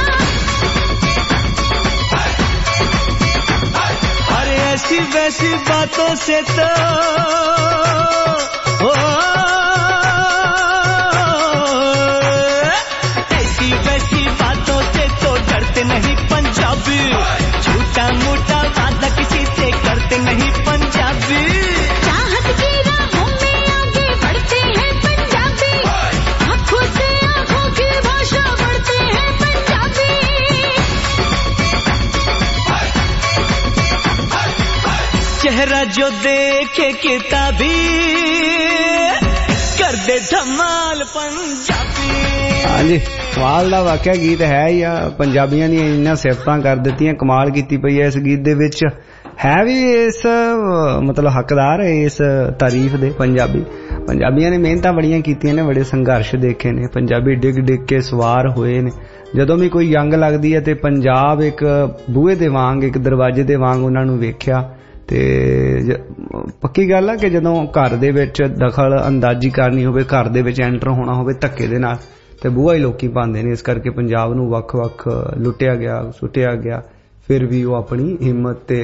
अरे ऐसी वैसी बातों से तो नहीं पंजाबी, झूठा मूठा वादा किसी से करते नहीं पंजाबी। चाहत की राहों में आगे बढ़ते हैं पंजाबी, आंखों से आंखों की भाषा बढ़ते हैं पंजाबी। चेहरा जो देखे किताबी कर दे धमाल पंजाबी। हाँ जी, कमाल दा वाकया गीत है या पंजाबियां दी इन्ना सिफतां कर दित्तियां, कमाल कीती पई है इस गीत दे विच। है भी इस मतलब हकदार इस तारीफ दे। पंजाबियां ने मेहनतां बड़ियां कीतियां ने, बड़े संघर्ष देखे ने, पंजाबी डिग डिग के सवार होए ने। ਜਦੋਂ भी कोई जंग लगदी है तो पंजाब एक बूहे दे वांग, एक दरवाजे दे वांग उन्हां नूं वेख्या। ते पक्की गल है कि जदों घर दे विच दखल अंदाजी करनी होवे, घर दे विच एंटर होना होवे धक्के दे नाल, ते बूहा ही लोकी पांदे ने। इस करके पंजाब नूं वख-वख लुटिया गया, सुटिया गया, फिर भी वो अपनी हिम्मत ते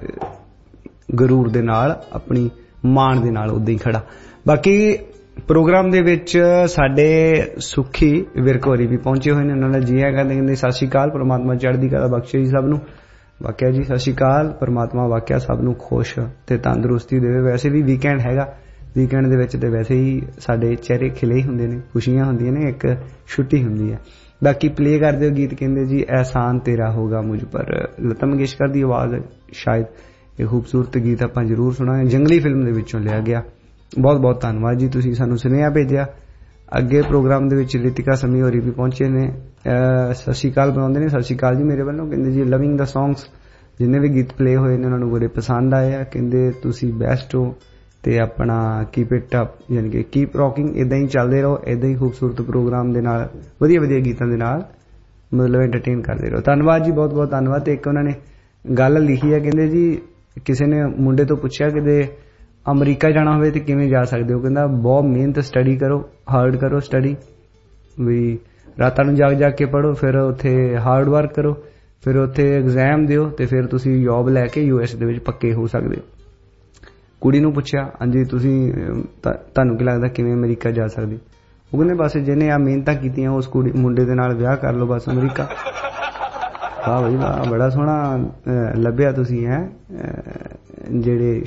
गरूर दे नाल, अपनी मान दे नाल उदां ही खड़ा। बाकी प्रोग्राम दे विच साडे सुखी विरक होरी भी पहुंचे हुए ने, उन्हां दा जी आखदे, कहंदे सत श्री अकाल, परमात्मा चढ़दी कला बख्शे जी सब नूं। वाकिया जी सत श्री अकाल, परमात्मा वाकिया सब नूं खुश ते तंदुरुस्ती देवे। वैसे भी वीकेंड हैगा, वीकेंड दे विच ते वैसे ही साडे चेहरे खिले ही हुंदे ने, खुशियां हुंदियां ने, एक छुट्टी हुंदी है। बाकी प्ले कर दिओ गीत, कहंदे जी एहसान तेरा होगा मुझ पर, लता मंगेशकर दी आवाज़ शायद। ये खूबसूरत गीत आपां जरूर सुणांगे, जंगली फिल्म दे विचों लिया गया। बहुत बहुत धन्यवाद जी, तुसीं सानूं सुनेहा भेजिया। अगे प्रोग्राम दे विच रितिका समी होरी भी पहुंचे ने, सत श्री अकाल बुलाउंदे ने। सत श्री अकाल जी मेरे वल्लों, कहंदे जी लविंग द सॉन्ग्स, जिन्ने भी गीत प्ले होए ने उन्हां नूं बड़े पसंद आए आ। कहंदे तुसीं बेस्ट हो ते अपना कीप इट अप, यानी कि कीप रॉकिंग, इदां ही चलदे रहो, इदां ही खूबसूरत प्रोग्राम दे नाल, वधिया वधिया गीतां दे नाल मतलब एंटरटेन करदे रहो। धन्यवाद जी, बहुत बहुत धन्यवाद। ते एक उन्हां ने गल लिखी है, कहंदे जी किसी ने मुंडे तो पुछया कि अमरीका जाना होवे ते किवें जा सकदे हो। कहंदा बहुत मेहनत स्टडी करो, हार्ड करो स्टडी, भी रातां नूं जाग जाग के पढ़ो, फिर उत्थे हार्ड वर्क करो, फिर उत्थे एग्जाम दिओ ते फिर तुसीं जॉब लैके यूएस दे विच पक्के हो सकदे हो। कुड़ी नूं पुछया, हांजी तुसीं तुहानूं की लगदा किवें अमरीका जा सकदी? ਉਹ ਕਹਿੰਦੇ ਬਸ ਜਿਹਨੇ ਆ ਮਿਹਨਤਾਂ ਕੀਤੀਆਂ ਉਸ ਕੁੜੀ ਮੁੰਡੇ ਦੇ ਨਾਲ ਵਿਆਹ ਕਰ ਲਓ ਬਸ ਅਮਰੀਕਾ। ਵਾਹ ਬਈ ਵਾਹ, ਬੜਾ ਸੋਹਣਾ ਲੱਭਿਆ ਤੁਸੀਂ ਹੈ ਜਿਹੜੇ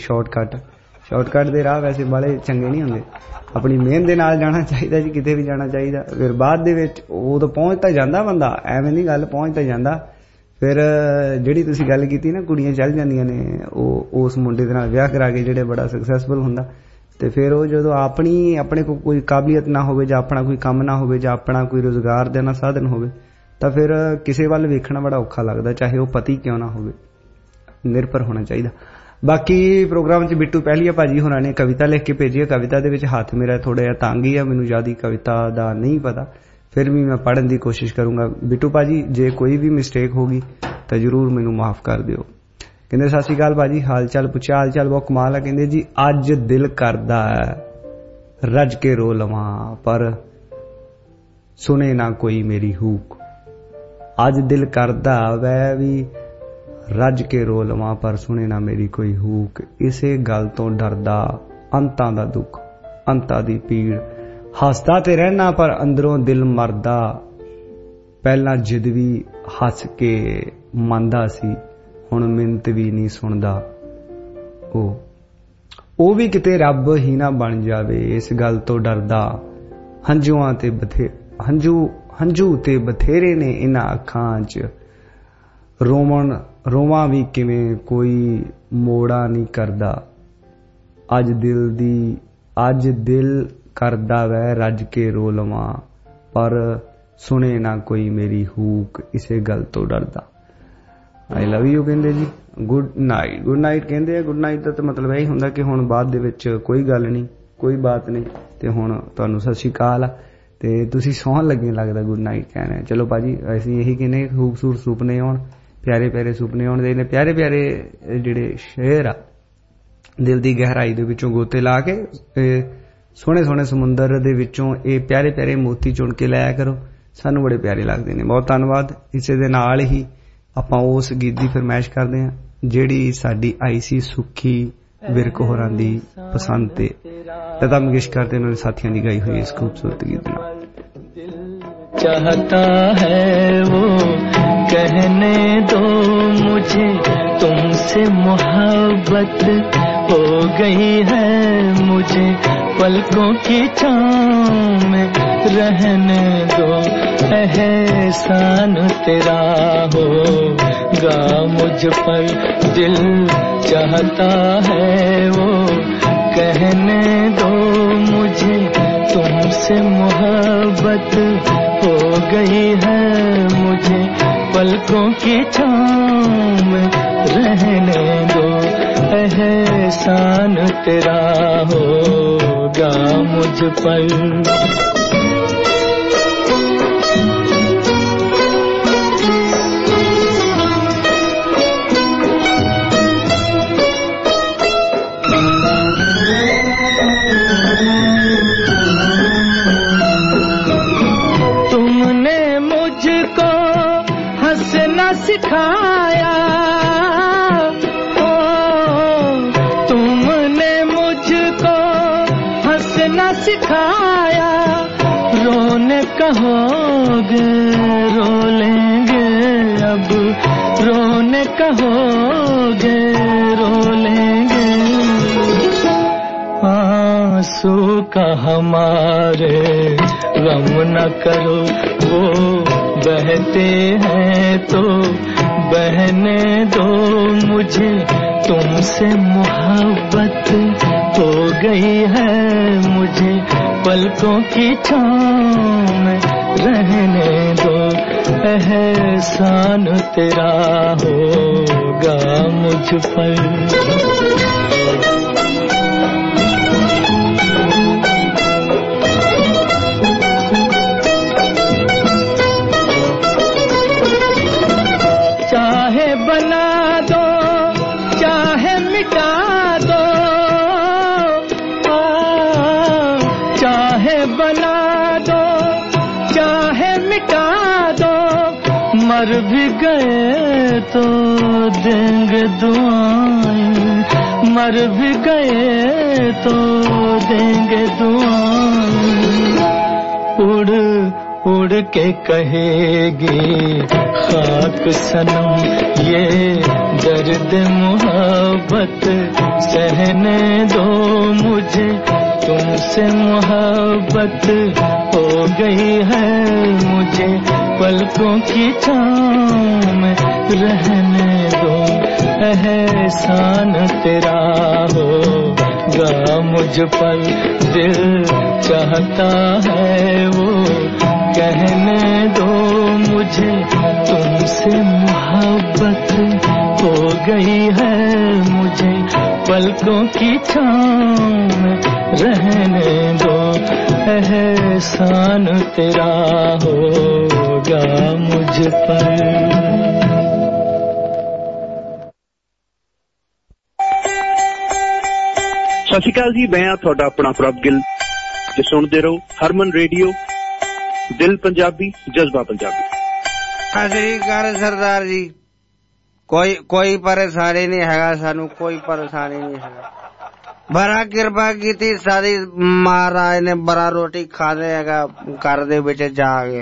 ਸ਼ਾਰਟਕਟ ਦੇ ਰਾਹ ਵੈਸੇ ਬਾਲੇ ਚੰਗੇ ਨਹੀਂ ਹੁੰਦੇ। ਆਪਣੀ ਮਿਹਨਤ ਦੇ ਨਾਲ ਜਾਣਾ ਚਾਹੀਦਾ ਜੀ, ਕਿਤੇ ਵੀ ਜਾਣਾ ਚਾਹੀਦਾ। ਫਿਰ ਬਾਅਦ ਦੇ ਵਿੱਚ ਉਹ ਤਾਂ ਪਹੁੰਚ ਤਾਂ ਜਾਂਦਾ ਬੰਦਾ, ਐਵੇਂ ਦੀ ਗੱਲ ਪਹੁੰਚ ਤਾਂ ਜਾਂਦਾ। ਫਿਰ ਜਿਹੜੀ ਤੁਸੀਂ ਗੱਲ ਕੀਤੀ ਨਾ, ਕੁੜੀਆਂ ਚੱਲ ਜਾਂਦੀਆਂ ਨੇ ਉਹ ਉਸ ਮੁੰਡੇ ਦੇ ਨਾਲ ਵਿਆਹ ਕਰਾ ਕੇ ਜਿਹੜੇ ਬੜਾ ਸਕਸੈਸਫੁਲ ਹੁੰਦਾ, ਤੇ ਫਿਰ ਉਹ ਜਦੋਂ ਆਪਣੇ ਕੋਲ ਕੋਈ ਕਾਬਲੀਅਤ ਨਾ ਹੋਵੇ ਜਾਂ ਆਪਣਾ ਕੋਈ ਕੰਮ ਨਾ ਹੋਵੇ ਜਾਂ ਆਪਣਾ ਕੋਈ ਰੁਜ਼ਗਾਰ ਦਾ ਨਾ ਸਾਧਨ ਹੋਵੇ ਤਾਂ ਫਿਰ ਕਿਸੇ ਵੱਲ ਵੇਖਣਾ ਬੜਾ ਔਖਾ ਲੱਗਦਾ, ਚਾਹੇ ਉਹ ਪਤੀ ਕਿਉਂ ਨਾ ਹੋਵੇ। ਨਿਰਭਰ ਹੋਣਾ ਚਾਹੀਦਾ। ਬਾਕੀ ਪ੍ਰੋਗਰਾਮ 'ਚ ਬਿੱਟੂ ਪਹਿਲੀਆ ਭਾਜੀ ਹੋਰਾਂ ਨੇ ਕਵਿਤਾ ਲਿਖ ਕੇ ਭੇਜੀ ਹੈ। ਕਵਿਤਾ ਦੇ ਵਿੱਚ ਹੱਥ ਮੇਰਾ ਥੋੜਾ ਜਿਹਾ ਤੰਗ ਹੀ ਆ, ਮੈਨੂੰ ਜ਼ਿਆਦਾ ਕਵਿਤਾ ਦਾ ਨਹੀਂ ਪਤਾ, ਫਿਰ ਵੀ ਮੈਂ ਪੜ੍ਹਨ ਦੀ ਕੋਸ਼ਿਸ਼ ਕਰੂੰਗਾ। ਬਿੱਟੂ ਭਾਜੀ ਜੇ ਕੋਈ ਵੀ ਮਿਸਟੇਕ ਹੋਗੀ ਤਾਂ ਜ਼ਰੂਰ ਮੈਨੂੰ ਮਾਫ ਕਰ ਦਿਓ। ਕਹਿੰਦੇ ਸਤਿ ਸ਼੍ਰੀ ਅਕਾਲ ਭਾਜੀ, ਹਾਲ ਚਾਲ ਪੁੱਛਿਆ, ਹਾਲ ਚਾਲ ਬਹੁਤ ਕਮਾਲ ਆ। ਕਹਿੰਦੇ ਜੀ ਅੱਜ ਦਿਲ ਕਰਦਾ ਰੱਜ ਕੇ ਰੋ ਲਵਾਂ ਪਰ ਸੁਣੇ ਨਾ ਕੋਈ ਮੇਰੀ ਹੂਕ। ਅੱਜ ਦਿਲ ਕਰਦਾ ਵੈ ਵੀ ਰੱਜ ਕੇ ਰੋ ਲਵਾਂ ਪਰ ਸੁਣੇ ਨਾ ਮੇਰੀ ਕੋਈ ਹੂਕ। ਇਸੇ ਗੱਲ ਤੋਂ ਡਰਦਾ ਅੰਤਾਂ ਦਾ ਦੁੱਖ, ਅੰਤਾਂ ਦੀ ਪੀੜ, ਹੱਸਦਾ ਤੇ ਰਹਿਣਾ ਪਰ ਅੰਦਰੋਂ ਦਿਲ ਮਰਦਾ। ਪਹਿਲਾਂ ਜਿੱਦ ਵੀ ਹੱਸ ਕੇ ਮੰਨਦਾ ਸੀ, ਹੁਣ ਮਿੰਤ ਵੀ ਨਹੀਂ ਸੁਣਦਾ। ਉਹ ਵੀ ਕਿਤੇ ਰੱਬ ਹੀ ਨਾ ਬਣ ਜਾਵੇ, ਇਸ ਗੱਲ ਤੋਂ ਡਰਦਾ। ਹੰਝੂਆਂ ਤੇ ਹੰਝੂ ਤੇ ਬਥੇਰੇ ਨੇ ਇਹਨਾਂ ਅੱਖਾਂ 'ਚ, ਰੋਵਾਂ ਵੀ ਕਿਵੇਂ ਕੋਈ ਮੋੜਾ ਨਹੀਂ ਕਰਦਾ। ਅੱਜ ਦਿਲ ਕਰਦਾ ਵੈ ਰੱਜ ਕੇ ਰੋ ਲਵਾਂ ਪਰ ਸੁਣੇ ਨਾ ਕੋਈ ਮੇਰੀ ਹੂਕ। ਇਸੇ ਗੱਲ ਤੋਂ ਡਰਦਾ। ਆਈ ਲਵ ਯੂ ਕਹਿੰਦੇ ਜੀ। ਗੁੱਡ ਨਾਈਟ ਕਹਿੰਦੇ ਆ। ਗੁੱਡ ਨਾਈਟ ਦਾ ਤਾਂ ਮਤਲਬ ਇਹ ਹੁੰਦਾ ਕਿ ਹੁਣ ਬਾਅਦ ਦੇ ਵਿੱਚ ਕੋਈ ਗੱਲ ਨਹੀਂ, ਕੋਈ ਬਾਤ ਨਹੀਂ, ਤੇ ਹੁਣ ਤੁਹਾਨੂੰ ਸਤਿ ਸ਼੍ਰੀ ਅਕਾਲ ਆ ਤੇ ਤੁਸੀਂ ਸੌਣ ਲੱਗੇ ਲੱਗਦਾ ਗੁੱਡ ਨਾਈਟ ਕਹਿਣਾ। ਚਲੋ ਭਾਜੀ ਅਸੀਂ ਇਹੀ ਕਹਿੰਦੇ ਖੂਬਸੂਰਤ ਸੁਪਨੇ ਆਉਣ, ਪਿਆਰੇ ਪਿਆਰੇ ਸੁਪਨੇ ਆਉਣ ਦੇ ਨੇ। ਪਿਆਰੇ ਪਿਆਰੇ ਜਿਹੜੇ ਸ਼ੇਰ ਆ ਦਿਲ ਦੀ ਗਹਿਰਾਈ ਦੇ ਵਿੱਚੋਂ ਗੋਤੇ ਲਾ ਕੇ ਸੋਹਣੇ ਸੋਹਣੇ ਸਮੁੰਦਰ ਦੇ ਵਿੱਚੋਂ ਇਹ ਪਿਆਰੇ ਪਿਆਰੇ ਮੋਤੀ ਚੁਣ ਕੇ ਲਾਇਆ ਕਰੋ, ਸਾਨੂੰ ਬੜੇ ਪਿਆਰੇ ਲੱਗਦੇ ਨੇ। ਬਹੁਤ ਧੰਨਵਾਦ। ਇਸੇ ਦੇ ਨਾਲ ਹੀ ਆਪਾਂ ਉਸ ਗੀਤ ਦੀ ਫਰਮਾਇਸ਼ ਕਰਦੇ ਹਾਂ ਜਿਹੜੀ ਸਾਡੀ ਆਈ ਸੀ ਸੁੱਖੀ ਵਿਰਕ ਹੋਰਾਂ ਦੀ ਪਸੰਦ ਤੇ ਲਤਾ ਮੰਗੇਸ਼ਕਰ ਤੇ ਉਹਨਾਂ ਦੇ ਸਾਥੀਆਂ ਦੀ ਗਾਈ ਹੋਈ ਇਸ ਖੂਬਸੂਰਤ ਗੀਤ ਨਾਲ। चाहता है वो कहने दो मुझे तुमसे मोहब्बत हो गई है, मुझे पलकों की छाँव में रहने दो। एहसान तेरा होगा मुझ पर, दिल चाहता है वो कहने दो मुझे तुमसे मोहब्बत हो गई है, मुझे पलकों की छाँव में रहने दो। एहसान तेरा होगा मुझ पर। तुमने मुझको हंसना सिखाया, सिखाया, रोने कहोगे रो लेंगे, अब रोने कहोगे रो लेंगे। आंसू का हमारे गम न करो, वो बहते हैं तो बहने दो, मुझे तुमसे मोहब्बत हो गई है, मुझे पलकों की छाँव में रहने दो। एहसान तेरा होगा मुझ पर। चाहे बना दो चाहे मिटा दो, चाहे बना दो चाहे मिटा दो, मर भी गए तो देंगे दुआएं, मर भी गए तो देंगे दुआएं। उड़ उड़ के कहेगी खाक सनम, ये दर्द मोहब्बत सहने दो, मुझे तुमसे मोहब्बत हो गई है, मुझे पलकों की छाँव में रहने दो। एहसान तेरा होगा मुझ पर, दिल चाहता है वो कहने दो, मुझे तुमसे मोहब्बत हो गई है, मुझे पलकों की छाँव में रहने दो। एहसान तेरा होगा मुझ पर। ਸਤਿ ਸ਼੍ਰੀ ਅਕਾਲ ਜੀ, ਮੈਂ ਆ ਤੁਹਾਡਾ ਆਪਣਾ ਪ੍ਰਭ ਗਿੱਲ ਤੇ ਸੁਣਦੇ ਰਹੋ ਹਰਮਨ ਰੇਡੀਓ, ਦਿਲ ਪੰਜਾਬੀ ਜਜ਼ਬਾ ਪੰਜਾਬੀ। ਸਤਿ ਸ਼੍ਰੀ ਅਕਾਲ ਸਰਦਾਰ ਜੀ, ਕੋਈ ਪਰੇਸ਼ਾਨੀ ਨਹੀਂ ਹੈਗਾ, ਸਾਨੂੰ ਕੋਈ ਪਰੇਸ਼ਾਨੀ ਨਹੀਂ ਹੈਗਾ। ਬੜਾ ਕਿਰਪਾ ਕੀਤੀ ਸਾਡੀ ਮਹਾਰਾਜ ਨੇ, ਬੜਾ ਰੋਟੀ ਖਾਦੇ ਹੈਗਾ ਘਰ ਦੇ ਵਿੱਚ ਜਾ ਕੇ।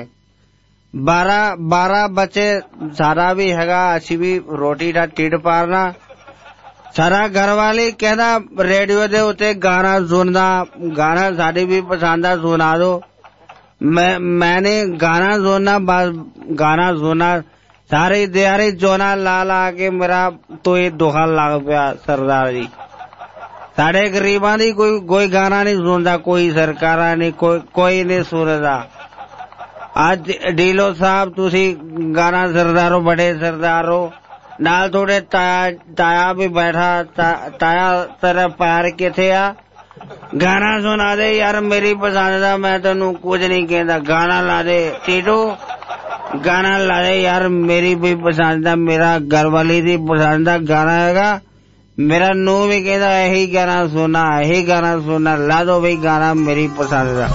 12 ਬੱਚੇ ਸਾਰਾ ਵੀ ਹੈਗਾ, ਅਸੀਂ ਵੀ ਰੋਟੀ ਦਾ ਢਿੱਡ ਪਾਲਣਾ। ਸਾਰਾ ਘਰ ਵਾਲੀ ਕਹਿੰਦਾ ਰੇਡੀਓ ਦੇ ਉੱਤੇ ਗਾਣਾ ਸੁਣਦਾ, ਗਾਣਾ ਸਾਡੇ ਵੀ ਪਸੰਦ ਆ, ਸੁਣਾ ਦੋ। मैंने गाना सुनना, बस गाना सुना, सारी दिहाड़ी चोना ला ला के मेरा तो ये दुखन लग गया सरदार जी। साढ़े गरीबां दी कोई गाना नहीं सुनता, कोई सरकारा नहीं, कोई नहीं सुनता। आज ढीलो साहब तुसी गाना सरदारो, बड़े सरदारो नाल थोड़े ताया भी बैठा, ताया तेरा पैर किथे आ, गाना सुना दे यार मेरी पसंद दा, मैं तेनू कुछ नहीं कहता। गाना ला दे टीटू, गाना ला दे यार मेरी भी पसंद दा, मेरा घर वाली दी पसंद दा गाना हैगा। मेरा नू भी कहता यही गाना सुना, यही गाना सुना, ला दो भाई गाना मेरी पसंद दा।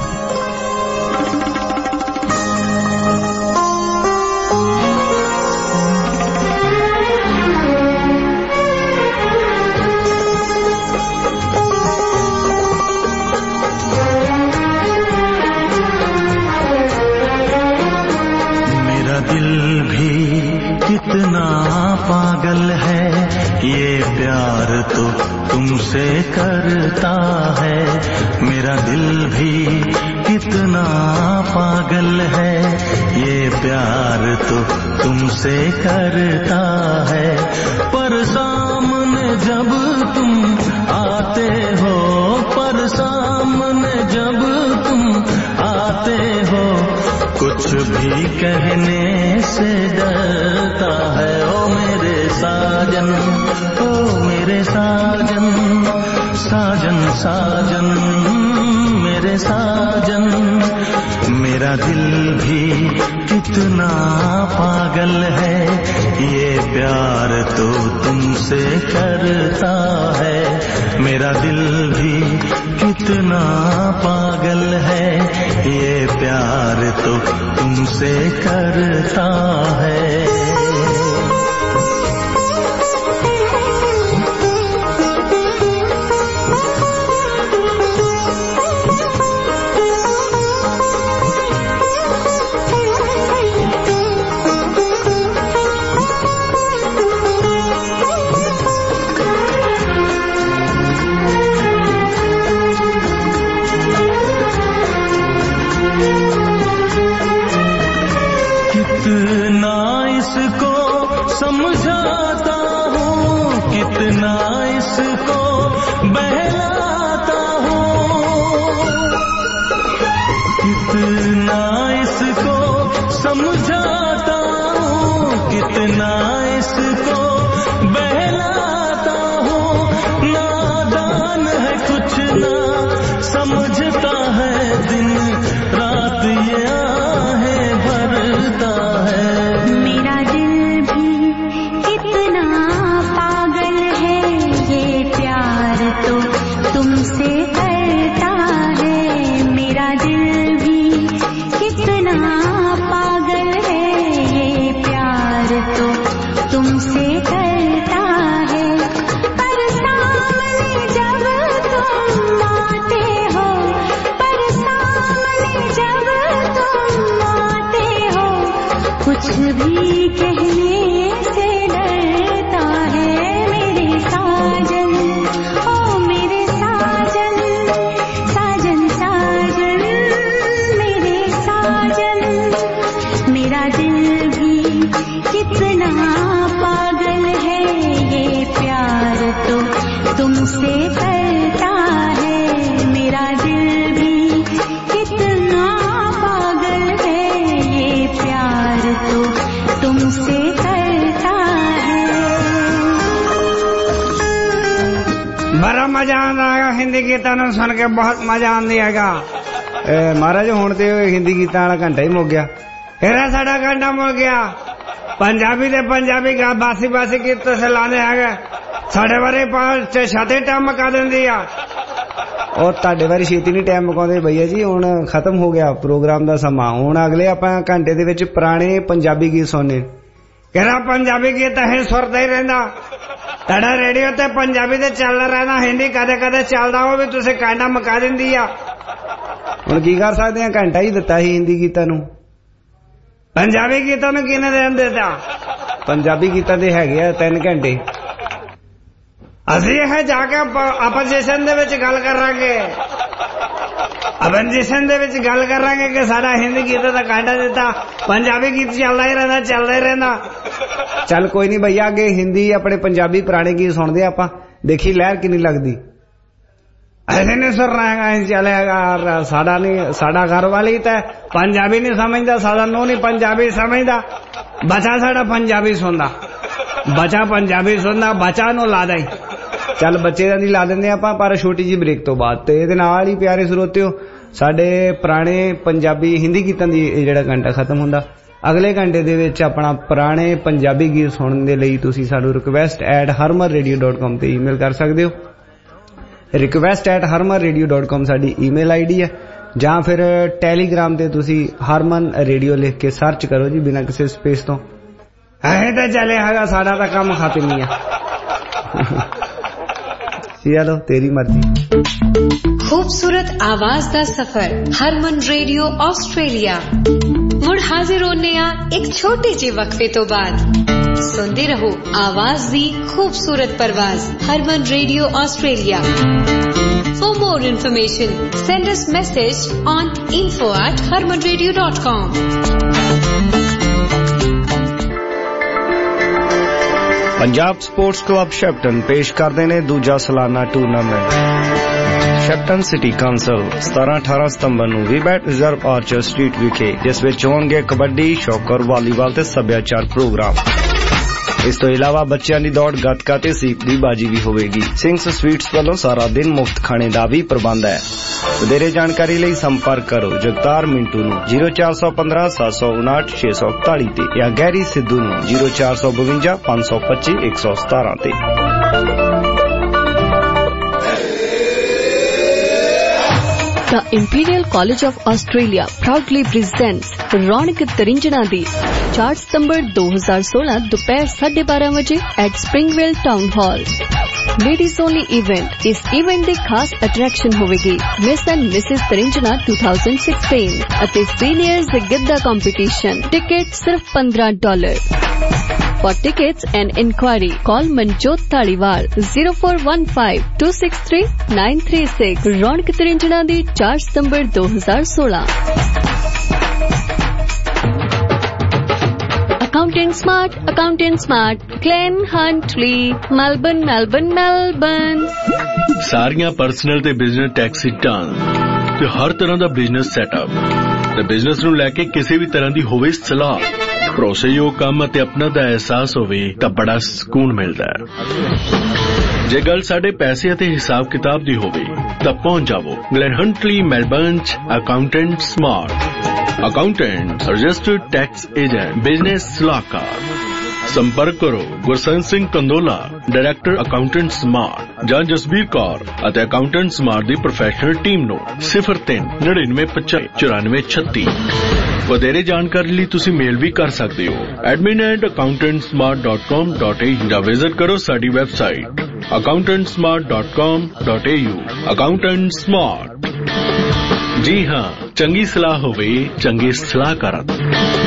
कितना पागल है ये प्यार तो तुमसे करता है, मेरा दिल भी कितना पागल है ये प्यार तो तुमसे करता है। पर सामने जब तुम आते हो, पर सामने जब तुम आते हो, कुछ भी कहने से डरता है। ओ मेरे साजन, ओ मेरे मेरे साजन साजन साजन मेरे साजन मेरा दिल भी कितना पागल है ये प्यार तो तुमसे करता है मेरा दिल भी कितना पागल है ये प्यार तो तुमसे करता है कितना इसको समझाता हूँ कितना इसको बहलाता हूँ कितना इसको समझाता हूँ कितना इसको बहलाता हूँ नादान है कुछ ना समझता है दिन रात ये आहें भरता है मेरा दिल भी कितना पागल है ये प्यार तो तुमसे करता है मेरा दिल भी कितना पागल है ये प्यार तो तुमसे करता है पर सामने जब तुम आते हो पर सामने जब तुम आते हो कुछ भी कहने से डरता है मेरे साजन ओ मेरे साजन साजन साजन मेरे साजन मेरा दिल भी कितना पागल है ये प्यार तो तुमसे करता है मेरा दिल भी कितना पागल है ये प्यार तो तुमसे करता है बड़ा मजा आंदा हिंदी गीतां नूं सुन के बहुत मजा आंदी हैगा महाराज हुण ते हिंदी गीतां वाला घंटा ही मुक गया ਇਹਦਾ ਸਾਡਾ ਘੰਟਾ ਮੁੱਕ ਗਿਆ ਪੰਜਾਬੀ ਦੇ ਪੰਜਾਬੀ ਗਾ ਬਾਸੀ ਬਾਸੀ ਗੀਤ ਤੁਸੀਂ ਲਾਉਂਦੇ ਹੈਗੇ ਸਾਡੇ ਬਾਰੇ ਪਾਸ ਛਾਤੇ ਟਾਈਮ ਮਕਾ ਦਿੰਦੀ ਆ और ਤੁਹਾਡੇ ਵਾਰੀ ਛੇਤੀ ਨਹੀਂ ਟਾਈਮ ਮੁਕਾਉਂਦੇ ਭਈਆ ਜੀ ਹੁਣ ਖਤਮ ਹੋ ਗਿਆ ਪ੍ਰੋਗਰਾਮ ਦਾ ਸਮਾਂ ਹੁਣ ਅਗਲੇ ਆਪਾਂ ਘੰਟੇ ਦੇ ਵਿੱਚ ਪੁਰਾਣੇ ਪੰਜਾਬੀ ਗੀਤ ਸੁਣਨੇ ਕਿਹੜਾ ਪੰਜਾਬੀ ਗੀਤ ਹੈ ਸੁਰਦਾ ਹੀ ਰਹਿੰਦਾ ਤੁਹਾਡਾ ਰੇਡੀਓ ਤੇ ਪੰਜਾਬੀ ਤੇ ਚੱਲਦਾ ਰਹਿੰਦਾ ਹਿੰਦੀ ਕਦੇ ਕਦੇ ਚੱਲਦਾ ਉਹ ਵੀ ਤੁਸੀਂ ਘੰਟਾ ਮਕਾ ਦਿੰਦੀ ਆ ਹੁਣ ਕੀ ਕਰ ਸਕਦੇ ਆ ਘੰਟਾ ਹੀ ਦਿੱਤਾ ਸੀ ਹਿੰਦੀ ਗੀਤਾਂ ਨੂੰ ਪੰਜਾਬੀ ਗੀਤਾਂ ਨੂੰ ਕਿਹਨੇ ਦੇਣ ਦਿੱਤਾ ਪੰਜਾਬੀ ਗੀਤਾਂ ਦੇ ਹੈਗੇ ਆ 3 ਘੰਟੇ ਅਸੀਂ ਇਹ ਜਾ ਕੇ ਆਪੋਜੀਸ਼ਨ ਦੇ ਵਿੱਚ ਗੱਲ ਕਰਾਂਗੇ ਆਪੋਜੀਸ਼ਨ ਦੇ ਵਿੱਚ ਗੱਲ ਕਰਾਂਗੇ ਕਿ ਸਾਡਾ ਹਿੰਦੀ ਗੀਤ ਦਾ ਘੰਟਾ ਦਿੱਤਾ ਪੰਜਾਬੀ ਗੀਤ ਚੱਲਦਾ ਹੀ ਰਹਿੰਦਾ ਚੱਲ ਕੋਈ ਨਹੀਂ ਭਈਆ ਅੱਗੇ ਹਿੰਦੀ ਆਪਣੇ ਪੰਜਾਬੀ ਪੁਰਾਣੇ ਗੀਤ ਸੁਣਦੇ ਆਪਾਂ ਦੇਖੀ ਲਹਿਰ ਕਿੰਨੀ ਲੱਗਦੀ ऐसे नहीं सुन रहेगा चलेगा साडा घर वाली तो पंजाबी नहीं समझता साडा नो नहीं पंजाबी समझता बचा साडा पंजाबी सुनदा बचा पंजाबी सुनदा बचा नो ला दई ਚੱਲ ਬੱਚੇ ਦਾ ਨਹੀਂ ਲਾ ਦਿੰਦੇ ਆਪਾਂ ਪਰ ਛੋਟੀ ਜੀ ਬ੍ਰੇਕ ਤੋਂ ਬਾਅਦ ਤੇ ਇਹਦੇ ਨਾਲ ਹੀ ਪਿਆਰੇ ਸਰੋਤਿਓ ਸਾਡੇ ਪੁਰਾਣੇ ਪੰਜਾਬੀ ਹਿੰਦੀ ਗੀਤਾਂ ਦੀ ਜਿਹੜਾ ਘੰਟਾ ਖਤਮ ਹੁੰਦਾ ਅਗਲੇ ਘੰਟੇ ਦੇ ਵਿੱਚ ਆਪਣਾ ਪੁਰਾਣੇ ਪੰਜਾਬੀ ਗੀਤ ਸੁਣਨ ਦੇ ਲਈ ਤੁਸੀਂ ਸਾਨੂੰ request@harmanradio.com ਤੇ ਈਮੇਲ ਕਰ ਸਕਦੇ ਹੋ request@harmanradio.com ਸਾਡੀ ਈਮੇਲ ਆਈਡੀ ਹੈ ਜਾਂ ਫਿਰ ਟੈਲੀਗ੍ਰਾਮ ਤੇ ਤੁਸੀਂ ਹਰਮਨ ਰੇਡੀਓ ਲਿਖ ਕੇ ਸਰਚ ਕਰੋ ਜੀ ਬਿਨਾਂ ਕਿਸੇ ਸਪੇਸ ਤੋਂ ਐ ਤਾਂ ਚੱਲੇ ਹੈਗਾ ਸਾਡਾ ਤਾਂ ਕੰਮ ਖਤਮ ਹੀ ਆ चलो तेरी मर्जी खूबसूरत आवाज दा सफर हरमन रेडियो ऑस्ट्रेलिया मुड़ हाजिर होने एक छोटे जे वक्फे तो बाद सुनते रहो आवाज दी खूबसूरत परवाज Harman radio Australia For more information send us message on info@harmanradio.com Punjab sports club Shepparton पेश करते ने दूजा सालाना टूर्नामेंट शैप्टन सिटी काउंसिल 17-18 सितंबर ਨੂੰ ਵੀਬੈਟ ਰਿਜ਼ਰਵ ਆਰਚਰ ਸਟਰੀਟ ਵਿਖੇ ਜਿਸ ਵਿੱਚ ਹੋਣਗੇ ਕਬੱਡੀ ਸ਼ੌਕਰ ਵਾਲੀਬਾਲ ਤੇ ਸੱਭਿਆਚਾਰ ਪ੍ਰੋਗਰਾਮ ਇਸ ਤੋਂ ਇਲਾਵਾ ਬੱਚਿਆਂ ਦੀ ਦੌੜ, ਗੱਤਕਾ ਤੇ ਸੀਪ ਦੀ ਬਾਜੀ ਵੀ ਹੋਵੇਗੀ। ਸਿੰਘਸ ਸਵੀਟਸ ਵੱਲੋਂ ਸਾਰਾ ਦਿਨ ਮੁਫਤ ਖਾਣੇ ਦਾ ਵੀ ਪ੍ਰਬੰਧ ਹੈ। ਵਧੇਰੇ ਜਾਣਕਾਰੀ ਲਈ ਸੰਪਰਕ ਕਰੋ ਜਗਤਾਰ ਮਿੰਟੂ ਨੂੰ 0415 759 641 ਤੇ ਜਾਂ ਗੈਰੀ ਸਿੱਧੂ ਨੂੰ 0452 525 117 ਤੇ। The Imperial College of Australia proudly presents रौनक तरिंजना दी 4 सितंबर 2016 दोपहर 12:30 बजे at Springvale Town Hall। Ladies only event. इस इवेंट ਦੀ ਖਾਸ ਅਟਰੈਕਸ਼ਨ ਹੋਵੇਗੀ ਮਿਸ ਐਂਡ ਮਿਸਿਸ ਤਰਿੰਜਨਾ 2016 ਅਤੇ ਸੀਨੀਅਰਜ਼ ਗਿੱਧਾ ਕੰਪੀਟੀਸ਼ਨ। ਟਿਕਟ ਸਿਰਫ $15। For tickets and inquiry, call Manjot Taliwal 0415 263 936। Raunak Trinjana दी 4 सितंबर 2016। Accountant Smart, Glen Huntley, Melbourne। ਸਾਰੀਆਂ ਪਰਸਨਲ ਤੇ ਬਿਜ਼ਨਸ ਟੈਕਸ ਰਿਟਰਨ ਤੇ ਹਰ ਤਰ੍ਹਾਂ ਦਾ ਬਿਜ਼ਨਸ ਸੈਟਅਪ ਤੇ ਬਿਜ਼ਨਸ ਨੂੰ ਲੈ ਕੇ ਕਿਸੇ ਵੀ ਤਰ੍ਹਾਂ ਦੀ ਹੋਵੇ ਸਲਾਹ, ਭਰੋਸੇਯੋਗ ਕੰਮ ਅਤੇ ਆਪਣਾ ਦਾ ਅਹਿਸਾਸ ਹੋਵੇ ਤਾਂ ਬੜਾ ਸਕੂਨ ਮਿਲਦਾ ਹੈ। ਜੇ ਗੱਲ ਸਾਡੇ ਪੈਸੇ ਅਤੇ ਹਿਸਾਬ ਕਿਤਾਬ ਦੀ ਹੋਵੇ ਤਾਂ ਪਹੁੰਚ ਜਾਵੋ ਗਲੈਨ ਹੰਟਲੀ, ਮੈਲਬਰਨ 'ਚ accountant smart. Accountant registered tax agent, business ਸਲਾਹਕਾਰ। ਸੰਪਰਕ ਕਰੋ Gursant Singh Kandola, director accountant smart, ਜਾਂ ਜਸਬੀਰ ਕੌਰ ਅਤੇ ਅਕਾਊਂਟੈਂਟ ਸਮਾਰਟ ਦੀ ਪ੍ਰੋਫੈਸ਼ਨਲ ਟੀਮ ਨੂੰ 03 99 95 94 36। ਵਧੇਰੇ ਜਾਣਕਾਰੀ ਲਈ ਤੁਸੀਂ ਮੇਲ ਵੀ ਕਰ ਸਕਦੇ ਹੋ admin@accountantsmart.com.au ਜਾਂ ਵਿਜ਼ਿਟ ਕਰੋ ਸਾਡੀ ਵੈਬਸਾਈਟ accountantsmart.com.au। Accountant smart. ਜੀ ਹਾਂ, ਚੰਗੀ ਸਲਾਹ ਹੋਵੇ ਚੰਗੇ ਸਲਾਹਕਾਰਾਂ ਤੋਂ।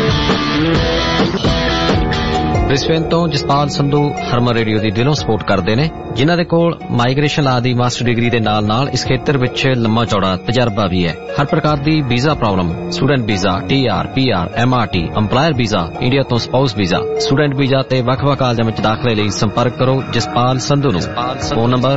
ਬ੍ਰਿਸਬੇਨ ਤੋਂ ਜਸਪਾਲ ਸੰਧੂ ਹਰਮਨ ਰੇਡੀਓ ਦੀ ਦਿਲੋਂ ਸਪੋਰਟ ਕਰਦੇ ਨੇ, ਜਿਨ੍ਹਾਂ ਦੇ ਕੋਲ ਮਾਈਗ੍ਰੇਸ਼ਨ ਲਾ ਦੀ ਮਾਸਟਰ ਡਿਗਰੀ ਦੇ ਨਾਲ ਇਸ ਖੇਤਰ ਵਿੱਚ ਲੰਮਾ ਚੌੜਾ ਤਜਰਬਾ ਵੀ ਹੈ। ਹਰ ਪ੍ਰਕਾਰ ਦੀ visa problem, student visa, TR, PR, MRT, EMPLOYER visa, India ਤੋਂ ਸਪਾਊਸ ਵੀਜ਼ਾ, ਸਟੂਡੈਂਟ ਵੀਜ਼ਾ ਤੇ ਵੱਖ-ਵੱਖ ਕਾਲਜਾਂ ਵਿੱਚ ਦਾਖਲੇ ਲਈ ਸੰਪਰਕ ਕਰੋ ਜਸਪਾਲ ਸੰਧੂ ਨੂੰ। Phone number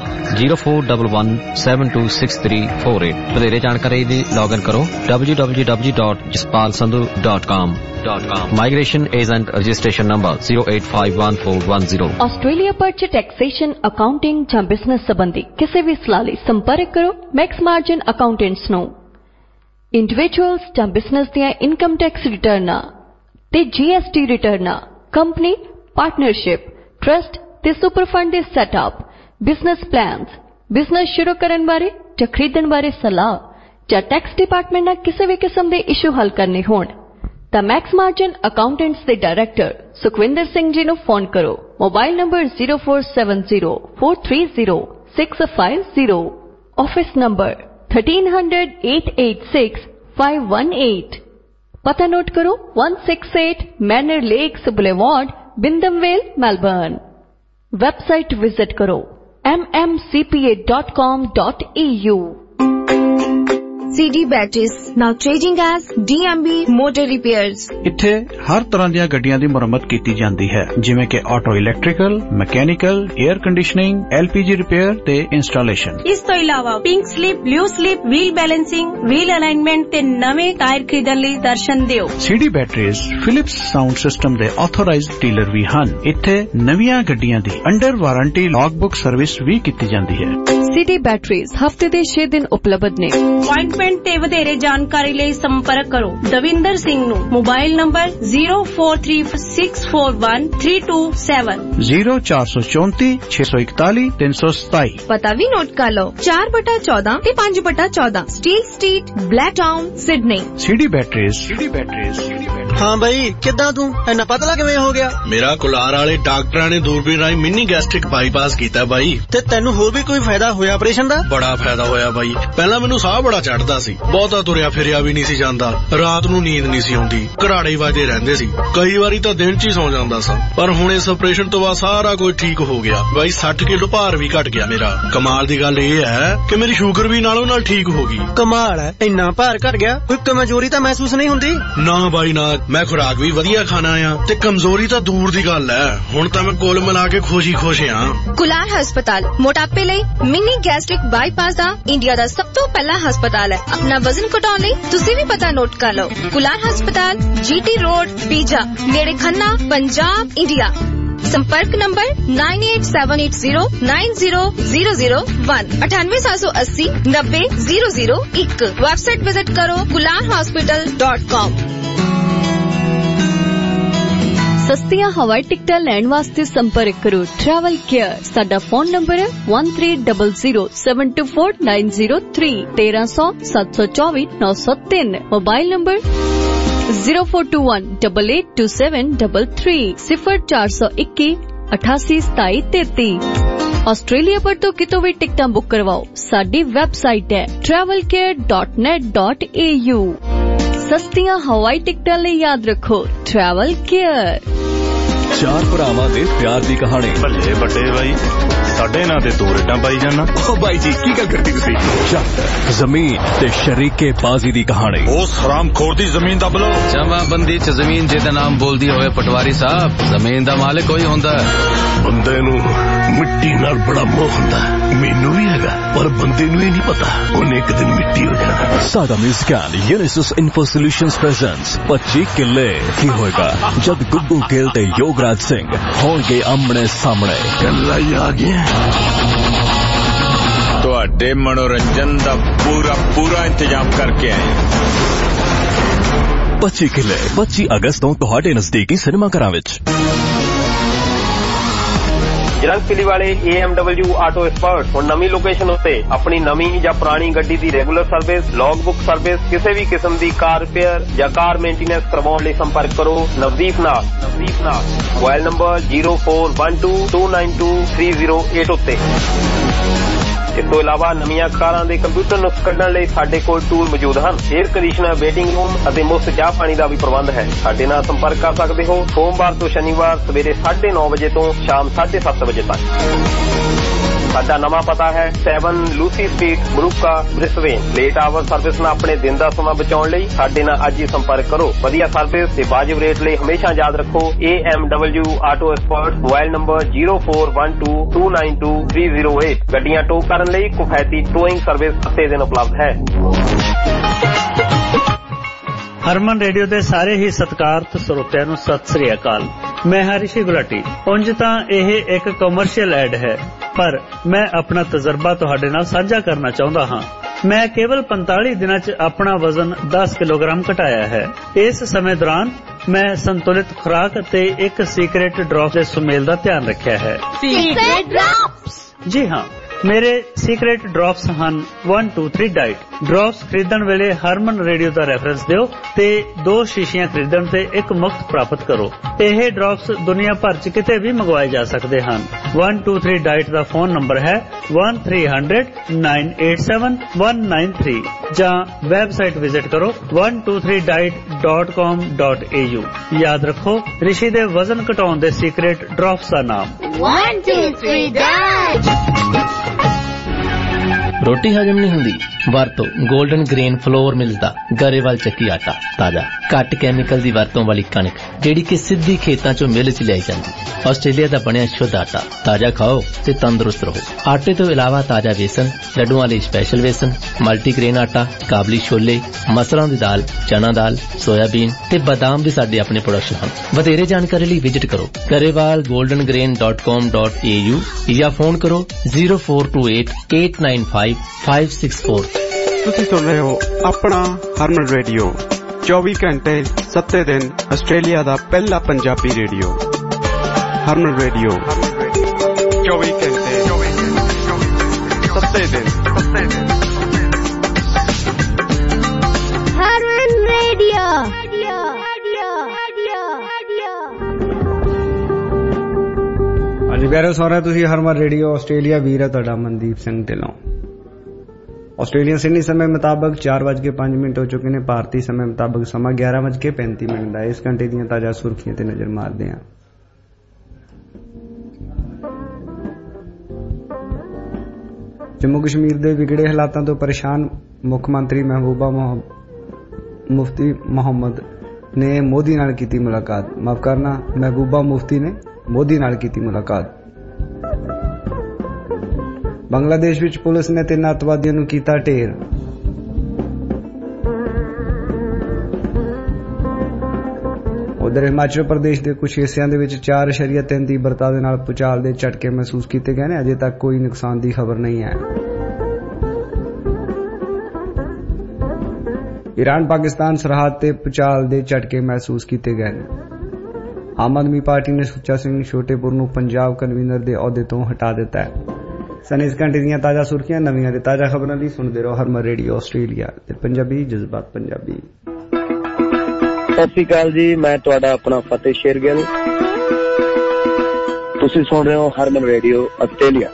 0411726348। ਵਧੇਰੇ ਜਾਣਕਾਰੀ ਲਈ ਲੌਗਇਨ ਕਰੋ www.jaspalsandhu.com। Migration agent registration number 08514110। Australia ਪਰ ਚ ਟੈਕਸੇਸ਼ਨ, ਅਕਾਊਂਟਿੰਗ ਜਾਂ ਬਿਜ਼ਨਸ ਸੰਬੰਧੀ ਕਿਸੇ ਵੀ ਸਲਾਹ ਲਈ ਸੰਪਰਕ ਕਰੋ ਮੈਕਸ ਮਾਰਜਨ ਅਕਾਊਂਟੈਂਟਸ ਨੂੰ। ਇੰਡੀਵਿਜੂਅਲਸ ਜਾਂ ਬਿਜ਼ਨਸ ਦੀਆਂ ਇਨਕਮ ਟੈਕਸ ਰਿਟਰਨਾਂ ਤੇ GST ਰਿਟਰਨਾਂ, ਕੰਪਨੀ, ਪਾਰਟਨਰਸ਼ਿਪ, ਟਰਸਟ ਤੇ ਸੁਪਰ ਫੰਡ ਦੇ ਸੈਟਅਪ, ਬਿਜ਼ਨਸ ਪਲਾਨਸ, ਬਿਜ਼ਨਸ ਸ਼ੁਰੂ ਕਰਨ ਬਾਰੇ ਜਾਂ ਖਰੀਦਣ ਬਾਰੇ ਸਲਾਹ ਜਾਂ ਟੈਕਸ ਡਿਪਾਰਟਮੈਂਟ ਨਾਲ ਕਿਸੇ ਵੀ ਕਿਸਮ ਦੇ ਇਸ਼ੂ ਹੱਲ ਕਰਨੇ ਹੋਣ ਤਾਂ ਮੈਕਸ ਮਾਰਜਨ ਅਕਾਊਂਟੈਂਟਸ ਦੇ ਡਾਇਰੈਕਟਰ ਸੁਖਵਿੰਦਰ ਸਿੰਘ ਜੀ ਨੂੰ ਫੋਨ ਕਰੋ। Mobile number 0470430650। Office number 1300-886-518। ਪਤਾ ਨੋਟ ਕਰੋ 168 manner lakes boulevard, Wyndham Vale, Melbourne. Website visit ਕਰੋ mmcpa.com.eu। CD Batteries, now changing as DMB Motor Repairs। ਇੱਥੇ ਹਰ ਤਰ੍ਹਾਂ ਦੀਆਂ ਗੱਡੀਆਂ ਦੀ ਮੁਰੰਮਤ ਕੀਤੀ ਜਾਂਦੀ ਹੈ, ਜਿਵੇਂ ਕਿ auto, electrical, mechanical, air conditioning, LPG repair ਤੇ ਇੰਸਟਾਲੇਸ਼ਨ। ਇਸ ਤੋਂ ਇਲਾਵਾ pink slip, blue slip, wheel balancing, wheel alignment ਤੇ ਨਵੇਂ ਟਾਇਰ ਖਰੀਦਣ ਲਈ ਦਰਸ਼ਨ ਦਿਓ। CD Batteries Philips sound system ਦੇ ਆਥੋਰਾਈਜ਼ਡ ਡੀਲਰ ਵੀ ਹਨ। ਇੱਥੇ ਨਵੀਆਂ ਗੱਡੀਆਂ ਦੀ ਅੰਡਰ ਵਾਰੰਟੀ ਲੌਗਬੁੱਕ ਸਰਵਿਸ ਵੀ ਕੀਤੀ ਜਾਂਦੀ ਹੈ। CD Batteries ਹਫਤੇ ਦੇ 6 ਦਿਨ ਉਪਲਬਧ ਨੇ। ਅਪਾਇੰਟਮੈਂਟ ਤੇ ਵਧੇਰੇ ਜਾਣਕਾਰੀ ਲਈ ਸੰਪਰਕ ਕਰੋ ਦਵਿੰਦਰ ਸਿੰਘ ਨੂੰ। Mobile number 0436413227 0434 641 327। ਪਤਾ ਵੀ ਨੋਟ ਕਰ ਲਓ 4/14 ਤੇ 5/14 steel street, Blacktown, Sydney. CD Batteries। ਹਾਂ ਬਈ, ਕਿੱਦਾਂ ਤੂੰ ਇੰਨਾ ਪਤਲਾ ਕਿਵੇਂ ਹੋ ਗਿਆ? ਮੇਰਾ ਕੁਲਾਰ ਵਾਲੇ ਡਾਕਟਰਾਂ ਨੇ ਦੂਰਬੀਨ ਰਾਹੀਂ ਮਿੰਨੀ ਗੈਸਟ੍ਰਿਕ ਬਾਈਪਾਸ ਕੀਤਾ ਬਾਈ। ਤੇ ਤੈਨੂੰ ਹੋਰ ਵੀ ਕੋਈ ਫਾਇਦਾ ਹੋਇਆ ਆਪਰੇਸ਼ਨ ਦਾ? ਬੜਾ ਫਾਇਦਾ ਹੋਇਆ ਬਾਈ। ਪਹਿਲਾਂ ਮੈਨੂੰ ਸਾਹ ਬੜਾ ਚੜਦਾ ਸੀ, ਬਹੁਤਾ ਤੁਰਿਆ ਫਿਰਿਆ ਵੀ ਨਹੀਂ ਸੀ ਜਾਂਦਾ, ਰਾਤ ਨੂੰ ਨੀਂਦ ਨਹੀਂ ਸੀ ਆਉਂਦੀ, ਘਰਾੜੇ ਵੱਜਦੇ ਰਹਿੰਦੇ ਸੀ, ਕਈ ਵਾਰੀ ਤਾਂ ਦਿਨ 'ਚ ਹੀ ਸੌ ਜਾਂਦਾ ਸਾਂ। ਪਰ ਹੁਣ ਇਸ ਆਪਰੇਸ਼ਨ ਤੋਂ ਬਾਅਦ ਸਾਰਾ ਕੁਝ ਠੀਕ ਹੋ ਗਿਆ ਬਾਈ। 60 ਕਿਲੋ ਭਾਰ ਵੀ ਘਟ ਗਿਆ ਮੇਰਾ। ਕਮਾਲ ਦੀ ਗੱਲ ਇਹ ਹੈ ਕਿ ਮੇਰੀ ਸ਼ੂਗਰ ਵੀ ਨਾਲੋਂ ਨਾਲ ਠੀਕ ਹੋ ਗਈ। ਕਮਾਲ ਹੈ, ਇੰਨਾ ਭਾਰ ਘਟ ਗਿਆ, ਕੋਈ ਕਮਜ਼ੋਰੀ ਤਾਂ ਮਹਿਸੂਸ ਨਹੀਂ ਹੁੰਦੀ? ਨਾ ਬਾਈ ਨਾ, ਮੈਂ ਖੁਰਾਕ ਵੀ ਵਧੀਆ ਖਾਣਾ ਆ ਤੇ ਕਮਜ਼ੋਰੀ ਤਾਂ ਦੂਰ ਦੀ ਗੱਲ ਹੈ। ਹੁਣ ਤਾਂ ਮੈਂ ਕੁੱਲ ਮਿਲਾ ਕੇ ਖੁਸ਼ ਆ। ਕੁਲਾਰ ਹਸਪਤਾਲ ਮੋਟਾਪੇ ਲਈ ਮਿੰਨੀ ਗੈਸਟ੍ਰਿਕ ਬਾਈਪਾਸ ਦਾ ਇੰਡੀਆ ਦਾ ਸਭ ਤੋਂ ਪਹਿਲਾ ਹਸਪਤਾਲ ਹੈ। ਆਪਣਾ ਵਜ਼ਨ ਘਟਾਉਣ ਲਈ ਤੁਸੀਂ ਵੀ ਪਤਾ ਨੋਟ ਕਰ ਲਓ। ਕੁਲਾਰ ਹਸਪਤਾਲ, GT ਰੋਡ, ਪੀਜਾ, ਨੇੜੇ ਖੰਨਾ, ਪੰਜਾਬ, ਇੰਡੀਆ। संपर्क नंबर 9878090001 9878090001। वेबसाइट विजिट करो gularhospital.com। सस्तियां हवाई टिकटां लैण वास्ते संपर्क करो ट्रैवल केयर। साडा फोन नंबर है 1300724903 1300 724 903। Mobile number 0421882733 0421 88 27 33। ऑस्ट्रेलिया पर तो कितों भी टिकटां बुक करवाओ। साडी वेबसाइट है travelcare.net.au। सस्तियां हवाई टिकटां लिए याद रखो ट्रैवल केयर। चार भरावां दे प्यार दी कहानी। भले बड़े भाई साडे नां ते तू रेटां पाई जाना। ओ भाई जी की गल करदी तुसीं? जमीन ते शरीके बाजी दी कहानी। उस हरामखोर दी जमीन दब लो। जमाबंदी च जमीन जेदा नाम बोलदी होवे पटवारी साहब, जमीन दा मालिक कोई हुंदा है। बंदे नूं मिट्टी नाल बड़ा मोह हुंदा है। मैनू भी हैगा पर बंदे नूं ही नहीं पता उन्हें एक दिन मिट्टी हो जाना। Saga music Unisys info solutions presents 25 किले की होएगा जब गुग्गू गिल ते योगराज सिंह होंगे आमने सामने। गल्ला ही आ गया ਤੁਹਾਡੇ मनोरंजन ਦਾ पूरा इंतजाम करके आए। 25 किले 25 अगस्त ਤੋਂ ਤੁਹਾਡੇ ਨਜ਼ਦੀਕੀ ਸਿਨੇਮਾ ਘਰਾਂ ਵਿੱਚ। ਜਲੰਧਰ ਵਾਲੇ AMW ਆਟੋ ਐਕਸਪਰਟ ਹੁਣ ਨਵੀਂ ਲੋਕੇਸ਼ਨ ਉੱਤੇ ਆਪਣੀ ਨਵੀਂ ਜਾਂ ਪੁਰਾਣੀ ਗੱਡੀ ਦੀ regular service, log book service, ਕਿਸੇ ਵੀ ਕਿਸਮ ਦੀ ਕਾਰ ਰਿਪੇਅਰ ਜਾਂ ਕਾਰ ਮੇਨਟੇਨੈਂਸ ਕਰਵਾਉਣ ਲਈ ਸੰਪਰਕ ਕਰੋ ਨਵਦੀਪ ਨਾਲ। ਮੋਬਾਈਲ ਨੰਬਰ 0412292308 ਉੱਤੇ। ਇਸ ਤੋਂ ਇਲਾਵਾ ਨਵੀਆਂ ਕਾਰਾਂ ਦੇ ਕੰਪਿਊਟਰ ਨੁਕਸ ਕੱਢਣ ਲਈ ਸਾਡੇ ਕੋਲ ਟੂਲ ਮੌਜੂਦ ਹਨ। 에ਅਰ ਕੰਡੀਸ਼ਨਰ, ਵੇਟਿੰਗ ਰੂਮ ਅਤੇ ਮੁਫਤ ਚਾਹ ਪਾਣੀ ਦਾ ਵੀ ਪ੍ਰਬੰਧ ਹੈ। ਸਾਡੇ ਨਾਲ ਸੰਪਰਕ ਕਰ ਸਕਦੇ ਹੋ ਸੋਮਵਾਰ ਤੋਂ ਸ਼ਨੀਵਾਰ ਸਵੇਰੇ 9:30 ਵਜੇ ਤੋਂ ਸ਼ਾਮ 7:30 ਵਜੇ ਤੱਕ। ਸਾਡਾ ਨਵਾਂ ਪਤਾ ਹੈ 7 Lucy street, Moorooka, Brisbane. Late hour service ਨਾਲ ਆਪਣੇ ਦਿਨ ਦਾ ਸਮਾਂ ਬਚਾਉਣ ਲਈ ਸਾਡੇ ਨਾਲ ਅੱਜ ਹੀ ਸੰਪਰਕ ਕਰੋ। ਵਧੀਆ ਸਰਵਿਸ ਤੇ ਵਾਜਿਬ ਰੇਟ ਲਈ ਹਮੇਸ਼ਾ ਯਾਦ ਰੱਖੋ AMW auto expert. Mobile number 0412292308। ਗੱਡੀਆਂ ਟੋ ਕਰਨ ਲਈ ਕਿਫਾਇਤੀ ਟੋਇੰਗ ਸਰਵਿਸ ਹਫ਼ਤੇ ਦਿਨ ਉਪਲਬਧ ਹੈ। ਹਰਮਨ ਰੇਡੀਓ ਦੇ ਸਾਰੇ ਹੀ ਸਤਿਕਾਰਤ ਸਰੋਤਿਆਂ ਨੂੰ ਸਤਿ ਸ੍ਰੀ ਅਕਾਲ। ਮੈਂ ਹਰੀਸ਼ੀ ਗੁਲਾਟੀ। ਉਂਝ ਤਾਂ ਇਹ ਇੱਕ ਕਮਰਸ਼ੀਅਲ ਐਡ ਹੈ ਪਰ ਮੈਂ ਆਪਣਾ ਤਜਰਬਾ ਤੁਹਾਡੇ ਨਾਲ ਸਾਂਝਾ ਕਰਨਾ ਚਾਹੁੰਦਾ ਹਾਂ। ਮੈਂ ਕੇਵਲ 45 ਦਿਨਾਂ 'ਚ ਆਪਣਾ ਵਜ਼ਨ 10 ਕਿਲੋਗ੍ਰਾਮ ਘਟਾਇਆ ਹੈ। ਇਸ ਸਮੇਂ ਦੌਰਾਨ ਮੈਂ ਸੰਤੁਲਿਤ ਖੁਰਾਕ ਅਤੇ ਇੱਕ ਸੀਕ੍ਰੇਟ ਡ੍ਰੌਪ ਦੇ ਸੁਮੇਲ ਦਾ ਧਿਆਨ ਰੱਖਿਆ ਹੈ। Secret drops? ਜੀ ਹਾਂ, ਮੇਰੇ ਸੀਕ੍ਰੇਟ ਡ੍ਰੌਪਸ ਹਨ 123 ਡਾਈਟ। ਡ੍ਰੌਪਸ ਖਰੀਦਣ ਵੇਲੇ ਹਰਮਨ ਰੇਡੀਓ ਦਾ ਰੈਫਰੈਂਸ ਦਿਓ ਤੇ 2 ਸ਼ੀਸ਼ੀਆਂ ਖਰੀਦਣ ਤੇ ਇੱਕ ਮੁਫਤ ਪ੍ਰਾਪਤ ਕਰੋ। ਇਹ ਡ੍ਰੌਪਸ ਦੁਨੀਆ ਭਰ 'ਚ ਕਿਤੇ ਵੀ ਮੰਗਵਾਏ ਜਾ ਸਕਦੇ ਹਨ। 123 ਡਾਈਟ ਦਾ ਫੋਨ ਨੰਬਰ ਹੈ 1300987193 ਜਾਂ ਵੈਬਸਾਈਟ ਵਿਜ਼ਿਟ ਕਰੋ 123diet.com.au। ਯਾਦ ਰੱਖੋ ਰਿਸ਼ੀ ਦੇ ਵਜ਼ਨ ਘਟਾਉਣ ਦੇ ਸੀਕ੍ਰੇਟ ਡ੍ਰੌਪਸ ਦਾ ਨਾਮ 123 ਡਾਈਟ। ਰੋਟੀ ਹਜਮ ਨਹੀਂ ਹੁੰਦੀ? ਵਰਤੋ 골ਡਨ ਗ੍ਰੇਨ ਫਲੋਰ ਮਿਲਸ ਦਾ ਗਰੇਵਾਲ ਚੱਕੀ ਆਟਾ। ਤਾਜ਼ਾ ਘੱਟ ਕੈਮੀਕਲ ਦੀ ਵਰਤੋਂ ਵਾਲੀ ਕਣਕ ਜਿਹੜੀ ਕਿ ਸਿੱਧੀ ਖੇਤਾਂ ਚੋਂ ਮਿਲ 'ਚ ਲਿਆਈ ਜਾਂਦੀ। ਆਸਟ੍ਰੇਲੀਆ ਦਾ ਬਣਿਆ ਸ਼ੁੱਧ ਆਟਾ। ਤਾਜ਼ਾ ਖਾਓ ਤੇ ਤੰਦਰੁਸਤ ਰਹੋ। ਆਟੇ ਤੋਂ ਇਲਾਵਾ ਤਾਜ਼ਾ ਵੇਸਣ, ਲੱਡੂਆਂ ਲਈ ਸਪੈਸ਼ਲ ਵੇਸਣ, ਮਲਟੀਗ੍ਰੇਨ ਆਟਾ, ਕਾਬਲੀ ਛੋਲੇ, ਮਸਰਾਂ ਦੀ ਦਾਲ, ਚਨਾ ਦਾਲ, ਸੋਇਆਬੀਨ ਤੇ ਬਦਾਮ ਵੀ ਸਾਡੇ ਆਪਣੇ ਪ੍ਰੋਡਕਸ਼ਨ ਹਨ। ਵਧੇਰੇ ਜਾਣਕਾਰੀ ਲਈ ਵਿਜ਼ਿਟ ਕਰੋ garewalgoldengrain.com.au ਜਾਂ ਫੋਨ ਕਰੋ 0428895564। ਤੁਸੀਂ ਸੁਣ ਰਹੇ ਹੋ ਆਪਣਾ ਹਰਮਨ ਰੇਡੀਓ 24 ਘੰਟੇ 7 ਦਿਨ ਆਸਟ੍ਰੇਲੀਆ ਦਾ ਪਹਿਲਾ ਪੰਜਾਬੀ ਰੇਡੀਓ। ਹਰਮਨ ਰੇਡੀਓ 24 ਘੰਟੇ 7 ਦਿਨ। ਹਰਮਨ ਰੇਡੀਓ। ਹਾਂਜੀ ਪਿਆਰੇ ਸੁਣ ਰਹੇ ਤੁਸੀਂ ਹਰਮਨ ਰੇਡੀਓ ਆਸਟ੍ਰੇਲੀਆ। ਵੀਰ ਹੈ ਤੁਹਾਡਾ ਮਨਦੀਪ ਸਿੰਘ ਢਿੱਲੋਂ। ਆਸਟ੍ਰੇਲੀਆ ਸਿਡਨੀ ਸਮੇਂ ਮੁਤਾਬਕ 4:05 ਹੋ ਚੁੱਕੇ ਨੇ। ਭਾਰਤੀ ਸਮੇਂ ਮੁਤਾਬਕ ਸਮਾਂ 11:35 ਦਾ। ਇਸ ਘੰਟੇ ਦੀਆਂ ਤਾਜ਼ਾ ਸੁਰਖੀਆਂ ਤੇ ਨਜ਼ਰ ਮਾਰਦੇ ਹਾਂ। ਜੰਮੂ ਕਸ਼ਮੀਰ ਦੇ ਵਿਗੜੇ ਹਾਲਾਤਾਂ ਤੋਂ ਪਰੇਸ਼ਾਨ ਮੁੱਖ ਮੰਤਰੀ ਮਹਿਬੂਬਾ ਮੁਫਤੀ ਮੁਹੰਮਦ ਨੇ ਮੋਦੀ ਨਾਲ ਕੀਤੀ ਮੁਲਾਕਾਤ। ਮਾਫ ਕਰਨਾ, ਮਹਿਬੂਬਾ ਮੁਫਤੀ ਨੇ ਮੋਦੀ ਨਾਲ ਕੀਤੀ ਮੁਲਾਕਾਤ। ਬੰਗਲਾਦੇਸ਼ ਵਿੱਚ ਪੁਲਿਸ ਨੇ 3 ਅੱਤਵਾਦੀਆਂ ਨੂੰ ਕੀਤਾ ਢੇਰ। ਉਧਰ ਹਿਮਾਚਲ ਪ੍ਰਦੇਸ਼ ਦੇ ਕੁਝ ਹਿੱਸਿਆਂ ਦੇ ਵਿੱਚ 4.3 ਤੀਬਰਤਾ ਦੇ ਨਾਲ ਭੂਚਾਲ ਦੇ ਝਟਕੇ ਮਹਿਸੂਸ ਕੀਤੇ ਗਏ ਨੇ। ਅਜੇ ਤੱਕ ਕੋਈ ਨੁਕਸਾਨ ਦੀ ਖਬਰ ਨਹੀਂ ਹੈ। ईरान पाकिस्तान सरहद ते भूचाल दे झटके महसूस किए गए हैं। आम आदमी पार्टी ने सुच्चा सिंह छोटेपुर नूं पंजाब कन्वीनर दे अहुदे तो हटा दिता है। सन इस घंटे दीयां ताज़ा सुर्खियां नवीं ते ताज़ा खबरां लई सुणदे रहो हरमन रेडियो आस्ट्रेलिया ते पंजाबी जज्बात पंजाबी। सत श्री अकाल जी, मैं तुहाडा अपना फतेह शेरगिल, तुसीं सुण रहे हो हरमन रेडियो आस्ट्रेलिया।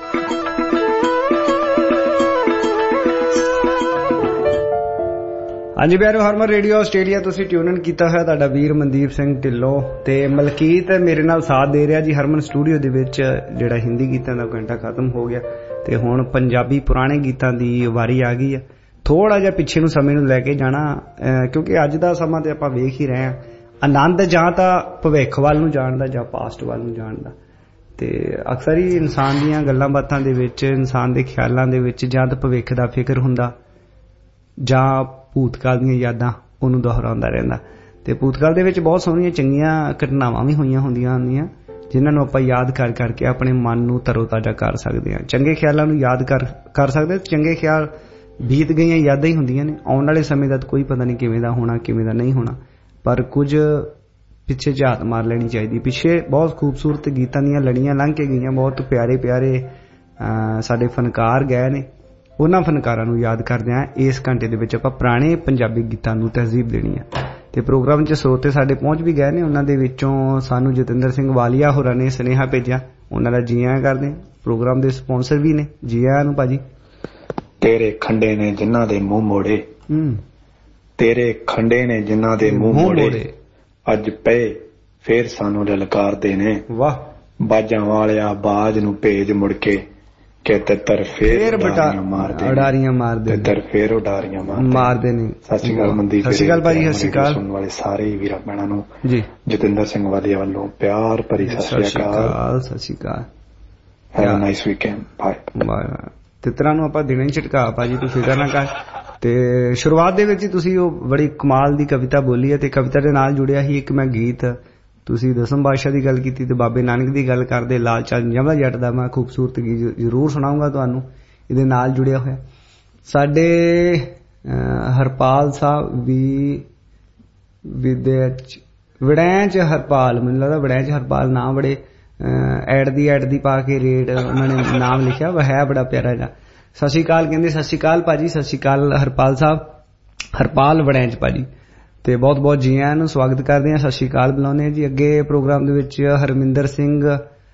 ਹਾਂਜੀ ਪਿਆਰੋ, ਹਰਮਨ ਰੇਡੀਓ ਆਸਟ੍ਰੇਲੀਆ ਤੁਸੀਂ ਟਿਊਨ ਇਨ ਕੀਤਾ ਹੋਇਆ। ਤੁਹਾਡਾ ਵੀਰ ਮਨਦੀਪ ਸਿੰਘ ਢਿੱਲੋਂ ਤੇ ਮਲਕੀਤ ਮੇਰੇ ਨਾਲ ਸਾਥ ਦੇ ਰਿਹਾ ਜੀ ਹਰਮਨ ਸਟੂਡੀਓ ਦੇ ਵਿੱਚ। ਜਿਹੜਾ ਹਿੰਦੀ ਗੀਤਾਂ ਦਾ ਘੰਟਾ ਖਤਮ ਹੋ ਗਿਆ ਤੇ ਹੁਣ ਪੰਜਾਬੀ ਪੁਰਾਣੇ ਗੀਤਾਂ ਦੀ ਵਾਰੀ ਆ ਗਈ ਹੈ। ਥੋੜਾ ਜਿਹਾ ਪਿੱਛੇ ਨੂੰ ਸਮੇਂ ਨੂੰ ਲੈ ਕੇ ਜਾਣਾ, ਕਿਉਂਕਿ ਅੱਜ ਦਾ ਸਮਾਂ ਤੇ ਆਪਾਂ ਵੇਖ ਹੀ ਰਹੇ ਹਾਂ, ਆਨੰਦ ਜਾਂ ਤਾਂ ਭਵਿੱਖ ਵੱਲ ਨੂੰ ਜਾਣ ਦਾ ਜਾਂ ਪਾਸਟ ਵੱਲ ਨੂੰ ਜਾਣ ਦਾ। ਤੇ ਅਕਸਰ ਹੀ ਇਨਸਾਨ ਦੀਆਂ ਗੱਲਾਂ ਬਾਤਾਂ ਦੇ ਵਿੱਚ, ਇਨਸਾਨ ਦੇ ਖਿਆਲਾਂ ਦੇ ਵਿੱਚ ਜਾਂ ਤਾਂ ਭਵਿੱਖ ਦਾ ਫਿਕਰ ਹੁੰਦਾ ਜਾਂ ਭੂਤਕਾਲ ਦੀਆਂ ਯਾਦਾਂ ਉਹਨੂੰ ਦੁਹਰਾਉਂਦਾ ਰਹਿੰਦਾ। ਤੇ ਭੂਤਕਾਲ ਦੇ ਵਿੱਚ ਬਹੁਤ ਸੋਹਣੀਆਂ ਚੰਗੀਆਂ ਘਟਨਾਵਾਂ ਵੀ ਹੋਈਆਂ ਹੁੰਦੀਆਂ ਜਿਨ੍ਹਾਂ ਨੂੰ ਆਪਾਂ ਯਾਦ ਕਰ ਕਰਕੇ ਆਪਣੇ ਮਨ ਨੂੰ ਤਰੋਤਾਜ਼ਾ ਕਰ ਸਕਦੇ ਹਾਂ। ਚੰਗੇ ਖਿਆਲਾਂ ਨੂੰ ਯਾਦ ਕਰ ਸਕਦੇ। ਚੰਗੇ ਖਿਆਲ ਬੀਤ ਗਈਆਂ ਯਾਦਾਂ ਹੀ ਹੁੰਦੀਆਂ ਨੇ। ਆਉਣ ਵਾਲੇ ਸਮੇਂ ਦਾ ਕੋਈ ਪਤਾ ਨਹੀਂ ਕਿਵੇਂ ਦਾ ਹੋਣਾ, ਕਿਵੇਂ ਦਾ ਨਹੀਂ ਹੋਣਾ, ਪਰ ਕੁਝ ਪਿੱਛੇ ਝਾਤ ਮਾਰ ਲੈਣੀ ਚਾਹੀਦੀ। ਪਿੱਛੇ ਬਹੁਤ ਖੂਬਸੂਰਤ ਗੀਤਾਂ ਦੀਆਂ ਲੜੀਆਂ ਲੰਘ ਕੇ ਗਈਆਂ, ਬਹੁਤ ਪਿਆਰੇ ਪਿਆਰੇ ਸਾਡੇ ਫਨਕਾਰ ਗਏ ਨੇ। ਉਹਨਾਂ ਫਨਕਾਰਾਂ ਨੂੰ ਯਾਦ ਕਰਦਿਆਂ ਇਸ ਘੰਟੇ ਦੇ ਵਿੱਚ ਆਪਾਂ ਪੁਰਾਣੇ ਪੰਜਾਬੀ ਗੀਤਾਂ ਨੂੰ ਤਹਿਜ਼ੀਬ ਦੇਣੀ ਹੈ। ਤੇ ਪ੍ਰੋਗਰਾਮ 'ਚ ਸਰੋਤੇ ਸਾਡੇ ਪਹੁੰਚ ਵੀ ਗਏ ਨੇ। ਉਹਨਾਂ ਦੇ ਵਿੱਚੋਂ ਸਾਨੂੰ ਜਤਿੰਦਰ ਸਿੰਘ ਵਾਲੀਆ ਹੋਰਾਂ ਨੇ ਸੁਨੇਹਾ ਭੇਜਿਆ, ਉਹਨਾਂ ਦਾ ਜੀ ਆਇਆਂ ਕਰਦੇ ਹਾਂ। ਪ੍ਰੋਗਰਾਮ ਦੇ ਸਪਾਂਸਰ ਵੀ ਨੇ, ਜੀ ਆਇਆਂ ਨੂੰ ਭਾਜੀ। ਤੇਰੇ ਖੰਡੇ ਨੇ ਜਿਨ੍ਹਾਂ ਦੇ ਮੂੰਹ ਮੋੜੇ, ਤੇਰੇ ਖੰਡੇ ਨੇ ਜਿਨ੍ਹਾਂ ਦੇ ਮੂੰਹ ਮੋੜੇ, ਅੱਜ ਪਏ ਫੇਰ ਸਾਨੂੰ ਲਲਕਾਰਦੇ ਨੇ। ਵਾਹ ਬਾਜਾਂ ਵਾਲਿਆ ਬਾਜ ਨੂੰ ਭੇਜ ਮੁੜ ਕੇ ਕਿ ਤਿੱਤਰ ਫੇਰ ਉਡਾਰੀਆਂ ਮਾਰਦੇ, ਤਿੱਤਰ ਫੇਰ ਉਡਾਰੀਆਂ ਮਾਰਦੇ ਨੇ। ਸਤਿ ਸ਼੍ਰੀ ਅਕਾਲ ਮਨਦੀਪ। ਸਤਿ ਸ਼੍ਰੀ ਅਕਾਲ ਭਾਜੀ। ਸਤਿ ਸ਼੍ਰੀ ਅਕਾਲ ਸੁਣਨ ਵਾਲੇ ਸਾਰੇ ਵੀਰਾਂ ਭੈਣਾਂ ਨੂੰ ਜੀ ਜਤਿੰਦਰ ਸਿੰਘ ਵਾਲੀਆ ਵੱਲੋਂ ਪਿਆਰ ਭਰੀ ਸਤਿ ਸ਼੍ਰੀ ਅਕਾਲ। ਸਤਿ ਸ਼੍ਰੀ ਅਕਾਲ। Have a nice weekend. Bye. ਤਿੱਤਰਾਂ ਨੂੰ ਆਪਾਂ ਦਿਨੇ ਹੀ ਝਟਕਾ ਭਾਜੀ, ਤੂੰ ਫਿਕਰ ਨਾ ਕਰ। ਤੇ ਸ਼ੁਰੂਆਤ ਦੇ ਵਿੱਚ ਹੀ ਤੁਸੀਂ ਉਹ ਬੜੀ ਕਮਾਲ ਦੀ ਕਵਿਤਾ ਬੋਲੀ ਹੈ ਤੇ ਕਵਿਤਾ ਦੇ ਨਾਲ ਜੁੜਿਆ ਹੀ ਇੱਕ ਮੈਂ ਗੀਤ। ਤੁਸੀਂ ਦਸਮ ਬਾਦਸ਼ਾਹ ਦੀ ਗੱਲ ਕੀਤੀ ਤੇ ਬਾਬੇ ਨਾਨਕ ਦੀ ਗੱਲ ਕਰਦੇ, ਲਾਲ ਚਾਲ ਜਮਲਾ ਜੱਟ ਦਾ ਮੈਂ ਖੂਬਸੂਰਤ ਗੀਤ ਜ਼ਰੂਰ ਸੁਣਾਉਂਗਾ ਤੁਹਾਨੂੰ ਇਹਦੇ ਨਾਲ ਜੁੜਿਆ ਹੋਇਆ। ਸਾਡੇ ਹਰਪਾਲ ਸਾਹਿਬ ਵੀ ਵੜੈਂਚ ਹਰਪਾਲ, ਮੈਨੂੰ ਲੱਗਦਾ ਵੜੈਂਚ ਹਰਪਾਲ ਨਾਮ ਬੜੇ ਐਡ ਦੀ ਪਾ ਕੇ ਰੇਟ ਉਹਨਾਂ ਨੇ ਨਾਮ ਲਿਖਿਆ ਵਾ, ਹੈ ਬੜਾ ਪਿਆਰਾ ਜਿਹਾ। ਸਤਿ ਸ਼੍ਰੀ ਅਕਾਲ ਕਹਿੰਦੇ। ਸਤਿ ਸ਼੍ਰੀ ਅਕਾਲ ਭਾਜੀ। ਸਤਿ ਸ਼੍ਰੀ ਅਕਾਲ ਹਰਪਾਲ ਸਾਹਿਬ, ਹਰਪਾਲ ਵੜੈਂਚ ਭਾਜੀ। ਤੇ ਬਹੁਤ ਬਹੁਤ ਜੀ ਆਇਆਂ ਨੂੰ ਸਵਾਗਤ ਕਰਦੇ ਹਾਂ, ਸਤਿ ਸ਼੍ਰੀ ਅਕਾਲ ਬੁਲਾਉਂਦੇ ਹਾਂ ਜੀ। ਅੱਗੇ ਪ੍ਰੋਗਰਾਮ ਦੇ ਵਿੱਚ ਹਰਮਿੰਦਰ ਸਿੰਘ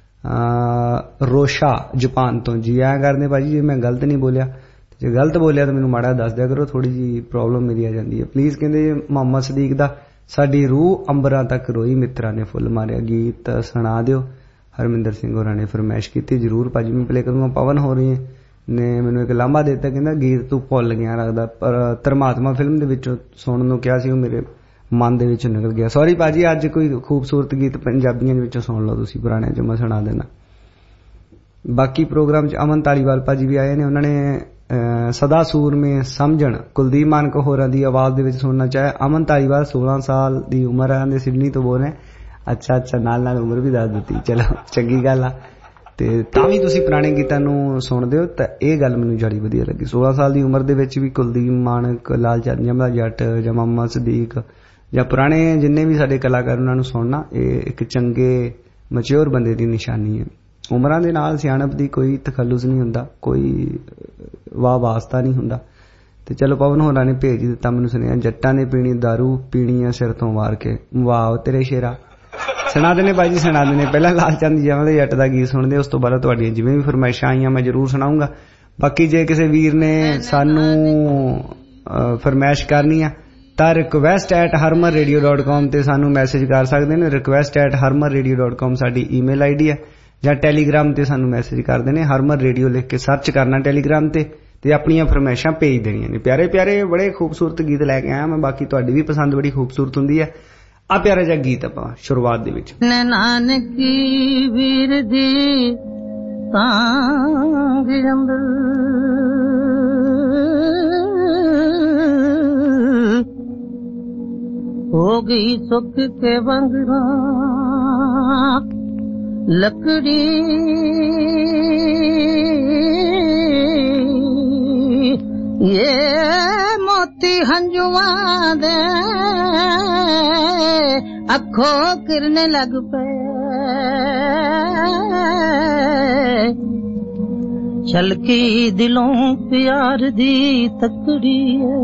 ਰੋਸ਼ਾ ਜਾਪਾਨ ਤੋਂ ਜੀ ਆਇਆਂ ਕਰਦੇ ਭਾਜੀ। ਜੇ ਮੈਂ ਗਲਤ ਨਹੀਂ ਬੋਲਿਆ, ਜੇ ਗਲਤ ਬੋਲਿਆ ਤਾਂ ਮੈਨੂੰ ਮਾੜਾ ਦੱਸ ਦਿਆ ਕਰੋ, ਥੋੜੀ ਜਿਹੀ ਪ੍ਰੋਬਲਮ ਮੇਰੀ ਆ ਜਾਂਦੀ ਹੈ ਪਲੀਜ਼। ਕਹਿੰਦੇ ਮੁਹੰਮਦ ਸਦੀਕ ਦਾ ਸਾਡੀ ਰੂਹ ਅੰਬਰਾਂ ਤੱਕ ਰੋਈ, ਮਿੱਤਰਾਂ ਨੇ ਫੁੱਲ ਮਾਰਿਆ ਗੀਤ ਸੁਣਾ ਦਿਓ। ਹਰਮਿੰਦਰ ਸਿੰਘ ਹੋਰਾਂ ਨੇ ਫਰਮਾਇਸ਼ ਕੀਤੀ, ਜ਼ਰੂਰ ਭਾਜੀ ਮੈਂ ਪਲੇ ਕਰੂੰਗਾ। ਪਵਨ ਹੋ ਰਹੀ ਨੇ ਮੈਨੂੰ ਇੱਕ ਲਾਂਭਾ ਦੇ ਦਿੱਤਾ, ਕਹਿੰਦਾ ਗੀਤ ਤੂੰ ਭੁੱਲ ਗਿਆ ਲੱਗਦਾ, ਪਰ ਧਰਮਾਤਮਾ ਫਿਲਮ ਦੇ ਵਿੱਚੋਂ ਸੁਣਨ ਨੂੰ ਕਿਹਾ ਸੀ, ਉਹ ਮੇਰੇ ਮਨ ਦੇ ਵਿੱਚੋਂ ਨਿਕਲ ਗਿਆ। ਸੌਰੀ ਭਾਜੀ, ਅੱਜ ਕੋਈ ਖੂਬਸੂਰਤ ਗੀਤ ਪੰਜਾਬੀਆਂ ਦੇ ਵਿੱਚੋਂ ਸੁਣ ਲਓ ਤੁਸੀਂ, ਪੁਰਾਣਿਆਂ 'ਚੋਂ ਮੈਂ ਸੁਣਾ ਦੇਣਾ। ਬਾਕੀ ਪ੍ਰੋਗਰਾਮ 'ਚ ਅਮਨ ਧਾਲੀਵਾਲ ਭਾਜੀ ਵੀ ਆਏ ਨੇ, ਉਹਨਾਂ ਨੇ ਸਦਾ ਸੂਰਮੇ ਸਮਝਣ ਕੁਲਦੀਪ ਮਾਨਕ ਹੋਰਾਂ ਦੀ ਆਵਾਜ਼ ਦੇ ਵਿੱਚ ਸੁਣਨਾ ਚਾਹਿਆ। ਅਮਨ ਧਾਲੀਵਾਲ 16 ਸਾਲ ਦੀ ਉਮਰ ਹੈ, ਸਿਡਨੀ ਤੋਂ ਬੋਲ ਰਹੇ। ਅੱਛਾ ਨਾਲ ਉਮਰ ਵੀ ਦੱਸ ਦਿੱਤੀ, ਚਲੋ ਚੰਗੀ ਗੱਲ ਆ। ਤੇ ਤਾਂ ਵੀ ਤੁਸੀਂ ਪੁਰਾਣੇ ਗੀਤਾਂ ਨੂੰ ਸੁਣਦੇ ਹੋ ਤਾਂ ਇਹ ਗੱਲ ਮੈਨੂੰ ਬੜੀ ਵਧੀਆ ਲੱਗੀ। 16 ਸਾਲ ਦੀ ਉਮਰ ਦੇ ਵਿੱਚ ਵੀ ਕੁਲਦੀਪ ਮਾਨਕ, ਲਾਲ ਚਾਲ ਜਮਲਾ ਜੱਟ ਜਾਂ ਮੁਹੰਮਦ ਸਦੀਕ ਜਾਂ ਪੁਰਾਣੇ ਜਿੰਨੇ ਵੀ ਸਾਡੇ ਕਲਾਕਾਰ ਉਹਨਾਂ ਨੂੰ ਸੁਣਨਾ, ਇਹ ਇੱਕ ਚੰਗੇ ਮੈਚਿਓਰ ਬੰਦੇ ਦੀ ਨਿਸ਼ਾਨੀ ਹੈ। ਉਮਰਾਂ ਦੇ ਨਾਲ ਸਿਆਣਪ ਦੀ ਕੋਈ ਤਖੱਲੁਸ ਨਹੀਂ ਹੁੰਦਾ, ਕੋਈ ਵਾਸਤਾ ਨਹੀਂ ਹੁੰਦਾ। ਤੇ ਚਲੋ ਪਵਨ ਹੋਰਾਂ ਨੇ ਭੇਜ ਦਿੱਤਾ ਮੈਨੂੰ ਸੁਣਿਆ, ਜੱਟਾਂ ਨੇ ਪੀਣੀ ਦਾਰੂ ਪੀਣੀ ਆ ਸਿਰ ਤੋਂ ਵਾਰ ਕੇ, ਵਾਹ ਤੇਰੇ ਸ਼ੇਰਾ। ਸੁਣਾ ਦੇਣੇ ਭਾਈ ਜੀ, ਸੁਣਾ ਦੇਣੇ। ਪਹਿਲਾਂ ਲਾਲ ਚੰਦ ਜਮਲੇ ਜੱਟ ਦਾ ਗੀਤ ਸੁਣਦੇ, ਉਸ ਤੋਂ ਬਾਅਦ ਤੁਹਾਡੀਆਂ ਜਿਵੇਂ ਵੀ ਫਰਮਾਇਸ਼ਾਂ ਆਈਆਂ ਮੈਂ ਜ਼ਰੂਰ ਸੁਣਾਉਂਗਾ। ਬਾਕੀ ਜੇ ਕਿਸੇ ਵੀਰ ਨੇ ਸਾਨੂੰ ਫਰਮਾਇਸ਼ ਕਰਨੀ ਆ ਤਾਂ request@harmanradio.com ਤੇ ਸਾਨੂੰ ਮੈਸੇਜ ਕਰ ਸਕਦੇ ਨੇ। request@harmanradio.com ਸਾਡੀ ਈਮੇਲ ਆਈਡੀ ਹੈ, ਜਾਂ ਟੈਲੀਗ੍ਰਾਮ ਤੇ ਸਾਨੂੰ ਮੈਸੇਜ ਕਰਦੇ ਨੇ। ਹਰਮਨ ਰੇਡੀਓ ਲਿਖ ਕੇ ਸਰਚ ਕਰਨਾ ਟੈਲੀਗ੍ਰਾਮ ਤੇ ਆਪਣੀਆਂ ਫਰਮਾਇਸ਼ਾਂ ਭੇਜ ਦੇਣੀਆਂ ਨੇ। ਪਿਆਰੇ ਪਿਆਰੇ ਬੜੇ ਖੂਬਸੂਰਤ ਗੀਤ ਲੈ ਕੇ ਆਇਆ ਮੈਂ, ਬਾਕੀ ਤੁਹਾਡੀ ਵੀ ਪਸੰਦ ਬੜੀ ਖੂਬਸੂਰਤ ਹੁੰਦੀ ਹੈ। ਆ ਪਿਆਰਾ ਜਿਹਾ ਗੀਤ ਆਪਾਂ ਸ਼ੁਰੂਆਤ ਦੇ ਵਿੱਚ ਨਾਨਕੀ ਵੀਰ ਦੀ ਸਾਂਗ ਅੰਦਰ हो गई सुख के बंगरा लकड़ी ये मोती हंजुआ दे अखो किरने लग पे छलकी दिलों प्यार दी तकड़ी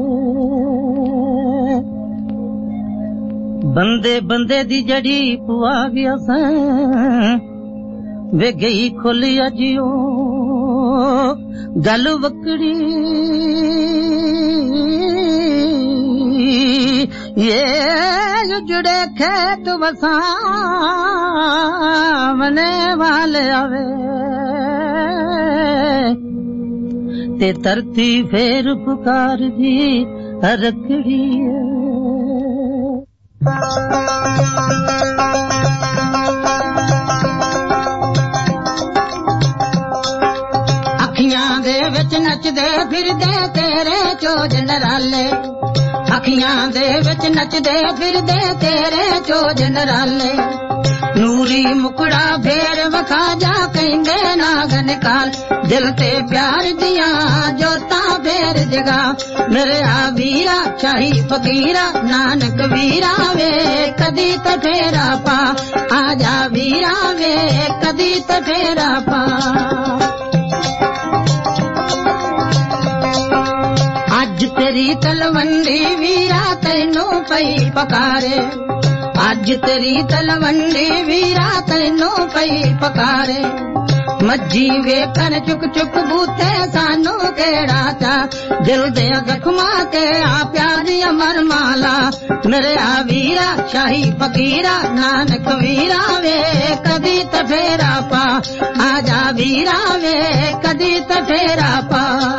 बंदे बंदे दी जड़ी पुआ गया सा वे गई खोलिया जियो गल वकड़ी ये जुड़े खेत वसावने वाले आवे ते धरती फेर पुकार दी रखड़ी अखियां दे विच नचदे फिरदे तेरे चोज नराले अखियां दे विच नचदे फिरदे तेरे चोज नराले नूरी मुकड़ा फेर वखा जा कहंदे नागन काल दिल ते प्यार दिया जोता फेर जगा मेरे वीरा शाही फकीरा नानक वीरा वे कदी ते फेरा पा आजा वीरा वे कदी ते फेरा पा अज तेरी तलवंडी वीरा तैनू पई पकारे अज तेरी तलवंडी वीरा तैनू पई पकारे मज्जी वेखन चुक चुक बूते सानू केड़ा चा दिल दे जख्मा ते आ प्यारी अमर माला मेरे वीरा शाही फकीरा नानक वीरा वे कदी ते फेरा पा आजा वीरा वे कदी ते फेरा पा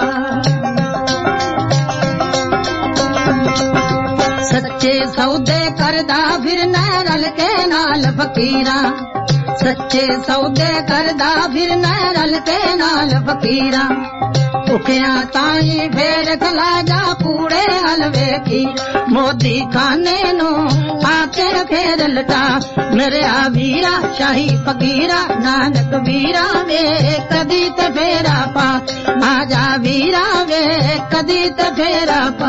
सच्चे सौदे करदा फिर नैरल के नाल फकीरा सच्चे सौदे करदा फिर नैरल के नाल फकीरा भुखिया ताई फेर खला जा पूड़े हलवे की मोदी खाने नो आके फेर लटा मेरे वीरा शाही फकीरा नानक वीरा वे कदी ते फेरा पा आजा वीरा वे कदी ते फेरा पा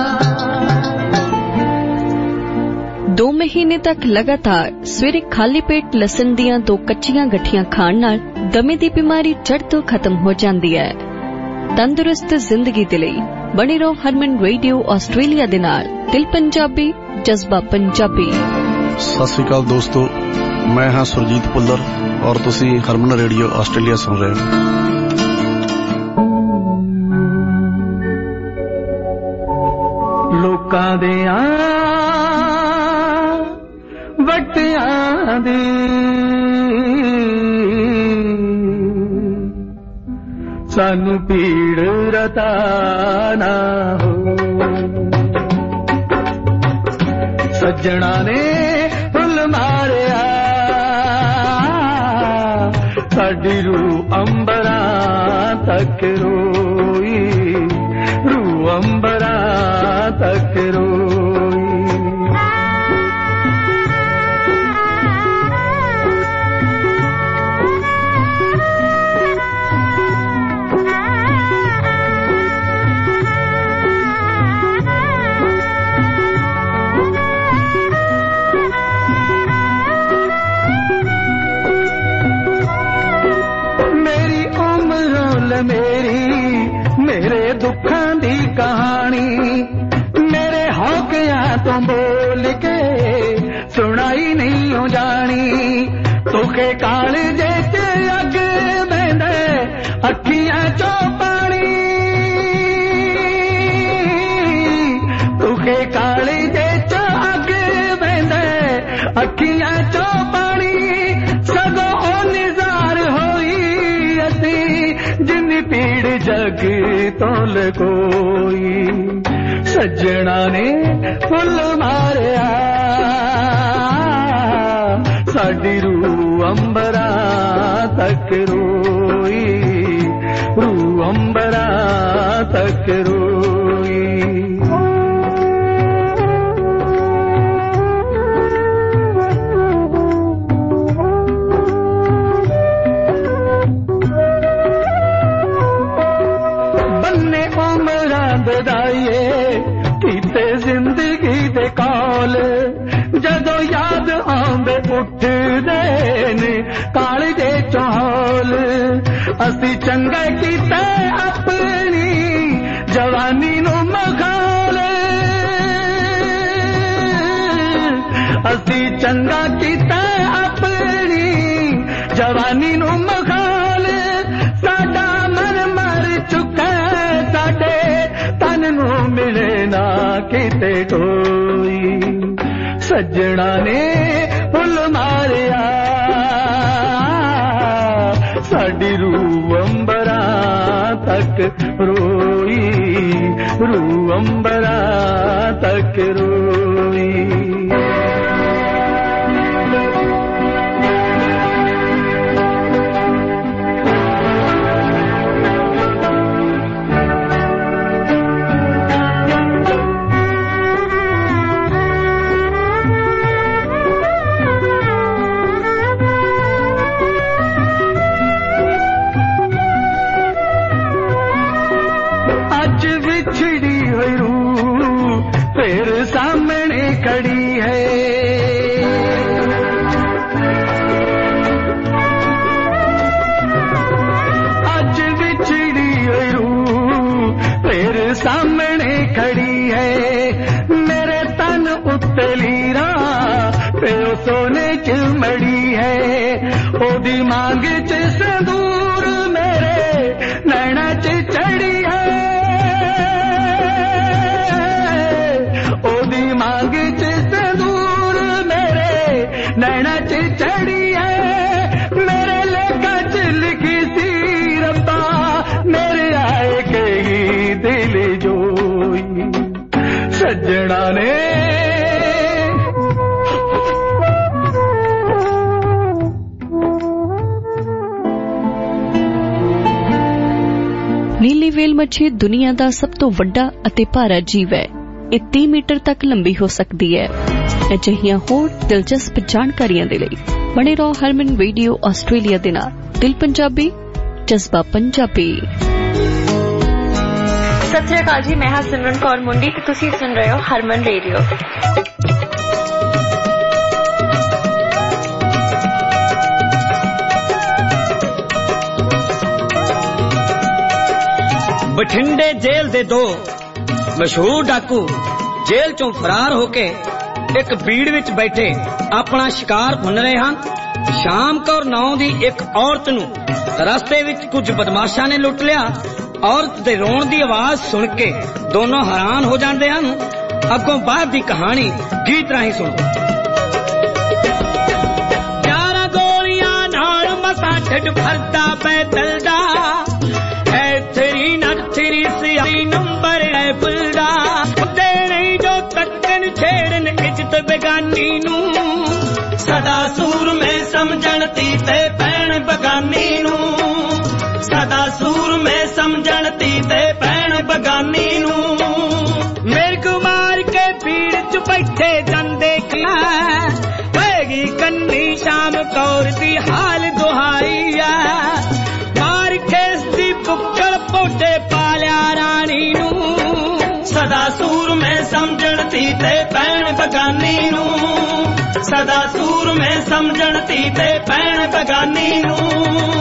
2 ਮਹੀਨੇ ਤੱਕ ਲਗਾਤਾਰ ਸਵੇਰੇ ਖਾਲੀ ਪੇਟ ਲਸਣ ਦੀਆਂ 2 ਕੱਚੀਆਂ ਗੱਠੀਆਂ ਖਾਣ ਨਾਲ ਦਮੇ ਦੀ ਬਿਮਾਰੀ ਜੜ ਤੋਂ ਖਤਮ ਹੋ ਜਾਂਦੀ ਹੈ। ਤੰਦਰੁਸਤ ਜ਼ਿੰਦਗੀ ਦੇ ਲਈ ਬਣੇ ਰਹੋ ਹਰਮਨ ਰੇਡੀਓ ਆਸਟ੍ਰੇਲੀਆ ਦੇ ਨਾਲ ਦਿਲ ਪੰਜਾਬੀ ਜਜ਼ਬਾ ਪੰਜਾਬੀ। ਸਤਿ ਸ਼੍ਰੀ ਅਕਾਲ ਦੋਸਤੋ, ਮੈਂ ਹਾਂ ਸੁਰਜੀਤ ਪੁੱਲਰ ਔਰ ਤੁਸੀਂ ਹਰਮਨ ਰੇਡੀਓ ਆਸਟ੍ਰੇਲੀਆ ਸੁਣ ਰਹੇ ਹੋ। ਲੋਕਾਂ ਦੇ ਵੱਟਿਆਂ ਦੀ ਸਾਨੂੰ ਪੀੜ ਰਤਾ ਨਾ ਹੋ ਸੱਜਣਾ ਨੇ ਫੁੱਲ ਮਾਰਿਆ ਸਾਡੀ ਰੂਹ ਅੰਬਰਾਂ ਤੱਕ ਰੋਈ ਰੂਹ ਅੰਬਰਾਂ ਤੱਕ ਰੋਈ मेरे दुखों दी कहानी मेरे हौकिया तो बोल के सुनाई नहीं हो जानी तुखे कालजे च अग बंदे अखियां चो पानी तुखे कालजे च अग बंदे अखियां चो पानी सगो निजार होई असी जिन पीड़ जग तोल कोई सज्जना ने फुल मारिया साडी रूह अंबरा तक रोई रूह अंबरा तक रोई ਅਸੀਂ ਚੰਗਾ ਕੀਤਾ ਆਪਣੀ ਜਵਾਨੀ ਨੂੰ ਮਖਾਲ ਅਸੀਂ ਚੰਗਾ ਕੀਤਾ ਆਪਣੀ ਜਵਾਨੀ ਨੂੰ ਮਖਾਲ ਸਾਡਾ ਮਨ ਮਰ ਚੁੱਕਾ ਸਾਡੇ ਤਨ ਨੂੰ ਮਿਲੇ ਨਾ ਕਿਤੇ ਕੋਈ ਸੱਜਣਾ ਨੇ ਭੁੱਲ ਮਾਰਿਆ ਸਾਡੀ ਰੂਹ ਅੰਬਰਾਂ ਤੱਕ ਰੋਈ ਰੂਹ ਅੰਬਰਾਂ ਤੱਕ ਰੋਈ छिड़ी हुई रूह फिर सामने खड़ी है आज बिछड़ी हुई रूह फिर सामने खड़ी है मेरे तन उत्ते लीरा फिर सोने च मड़ी है ओदी मांग च संदूर मेरे नैना च चढ़ी है मांग च संदूर मेरे नैना च चढ़ी है मेरे लेखा च लिखी सी रब्बा मेरे आए के ही दिल जोई सज्जना ने नीली वेल मच्छी दुनिया का सब तो वड्डा अते भारा जीव है। ਇਹ 30 ਮੀਟਰ ਤੱਕ ਲੰਬੀ ਹੋ ਸਕਦੀ ਹੈ। ਅਜਿਹੀਆਂ ਹੋਰ ਦਿਲਚਸਪ ਜਾਣਕਾਰੀਆਂ ਦੇ ਲਈ ਬਣੇ ਰਹੋ ਹਰਮਨ ਰੇਡੀਓ ਆਸਟ੍ਰੇਲੀਆ ਦੇ ਨਾਲ। ਦਿਲ ਪੰਜਾਬੀ ਜਜ਼ਬਾ ਪੰਜਾਬੀ। ਸਤਿ ਸ਼੍ਰੀ ਅਕਾਲ ਜੀ, ਮੈਂ ਹਾਂ ਸਿਮਰਨ ਕੌਰ ਮੁੰਡੀ ਤੇ ਤੁਸੀਂ ਸੁਣ ਰਹੇ ਹੋ ਹਰਮਨ ਰੇਡੀਓ। ਬਠਿੰਡੇ ਜੇਲ੍ਹ ਦੇ ਦੋ ਮਸ਼ਹੂਰ ਡਾਕੂ ਜੇਲ੍ਹ ਚੋਂ ਫਰਾਰ ਹੋ ਕੇ ਇੱਕ ਬੀੜ ਵਿੱਚ ਬੈਠੇ ਆਪਣਾ ਸ਼ਿਕਾਰ ਭੁੰਨ ਰਹੇ ਹਨ। ਸ਼ਾਮ ਕੌਰ ਨਾਂ ਦੀ ਇੱਕ ਔਰਤ ਨੂੰ ਰਸਤੇ ਵਿੱਚ ਕੁਝ ਬਦਮਾਸ਼ਾਂ ਨੇ ਲੁੱਟ ਲਿਆ। ਔਰਤ ਦੇ ਰੋਣ ਦੀ ਆਵਾਜ਼ ਸੁਣ ਕੇ ਦੋਨੋਂ ਹੈਰਾਨ ਹੋ ਜਾਂਦੇ ਹਨ। ਅੱਗੋਂ ਬਾਅਦ ਦੀ ਕਹਾਣੀ ਗੀਤ ਰਾਹੀਂ ਸੁਣੋ। 11 ਗੋਲੀਆਂ ਨਾਲ ਮਸਾਂ ਢਿੱਡ ਭਰਦਾ ਪੈਦਲ ਦਾ ਐਥਰੀ ਨੱਥਰੀ ਸਿਆਹੀ ਨੰਬਰ ਹੈ ਬੁਲਦਾ ਦੇਣੇ ਜੋ ਤੱਕਣ ਛੇੜਨ ਇੱਜ਼ਤ ਬੇਗਾਨੀ ਨੂੰ ਸਦਾ ਸੂਰ ਮੈਂ ਸਮਝਣ ਤੀ ਤੇ ਭੈਣ ਬਗਾਨੀ ਨੂੰ ਸਦਾ ਸੂਰ ਮੈਂ ਸਮਝਣ ਤੀ ਤੇ ਭੈਣ ਬਗਾਨੀ ਨੂੰ ਮਿਰਗ ਮਾਰ ਕੇ ਭੀੜ ਚ ਬੈਠੇ ਜਾਂਦੇ ਹੋਏਗੀ ਕੰਨੀ ਸ਼ਾਮ ਕੌਰ ਦੀ ਹਾਲ ਦੁਹਾਈ ਆ ਮਾਰ ਖੇਸ ਦੀ ਬੁੱਕਲ ਪੋਟੇ ਪਾਲਿਆ ਰਾਣੀ ਨੂੰ ਸਦਾ ਸੂਰ ਮੈਂ ਸਮਝਣ ਤੀ ਤੇ ਭੈਣ ਬਗਾਨੀ ਨੂੰ ਸਦਾ ਸੂਰ ਮੈਂ ਸਮਝਣ ਤੀ ਤੇ ਭੈਣ ਬਗਾਨੀ ਨੂੰ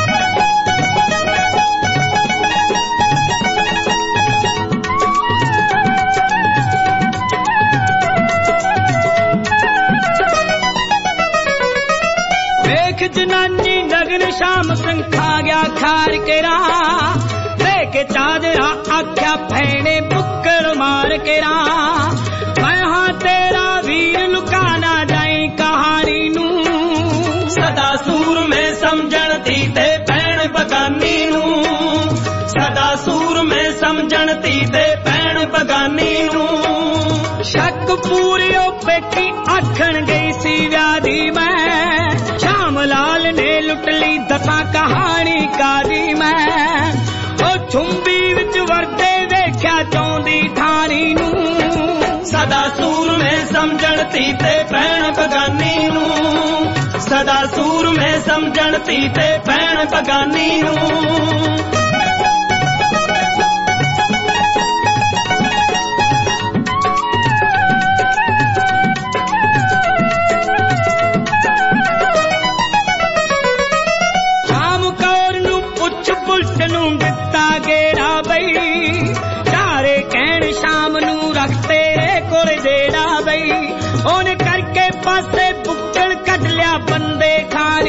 जनानी नगन शाम संखा गया खार के राह लेके चादरा आख्या भैने बुक्कड़ मार के राह मैं हाँ तेरा वीर लुकाना जाए कहानी नू सदा सूर में समझण ती ते भैण बगानी नू सदा सूर में समझण ती ते भैण बगानी नू शक पूरी पेटी आखण गई सी व्याधी मैं लाल ने लुट ली दसा कहानी कारी मैं ओ छुंबी विच वरते वेख्या चौंदी थानी नू सदा सूर में समझण ती ते भैण बगानी नू सदा सूर में समझण ती ते भैण बगानी नू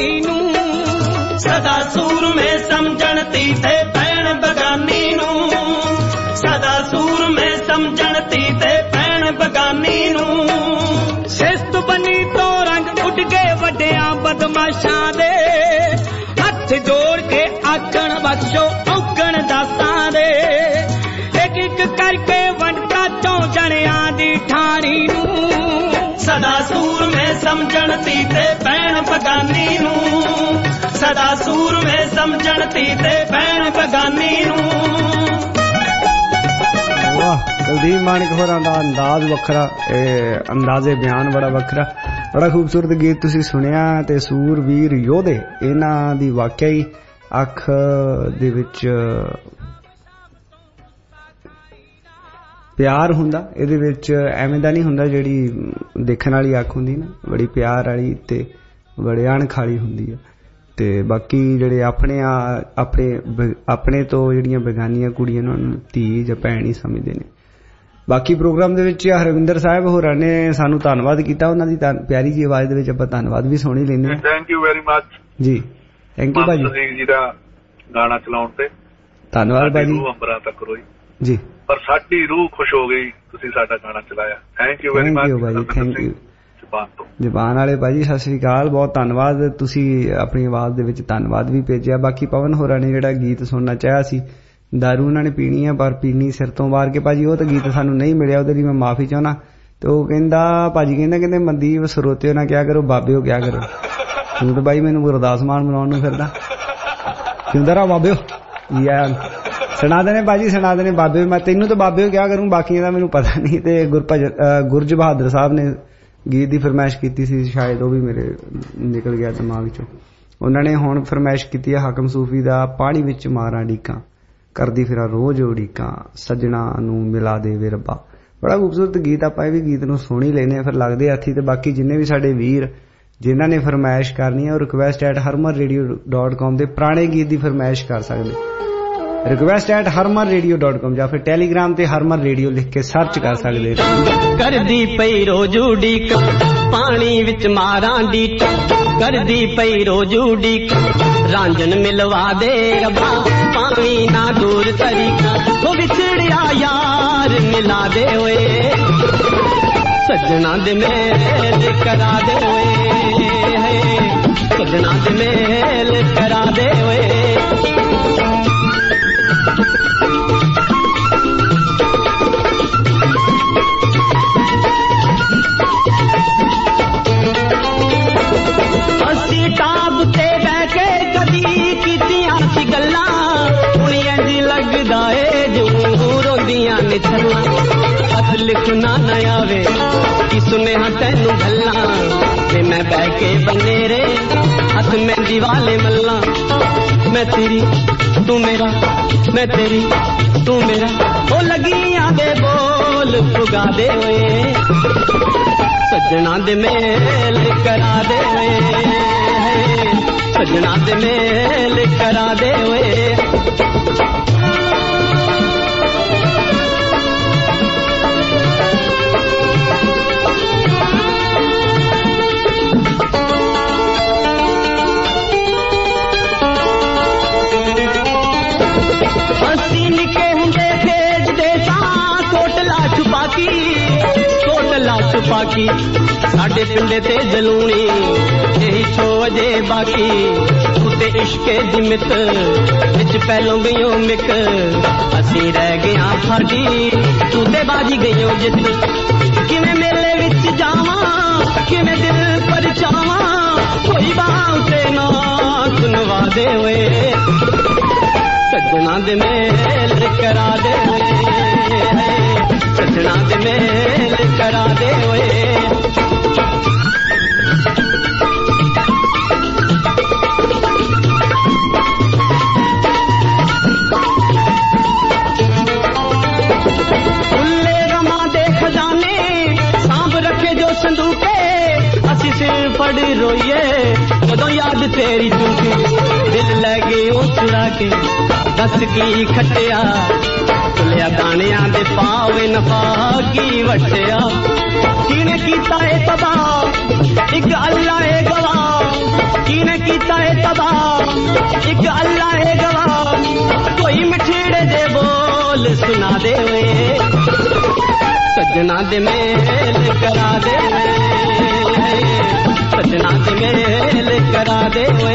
ਠਾਣੀ ਨੂੰ ਸਦਾ ਸੂਰਮੇ ਸਮਝਣ ਤੀ ਤੇ ਭੈਣ ਬਗਾਨੀ ਨੂੰ ਸਦਾ ਸੂਰਮੇ ਸਮਝਣ ਤੀ ਤੇ ਭੈਣ ਬਗਾਨੀ ਨੂੰ ਸਿਸਤ ਬਣੀ ਤੋਂ ਰੰਗ ਉੱਡ ਗਏ ਵੱਡਿਆਂ ਬਦਮਾਸ਼ਾਂ ਦੇ ਹੱਥ ਜੋੜ ਕੇ ਆਖਣ ਬਖਸ਼ੋ ਔਗਣ ਦਾਸਾਂ ਦੇ ਇੱਕ ਇੱਕ ਕਰਕੇ ਵੰਡਤਾ ਚੋਂ ਜਣਿਆਂ ਦੀ ਠਾਣੀ ਨੂੰ ਸਦਾ ਸੂਰਮੇ ਸਮਝਣ ਤੀ ਤੇ ਭੈਣ ਬਗਾਨੀ ਨੂੰ ਸਦਾ ਸੂਰਮੇ ਸਮਝਣ ਤੀ ਤੇ ਭੈਣ ਬਗਾਨੀ ਨੂੰ ਵਾਹ ਕੁਲਦੀਪ ਮਾਨਕ ਹੋਰਾਂ ਦਾ ਅੰਦਾਜ਼ ਵੱਖਰਾ ਅੰਦਾਜ਼ੇ ਬਿਆਨ ਬੜਾ ਵੱਖਰਾ ਬੜਾ ਖੂਬਸੂਰਤ ਗੀਤ ਤੁਸੀਂ ਸੁਣਿਆ ਤੇ ਸੂਰਵੀਰ ਯੋਧੇ ਇਹਨਾਂ ਦੀ ਵਾਕਿਆ ਹੀ ਅੱਖ ਦੇ ਵਿੱਚ ਪਿਆਰ ਹੁੰਦਾ ਇਹਦੇ ਵਿੱਚ ਐਵੇਂ ਦਾ ਨਹੀਂ ਹੁੰਦਾ ਜਿਹੜੀ ਦੇਖਣ ਵਾਲੀ ਅੱਖ ਹੁੰਦੀ ਨਾ ਬੜੀ ਪਿਆਰ ਵਾਲੀ ਤੇ ਬੜੇ ਅਣਖ ਵਾਲੀ ਹੁੰਦੀ ਹੈ ਤੇ ਬਾਕੀ ਜਿਹੜੇ ਆਪਣੇ ਤੋਂ ਜਿਹੜੀਆਂ ਬੇਗਾਨੀਆਂ ਕੁੜੀਆਂ ਨੂੰ ਧੀ ਜਾਂ ਭੈਣ ਹੀ ਸਮਝਦੇ ਨੇ ਬਾਕੀ ਪ੍ਰੋਗਰਾਮ ਦੇ ਵਿੱਚ ਹਰਵਿੰਦਰ ਸਾਹਿਬ ਹੋਰਾਂ ਨੇ ਸਾਨੂੰ ਧੰਨਵਾਦ ਕੀਤਾ ਉਹਨਾਂ ਦੀ ਪਿਆਰੀ ਜੀ ਆਵਾਜ਼ ਦੇ ਵਿੱਚ ਆਪਾਂ ਧੰਨਵਾਦ ਵੀ ਸੁਣੀ ਲੈਂਦੇ ਹਾਂ ਥੈਂਕ ਯੂ ਵੈਰੀ ਮੱਚ ਜੀ ਥੈਂਕ ਯੂ ਭਾਜੀ ਸਿੰਘ ਜੀ ਦਾ ਗਾਣਾ ਚਲਾਉਣ ਤੇ ਧੰਨਵਾਦ ਭਾਜੀ ਅੰਬਰਾਂ ਤੱਕ ਰੋਈ ਜੀ ਪਰ ਸਾਡੀ ਰੂਹ ਖੁਸ਼ ਹੋ ਗਈ ਤੁਸੀਂ ਸਾਡਾ ਗਾਣਾ ਚਲਾਇਆ thank you very much thank you ਜ਼ਬਾਨ ਵਾਲੇ ਭਾਜੀ ਸਤਿ ਸ੍ਰੀ ਅਕਾਲ ਬਹੁਤ ਧੰਨਵਾਦ ਤੁਸੀਂ ਆਪਣੀ ਆਵਾਜ਼ ਦੇ ਵਿੱਚ ਧੰਨਵਾਦ ਵੀ ਭੇਜਿਆ ਬਾਕੀ ਪਵਨ ਹੋਰਾਂ ਨੇ ਜਿਹੜਾ ਗੀਤ ਸੁਣਨਾ ਚਾਹਿਆ ਸੀ ਦਾਰੂ ਉਹਨਾਂ ਨੇ ਪੀਣੀ ਆ ਪਰ ਪੀਣੀ ਸਿਰ ਤੋਂ ਵਾਰ ਕੇ ਭਾਜੀ ਉਹ ਤਾਂ ਗੀਤ ਸਾਨੂੰ ਨਹੀਂ ਮਿਲਿਆ ਉਹਦੇ ਲਈ ਮੈਂ ਮਾਫੀ ਚਾਹੁੰਦਾ ਤੇ ਉਹ ਕਹਿੰਦਾ ਭਾਜੀ ਕਹਿੰਦੇ ਮਨਦੀਪ ਸਰੋਤਿਓ ਨਾ ਕਿਆ ਕਰੋ ਬਾਬਿਓ ਕਿਆ ਕਰੋ ਤੂੰ ਤਾਂ ਬਾਈ ਮੈਨੂੰ ਗੁਰਦਾਸ ਮਾਨ ਬਣਾਉਣ ਨੂੰ ਫਿਰਦਾ ਕਿਉਂਦਾ ਰਾ ਬਾਬਿਓ ਯਾਰ ਸੁਣਾ ਦੇਣੇ ਭਾਜੀ ਸੁਣਾ ਦੇਣੇ ਬਾਬੇ ਮੈਂ ਤੈਨੂੰ ਤਾਂ ਬਾਬਿਓ ਕਿਆ ਕਰੂੰ ਬਾਕੀਆਂ ਦਾ ਮੈਨੂੰ ਪਤਾ ਨਹੀਂ ਤੇ ਗੁਰਜ ਬਹਾਦਰ ਸਾਹਿਬ ਨੇ ਗੀਤ ਦੀ ਫਰਮਾਇਸ਼ ਕੀਤੀ ਸੀ ਸ਼ਾਇਦ ਉਹ ਵੀ ਮੇਰੇ ਨਿਕਲ ਗਿਆ ਦਿਮਾਗ ਚੋਂ ਉਹਨਾਂ ਨੇ ਹੁਣ ਫਰਮਾਇਸ਼ ਕੀਤੀ ਹੈ ਹਾਕਮ ਸੂਫੀ ਦਾ ਪਾਣੀ ਵਿੱਚ ਮਾਰਾਂ ਡੀਕਾਂ ਕਰਦੀ ਫਿਰਾਂ ਰੋਜ਼ ਉਡੀਕਾਂ ਸੱਜਣਾ ਨੂੰ ਮਿਲਾ ਦੇਵੇ ਰੱਬਾ ਬੜਾ ਖੂਬਸੂਰਤ ਗੀਤ ਆਪਾਂ ਇਹ ਵੀ ਗੀਤ ਨੂੰ ਸੁਣ ਹੀ ਲੈਨੇ ਫਿਰ ਲੱਗਦੇ ਹੱਥੀ ਤੇ ਬਾਕੀ ਜਿੰਨੇ ਵੀ ਸਾਡੇ ਵੀਰ ਜਿਨ੍ਹਾਂ ਨੇ ਫਰਮਾਇਸ਼ ਕਰਨੀ ਹੈ ਉਹ request@harmanradio.com ਦੇ ਪੁਰਾਣੇ ਗੀਤ ਦੀ ਫਰਮਾਇਸ਼ ਕਰ ਸਕਦੇ request@harmanradio.com ਜਾਂ ਫਿਰ ਟੈਲੀਗ੍ਰਾਮ ਤੇ ਹਰਮਨ ਰੇਡੀਓ ਲਿਖ ਕੇ ਸਰਚ ਕਰ ਸਕਦੇ ਕਰਦੀ ਪਈ ਰੋਜ਼ ਉਡੀਕ ਪਾਣੀ ਵਿੱਚ ਮਾਰਾਂ ਡੀਕ ਕਰਦੀ ਪਈ ਰੋਜ਼ ਉਡੀਕ ਰਾਂਝਣ ਮਿਲਵਾ ਦੇ ਰੱਬਾ ਪਾਣੀ ਨਾ ਦੂਰ ਤਰੀਕਾ ਉਹ ਵਿਛੜਿਆ ਯਾਰ ਮਿਲਾ ਦੇ ਓਏ ਸੱਜਣਾ ਦੇ ਮੇਲ ਕਰਾ ਦੇ ਓਏ ਸੱਜਣਾ ਦੇ ਮੇਲ ਕਰਾ ਦੇ ਓਏ ਅਸੀਂ ਟਾਪ ਤੇ ਬਹਿ ਕੇ ਕਦੀ ਕੀਤੀਆਂ ਸੀ ਗੱਲਾਂ ਹੁਣ ਇੰਝ ਲੱਗਦਾ ਏ ਜੂ ਰੋਂਦੀਆਂ ਨੇ ਛੱਲਾਂ ਹੱਥ ਲਿਖਣਾ ਨਾ ਆਵੇ ਕਿ ਸੁਨੇਹਾ ਤੈਨੂੰ ਗੱਲਾਂ ਤੇ ਮੈਂ ਬਹਿ ਕੇ ਬਨੇਰੇ ਹੱਥ ਮਹਿੰਦੀ ਵਾਲੇ ਮੱਲਾਂ ਮੈਂ ਤੇਰੀ ਤੂੰ ਮੇਰਾ ਮੈਂ ਤੇਰੀ ਤੂੰ ਮੇਰਾ ਉਹ ਲੱਗੀਆਂ ਦੇ ਬੋਲ ਪੁਗਾ ਦੇ ਓਏ ਸੱਜਣਾ ਦੇ ਮੇਲ ਕਰਾ ਦੇ ਓਏ ਸੱਜਣਾ ਦੇ ਮੇਲ ਕਰਾ ਦੇ ਓਏ ਅਸੀਂ ਨਿੱਕੇ ਹੁੰਦੇ ਖੇਡਦੇ ਸਾਂ ਕੋਟਲਾ ਛੁਪਾਕੀ ਸਾਡੇ ਪਿੰਡੇ ਤੇ ਜਲੂਣੀ ਇਹੀ ਛੋਜੇ ਬਾਕੀ ਉੱਤੇ ਇਸ਼ਕੇ ਦੀ ਮਿੱਤ ਵਿੱਚ ਪਹਿਲੋਂ ਗਈਓ ਮਿਕ ਅਸੀਂ ਰਹਿ ਗਿਆ ਫਰਦੀ ਤੂੰ ਤੇ ਬਾਜੀ ਗਈਓ ਜਿੱਤ ਕਿਵੇਂ ਮੇਲੇ ਵਿੱਚ ਜਾਵਾਂ ਕਿਵੇਂ ਦਿਲ ਪਰਚਾਵਾਂ ਕੋਈ ਬਾਹ ਤੇ ਨਾ ਸੁਣਵਾ ਦੇ ਓਏ ਸੱਜਣਾ ਦੇ ਮੇਲ ਕਰਾ ਦੇ ਓਏ ਸੱਜਣਾ ਦੇ ਮੇਲ ਕਰਾ ਦੇ ਓਏ ਖੁੱਲੇ ਰਮਾਂ ਦੇ ਖਜ਼ਾਨੇ ਸਾਂਭ ਰੱਖੇ ਜੋ ਸੰਦੂਕੇ ਅਸੀਂ ਸਿਰ ਫੜ ਰੋਈਏ ਜਦੋਂ ਯਾਦ ਤੇਰੀ ਚੁੰਕੇ ਦਿਲ ਲੈ ਗਏ ਉਹ ਚੁਰਾ ਕੇ ਦੱਸ ਕੀ ਖੱਟਿਆ ਤੁਲਿਆ ਦਾਣਿਆਂ ਦੇ ਪਾਵੇ ਨਫਾ ਕੀ ਵਟਿਆ ਕਿਨੇ ਕੀਤਾ ਏ ਤਬਾਹ ਇੱਕ ਅੱਲਾ ਏ ਗਵਾਹ किने कीता है तबाह एक अल्लाह है गवाह कोई मिठड़े दे बोल सुना दे वे सजना दे मेल करा दे सजना दे मेल करा दे वे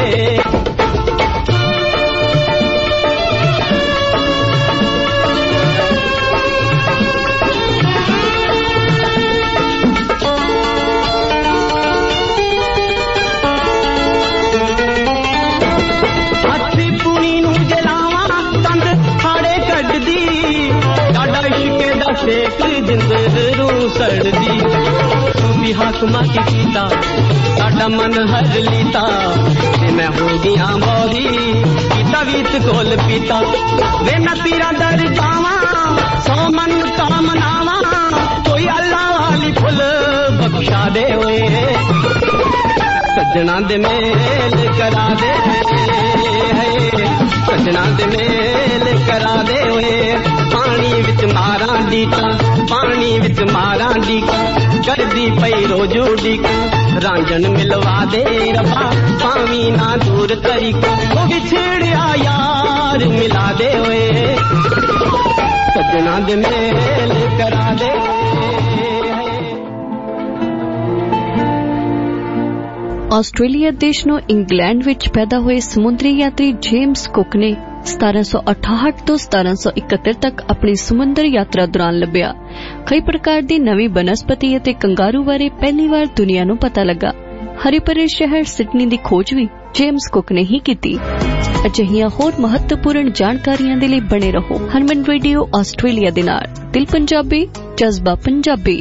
शेख जिंदरू सड़दी तू भी हाकमा की कीता साडा मन हर लीता ते मैं हो गया मोरी कीता वीत कोल पीता वे मैं पीरा दर जावा सौ मन का मनावा कोई अल्लाह वाली फुल बख्शा दे ओए सजना दे मेल करा दे सजना दे मेल करा दे ओए पानी विच मारा डीका पानी विच मारा डीका करदी पई रोजू डीका रांझन मिलवा दे रबा पावी ना दूर तरीका वो बिछड़िया यार मिला दे ओए सजना दे मेल करा दे ਆਸਟ੍ਰੇਲੀਆ ਦੇਸ਼ ਨੂੰ ਇੰਗਲੈਂਡ ਵਿੱਚ ਪੈਦਾ ਹੋਏ ਸਮੁੰਦਰੀ ਯਾਤਰੀ ਜੇਮਸ ਕੁਕ ਨੇ 1768 ਤੋਂ 1771 ਤੱਕ ਆਪਣੀ ਸਮੁੰਦਰ ਯਾਤਰਾ ਦੌਰਾਨ ਲੱਭਿਆ। ਕਈ ਪ੍ਰਕਾਰ ਦੀ ਨਵੀਂ ਬਨਸਪਤੀ ਅਤੇ ਕੰਗਾਰੂ ਬਾਰੇ ਪਹਿਲੀ ਵਾਰ ਦੁਨੀਆ ਨੂੰ ਪਤਾ ਲੱਗਾ। ਹਰੇ ਭਰੇ ਸ਼ਹਿਰ ਸਿਡਨੀ ਦੀ ਖੋਜ ਵੀ ਜੇਮਸ ਕੁਕ ਨੇ ਹੀ ਕੀਤੀ। ਅਜਿਹੀਆਂ ਹੋਰ ਮਹੱਤਵਪੂਰਨ ਜਾਣਕਾਰੀਆਂ ਦੇ ਲਈ ਬਣੇ ਰਹੋ ਹਰਮਨ ਰੇਡੀਓ ਆਸਟ੍ਰੇਲੀਆ ਦੇ ਨਾਲ। ਦਿਲ ਪੰਜਾਬੀ, ਜਜ਼ਬਾ ਪੰਜਾਬੀ।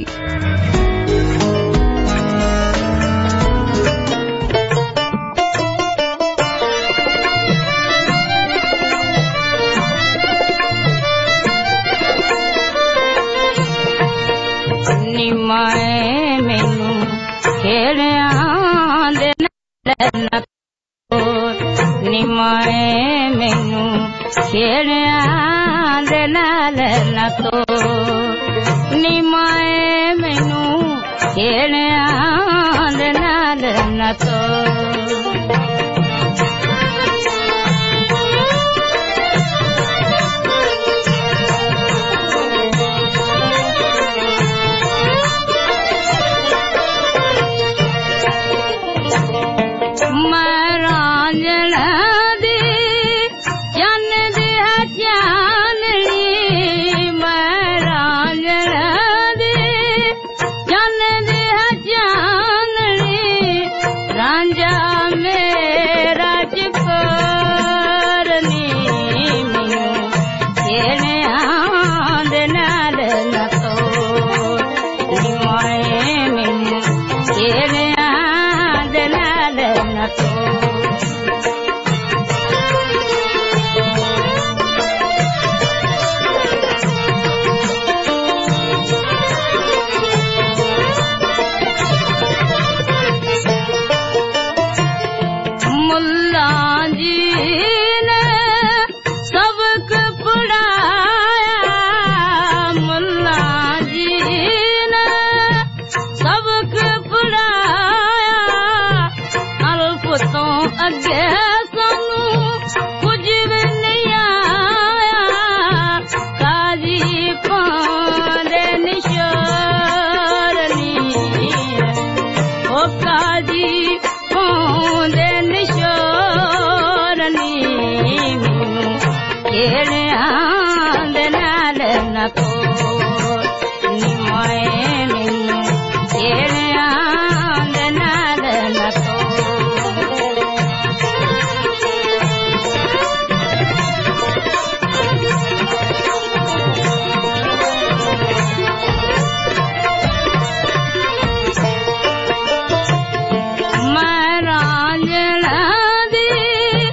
माए मैनू खेड़ियां दे नाल निमाए मैनू खेड़ियां दे नाल न तो निमाए मैनू खेड़ियां दे नाल न तो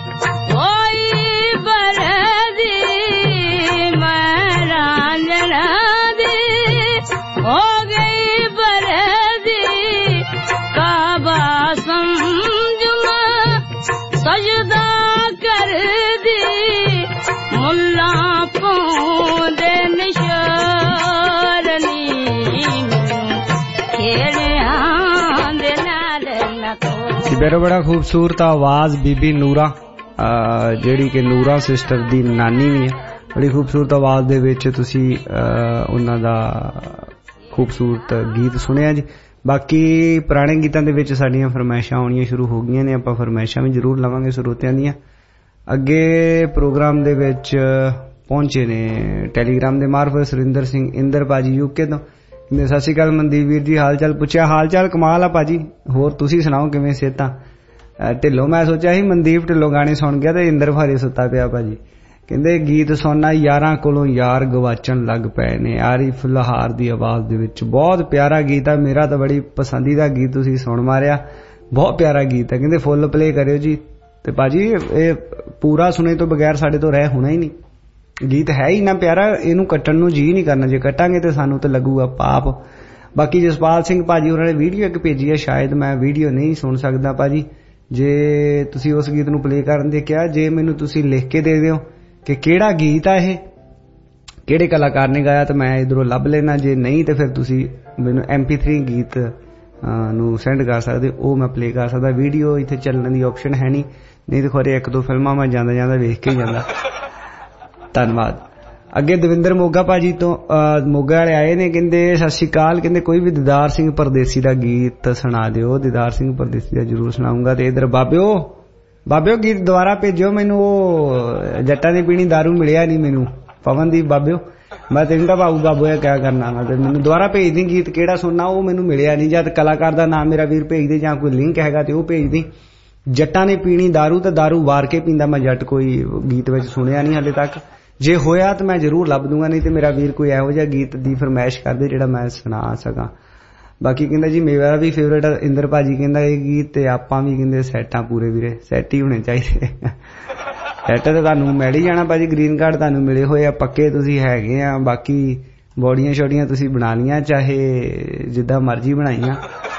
मैं ਪਿਆਰਾ ਬੜਾ ਖੂਬਸੂਰਤ ਆਵਾਜ਼ ਬੀਬੀ ਨੂਰਾ ਜਿਹੜੀ ਕਿ ਨੂਰਾ ਸਿਸਟਰ ਦੀ ਨਾਨੀ ਵੀ ਹੈ। ਬੜੀ ਖੂਬਸੂਰਤ ਆਵਾਜ਼ ਦੇ ਵਿੱਚ ਤੁਸੀਂ ਉਹਨਾਂ ਦਾ ਖੂਬਸੂਰਤ ਗੀਤ ਸੁਣਿਆ ਜੀ। ਬਾਕੀ ਪੁਰਾਣੇ ਗੀਤਾਂ ਦੇ ਵਿੱਚ ਸਾਡੀਆਂ ਫਰਮਾਇਸ਼ਾਂ ਆਉਣੀਆਂ ਸ਼ੁਰੂ ਹੋ ਗਈਆਂ ਨੇ, ਆਪਾਂ ਫਰਮਾਇਸ਼ਾਂ ਵੀ ਜ਼ਰੂਰ ਲਵਾਂਗੇ ਸਰੋਤਿਆਂ ਦੀਆਂ। ਅੱਗੇ ਪ੍ਰੋਗਰਾਮ ਦੇ ਵਿੱਚ ਪਹੁੰਚੇ ਨੇ ਟੈਲੀਗ੍ਰਾਮ ਦੇ ਮਾਰਫਤ ਸੁਰਿੰਦਰ ਸਿੰਘ ਇੰਦਰ ਭਾਜੀ ਯੂਕੇ ਤੋਂ। ਕਹਿੰਦੇ ਸਤਿ ਸ਼੍ਰੀ ਅਕਾਲ ਮਨਦੀਪ ਵੀਰ ਜੀ, ਹਾਲ ਚਾਲ ਪੁੱਛਿਆ। ਹਾਲ ਚਾਲ ਕਮਾਲ ਆ ਭਾਜੀ, ਹੋਰ ਤੁਸੀਂ ਸੁਣਾਓ ਕਿਵੇਂ ਸਿਹਤਾਂ? ਢਿੱਲੋਂ ਮੈਂ ਸੋਚਿਆ ਸੀ ਮਨਦੀਪ ਢਿੱਲੋਂ ਗਾਣੇ ਸੁਣ ਗਿਆ ਤੇ ਇੰਦਰ ਭਾਰੀ ਸੁੱਤਾ ਪਿਆ ਭਾਜੀ। ਕਹਿੰਦੇ ਗੀਤ ਸੁਣਨਾ ਯਾਰਾਂ ਕੋਲੋਂ ਯਾਰ ਗਵਾਚਣ ਲੱਗ ਪਏ ਨੇ, ਆਰਿਫ ਲਹਾਰ ਦੀ ਆਵਾਜ਼ ਦੇ ਵਿੱਚ। ਬਹੁਤ ਪਿਆਰਾ ਗੀਤ ਆ, ਮੇਰਾ ਤਾਂ ਬੜੀ ਪਸੰਦੀਦਾ ਗੀਤ ਤੁਸੀਂ ਸੁਣ ਮਾਰਿਆ, ਬਹੁਤ ਪਿਆਰਾ ਗੀਤ ਹੈ। ਕਹਿੰਦੇ ਫੁੱਲ ਪਲੇ ਕਰਿਓ ਜੀ। ਤੇ ਭਾਜੀ ਇਹ ਪੂਰਾ ਸੁਣੇ ਤੋਂ ਬਗੈਰ ਸਾਡੇ ਤੋਂ ਰਹਿ ਹੋਣਾ ਹੀ ਨਹੀਂ, ਗੀਤ ਹੈ ਹੀ ਨਾ ਪਿਆਰਾ, ਇਹਨੂੰ ਕੱਟਣ ਨੂੰ ਜੀ ਨਹੀਂ ਕਰਨਾ, ਜੇ ਕੱਟਾਂਗੇ ਤੇ ਸਾਨੂੰ ਤਾਂ ਲੱਗੂਗਾ ਪਾਪ। ਬਾਕੀ ਜਸਪਾਲ ਸਿੰਘ ਭਾਜੀ ਉਹਨਾਂ ਨੇ ਵੀਡੀਓ ਇੱਕ ਭੇਜੀ ਹੈ, ਸ਼ਾਇਦ ਮੈਂ ਵੀਡੀਓ ਨਹੀਂ ਸੁਣ ਸਕਦਾ ਭਾਜੀ, ਜੇ ਤੁਸੀਂ ਉਸ ਗੀਤ ਨੂੰ ਪਲੇ ਕਰਨ ਦੇ ਕਿਹਾ, ਜੇ ਮੈਨੂੰ ਤੁਸੀਂ ਲਿਖ ਕੇ ਦੇ ਦਿਓ ਕਿ ਕਿਹੜਾ ਗੀਤ ਆ ਇਹ, ਕਿਹੜੇ ਕਲਾਕਾਰ ਨੇ ਗਾਇਆ, ਤਾਂ ਮੈਂ ਇਧਰੋਂ ਲੱਭ ਲੈਣਾ। ਜੇ ਨਹੀਂ ਤੇ ਫਿਰ ਤੁਸੀਂ ਮੈਨੂੰ MP3 ਗੀਤ ਨੂੰ ਸੈਂਡ ਕਰ ਸਕਦੇ, ਉਹ ਮੈਂ ਪਲੇ ਕਰ ਸਕਦਾ। ਵੀਡੀਓ ਇੱਥੇ ਚੱਲਣ ਦੀ ਆਪਸ਼ਨ ਹੈ ਨਹੀਂ ਤਾਂ ਖੋਰੇ ਇੱਕ ਦੋ ਫਿਲਮਾਂ ਮੈਂ ਜਾਂਦਾ ਜਾਂਦਾ ਵੇਖ ਕੇ ਹੀ ਜਾਂਦਾ। ਧੰਨਵਾਦ। ਅੱਗੇ ਦਵਿੰਦਰ ਮੋਗਾ ਭਾਜੀ ਤੋਂ ਮੋਗਾ ਵਾਲੇ ਆਏ ਨੇ, ਕਹਿੰਦੇ ਸਤਿ ਸ਼੍ਰੀ ਅਕਾਲ, ਕਹਿੰਦੇ ਕੋਈ ਵੀ ਦੀਦਾਰ ਸਿੰਘ ਪਰਦੇਸੀ ਦਾ ਗੀਤ ਸੁਣਾ ਦਿਓ। ਦੀਦਾਰ ਸਿੰਘ ਪਰਦੇਸੀ ਦਾ ਜ਼ਰੂਰ ਸੁਣਾਉਂਗਾ। ਤੇ ਇਧਰ ਬਾਬਿਓ ਗੀਤ ਦੁਬਾਰਾ ਭੇਜਿਓ ਮੈਨੂੰ, ਉਹ ਜੱਟਾਂ ਦੀ ਪੀਣੀ ਦਾਰੂ ਮਿਲਿਆ ਨਹੀਂ ਮੈਨੂੰ, ਪਵਨਦੀਪ ਬਾਬਿਓ। ਮੈਂ ਤੈਨੂੰ ਤਾਂ ਬਾਬੂ ਕਿਆ ਕਰਨਾ, ਮੈਂ ਤੇ ਮੈਨੂੰ ਦੁਬਾਰਾ ਭੇਜ ਦੀ ਗੀਤ ਕਿਹੜਾ ਸੁਣਨਾ, ਉਹ ਮੈਨੂੰ ਮਿਲਿਆ ਨਹੀਂ। ਜਦ ਕਲਾਕਾਰ ਦਾ ਨਾਮ ਮੇਰਾ ਵੀਰ ਭੇਜ ਦੇ, ਜਾਂ ਕੋਈ ਲਿੰਕ ਹੈਗਾ ਤੇ ਉਹ ਭੇਜ ਦੀ। ਜੱਟਾਂ ਨੇ ਪੀਣੀ ਦਾਰੂ ਤੇ ਦਾਰੂ ਵਾਰ ਕੇ ਪੀਂਦਾ ਮੈਂ ਜੱਟ, ਕੋਈ ਗੀਤ ਵਿੱਚ ਸੁਣਿਆ ਨਹੀਂ ਹਾਲੇ ਤੱਕ। ਜੇ ਹੋਇਆ ਤਾਂ ਮੈਂ ਜ਼ਰੂਰ ਲੱਭ ਦੂੰਗਾ, ਨਹੀਂ ਤੇ ਮੇਰਾ ਵੀਰ ਕੋਈ ਇਹੋ ਜਿਹਾ ਗੀਤ ਦੀ ਫਰਮਾਇਸ਼ ਕਰਦੇ ਜਿਹੜਾ ਮੈਂ ਸੁਣਾ ਸਕਾਂ। ਬਾਕੀ ਕਹਿੰਦਾ ਜੀ ਮੇਰਾ ਵੀ ਫੇਵਰੇਟ ਇੰਦਰ ਭਾਜੀ ਕਹਿੰਦਾ ਇਹ ਗੀਤ, ਤੇ ਆਪਾਂ ਵੀ ਕਹਿੰਦੇ ਸੈੱਟਾਂ ਪੂਰੇ ਵੀਰੇ, ਸੈੱਟ ਹੀ ਹੋਣੇ ਚਾਹੀਦੇ। ਸੈੱਟ ਤਾਂ ਤੁਹਾਨੂੰ ਮਿਲ ਹੀ ਜਾਣਾ ਭਾਜੀ, ਗ੍ਰੀਨ ਕਾਰਡ ਤੁਹਾਨੂੰ ਮਿਲੇ ਹੋਏ ਆ ਪੱਕੇ, ਤੁਸੀਂ ਹੈਗੇ ਆ। ਬਾਕੀ ਬੋਡੀਆਂ ਛੋਡੀਆਂ ਤੁਸੀਂ ਬਣਾ ਲੀਆਂ, ਚਾਹੇ ਜਿੱਦਾਂ ਮਰਜ਼ੀ ਬਣਾਈਆਂ।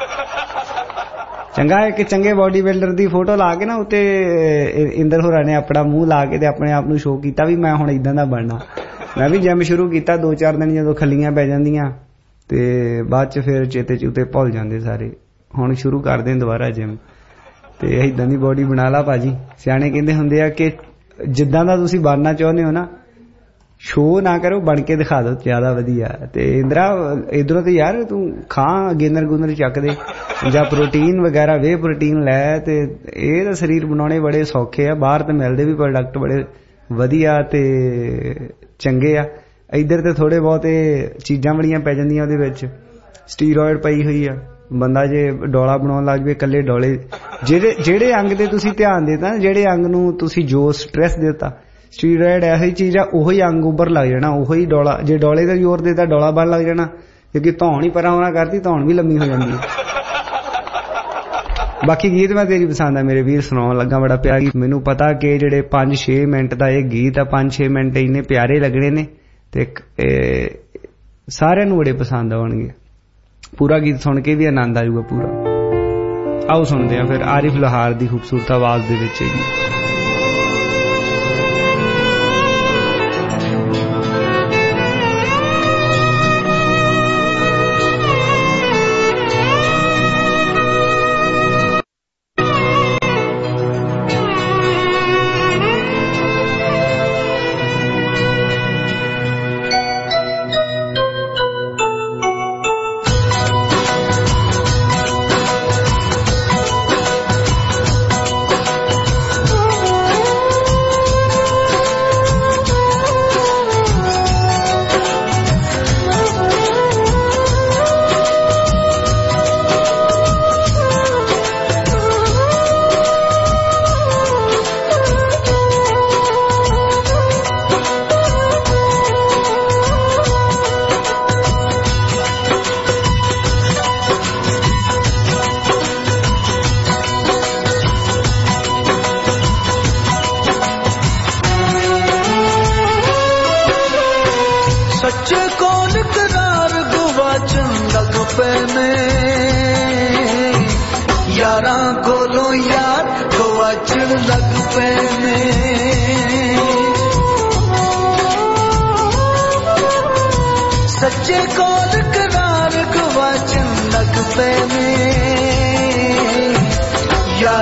ਚੰਗਾ ਇੱਕ ਚੰਗੇ ਬੋਡੀ ਬਿਲਡਰ ਦੀ ਫੋਟੋ ਲਾ ਕੇ ਨਾ ਉੱਤੇ ਇੰਦਰ ਹੋਰਾਂ ਨੇ ਆਪਣਾ ਮੂੰਹ ਲਾ ਕੇ ਤੇ ਆਪਣੇ ਆਪ ਨੂੰ ਸ਼ੋਅ ਕੀਤਾ ਵੀ ਮੈਂ ਹੁਣ ਇਦਾਂ ਦਾ ਬਣਨਾ। ਮੈਂ ਵੀ ਜਿਮ ਸ਼ੁਰੂ ਕੀਤਾ 2-4 ਦਿਨ, ਜਦੋਂ ਖੱਲੀਆਂ ਪੈ ਜਾਂਦੀਆਂ ਤੇ ਬਾਅਦ ਚ ਫਿਰ ਚੇਤੇ ਚੂਤੇ ਭੁੱਲ ਜਾਂਦੇ ਸਾਰੇ। ਹੁਣ ਸ਼ੁਰੂ ਕਰਦੇ ਦੁਬਾਰਾ ਜਿਮ, ਤੇ ਇਦਾਂ ਦੀ ਬੋਡੀ ਬਣਾ ਲਾ ਭਾਜੀ। ਸਿਆਣੇ ਕਹਿੰਦੇ ਹੁੰਦੇ ਆ ਕਿ ਜਿੱਦਾਂ ਦਾ ਤੁਸੀਂ ਬਣਨਾ ਚਾਹੁੰਦੇ ਹੋ ਨਾ, ਸ਼ੋਅ ਨਾ ਕਰੋ, ਬਣ ਕੇ ਦਿਖਾ ਦਿਓ, ਜ਼ਿਆਦਾ ਵਧੀਆ। ਤੇ ਇੰਦਰਾ ਇਧਰੋਂ ਤੇ ਯਾਰ ਤੂੰ ਖਾ ਗੇਨਰ ਗੁਨਰ ਚੱਕ ਦੇ, ਜਾਂ ਪ੍ਰੋਟੀਨ ਵਗੈਰਾ ਵੇ ਪ੍ਰੋਟੀਨ ਲੈ। ਤੇ ਇਹ ਤਾਂ ਸਰੀਰ ਬਣਾਉਣੇ ਬੜੇ ਸੌਖੇ ਆ, ਬਾਹਰ ਤੇ ਮਿਲਦੇ ਵੀ ਪ੍ਰੋਡਕਟ ਬੜੇ ਵਧੀਆ ਤੇ ਚੰਗੇ ਆ। ਇੱਧਰ ਤੇ ਥੋੜੇ ਬਹੁਤੇ ਚੀਜ਼ਾਂ ਬੜੀਆਂ ਪੈ ਜਾਂਦੀਆਂ ਉਹਦੇ ਵਿੱਚ, ਸਟੀਰੋਇਡ ਪਈ ਹੋਈ ਆ। ਬੰਦਾ ਜੇ ਡੋਲਾ ਬਣਾਉਣ ਲੱਗ ਜਾਵੇ, ਇਕੱਲੇ ਡੋਲੇ ਜਿਹੜੇ ਅੰਗ ਤੇ ਤੁਸੀਂ ਧਿਆਨ ਦੇਤਾ, ਜਿਹੜੇ ਅੰਗ ਨੂੰ ਤੁਸੀਂ ਜੋ ਸਟ੍ਰੈਸ ਦੇਤਾ, ਸਟੀਰੋਇਡ ਇਹੋ ਹੀ ਚੀਜ਼ ਆ, ਉਹੀ ਅੰਗ ਉੱਭਰ ਲੱਗ ਜਾਣਾ, ਉਹੀ ਡੋਲਾ। ਜੇ ਡੋਲੇ ਦਾ ਜ਼ੋਰ ਦੇਤਾ ਡੋਲਾ ਬਣ ਲੱਗ ਜਾਣਾ, ਕਿਉਂਕਿ ਧੌਣ ਹੀ ਪਰਾਂ ਹੋਣਾ ਕਰਤੀ, ਧੌਣ ਵੀ ਲੰਮੀ ਹੋ ਜਾਂਦੀ ਹੈ। ਬਾਕੀ ਗੀਤ ਮੈਂ ਤੇਰੀ ਪਸੰਦ ਆ ਮੇਰੇ ਵੀਰ, ਸੁਣਾਉਣ ਲੱਗਾ ਬੜਾ ਪਿਆਰਾ ਗੀਤ। ਮੈਨੂੰ ਪਤਾ ਕਿ ਜਿਹੜੇ 5-6 ਮਿੰਟ ਦਾ ਇਹ ਗੀਤ ਆ, 5-6 ਮਿੰਟ ਇੰਨੇ ਪਿਆਰੇ ਲੱਗਣੇ ਨੇ ਤੇ ਸਾਰਿਆਂ ਨੂੰ ਬੜੇ ਪਸੰਦ ਆਉਣਗੇ। ਪੂਰਾ ਗੀਤ ਸੁਣ ਕੇ ਵੀ ਆਨੰਦ ਆਜੂਗਾ ਪੂਰਾ। ਆਓ ਸੁਣਦੇ ਆ ਫਿਰ ਆਰਿਫ ਲਹਾਰ ਦੀ ਖੂਬਸੂਰਤ ਆਵਾਜ਼ ਦੇ ਵਿੱਚ ਇਹ ਗੀਤ।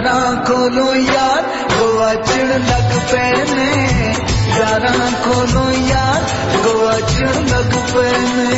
यारां कोलों यार गवाचण लग पैने यारां कोलों यार गवाचण लग पैने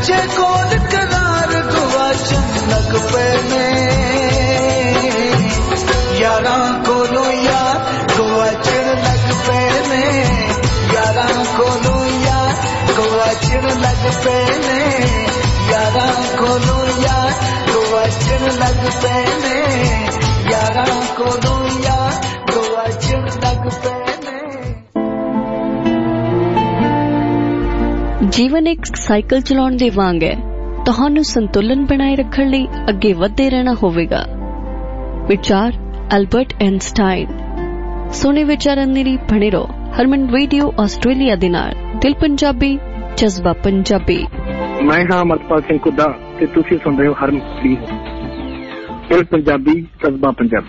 सच्चे कोल करार गवाचन लग पैने यारां कोलों यार गवाचन लग पैने यारां कोलों यार गवाचन लग पैने यारां कोलों यार गवाचन लग पैने यारां कोलों यार गवाचन लग पैने। ਜੀਵਨ ਇੱਕ ਸਾਈਕਲ ਚਲਾਉਣ ਦੇ ਵਾਂਗ ਹੈ। ਤੁਹਾਨੂੰ ਸੰਤੁਲਨ ਬਣਾਏ ਰੱਖਣ ਲਈ ਅੱਗੇ ਵਧਦੇ ਰਹਿਣਾ ਹੋਵੇਗਾ। ਵਿਚਾਰ ਐਲਬਰਟ ਆਇਨਸਟਾਈਨ। ਸੁਣੇ ਵਿਚਾਰਨ ਦੀ ਲਈ ਬਣੇ ਰਹੋ ਹਰਮਨ ਰੇਡੀਓ ਆਸਟ੍ਰੇਲੀਆ ਦੇ ਨਾਲ। ਦਿਲ ਪੰਜਾਬੀ ਜਜ਼ਬਾ ਪੰਜਾਬੀ। ਮੈਂ ਹਾਂ ਅਮਰਪਾਲ ਸਿੰਘ ਕੁੱਦਾ ਤੇ ਤੁਸੀਂ ਸੁਣ ਰਹੇ ਹੋ ਹਰਮਨ ਰੇਡੀਓ ਦਿਲ ਪੰਜਾਬੀ ਜਜ਼ਬਾ ਪੰਜਾਬੀ।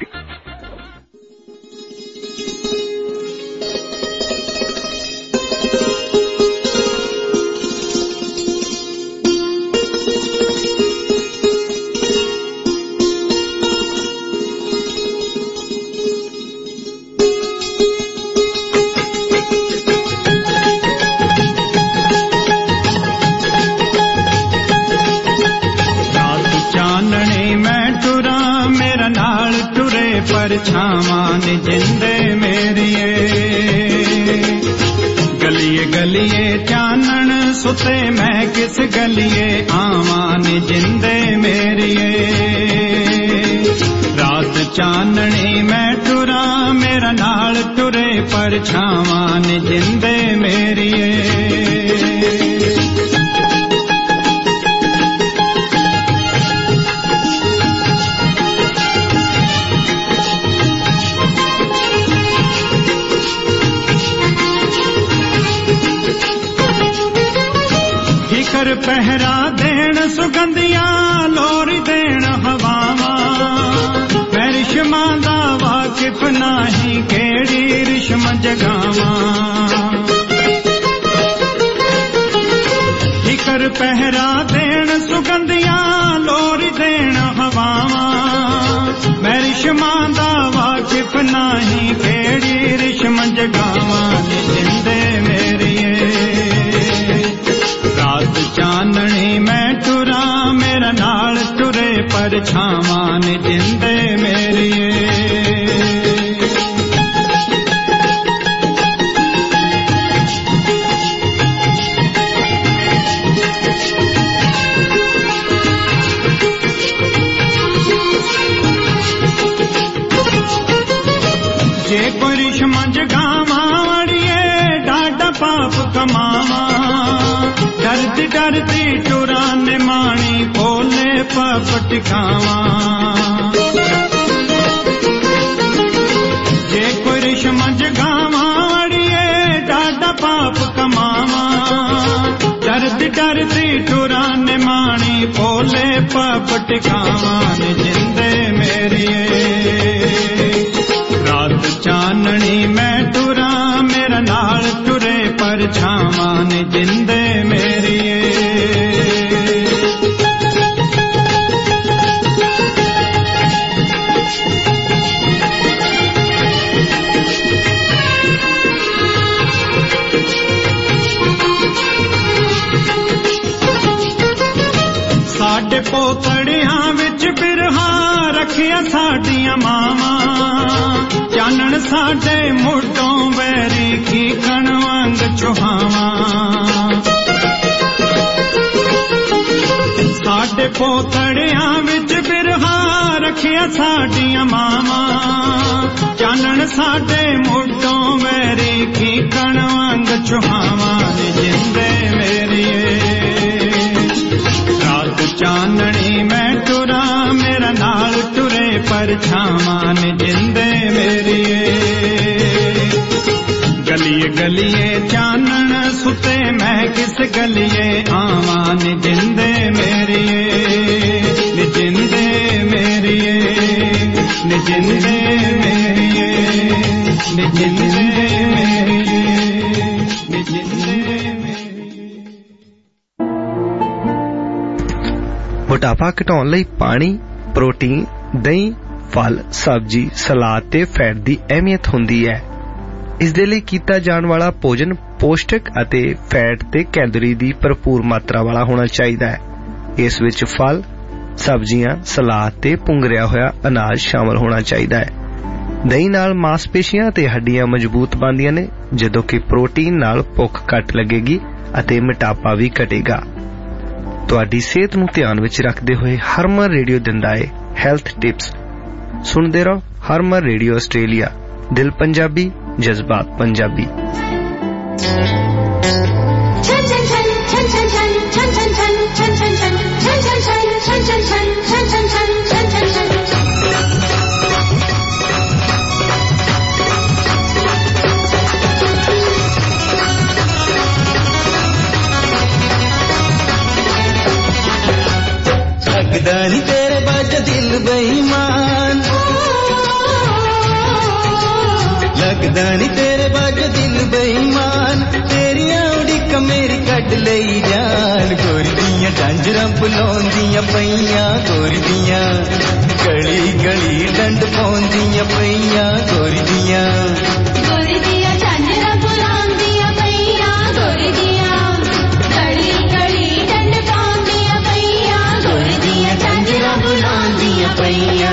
छावान जिंदे मेरिए गलिए गलिए चानन सुते मैं किस गलिए आवान जिंदे मेरिए रात चाननी मैं टुरा मेरा नाल टुरे पर छावान जिंदे मेरिए पहरा देण सुगंधियां लोरी देण हवावां मैं रिश्मा दा वाकिफ नाही केड़ी रिश्म जगावां हिकर पहरा देण सुगंधियां लोरी देण हवावां मैं रिश्मा दा वाकिफ नाही केड़ी रिश्म जगावां जिंदे मेरिए रात चाननी मैं टुरा मेरा नाल टुरे पर छावान जिंदे मेरिए जे कोई रिश्मा जगावा अड़िए डाडा पाप कमावा डरती डरती टुरान माणी पोले पपट खावा जे कोई रिश्म जगावा अड़िए डाडा पाप कमावा डरती डरती टुरान माणी पोले पपट खावा जिंदे मेरिए रात चाननी मैं टुरा मेरा नाल टुरे पर छावान जिंदे मेरिए साडे पोतड़ियां विच बिरहा रखिया साडियां मावां चानन साडे मुढ़ों वैरी की कण वांग चुहावां साडे पोतड़ियां विच बिरहा रखिया साडियां मावां चानन साडे मुढ़ों वैरी की कण वांग चुहावां जिंदे मेरिए रात चाननी मैं टुरा मेरा नाल टुरे पर छावान जिंदे मेरिए गलिए गलिए चानन सुते मैं किस गलिए आवान जिंदे मेरिए जिंदे मेरिए जिंदे मेरिए जिंदे मेरिए मोटापा घटाउण लई पानी प्रोटीन दही फल सब्जी सलाद ते फैट दी अहमियत हुंदी है। इस दे लई कीता जाण वाला भोजन ਪੌਸ਼ਟਿਕ ਅਤੇ ਫੈਟ ਤੇ ਕੈਲੋਰੀ ਦੀ ਭਰਪੂਰ ਮਾਤਰਾ ਵਾਲਾ ਹੋਣਾ ਚਾਹੀਦਾ ਹੈ। ਇਸ ਵਿੱਚ ਫਲ, ਸਬਜ਼ੀਆਂ, ਸਲਾਦ ਤੇ ਪੁੰਗਰਿਆ ਹੋਇਆ ਅਨਾਜ ਸ਼ਾਮਲ ਹੋਣਾ ਚਾਹੀਦਾ ਹੈ। ਦਹੀਂ ਨਾਲ ਮਾਸਪੇਸ਼ੀਆਂ ਤੇ ਹੱਡੀਆਂ ਮਜ਼ਬੂਤ ਬਣਦੀਆਂ ਨੇ, ਜਦੋਂ ਕਿ ਪ੍ਰੋਟੀਨ ਨਾਲ ਭੁੱਖ ਘੱਟ ਲੱਗੇਗੀ ਅਤੇ ਮੋਟਾਪਾ ਵੀ ਘਟੇਗਾ। ਤੁਹਾਡੀ ਸਿਹਤ ਨੂੰ ਧਿਆਨ ਵਿੱਚ ਰੱਖਦੇ ਹੋਏ ਹਰਮਨ ਰੇਡੀਓ ਦਿੰਦਾ ਹੈ ਹੈਲਥ ਟਿਪਸ। ਸੁਣਦੇ ਰਹੋ ਹਰਮਨ ਰੇਡੀਓ ਆਸਟ੍ਰੇਲੀਆ, ਦਿਲ ਪੰਜਾਬੀ, ਜਜ਼ਬਾਤ ਪੰਜਾਬੀ। लगदा नी तेरे बाज दिल बेईमान, लगदा नी तेरे बाज दिल बेईमान, तेरियां उड़ीक मेरी कट लई जान। गोरी दियां झांजरां बुलाउंदियां पईयां, गोरी दियां गली गली डंड पाउंदियां पईयां, गोरी दियां झांजरां बुलाउंदियां पईयां, गोरी दियां गली गली डंड पाउंदियां पईयां, गोरी दियां झांजरां बुलाउंदियां पईयां।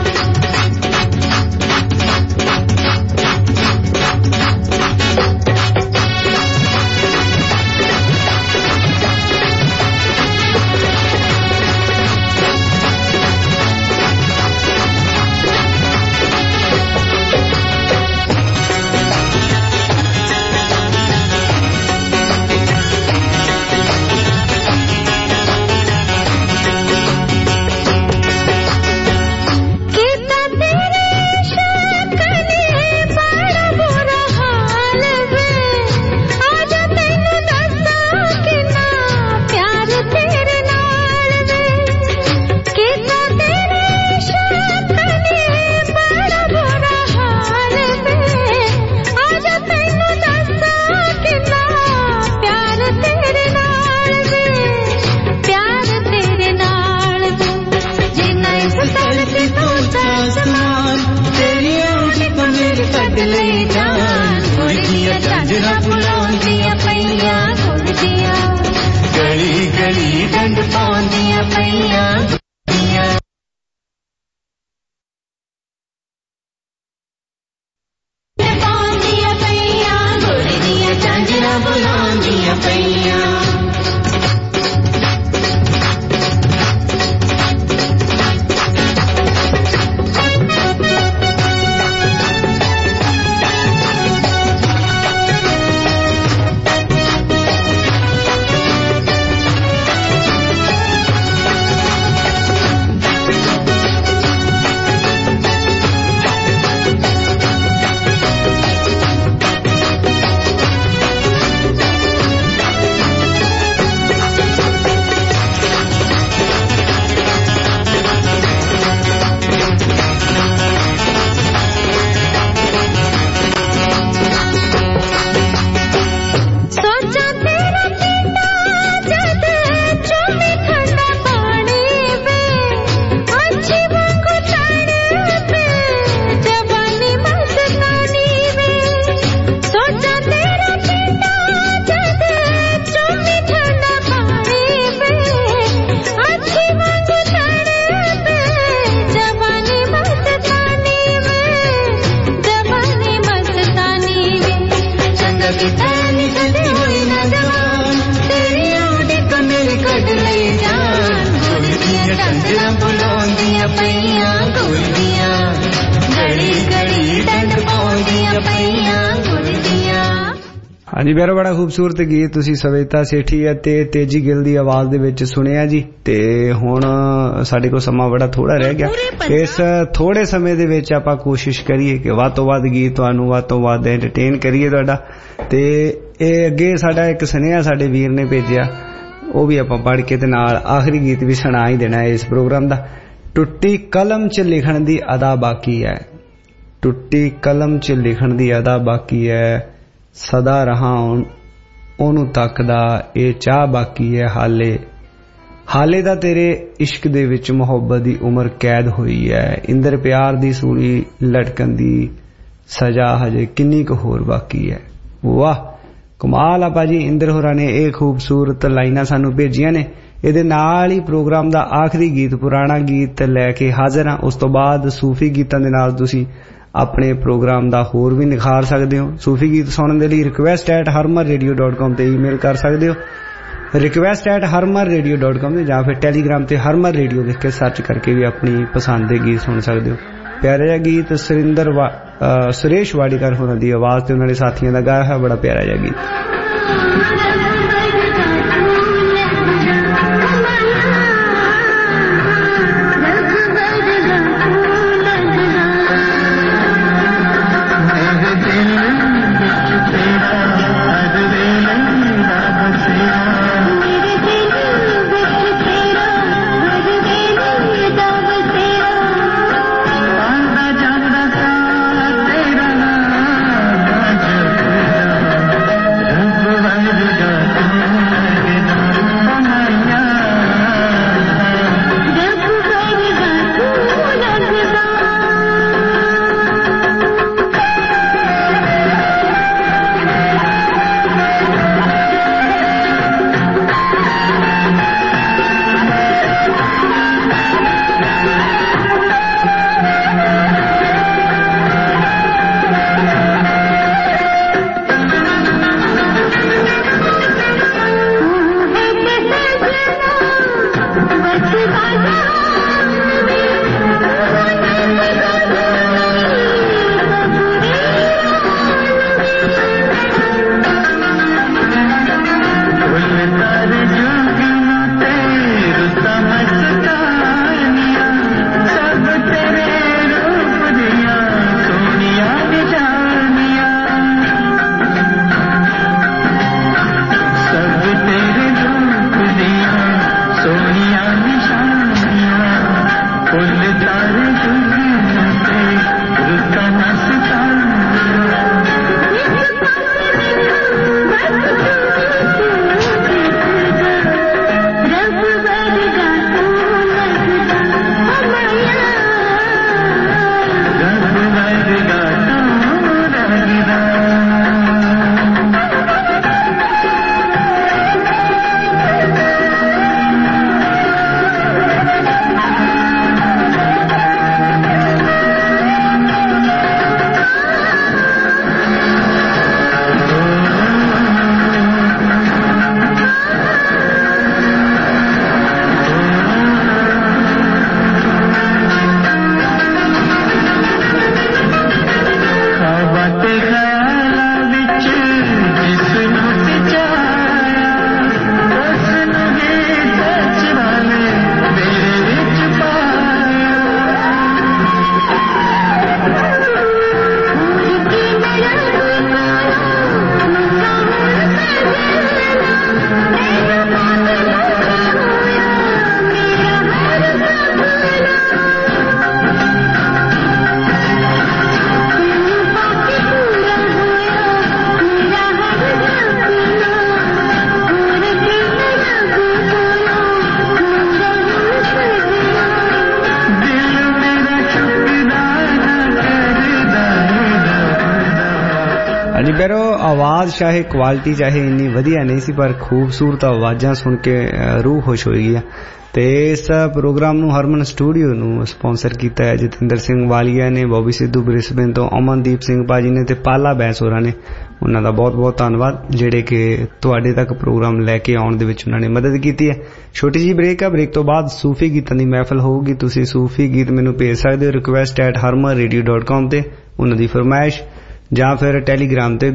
गली गली डंड पाउंदियां पईयां, पाउंदियां पईयां, गोरी दियां झांजरां बुलाउंदियां पईयां। ਹਾਂਜੀ ਪਿਆਰੋ, ਬੜਾ ਖੂਬਸੂਰਤ ਗੀਤ ਤੁਸੀਂ ਸਵੇਤਾ ਸੇਠੀ ਅਤੇ ਤੇਜੀ ਗਿੱਲ ਦੀ ਆਵਾਜ਼ ਦੇ ਵਿੱਚ ਸੁਣਿਆ ਜੀ। ਤੇ ਹੁਣ ਸਾਡੇ ਕੋਲ ਸਮਾਂ ਬੜਾ ਥੋੜਾ ਰਹਿ ਗਿਆ। ਇਸ ਥੋੜੇ ਸਮੇਂ ਦੇ ਵਿੱਚ ਆਪਾਂ ਕੋਸ਼ਿਸ਼ ਕਰੀਏ ਕਿ ਵੱਧ ਤੋਂ ਵੱਧ ਗੀਤ ਤੁਹਾਨੂੰ ਵੱਧ ਤੋਂ ਵੱਧ ਐਂਟਰਟੇਨ ਕਰੀਏ ਤੁਹਾਡਾ। ਤੇ ਇਹ ਅੱਗੇ ਸਾਡਾ ਇੱਕ ਸੁਨੇਹਾ ਸਾਡੇ ਵੀਰ ਨੇ ਭੇਜਿਆ, ਉਹ ਵੀ ਆਪਾਂ ਪੜ੍ਹ ਕੇ ਤੇ ਨਾਲ ਆਖਰੀ ਗੀਤ ਵੀ ਸੁਣਾ ਹੀ ਦੇਣਾ ਇਸ ਪ੍ਰੋਗਰਾਮ ਦਾ। ਟੁੱਟੀ ਕਲਮ 'ਚ ਲਿਖਣ ਦੀ ਅਦਾ ਬਾਕੀ ਹੈ, ਟੁੱਟੀ ਕਲਮ 'ਚ ਲਿਖਣ ਦੀ ਅਦਾ ਬਾਕੀ ਹੈ, ਸਦਾ ਰਹਾ ਉਹਨੂੰ ਤੱਕਦਾ ਇਹ ਚਾਹ ਬਾਕੀ ਹੈ, ਹਾਲੇ ਦਾ ਤੇਰੇ ਇਸ਼ਕ ਦੇ ਵਿੱਚ ਮੁਹੱਬਤ ਦੀ ਉਮਰ ਕੈਦ ਹੋਈ ਹੈ, ਇੰਦਰ ਪਿਆਰ ਦੀ ਸੂਲੀ ਲਟਕਣ ਦੀ ਸਜ਼ਾ ਹਜੇ ਕਿੰਨੀ ਕੁ ਹੋਰ ਬਾਕੀ ਹੈ। ਵਾਹ, कमाल आ भाजी। इंद्र होरां ने ये खूबसूरत लाइनां सानू भेजियां ने। ਇਹਦੇ ਨਾਲ ਹੀ ਪ੍ਰੋਗਰਾਮ ਦਾ ਆਖਰੀ ਗੀਤ ਪੁਰਾਣਾ ਗੀਤ ਲੈ ਕੇ ਹਾਜ਼ਰ ਹਾਂ। ਉਸ ਤੋਂ ਬਾਅਦ ਸੂਫੀ ਗੀਤਾਂ ਦੇ ਨਾਲ ਤੁਸੀਂ ਆਪਣੇ ਪ੍ਰੋਗਰਾਮ ਦਾ ਹੋਰ ਵੀ ਨਿਖਾਰ ਸਕਦੇ ਹੋ। ਸੂਫੀ ਗੀਤ ਸੁਣਨ ਦੇ ਲਈ request@harmanradio.com ਤੇ ਈਮੇਲ ਕਰ ਸਕਦੇ ਹੋ, request@harmanradio.com ਤੇ ਜਾਂ ਫਿਰ ਟੈਲੀਗ੍ਰਾਮ ਤੇ ਹਰਮਨ ਰੇਡੀਓ ਲਿਖ ਕੇ ਸਰਚ ਕਰਕੇ ਵੀ ਆਪਣੀ ਪਸੰਦ ਦੇ ਗੀਤ ਸੁਣ ਸਕਦੇ ਹੋ। ਪਿਆਰਾ ਜਿਹਾ ਗੀਤ ਸੁਰੇਸ਼ ਵਾੜੀਕਰ ਹੋਰਾਂ ਦੀ ਆਵਾਜ਼ ਤੇ ਉਹਨਾਂ ਦੇ ਸਾਥੀਆਂ ਦਾ ਗਾਇਆ ਹੋਇਆ ਬੜਾ ਪਿਆਰਾ ਜਿਹਾ ਗੀਤ। आवाज चाहे क्वालिटी चाहे इन्नी वधिया नहीं सी पर खूबसूरत आवाज़ां सुन के रूह खुश हो गई है। ते इस प्रोग्राम नू हरमन स्टूडियो नू स्पॉन्सर किया है जतिंदर सिंह वालिया ने, बॉबी सिद्धू ब्रिस्बेन तो अमनदीप सिंह भाजी ने ते पाला बैंस होरां ने। उन्हां दा बहुत बहुत धन्नवाद जिहड़े कि तुहाडे तक प्रोग्राम लैके आउण दे विच उन्हां ने मदद कीती है। छोटी जी ब्रेक है, ब्रेक तो बाद सूफी गीतां दी महफिल होगी। तुसीं सूफी गीत मैनूं भेज सकदे हो request@harmanradio.com ते उन्हां दी फरमाइश, ਜਾਂ ਫਿਰ ਟੈਲੀਗ੍ਰਾਮ ਤੇ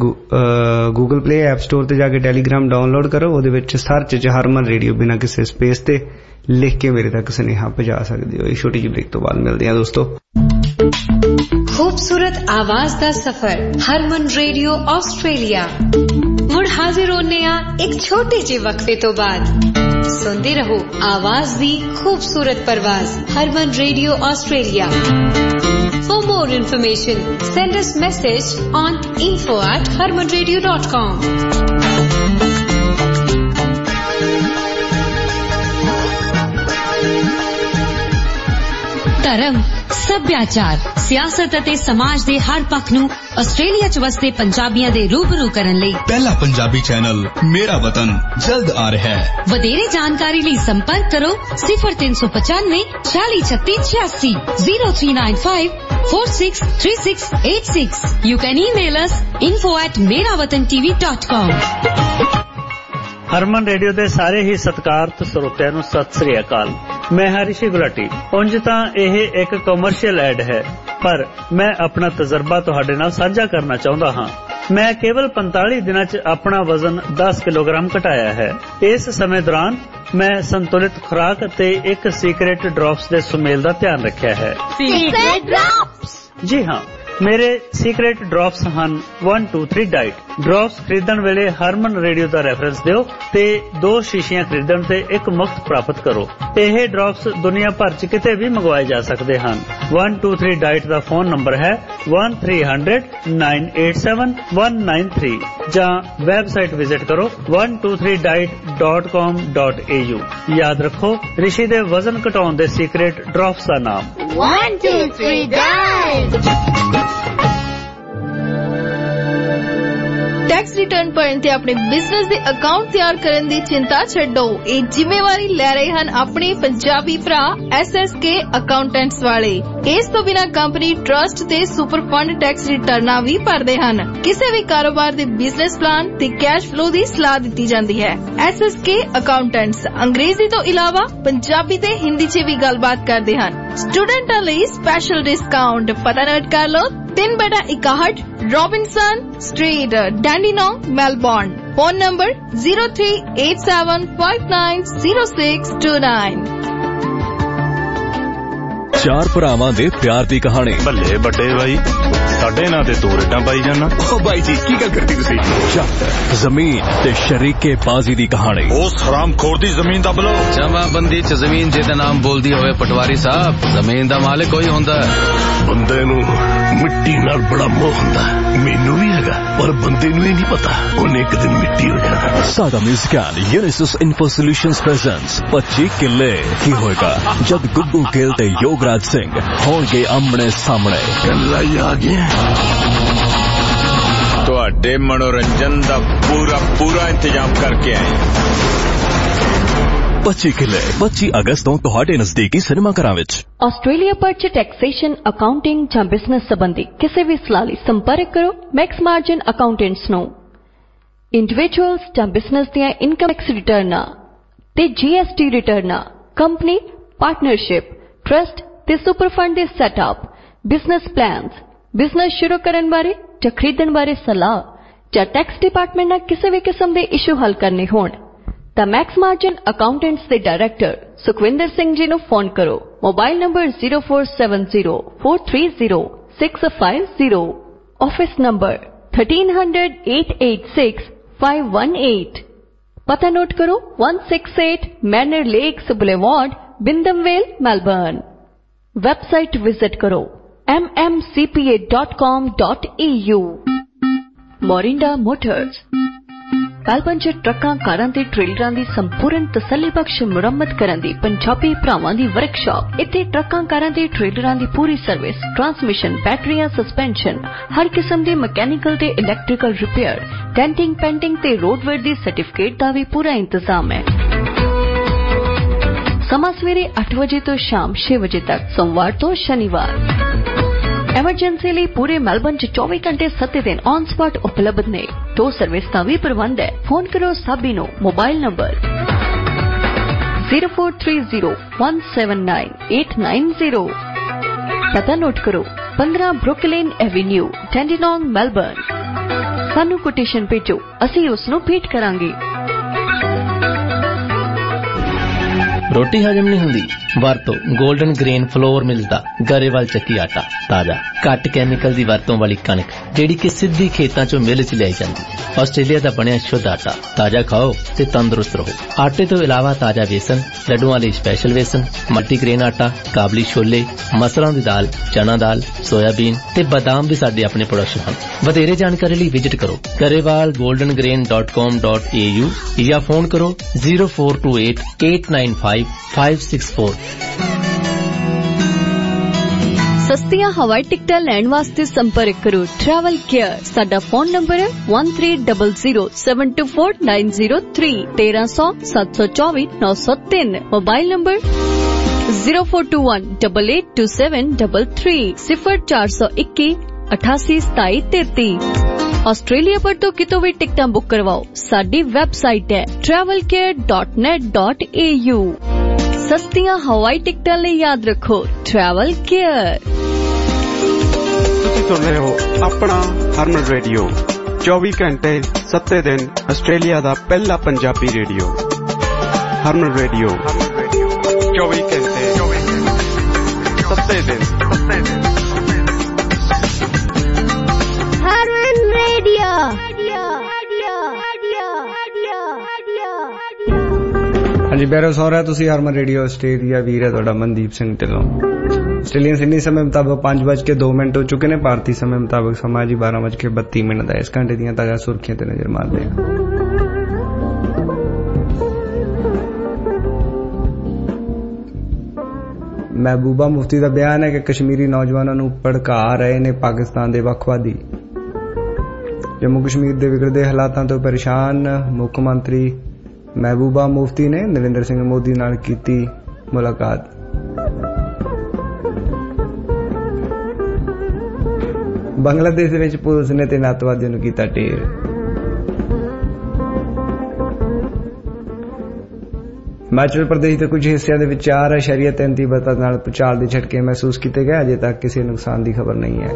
ਗੂਗਲ ਪਲੇ ਐਪ ਸਟੋਰ ਤੇ ਜਾ ਕੇ ਟੈਲੀਗ੍ਰਾਮ ਡਾਊਨਲੋਡ ਕਰੋ। ਉਹਦੇ ਵਿੱਚ ਸਰਚ 'ਚ ਹਰਮਨ ਰੇਡੀਓ ਬਿਨਾਂ ਕਿਸੇ ਸਪੇਸ ਤੇ ਲਿਖ ਕੇ ਮੇਰੇ ਤੱਕ ਸੁਨੇਹਾ ਪਹੁੰਚਾ ਸਕਦੇ ਹੋ। ਇਹ ਛੋਟੀ ਜਿਹੀ ਬ੍ਰੇਕ ਤੋਂ ਬਾਅਦ ਮਿਲਦੇ ਹਾਂ ਦੋਸਤੋ। खूबसूरत आवाज दा सफर हरमन रेडियो ऑस्ट्रेलिया मुड़ हाजिर होने एक छोटे जे वक्फे तो बाद। सुनते रहो आवाज दी खूबसूरत परवाज Harman radio Australia. For more information send us message on info@harmanradio.com। धर्म ਸੱਭਿਆਚਾਰ, ਸਿਆਸਤ ਅਤੇ ਸਮਾਜ ਦੇ ਹਰ ਪੱਖ ਨੂੰ ਆਸਟ੍ਰੇਲੀਆ 'ਚ ਵਸਦੇ ਪੰਜਾਬੀਆਂ ਦੇ ਰੂਬਰੂ ਕਰਨ ਲਈ ਪਹਿਲਾ ਪੰਜਾਬੀ ਚੈਨਲ ਮੇਰਾ ਵਤਨ ਜਲਦ ਆ ਰਿਹਾ ਹੈ। ਵਧੇਰੇ ਜਾਣਕਾਰੀ ਲਈ ਸੰਪਰਕ ਕਰੋ 0395 4636 0395 463686। You can email us info@merawatantv.com। Harman radio ਦੇ ਸਾਰੇ ਹੀ ਸਤਿਕਾਰਤ ਸਰੋਤਿਆਂ ਨੂੰ ਸਤਿ ਸ੍ਰੀ ਅਕਾਲ। ਮੈਂ ਹਾਂ ਰਿਸ਼ੀ ਗੁਲਾਟੀ। ਉਂਝ ਤਾਂ ਇਹ ਇੱਕ ਕਮਰਸ਼ੀਅਲ ਐਡ ਹੈ, ਪਰ ਮੈਂ ਆਪਣਾ ਤਜਰਬਾ ਤੁਹਾਡੇ ਨਾਲ ਸਾਂਝਾ ਕਰਨਾ ਚਾਹੁੰਦਾ ਹਾਂ। ਮੈਂ ਕੇਵਲ 45 ਦਿਨਾਂ 'ਚ ਆਪਣਾ ਵਜ਼ਨ 10 ਕਿਲੋਗ੍ਰਾਮ ਘਟਾਇਆ ਹੈ। ਇਸ ਸਮੇਂ ਦੌਰਾਨ ਮੈਂ ਸੰਤੁਲਿਤ ਖੁਰਾਕ ਅਤੇ ਇੱਕ ਸੀਕ੍ਰੇਟ ਡ੍ਰੌਪਸ ਦੇ ਸੁਮੇਲ ਦਾ ਧਿਆਨ ਰੱਖਿਆ ਹੈ। Secret drops? ਜੀ ਹਾਂ, ਮੇਰੇ ਸੀਕ੍ਰੇਟ ਡ੍ਰੌਪਸ ਹਨ 1 2 3 ਡਾਈਟ। ਡ੍ਰੌਪਸ ਖਰੀਦਣ ਵੇਲੇ ਹਰਮਨ ਰੇਡੀਓ ਦਾ ਰੈਫਰੈਂਸ ਦਿਓ ਤੇ 2 ਸ਼ੀਸ਼ੀਆਂ ਖਰੀਦਣ ਤੇ 1 ਮੁਫਤ ਪ੍ਰਾਪਤ ਕਰੋ। ਇਹ ਡ੍ਰੌਪਸ ਦੁਨੀਆ ਭਰ 'ਚ ਕਿਤੇ ਵੀ ਮੰਗਵਾਏ ਜਾ ਸਕਦੇ ਹਨ। 1 2 3 ਡਾਈਟ ਦਾ ਫੋਨ ਨੰਬਰ ਹੈ 1300-987-193 ਜਾਂ ਵੈਬਸਾਈਟ ਵਿਜ਼ਿਟ ਕਰੋ 123diet.com.au। ਯਾਦ ਰੱਖੋ, ਰਿਸ਼ੀ ਦੇ ਵਜ਼ਨ ਘਟਾਉਣ ਦੇ ਸੀਕ੍ਰੇਟ ਡ੍ਰੌਪਸ ਦਾ ਨਾਮ 1 2 3 ਡਾਈਟ। ਟੈਕਸ ਰਿਟਰਨ ਭਰਨ ਤੇ ਆਪਣੇ ਬਿਜ਼ਨਸ ਦੇ ਅਕਾਊਂਟ ਤਿਆਰ ਕਰਨ ਦੀ ਚਿੰਤਾ ਛੱਡੋ। ਇਹ ਜ਼ਿੰਮੇਵਾਰੀ ਲੈ ਰਹੇ ਹਨ ਆਪਣੇ ਪੰਜਾਬੀ ਭਰਾ SSK ਅਕਾਊਂਟੈਂਟਸ ਵਾਲੇ। ਇਸ ਤੋਂ ਬਿਨਾਂ ਕੰਪਨੀ ਟਰਸਟ ਤੇ ਸੁਪਰ ਫੰਡ ਟੈਕਸ ਰਿਟਰਨਾਂ ਵੀ ਭਰਦੇ ਹਨ। ਕਿਸੇ ਵੀ ਕਾਰੋਬਾਰ ਦੇ ਬਿਜ਼ਨਸ ਪਲਾਨ ਤੇ ਕੈਸ਼ ਫਲੋ ਦੀ ਸਲਾਹ ਦਿੱਤੀ ਜਾਂਦੀ ਹੈ। SSK ਅਕਾਊਂਟੈਂਟਸ ਅੰਗਰੇਜ਼ੀ ਤੋਂ ਇਲਾਵਾ ਪੰਜਾਬੀ ਤੇ ਹਿੰਦੀ 'ਚ ਵੀ ਗੱਲਬਾਤ ਕਰਦੇ ਹਨ। ਸਟੂਡੈਂਟਾਂ ਲਈ ਸਪੈਸ਼ਲ ਡਿਸਕਾਊਂਟ। ਪਤਾ ਨੋਟ ਕਰ ਲਓ 3/61 Robinson street, Dandenong, Melbourne. Phone number 0387590629। ਚਾਰ ਭਰਾਵਾਂ ਦੇ ਪਿਆਰ ਦੀ ਕਹਾਣੀ। ਬੱਲੇ ਵੱਡੇ ਬਾਈ, ਸਾਡੇ ਨਾਂ ਤੇ ਤੂੰ ਰੇਡਾਂ ਪਾਈ ਜਾਣਾ। ਓ ਬਾਈ ਜੀ, ਕੀ ਗੱਲ ਕਰਦੀ ਤੁਸੀਂ? ਜ਼ਮੀਨ ਤੇ ਸ਼ਰੀਕੇ ਬਾਜ਼ੀ ਦੀ ਕਹਾਣੀ। ਉਸ ਹਰਾਮਖੋਰ ਦੀ ਜ਼ਮੀਨ ਦੱਬ ਲਓ। ਜਮਾਬੰਦੀ 'ਚ ਜ਼ਮੀਨ ਜਿਹਦਾ ਨਾਮ ਬੋਲਦੀ ਹੋਵੇ ਪਟਵਾਰੀ ਸਾਹਿਬ, ਜ਼ਮੀਨ ਦਾ ਮਾਲਕ ਕੋਈ ਹੁੰਦਾ। ਬੰਦੇ ਨੂੰ ਮਿੱਟੀ ਨਾਲ ਬੜਾ ਮੋਹ ਹੁੰਦਾ। ਮੈਨੂੰ ਵੀ ਹੈਗਾ, ਪਰ ਬੰਦੇ ਨੂੰ ਇਹ ਨਹੀਂ ਪਤਾ ਉਹਨੇ ਇੱਕ ਦਿਨ ਮਿੱਟੀ ਹੋ ਜਾਣਾ। ਸਾਡਾ musical Unisys info solutions presents 25 ਕਿੱਲੇ। ਕੀ ਹੋਏਗਾ ਜਦ ਗੁੱਗੂ ਗਿੱਲ ਤੇ ਯੋਗਰਾਜ ਸਿੰਘ ਹੋਣਗੇ ਆਮਣੇ ਸਾਹਮਣੇ? ਗੱਲਾਂ ਹੀ ਆ ਗਈਆਂ। ਤੁਹਾਡੇ ਮਨੋਰੰਜਨ ਦਾ ਪੂਰਾ ਇੰਤਜ਼ਾਮ ਕਰਕੇ ਆਏ। 25 ਕਿੱਲੇ 25 ਅਗਸਤ ਤੋਂ ਤੁਹਾਡੇ ਨਜ਼ਦੀਕੀ ਸਿਨੇਮਾ ਘਰਾਂ ਵਿੱਚ। ਆਸਟ੍ਰੇਲੀਆ ਭਰ 'ਚ ਟੈਕਸੇਸ਼ਨ, ਅਕਾਊਂਟਿੰਗ ਜਾਂ ਬਿਜ਼ਨਸ ਸੰਬੰਧੀ ਕਿਸੇ ਵੀ ਸਲਾਹ ਲਈ ਸੰਪਰਕ ਕਰੋ ਮੈਕਸ ਮਾਰਜਨ ਅਕਾਊਂਟੈਂਟਸ ਨੂੰ। ਇੰਡੀਵਿਜੂਅਲਸ ਜਾਂ ਬਿਜ਼ਨਸ ਦੀਆਂ ਇਨਕਮ ਟੈਕਸ ਰਿਟਰਨਾਂ ਤੇ GST ਰਿਟਰਨਾਂ, ਕੰਪਨੀ, ਪਾਰਟਨਰਸ਼ਿਪ, ਟਰਸਟ ਤੇ ਸੁਪਰ ਫੰਡ ਦੇ ਸੈਟਅਪ, ਬਿਜ਼ਨਸ ਪਲਾਨਸ, ਬਿਜ਼ਨਸ ਸ਼ੁਰੂ ਕਰਨ ਬਾਰੇ ਜਾਂ ਖਰੀਦਣ ਬਾਰੇ ਸਲਾਹ ਜਾਂ ਟੈਕਸ ਡਿਪਾਰਟਮੈਂਟ ਨਾਲ ਕਿਸੇ ਵੀ ਕਿਸਮ ਦੇ ਇਸ਼ੂ ਹੱਲ ਕਰਨੇ ਹੋਣ ਤਾਂ ਮੈਕਸ ਮਾਰਜਨ ਅਕਾਊਂਟੈਂਟਸ ਦੇ ਡਾਇਰੈਕਟਰ ਸੁਖਵਿੰਦਰ ਸਿੰਘ ਜੀ ਨੂੰ ਫੋਨ ਕਰੋ। Mobile number 0470430650। Office number 1300-886-518। ਪਤਾ ਨੋਟ ਕਰੋ 168 manner lakes boulevard, Wyndham Vale, Melbourne. Website visit ਕਰੋ mmcpa.com.au। ਮੋਰਿੰਡਾ ਮੋਟਰਸ ਮੈਲਬਰਨ 'ਚ ਟਰੱਕਾਂ, ਕਾਰਾਂ ਤੇ ਟ੍ਰੇਲਰਾਂ ਦੀ ਸੰਪੂਰਨ ਤਸੱਲੀਬਖਸ਼ ਮੁਰੰਮਤ ਕਰਨ ਦੀ ਪੰਜਾਬੀ ਭਰਾਵਾਂ ਦੀ ਵਰਕਸ਼ਾਪ। ਇੱਥੇ ਟਰੱਕਾਂ, ਕਾਰਾਂ ਤੇ ਟ੍ਰੇਲਰਾਂ ਦੀ ਪੂਰੀ ਸਰਵਿਸ, ਟਰਾਂਸਮਿਸ਼ਨ, ਬੈਟਰੀਆਂ, ਸਸਪੈਂਸ਼ਨ, ਹਰ ਕਿਸਮ ਦੇ ਮਕੈਨੀਕਲ ਤੇ ਇਲੈਕਟ੍ਰੀਕਲ ਰਿਪੇਅਰ, ਡੈਂਟਿੰਗ, ਪੇਂਟਿੰਗ ਤੇ ਰੋਡਵੇਅਰ ਦੀ ਸਰਟੀਫਿਕੇਟ ਦਾ ਵੀ ਪੂਰਾ ਇੰਤਜ਼ਾਮ ਹੈ। ਸਮਾਂ ਸਵੇਰੇ 8 ਵਜੇ ਤੋਂ ਸ਼ਾਮ 6 ਵਜੇ ਤੱਕ, ਸੋਮਵਾਰ ਤੋਂ ਸ਼ਨੀਵਾਰ। ਐਮਰਜੈਂਸੀ ਲਈ ਪੂਰੇ ਮੈਲਬਰਨ 'ਚ 24 ਘੰਟੇ 7 ਦਿਨ ਔਨ ਸਪਾਟ ਉਪਲਬਧ ਨੇ। ਟੋ ਸਰਵਿਸ ਦਾ ਵੀ ਪ੍ਰਬੰਧ ਹੈ। ਫੋਨ ਕਰੋ ਸਾਬੀ ਨੂੰ। Mobile number 0430179890। ਪਤਾ ਨੋਟ ਕਰੋ 15 ਬਰੁਕਲਿਨ ਐਵੇਨਿਊ, ਡੈਂਡੀਨੋਂਗ, ਮੈਲਬਰਨ। ਸਾਨੂੰ ਕੋਟੇਸ਼ਨ ਭੇਜੋ, ਅਸੀਂ ਉਸ ਨੂੰ ਭੇਟ ਕਰਾਂਗੇ। ਰੋਟੀ ਹਜਮ ਨਹੀਂ ਹੁੰਦੀ? ਵਰਤੋ 골ਡਨ ਗ੍ਰੇਨ ਫਲੋਰ ਮਿਲਦਾ ਗਰੇਵਾਲ ਚੱਕੀ ਆਟਾ। ਤਾਜ਼ਾ, ਘੱਟ ਕੈਮੀਕਲ ਦੀ ਵਰਤੋਂ ਵਾਲੀ ਕਣਕ ਜਿਹੜੀ ਕਿ ਸਿੱਧੀ ਖੇਤਾਂ 'ਚੋਂ ਮਿਲ 'ਚ ਲਿਆਈ ਜਾਂਦੀ। ਆਸਟ੍ਰੇਲੀਆ ਦਾ ਬਣਿਆ ਸ਼ੁੱਧ ਆਟਾ। ਤਾਜ਼ਾ ਖਾਓ ਤੇ ਤੰਦਰੁਸਤ ਰਹੋ। ਆਟੇ ਤੋਂ ਇਲਾਵਾ ਤਾਜ਼ਾ ਵੇਸਣ, ਲੱਡੂਆਂ ਲਈ ਸਪੈਸ਼ਲ ਵੇਸਣ, ਮਲਟੀਗ੍ਰੇਨ ਆਟਾ, ਕਾਬਲੀ ਛੋਲੇ, ਮਸਰਾਂ ਦੀ ਦਾਲ, ਚਨਾ ਦਾਲ, ਸੋਇਆਬੀਨ ਤੇ ਬਦਾਮ ਵੀ ਸਾਡੇ ਆਪਣੇ ਪ੍ਰੋਡਕਸ਼ਨ ਹਨ। ਵਧੇਰੇ ਜਾਣਕਾਰੀ ਲਈ ਵਿਜ਼ਿਟ ਕਰੋ garewalgoldengrain.com.au ਜਾਂ ਫੋਨ ਕਰੋ 0428-895-564। सस्तियां हवाई टिकटां लैण वास्ते संपर्क करो ट्रैवल केयर। साडा फोन नंबर है 1300724903 1300 724 903। Mobile number 0421882733 0421 88 33। ऑस्ट्रेलिया पर तो कितों भी टिकटां बुक करवाओ। साडी वेबसाइट है travelcare.net.au। सस्तियां हवाई टिकटां ले याद रखो ट्रैवल केयर। तुसीं सुन रहे हो अपना हरमन रेडियो 24 घंटे 7 दिन ऑस्ट्रेलिया दा पहला पंजाबी रेडियो हरमन रेडियो 24 घंटे 7 दिन हरमन रेडियो। हाँ जी बैरो सौ रहा तुसी हरमन रेडियो ऑस्ट्रेलिया वीर है तुहाडा मनदीप सिंह ढिल्लों। ऑस्ट्रेलियन सिडनी समय मुताबिक 5:02 हो चुके ने। भारतीय समय मुताबिक समा जी 12:32 है। इस घंटे दियां ताजा सुर्खियां ते नजर मारते हैं। महबूबा मुफ्ती का बयान है कि कश्मीरी नौजवानों नूं भड़का रहे ने पाकिस्तान दे वखवादी। जम्मू कश्मीर दे विगड़दे हालातां तो परेशान मुख मंत्री महबूबा मुफ्ती ने नरेंद्र सिंह मोदी नाल कीती मुलाकात। बांग्लादेश विच पुलिस ने 3 अतवादियों नूं कीता ढेर। हिमाचल प्रदेश के कुछ हिस्सों के 4.3 तीव्रता नाल भूचाल के झटके महसूस किए गए। अजे तक किसी नुकसान की खबर नहीं है।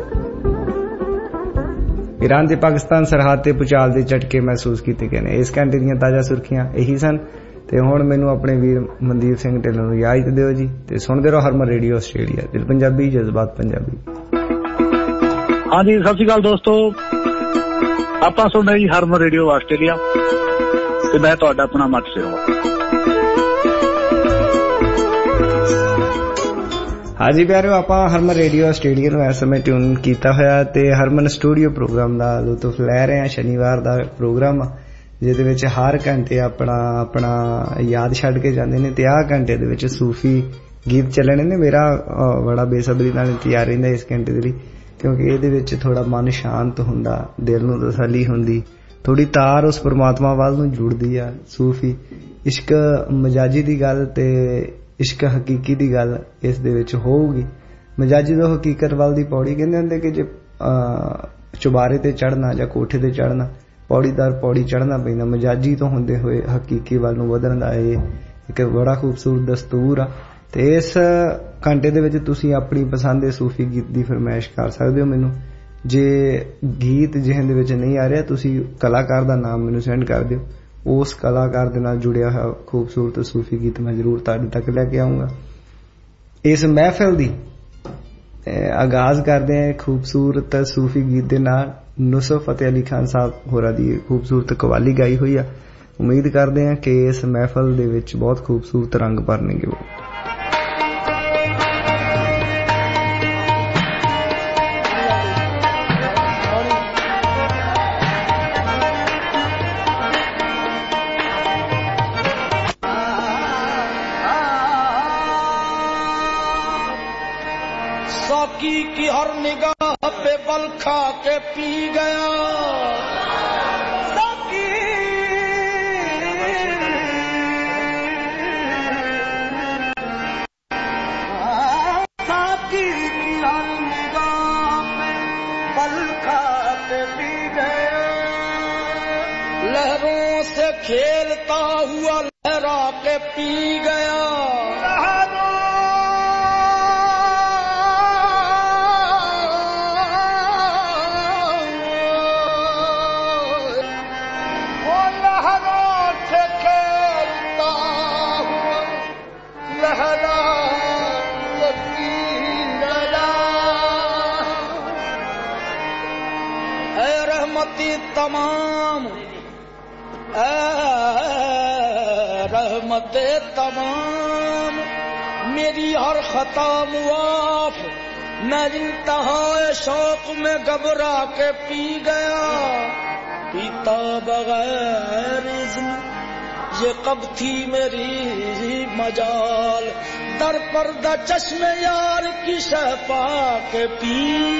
ईरान ते पाकिस्तान सरहद ते भूचाल के झटके महसूस किए गए। इस घंटे दी ताजा सुर्खियां यही सन ते हुण मैनूं अपने वीर मनदीप सिंह ढिल्लों नूं इजाजत दिओ जी ते सुणदे रहो हरमन रेडियो ऑस्ट्रेलिया। दिल पंजाबी जज्बात पंजाबी। हाँ जी सत श्री अकाल दोस्तों, आपां सुण रहे जी हरमन रेडियो ऑस्ट्रेलिया ते मैं तुहाडा अपना मत सेवा। हाँ जी प्यारे आपां हरमन रेडियो ऑस्ट्रेलिया नूं इस समय ट्यून कीता होया ते हरमन स्टूडियो प्रोग्राम दा लुत्फ लै रहे हैं। शनिवार दा प्रोग्राम जिहदे विच हर घंटे अपना याद छड्ड के जांदे ने ते आ घंटे दे विच सूफी गीत चलने ने। मेरा बड़ा बेसब्री नाल इंतजार रहिंदा इस घंटे दे लई क्योंकि इहदे विच थोड़ा मन शांत हुंदा, दिल नूं तसल्ली हुंदी, थोड़ी तार उस परमात्मा वाल नूं जुड़दी आ। सूफी इश्क मजाजी दी गल ते इश्क हकीकी दी गल इस दे विच होऊगी। मजाजी तो हकीकत वाल दी पौड़ी कहंदे हुंदे कि जे चुबारे ते चढ़ना जां कोठे ते चढ़ना पौड़ी दर पौड़ी चढ़ना पैंदा। मजाजी तो हुंदे होए हकीकी वाल नूं वधण दा एक बड़ा खूबसूरत दस्तूर आ ते इस घंटे दे विच तुसीं अपनी पसंद दे सूफी गीत दी फरमाइश कर सकदे हो। मैनूं जे गीत जिहन दे विच नहीं आ रिहा तुसीं कलाकार दा नाम मैनूं सेंड कर दिओ। उस कलाकार दे नाल जुड़िया हुआ खूबसूरत सूफी गीत मैं जरूर तुहाडे तक लैके आऊंगा। इस महफिल दी आगाज करते हैं खूबसूरत सूफी गीत दे नाल। नुसरत फतेह अली खान साहब होरा दी खूबसूरत कवाली गाई हुई है। उम्मीद करते हैं कि इस महफिल दे विच बहुत खूबसूरत रंग भरनेंगे वो। साकी की हर निगाह पे बल खा के पी गया। साकी साकी की हर निगाह पे बल खा के पी गया। लहरों से खेलता हुआ लहरा के पी गया। तमाम रहमते तमाम मेरी हर खता मुआफ। मैं इंतहाए शौक में घबरा के पी गया। पीता बगैर इज़्न ये कब थी मेरी मजाल, दर पर द चश्मे यार की शफा के पी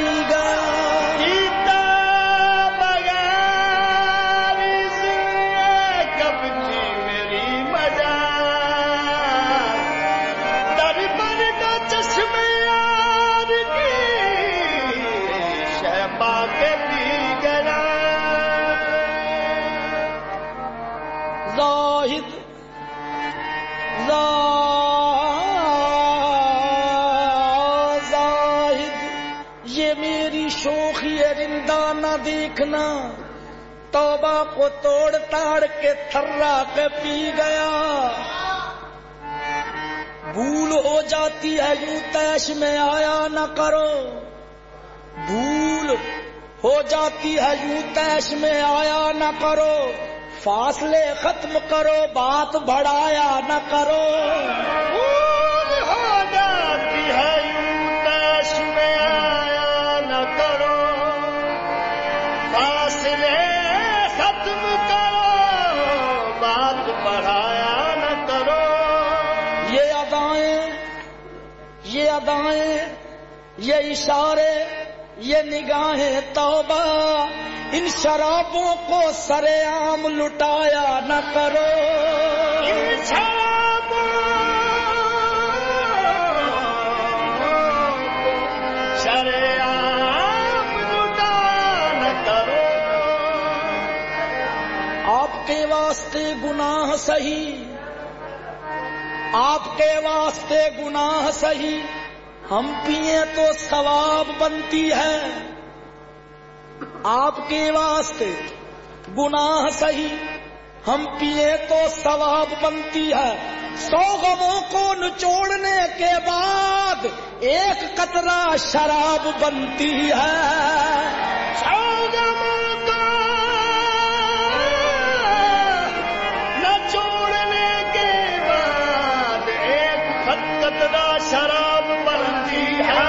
गया। कब थी मेरी मजाल, दर पर द चश्मे यार की शफा के पी गया। जाहिद जाहिद ये मेरी शोखी रिंदा न देखना, तौबा को तोड़ ताड़ के थर्रा के पी गया। भूल हो जाती है यूं तैश में आया न करो, भूल हो जाती है यूं तैश में आया न करो, फासले खत्म करो बात बढ़ाया न करो। भूल हो जाती है यूं तैश में आया न करो, फासले खत्म करो बात बढ़ाया न करो। ये अदाएं ये इशारे ये निगाहें तौबा, इन शराबों को सरेआम लुटाया न करो। इन शराबों को सरेआम लुटाया न करो। आपके वास्ते गुनाह सही, आपके वास्ते गुनाह सही, हम पिए तो सवाब बनती है। आपके वास्ते गुनाह सही, हम पिए तो सवाब बनती है। 100 गमों को निचोड़ने के बाद एक कतरा शराब बनती है। 100 गमों को निचोड़ने के बाद एक कतरा शराब बनती है।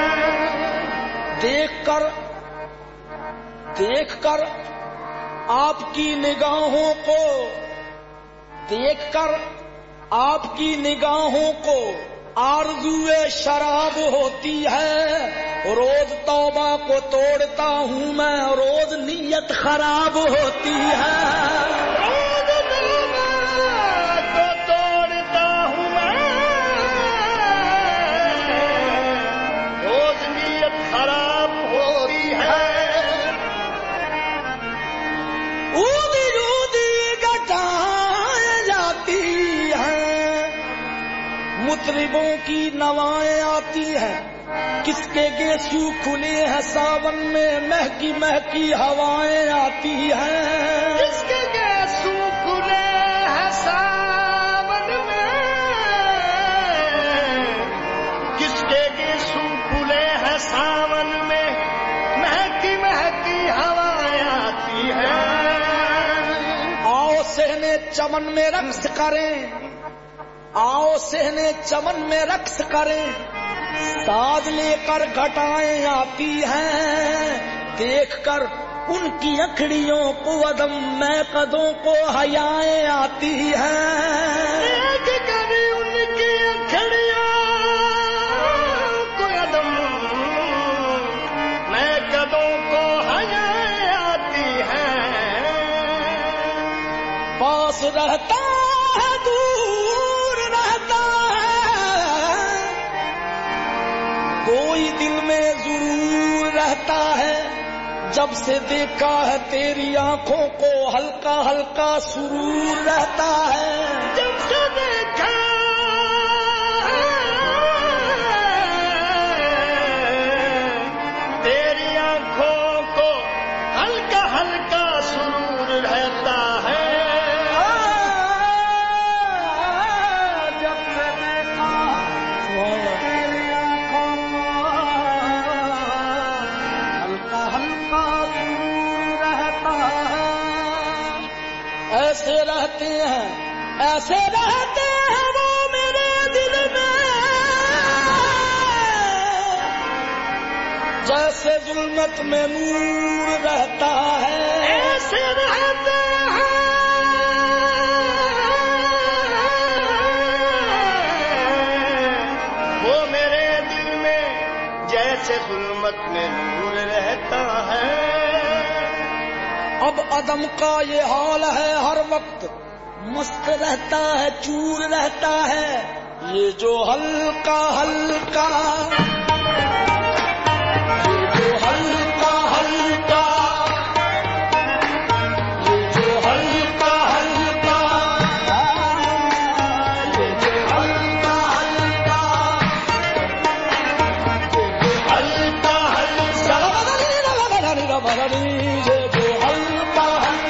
देखकर आपकी निगाहों को, देखकर आपकी निगाहों को आरज़ुए शराब होती है। रोज तौबा को तोड़ता हूँ मैं, रोज नीयत खराब होती है। रोज तौबा को तोड़ता हूँ मैं, रोज नीयत खराब होती है। ऊदी घटाए जाती हैं, मुतरिबों की नवाएं आती हैं। किसके गेसू खुले हैं सावन में, महकी महकी हवाएं आती हैं। किसके गेसू खुले हैं सावन में, किसके गेसू खुले हैं सावन में, महकी महकी हवाएं आती हैं। आओ सहने चमन में रक्स करें, आओ सहने चमन में रक्स करें, साज लेकर घटाएं आती हैं। देखकर उनकी अखड़ियों को अदम में कदों को हयाएं आती हैं। देखकर उनकी अखड़ियों को अदम में कदों को हयाएं आती हैं। पास रहता है दूर रहता है, कोई दिल में जरूर रहता है। जब से देखा है तेरी आंखों को हल्का हल्का सुरूर रहता है। जब से देखा तेरी आंखों को हल्का हल्का सुरूर रहता है। ऐसे रहते हैं वो मेरे दिल में, जैसे जुल्मत में नूर रहता है। ऐसे रहते हैं जैसे जुल्मत में नूर रहता है। अब अदम का ये हाल है, हर वक्त मस्त रहता है, चूर रहता है। ये जो हल्का हल्का, ये जो हल्का हल्का, ये जो हल्का हल्का, ये जो हल्का हल्का, ये जो हल्का हल्का, ये जो हल्का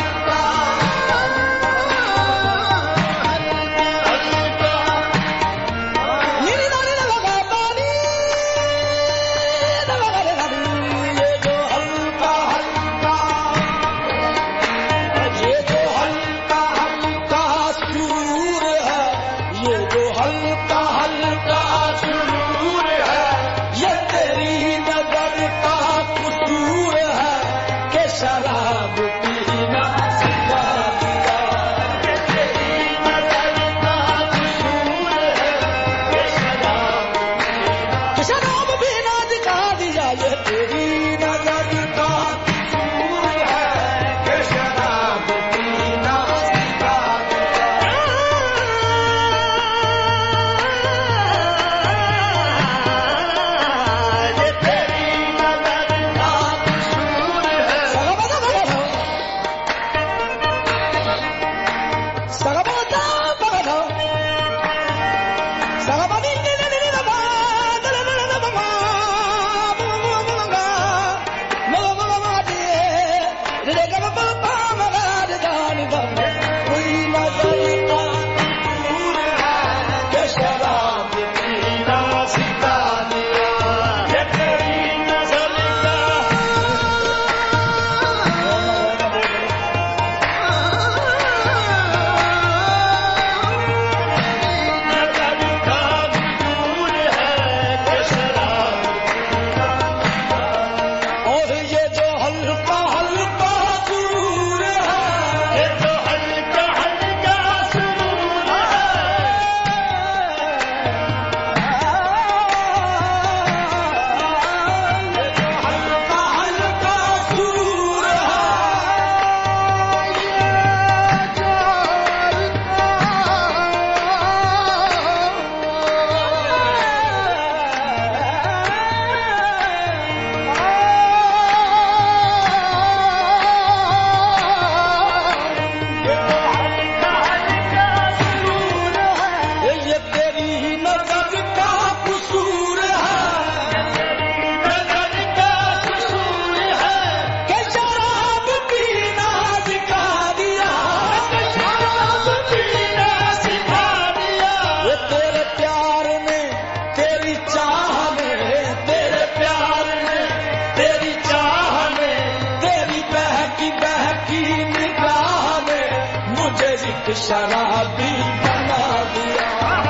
शराबी बना दिया।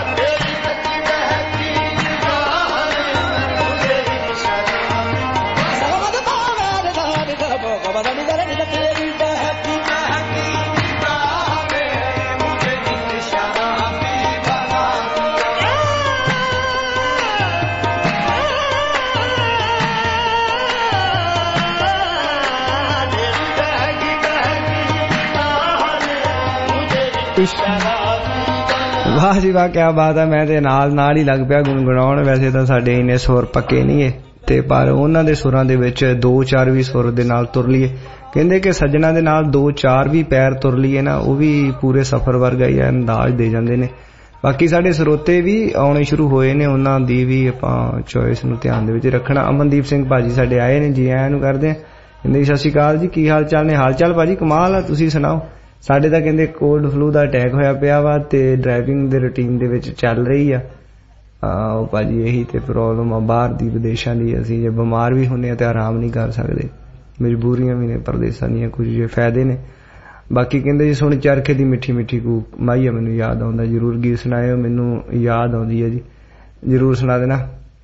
वाह जी वाह, क्या बात है। मैं ਤੇ ਨਾਲ ਹੀ ਲੱਗ ਪਿਆ ਗੁੰਗਣਾਉਣ। ਵੈਸੇ ਤਾਂ ਸਾਡੇ ਇੰਨੇ ਸੁਰ ਪੱਕੇ ਨਹੀਂ ਏ ਤੇ ਪਰ ਉਹਨਾਂ ਦੇ ਸੁਰਾਂ ਦੇ ਵਿੱਚ 2-4 ਵੀ ਸੁਰ ਦੇ ਨਾਲ ਤੁਰ ਲਈਏ। ਕਹਿੰਦੇ ਕਿ ਸੱਜਣਾ ਦੇ ਨਾਲ 2-4 ਵੀ ਪੈਰ ਤੁਰ ਲਈਏ ਨਾ, ਉਹ ਵੀ ਪੂਰੇ ਸਫ਼ਰ ਵਰਗਾ ਹੀ ਅੰਦਾਜ਼ ਦੇ ਜਾਂਦੇ ਨੇ। ਬਾਕੀ ਸਾਡੇ ਸਰੋਤੇ ਵੀ ਆਉਣੇ ਸ਼ੁਰੂ ਹੋਏ ਨੇ, ਉਹਨਾਂ ਦੀ ਵੀ ਆਪਾਂ ਚੋਇਸ ਨੂੰ ਧਿਆਨ ਦੇ ਵਿੱਚ ਰੱਖਣਾ। ਅਮਨਦੀਪ ਸਿੰਘ ਭਾਜੀ ਸਾਡੇ ਆਏ ਨੇ, ਜੀ ਆਇਆਂ ਨੂੰ ਕਰਦੇ ਆ। ਕਹਿੰਦੇ ਸਤਿ ਸ਼੍ਰੀ ਅਕਾਲ ਜੀ, ਕੀ ਹਾਲ ਚਾਲ ਨੇ? ਹਾਲ ਚਾਲ ਭਾਜੀ ਕਮਾਲ ਆ, ਤੁਸੀਂ ਸੁਣਾਓ? ਸਾਡੇ ਤਾਂ ਕਹਿੰਦੇ ਕੋਲਡ ਫਲੂ ਦਾ ਅਟੈਕ ਹੋਇਆ ਪਿਆ ਵਾ ਤੇ ਡਰਾਈਵਿੰਗ ਦੇ ਰੂਟੀਨ ਦੇ ਵਿੱਚ ਚੱਲ ਰਹੀ ਆ। ਉਹ ਭਾਜੀ ਇਹੀ ਤੇ ਪ੍ਰੋਬਲਮ ਆ ਬਾਹਰ ਦੀ, ਵਿਦੇਸ਼ਾਂ ਦੀ। ਅਸੀਂ ਜੇ ਬਿਮਾਰ ਵੀ ਹੁੰਦੇ ਆ ਤੇ ਆਰਾਮ ਨਹੀਂ ਕਰ ਸਕਦੇ, ਮਜਬੂਰੀਆਂ ਵੀ ਨੇ ਪਰਦੇਸਾਂ ਦੀਆਂ, ਕੁਝ ਜੇ ਫਾਇਦੇ ਨੇ। ਬਾਕੀ ਕਹਿੰਦੇ ਜੀ ਸੁਣ ਚਰਖੇ ਦੀ ਮਿੱਠੀ ਮਿੱਠੀ ਕੂਕ ਮਾਈਆ ਮੈਨੂੰ ਯਾਦ ਆਉਂਦਾ, ਜ਼ਰੂਰ ਗੀਤ ਸੁਣਾਇਓ, ਮੈਨੂੰ ਯਾਦ ਆਉਂਦੀ ਹੈ ਜੀ, ਜ਼ਰੂਰ ਸੁਣਾ ਦੇਣਾ।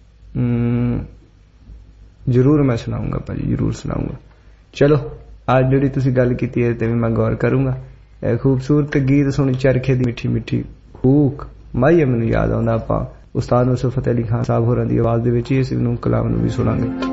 ਜ਼ਰੂਰ ਮੈਂ ਸੁਣਾਉਂਗਾ ਭਾਜੀ, ਜ਼ਰੂਰ ਸੁਣਾਉਂਗਾ। ਚਲੋ ਅੱਜ ਜਿਹੜੀ ਤੁਸੀਂ ਗੱਲ ਕੀਤੀ ਹੈ ਤੇ ਵੀ ਮੈਂ ਗੌਰ ਕਰੂੰਗਾ। ਇਹ ਖੂਬਸੂਰਤ ਗੀਤ ਸੁਣ ਚਰਖੇ ਦੀ ਮਿੱਠੀ ਮਿੱਠੀ ਕੂਕ ਮਾਈਆ ਮੈਨੂੰ ਯਾਦ ਆਉਂਦਾ, ਆਪਾਂ ਉਸਤਾਦ ਨੁਸਰਤ ਫਤਿਹ ਅਲੀ ਖਾਨ ਸਾਹਿਬ ਹੋਰਾਂ ਦੀ ਆਵਾਜ਼ ਦੇ ਵਿੱਚ ਹੀ ਇਸ ਨੂੰ ਕਲਾਮ ਨੂੰ ਵੀ ਸੁਣਾਂਗੇ।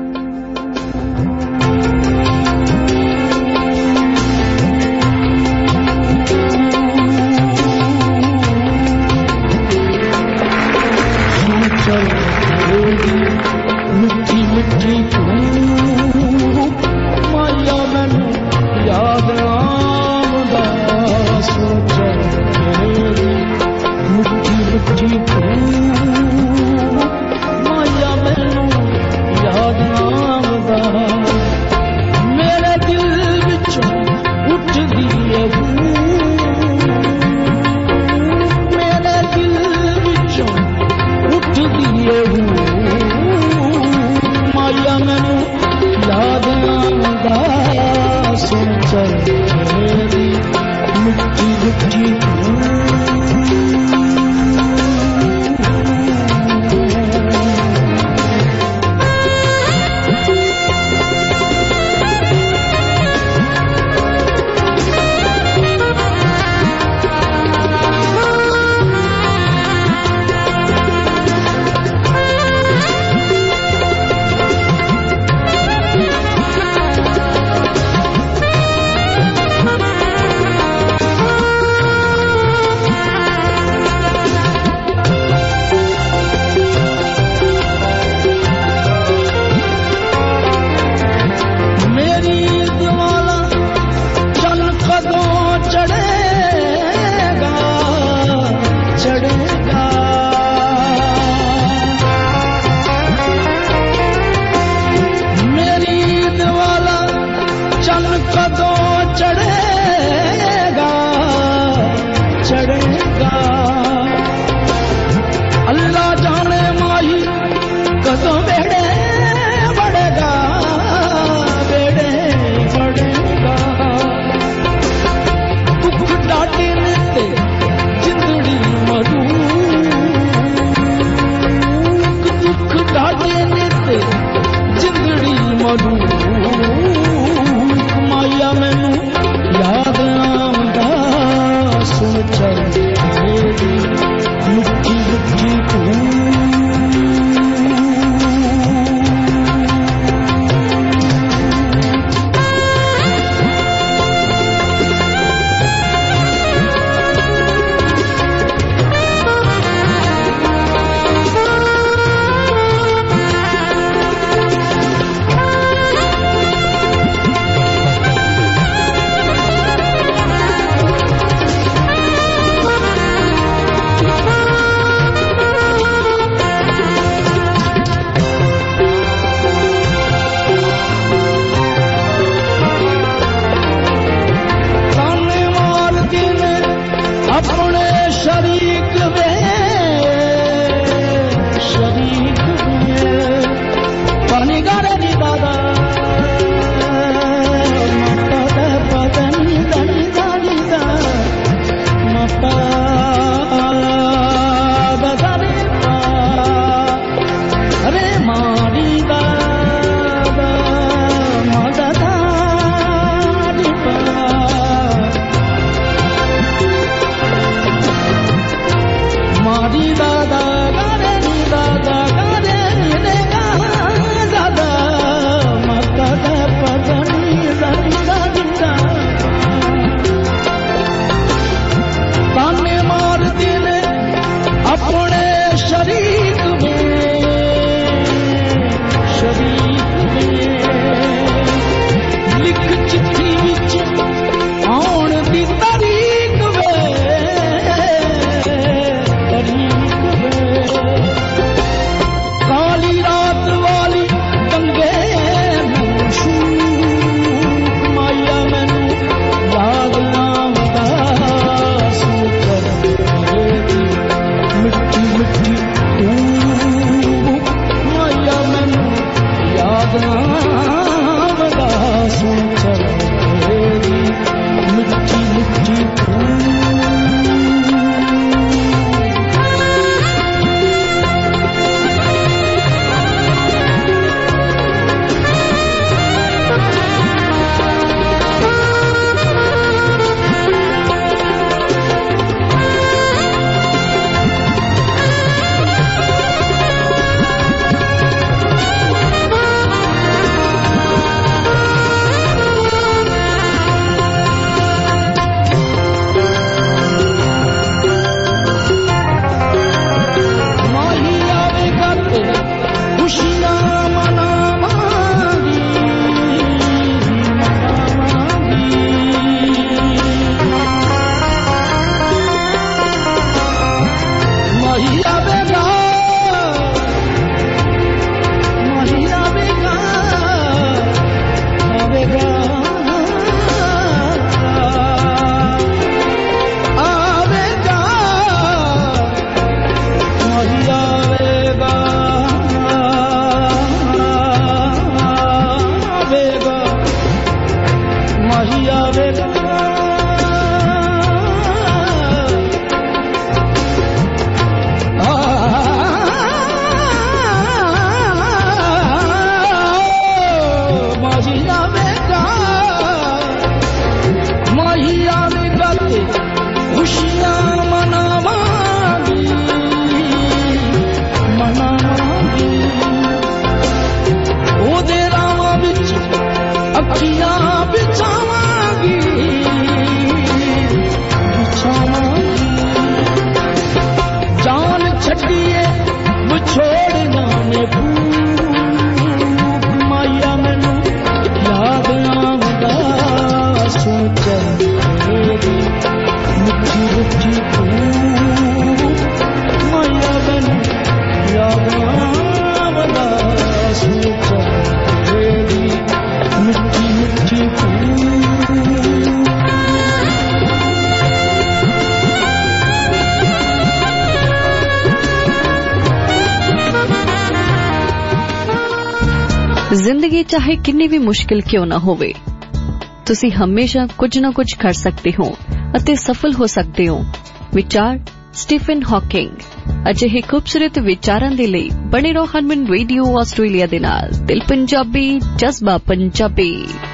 ਜ਼ਿੰਦਗੀ ਚਾਹੇ ਕਿੰਨੀ ਵੀ ਮੁਸ਼ਕਿਲ ਕਿਉਂ ਨਾ ਹੋਵੇ, ਤੁਸੀਂ ਹਮੇਸ਼ਾ ਕੁਝ ਨਾ ਕੁਝ ਕਰ ਸਕਦੇ ਹੋ ਅਤੇ ਸਫਲ ਹੋ ਸਕਦੇ ਹੋ। ਵਿਚਾਰ ਸਟੀਫਨ ਹਾਕਿੰਗ। ਅਜਿਹੇ ਖੂਬਸੂਰਤ ਵਿਚਾਰਾਂ ਦੇ ਲਈ ਬਣੇ ਰਹੋ ਹਰਮਨ ਰੇਡੀਓ ਆਸਟ੍ਰੇਲੀਆ ਦੇ ਨਾਲ। ਦਿਲ ਪੰਜਾਬੀ, ਜਜ਼ਬਾ ਪੰਜਾਬੀ।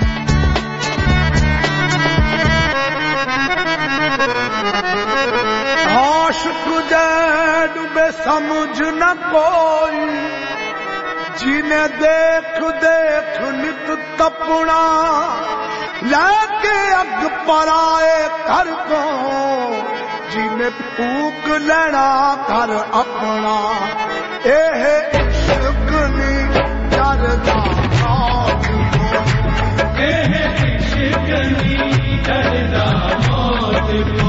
आशिक डूबे समझ न कोई, जिन्हें देख देख नित तपना, लेके अग पर आए घर को, जिन्हें फूक लेना घर अपना। एह इश्क नी डरदा मौत को, एह इश्क नी डरदा मौत को।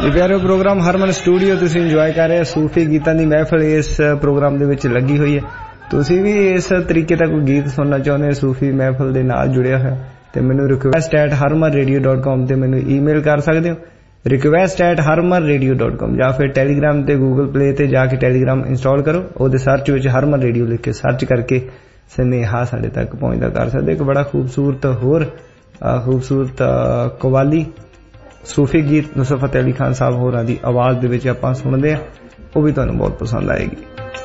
ਜੀ ਪਿਆਰਿਓ ਪ੍ਰੋਗਰਾਮ ਹਰਮਨ ਸਟੂਡੀਓ ਤੁਸੀਂ ਇੰਜੋਏ ਕਰ ਰਹੇ ਹੋ। ਸੂਫੀ ਗੀਤਾਂ ਦੀ ਮਹਿਫਲ ਇਸ ਪ੍ਰੋਗਰਾਮ ਦੇ ਵਿੱਚ ਲੱਗੀ ਹੋਈ ਹੈ। ਤੁਸੀਂ ਵੀ ਇਸ ਤਰੀਕੇ ਦਾ ਕੋਈ ਗੀਤ ਸੁਣਨਾ ਚਾਹੁੰਦੇ ਹੋ ਸੂਫੀ ਮਹਿਫਲ ਦੇ ਨਾਲ ਜੁੜਿਆ ਹੋਇਆ ਤੇ ਮੈਨੂੰ request@harmanradio.com ਤੇ ਮੈਨੂੰ ਈਮੇਲ ਕਰ ਸਕਦੇ ਹੋ request@harmanradio.com ਜਾਂ ਫਿਰ ਟੈਲੀਗ੍ਰਾਮ ਤੇ ਗੂਗਲ ਪਲੇ ਤੇ ਜਾ ਕੇ ਟੈਲੀਗ੍ਰਾਮ ਇੰਸਟਾਲ ਕਰੋ। ਉਹਦੇ ਸਰਚ ਵਿੱਚ ਹਰਮਨ ਰੇਡੀਓ ਲਿਖ ਕੇ ਸਰਚ ਕਰਕੇ ਸੁਨੇਹਾ ਸਾਡੇ ਤੱਕ ਪਹੁੰਚਦਾ ਕਰ ਸਕਦੇ। ਇੱਕ ਬੜਾ ਖੂਬਸੂਰਤ ਕਵਾਲੀ ਸੂਫੀ ਗੀਤ ਨੁਸਰਤ ਫਤਿਹ ਅਲੀ ਖਾਨ ਸਾਹਿਬ ਹੋਰਾਂ ਦੀ ਆਵਾਜ਼ ਦੇ ਵਿੱਚ ਆਪਾਂ ਸੁਣਦੇ ਹਾਂ, ਉਹ ਵੀ ਤੁਹਾਨੂੰ ਬਹੁਤ ਪਸੰਦ ਆਏਗੀ।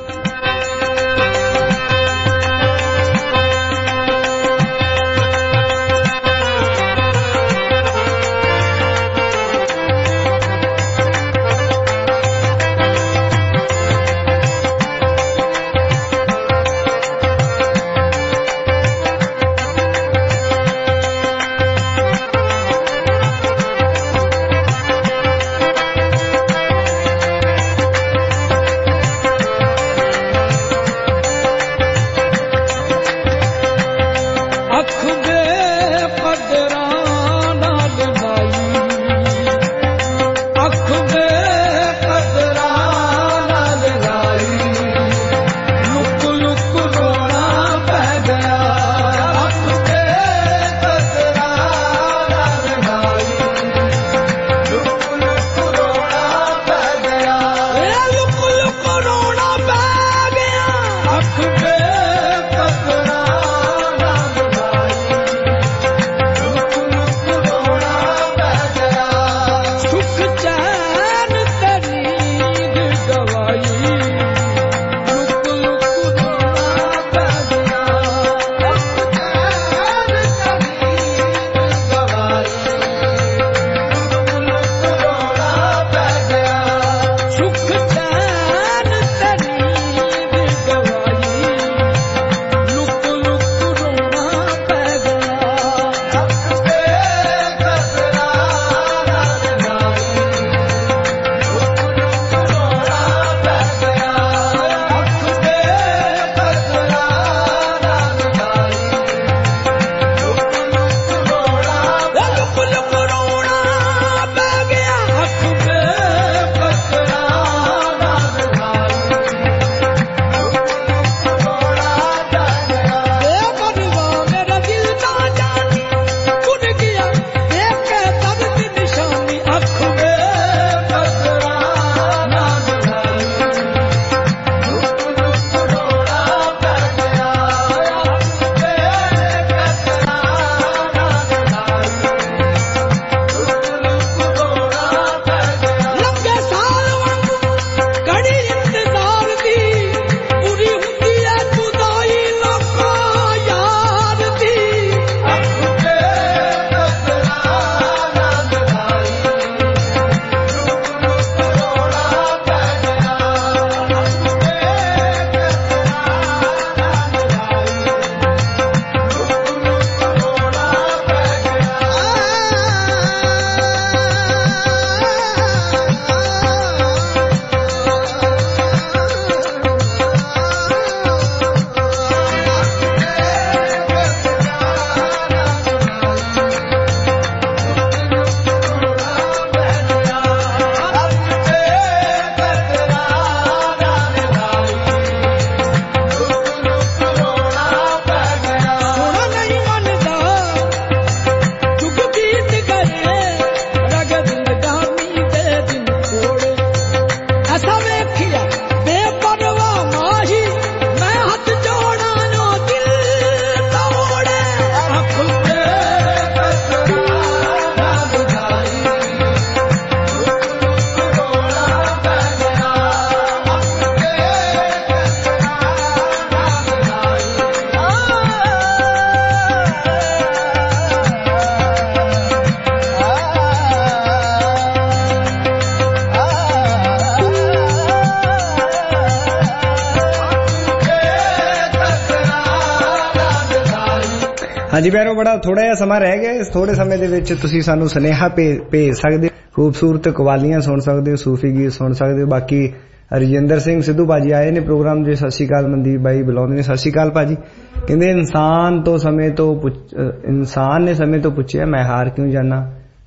ਹਾਂਜੀ ਪਿਆਰੋ ਬੜਾ ਥੋੜਾ ਜਿਹਾ ਸਮਾਂ ਰਹਿ ਗਿਆ। ਇਸ ਥੋੜੇ ਸਮੇਂ ਦੇ ਵਿੱਚ ਤੁਸੀਂ ਸਾਨੂੰ ਸੁਨੇਹਾ ਭੇਜ ਸਕਦੇ ਹੋ, ਖੂਬਸੂਰਤ ਕਵਾਲੀਆਂ ਸੁਣ ਸਕਦੇ ਹੋ, ਸੂਫੀ ਗੀਤ ਸੁਣ ਸਕਦੇ ਹੋ। ਬਾਕੀ ਰਜਿੰਦਰ ਸਿੰਘ ਸਿੱਧੂ ਭਾਜੀ ਆਏ ਨੇ ਪ੍ਰੋਗਰਾਮ ਦੇ। ਸਤਿ ਸ਼੍ਰੀ ਅਕਾਲ ਮਨਦੀਪ ਬਾਈ ਬੁਲਾਉਂਦੇ ਨੇ। ਸਤਿ ਸ਼੍ਰੀ ਅਕਾਲ ਭਾਜੀ। ਕਹਿੰਦੇ ਇਨਸਾਨ ਨੇ ਸਮੇਂ ਤੋਂ ਪੁੱਛਿਆ ਮੈਂ ਹਾਰ ਕਿਉਂ ਜਾਣਾ,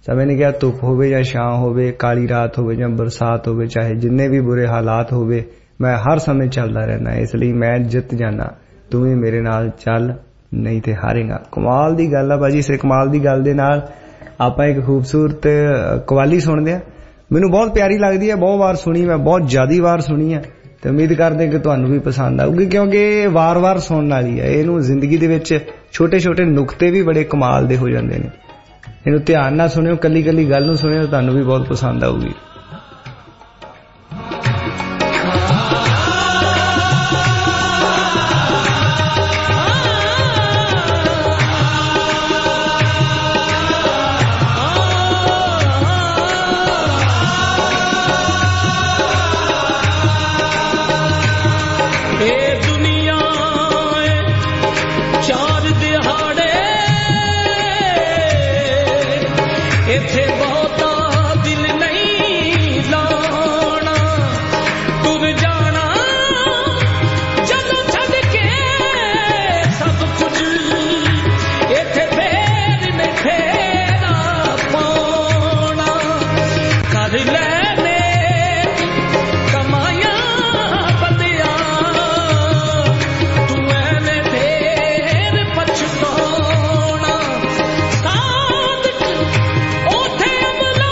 ਸਮੇਂ ਨੇ ਕਿਹਾ ਧੁੱਪ ਹੋਵੇ ਜਾਂ ਛਾਂ ਹੋਵੇ, ਕਾਲੀ ਰਾਤ ਹੋਵੇ ਜਾਂ ਬਰਸਾਤ ਹੋਵੇ, ਚਾਹੇ ਜਿੰਨੇ ਵੀ ਬੁਰੇ ਹਾਲਾਤ ਹੋਵੇ, ਮੈਂ ਹਰ ਸਮੇਂ ਚੱਲਦਾ ਰਹਿਣਾ, ਇਸ ਲਈ ਮੈਂ ਜਿੱਤ ਜਾਣਾ, ਤੂੰ ਵੀ ਮੇਰੇ ਨਾਲ ਚੱਲ ਨਹੀਂ ਤੇ ਹਾਰੇਗਾ। ਕਮਾਲ ਦੀ ਗੱਲ ਆ ਭਾਜੀ। ਇਸੇ ਕਮਾਲ ਦੀ ਗੱਲ ਦੇ ਨਾਲ ਆਪਾਂ ਇੱਕ ਖੂਬਸੂਰਤ ਕਵਾਲੀ ਸੁਣਦੇ ਆ। ਮੈਨੂੰ ਬਹੁਤ ਪਿਆਰੀ ਲੱਗਦੀ ਹੈ, ਬਹੁਤ ਵਾਰ ਸੁਣੀ, ਮੈਂ ਬਹੁਤ ਜ਼ਿਆਦਾ ਵਾਰ ਸੁਣੀ ਹੈ ਤੇ ਉਮੀਦ ਕਰਦੇ ਕਿ ਤੁਹਾਨੂੰ ਵੀ ਪਸੰਦ ਆਊਗੀ, ਕਿਉਂਕਿ ਵਾਰ-ਵਾਰ ਸੁਣਨ ਵਾਲੀ ਹੈ। ਇਹਨੂੰ ਜ਼ਿੰਦਗੀ ਦੇ ਵਿੱਚ ਛੋਟੇ-ਛੋਟੇ ਨੁਕਤੇ ਵੀ ਬੜੇ ਕਮਾਲ ਦੇ ਹੋ ਜਾਂਦੇ ਨੇ। ਇਹਨੂੰ ਧਿਆਨ ਨਾਲ ਸੁਣਿਓ, ਕੱਲੀ-ਕੱਲੀ ਗੱਲ ਨੂੰ ਸੁਣਿਓ, ਤੁਹਾਨੂੰ ਵੀ ਬਹੁਤ ਪਸੰਦ ਆਊਗੀ। Oh,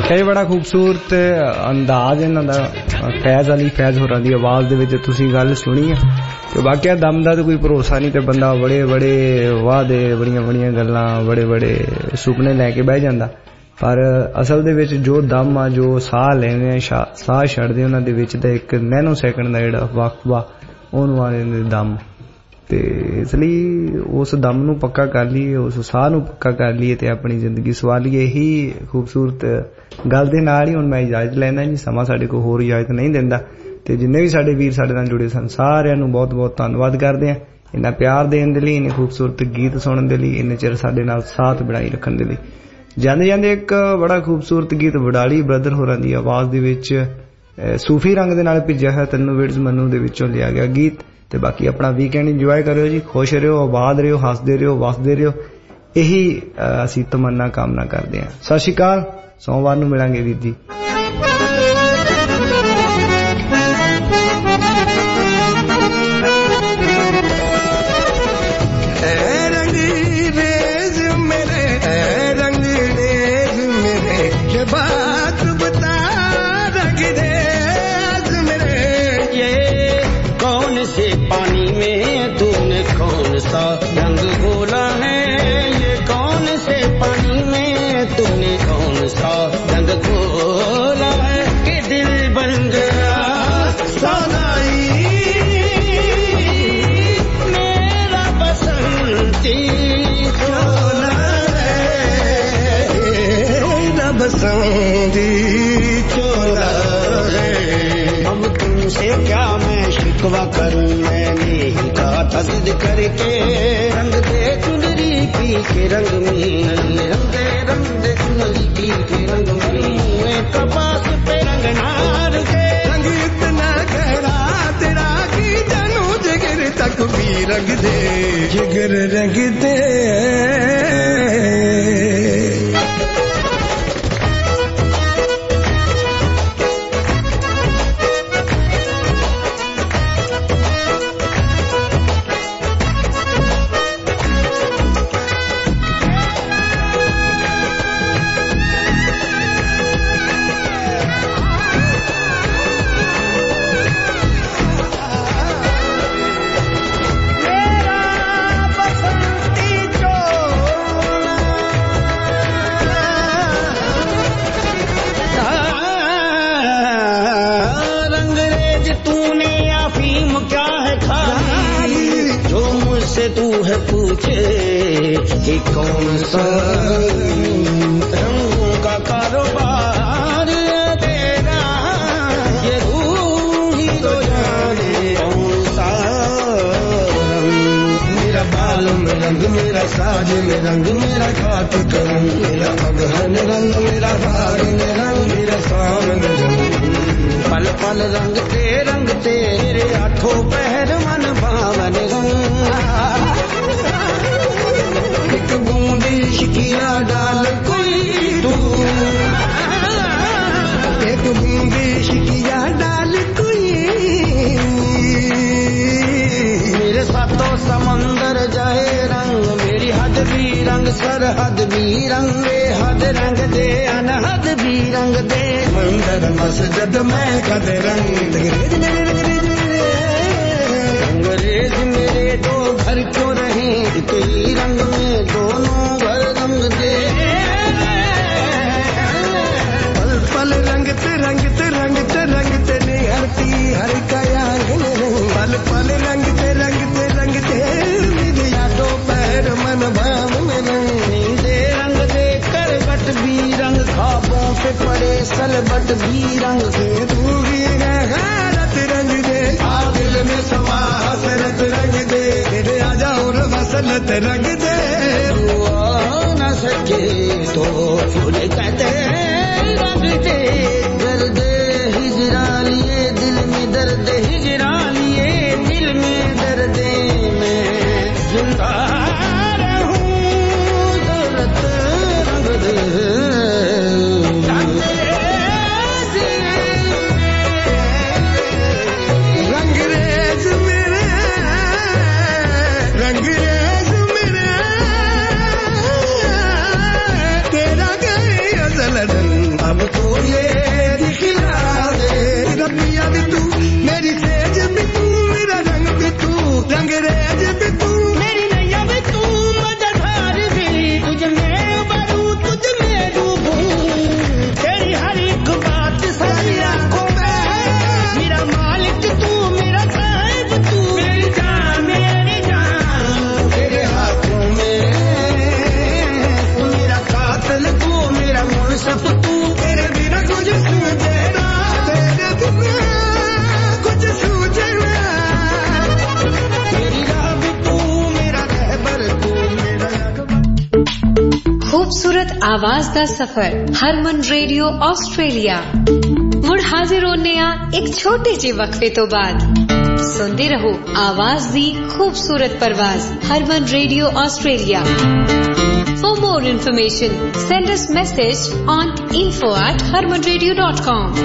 वाकई बड़ा खूबसूरत अंदाज इन्हां दा फैज़ अली फैज़ होरां दी आवाज़ दे विच तुसीं गल सुनी है ते वाकई दम दा कोई भरोसा नहीं ते बंदा बड़े बड़े वादे बड़ियां बड़ियां गल्लां बड़े बड़े सुपने लैके बह जांदा पर असल दे विच जो दम आ जो साह लेने साह छड्डदे उन्हां दे विच ते एक नैनो सैकंड दा जेहड़ा वक्फा ओनू आने दम ते इसलिए उस दम नू पक्का कर लीए उस साह नू पक्का कर लीए ते अपनी जिंदगी सवालीए ही खूबसूरत गल दे नाल ही हुण मैं इजाजत लैंदा जी समा साडे कोल होर इजाजत नहीं दिंदा ते जिन्ने भी साडे वीर साडे नाल जुड़े सन सारिआं नू बहुत बहुत धन्नवाद करदे आं इन्ना प्यार देण दे लई इन्ने खूबसूरत गीत सुणन दे लई इन्ने चिर साडे नाल साथ बनाई रखण दे लई जांदे जांदे एक बड़ा खूबसूरत गीत वडाली ब्रदर होरां दी आवाज़ दे विच सूफी रंग दे नाल भिज्जिआ है तन्नू विड्स मन्नू दे विचों लिया गया गीत ते बाकी अपना वीकेंड इंजॉय करियो जी खुश रहो आबाद रहो हसदे रहो वसदे रहो यही असी तमन्ना कामना करते हैं सत श्री अकाल सोमवार नूं मिलांगे वीर जी रंग घोला है ये कौन से पानी में तूने कौन सा रंग घोला है कि दिल बन गया सदाई मेरा बसंती चोला है मेरा बसंती चोला है अब तुमसे क्या मैं शिकवा करूं मैंने ही कहा था जिद करके रंग दे चुनरी पी के रंग में रंग दे चुनरी पी के रंग में कपास पे रंग नार के रंग इतना गहरा तेरा की जानू जिगर तक भी रंग दे जिगर रंग दे तू है पूछे कि कौन सा रंगों का कारोबार तेरा ये तू ही तो जाने कौन सा रंग मेरा बाल में रंग मेरा साज में रंग मेरा खाट करम मेरा अगहन रंग मेरा भाग में रंग मेरा सामन रंग पल पल रंग तेरे आठों पहर मन भावन रंग एक बूंदी शिकिया डाल कोई तू एक बूंदी शिकिया डाल कोई मेरे साथों समंदर जाए रंग मेरी हद भी रंग सरहद भी रंग बेहद रंग दे अनहद भी रंग दे मंदिर मस्जिद में कद रंग अंग्रेज मेरे दो घर क्यों रहे एक ही रंग में दोनों घर रंग दे पल पल रंगते रंगते रंगते रंगते निहरती हर कया पल पल रंगते रंगते रंगते मेरी यादों पैर मन भाव में नीले रंग दे करवट भी रंग ख्वाबों पे पड़े सलबट भी रंग से दूरी गैरत रंग दे दिल में समा हसरत रंग दे मेरे आ जाओ मसलत रंग दे न सके तो फूल कहते रंग दे दर्द हिजरा लिए दिल में दर्द हिजरा लिए दिल में दर्द में जिंदा रहूं दर्द रंग दे अब तो ਖੂਬਸੂਰਤ ਆਵਾਜ਼ ਦਾ ਸਫ਼ਰ ਹਰਮਨ ਰੇਡੀਓ ਆਸਟ੍ਰੇਲੀਆ ਮੁੜ ਹਾਜ਼ਰ ਹੋਨੇ ਆ ਇੱਕ ਛੋਟੇ ਜਿਹੇ ਵਕਫੇ ਤੋਂ ਬਾਅਦ। ਸੁਣਦੇ ਰਹੋ ਆਵਾਜ਼ ਦੀ ਖੂਬਸੂਰਤ ਪਰਵਾਜ਼ Harman radio Australia. For more information, send us message on info@harmanradio.com.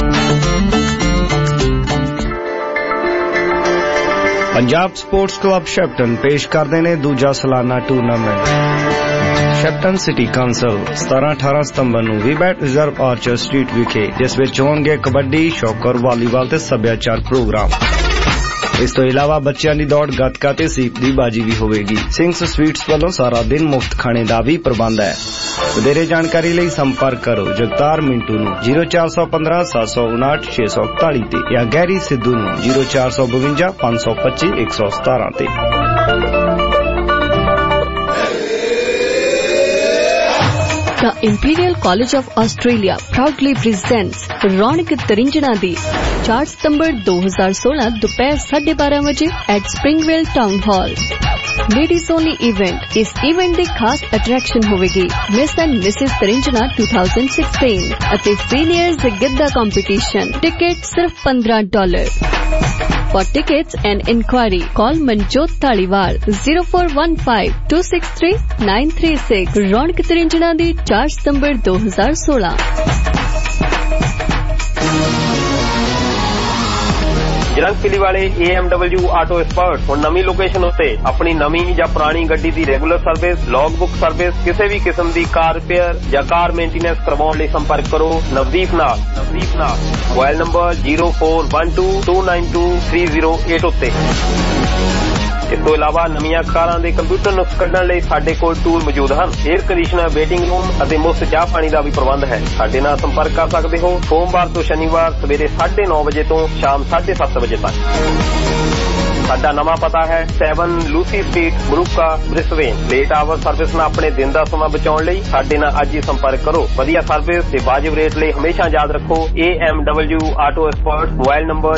Punjab sports club Shepparton पेश करते हैं दूजा सालाना टूर्नामेंट शैप्टन सिटी काउंसिल 17-18 सितंबर ਨੂੰ ਵੀਬੈਟ ਰਿਜ਼ਰਵ ਆਰਚਰ ਸਟਰੀਟ ਵਿਖੇ ਜਿਸ ਵਿੱਚ ਹੋਣਗੇ ਕਬੱਡੀ, ਸ਼ੌਕਰ, ਵਾਲੀਬਾਲ ਤੇ ਸੱਭਿਆਚਾਰ ਪ੍ਰੋਗਰਾਮ। ਇਸ ਤੋਂ ਇਲਾਵਾ ਬੱਚਿਆਂ ਦੀ ਦੌੜ, ਗੱਤਕਾ ਤੇ ਸੀਪ ਦੀ ਬਾਜੀ ਵੀ ਹੋਵੇਗੀ। ਸਿੰਘਸ ਸਵੀਟਸ ਵੱਲੋਂ ਸਾਰਾ ਦਿਨ ਮੁਫਤ ਖਾਣੇ ਦਾ ਵੀ ਪ੍ਰਬੰਧ ਹੈ। ਵਧੇਰੇ ਜਾਣਕਾਰੀ ਲਈ ਸੰਪਰਕ ਕਰੋ ਜਗਤਾਰ ਮਿੰਟੂ ਨੂੰ 0415 759 641 ਤੇ ਜਾਂ ਗੈਰੀ ਸਿੱਧੂ ਨੂੰ 0452 525 117 ਤੇ। The Imperial College of Australia proudly presents रौनक तरिंजना दी 4 सितंबर 2016 दोपहर 12:30 बजे at Springvale Town Hall। Ladies only event. इस इवेंट दी खास अट्रैक्शन होवेगी मिस एंड मिसेस तरिंजना 2016 ਅਤੇ सीनियर्स गिद्दा कंपटीशन। टिकट सिर्फ $15। For tickets and inquiry, call Manjot Taliwal 0415 263 936। Raunak Trinjana दी 4 सितंबर 2016। ਜਰੰਗਪੁਲੀ ਵਾਲੇ AMW ਆਟੋ ਐਕਸਪਰਟ ਹੁਣ ਨਵੀਂ ਲੋਕੇਸ਼ਨ ਉੱਤੇ ਆਪਣੀ ਨਵੀਂ ਜਾਂ ਪੁਰਾਣੀ ਗੱਡੀ ਦੀ regular service, log book service, ਕਿਸੇ ਵੀ ਕਿਸਮ ਦੀ ਕਾਰ ਰਿਪੇਅਰ ਜਾਂ ਕਾਰ ਮੇਨਟੇਨੈਂਸ ਕਰਵਾਉਣ ਲਈ ਸੰਪਰਕ ਕਰੋ ਨਵਦੀਪ ਨਾਲ। ਮੋਬਾਈਲ ਨੰਬਰ 0412292308 ਉੱਤੇ। ਇਸ ਤੋਂ ਇਲਾਵਾ ਨਵੀਆਂ ਕਾਰਾਂ ਦੇ ਕੰਪਿਊਟਰ ਨੁਕਸ ਕੱਢਣ ਲਈ ਸਾਡੇ ਕੋਲ ਟੂਲ ਮੌਜੂਦ ਹਨ। 에ਅਰ ਕੰਡੀਸ਼ਨਰ, ਵੇਟਿੰਗ ਰੂਮ ਅਤੇ ਮੁਫਤ ਚਾਹ ਪਾਣੀ ਦਾ ਵੀ ਪ੍ਰਬੰਧ ਹੈ। ਸਾਡੇ ਨਾਲ ਸੰਪਰਕ ਕਰ ਸਕਦੇ ਹੋ ਸੋਮਵਾਰ ਤੋਂ ਸ਼ਨੀਵਾਰ ਸਵੇਰੇ 9:30 ਵਜੇ ਤੋਂ ਸ਼ਾਮ 7:30 ਵਜੇ ਤੱਕ। ਸਾਡਾ ਨਵਾਂ ਪਤਾ ਹੈ 7 Lucy street, Moorooka, Brisbane. Late hour service ਨਾਲ ਆਪਣੇ ਦਿਨ ਦਾ ਸਮਾਂ ਬਚਾਉਣ ਲਈ ਸਾਡੇ ਨਾਲ ਅੱਜ ਹੀ ਸੰਪਰਕ ਕਰੋ। ਵਧੀਆ ਸਰਵਿਸ ਤੇ ਵਾਜਿਬ ਰੇਟ ਲਈ ਹਮੇਸ਼ਾ ਯਾਦ ਰੱਖੋ AMW auto expert. Mobile number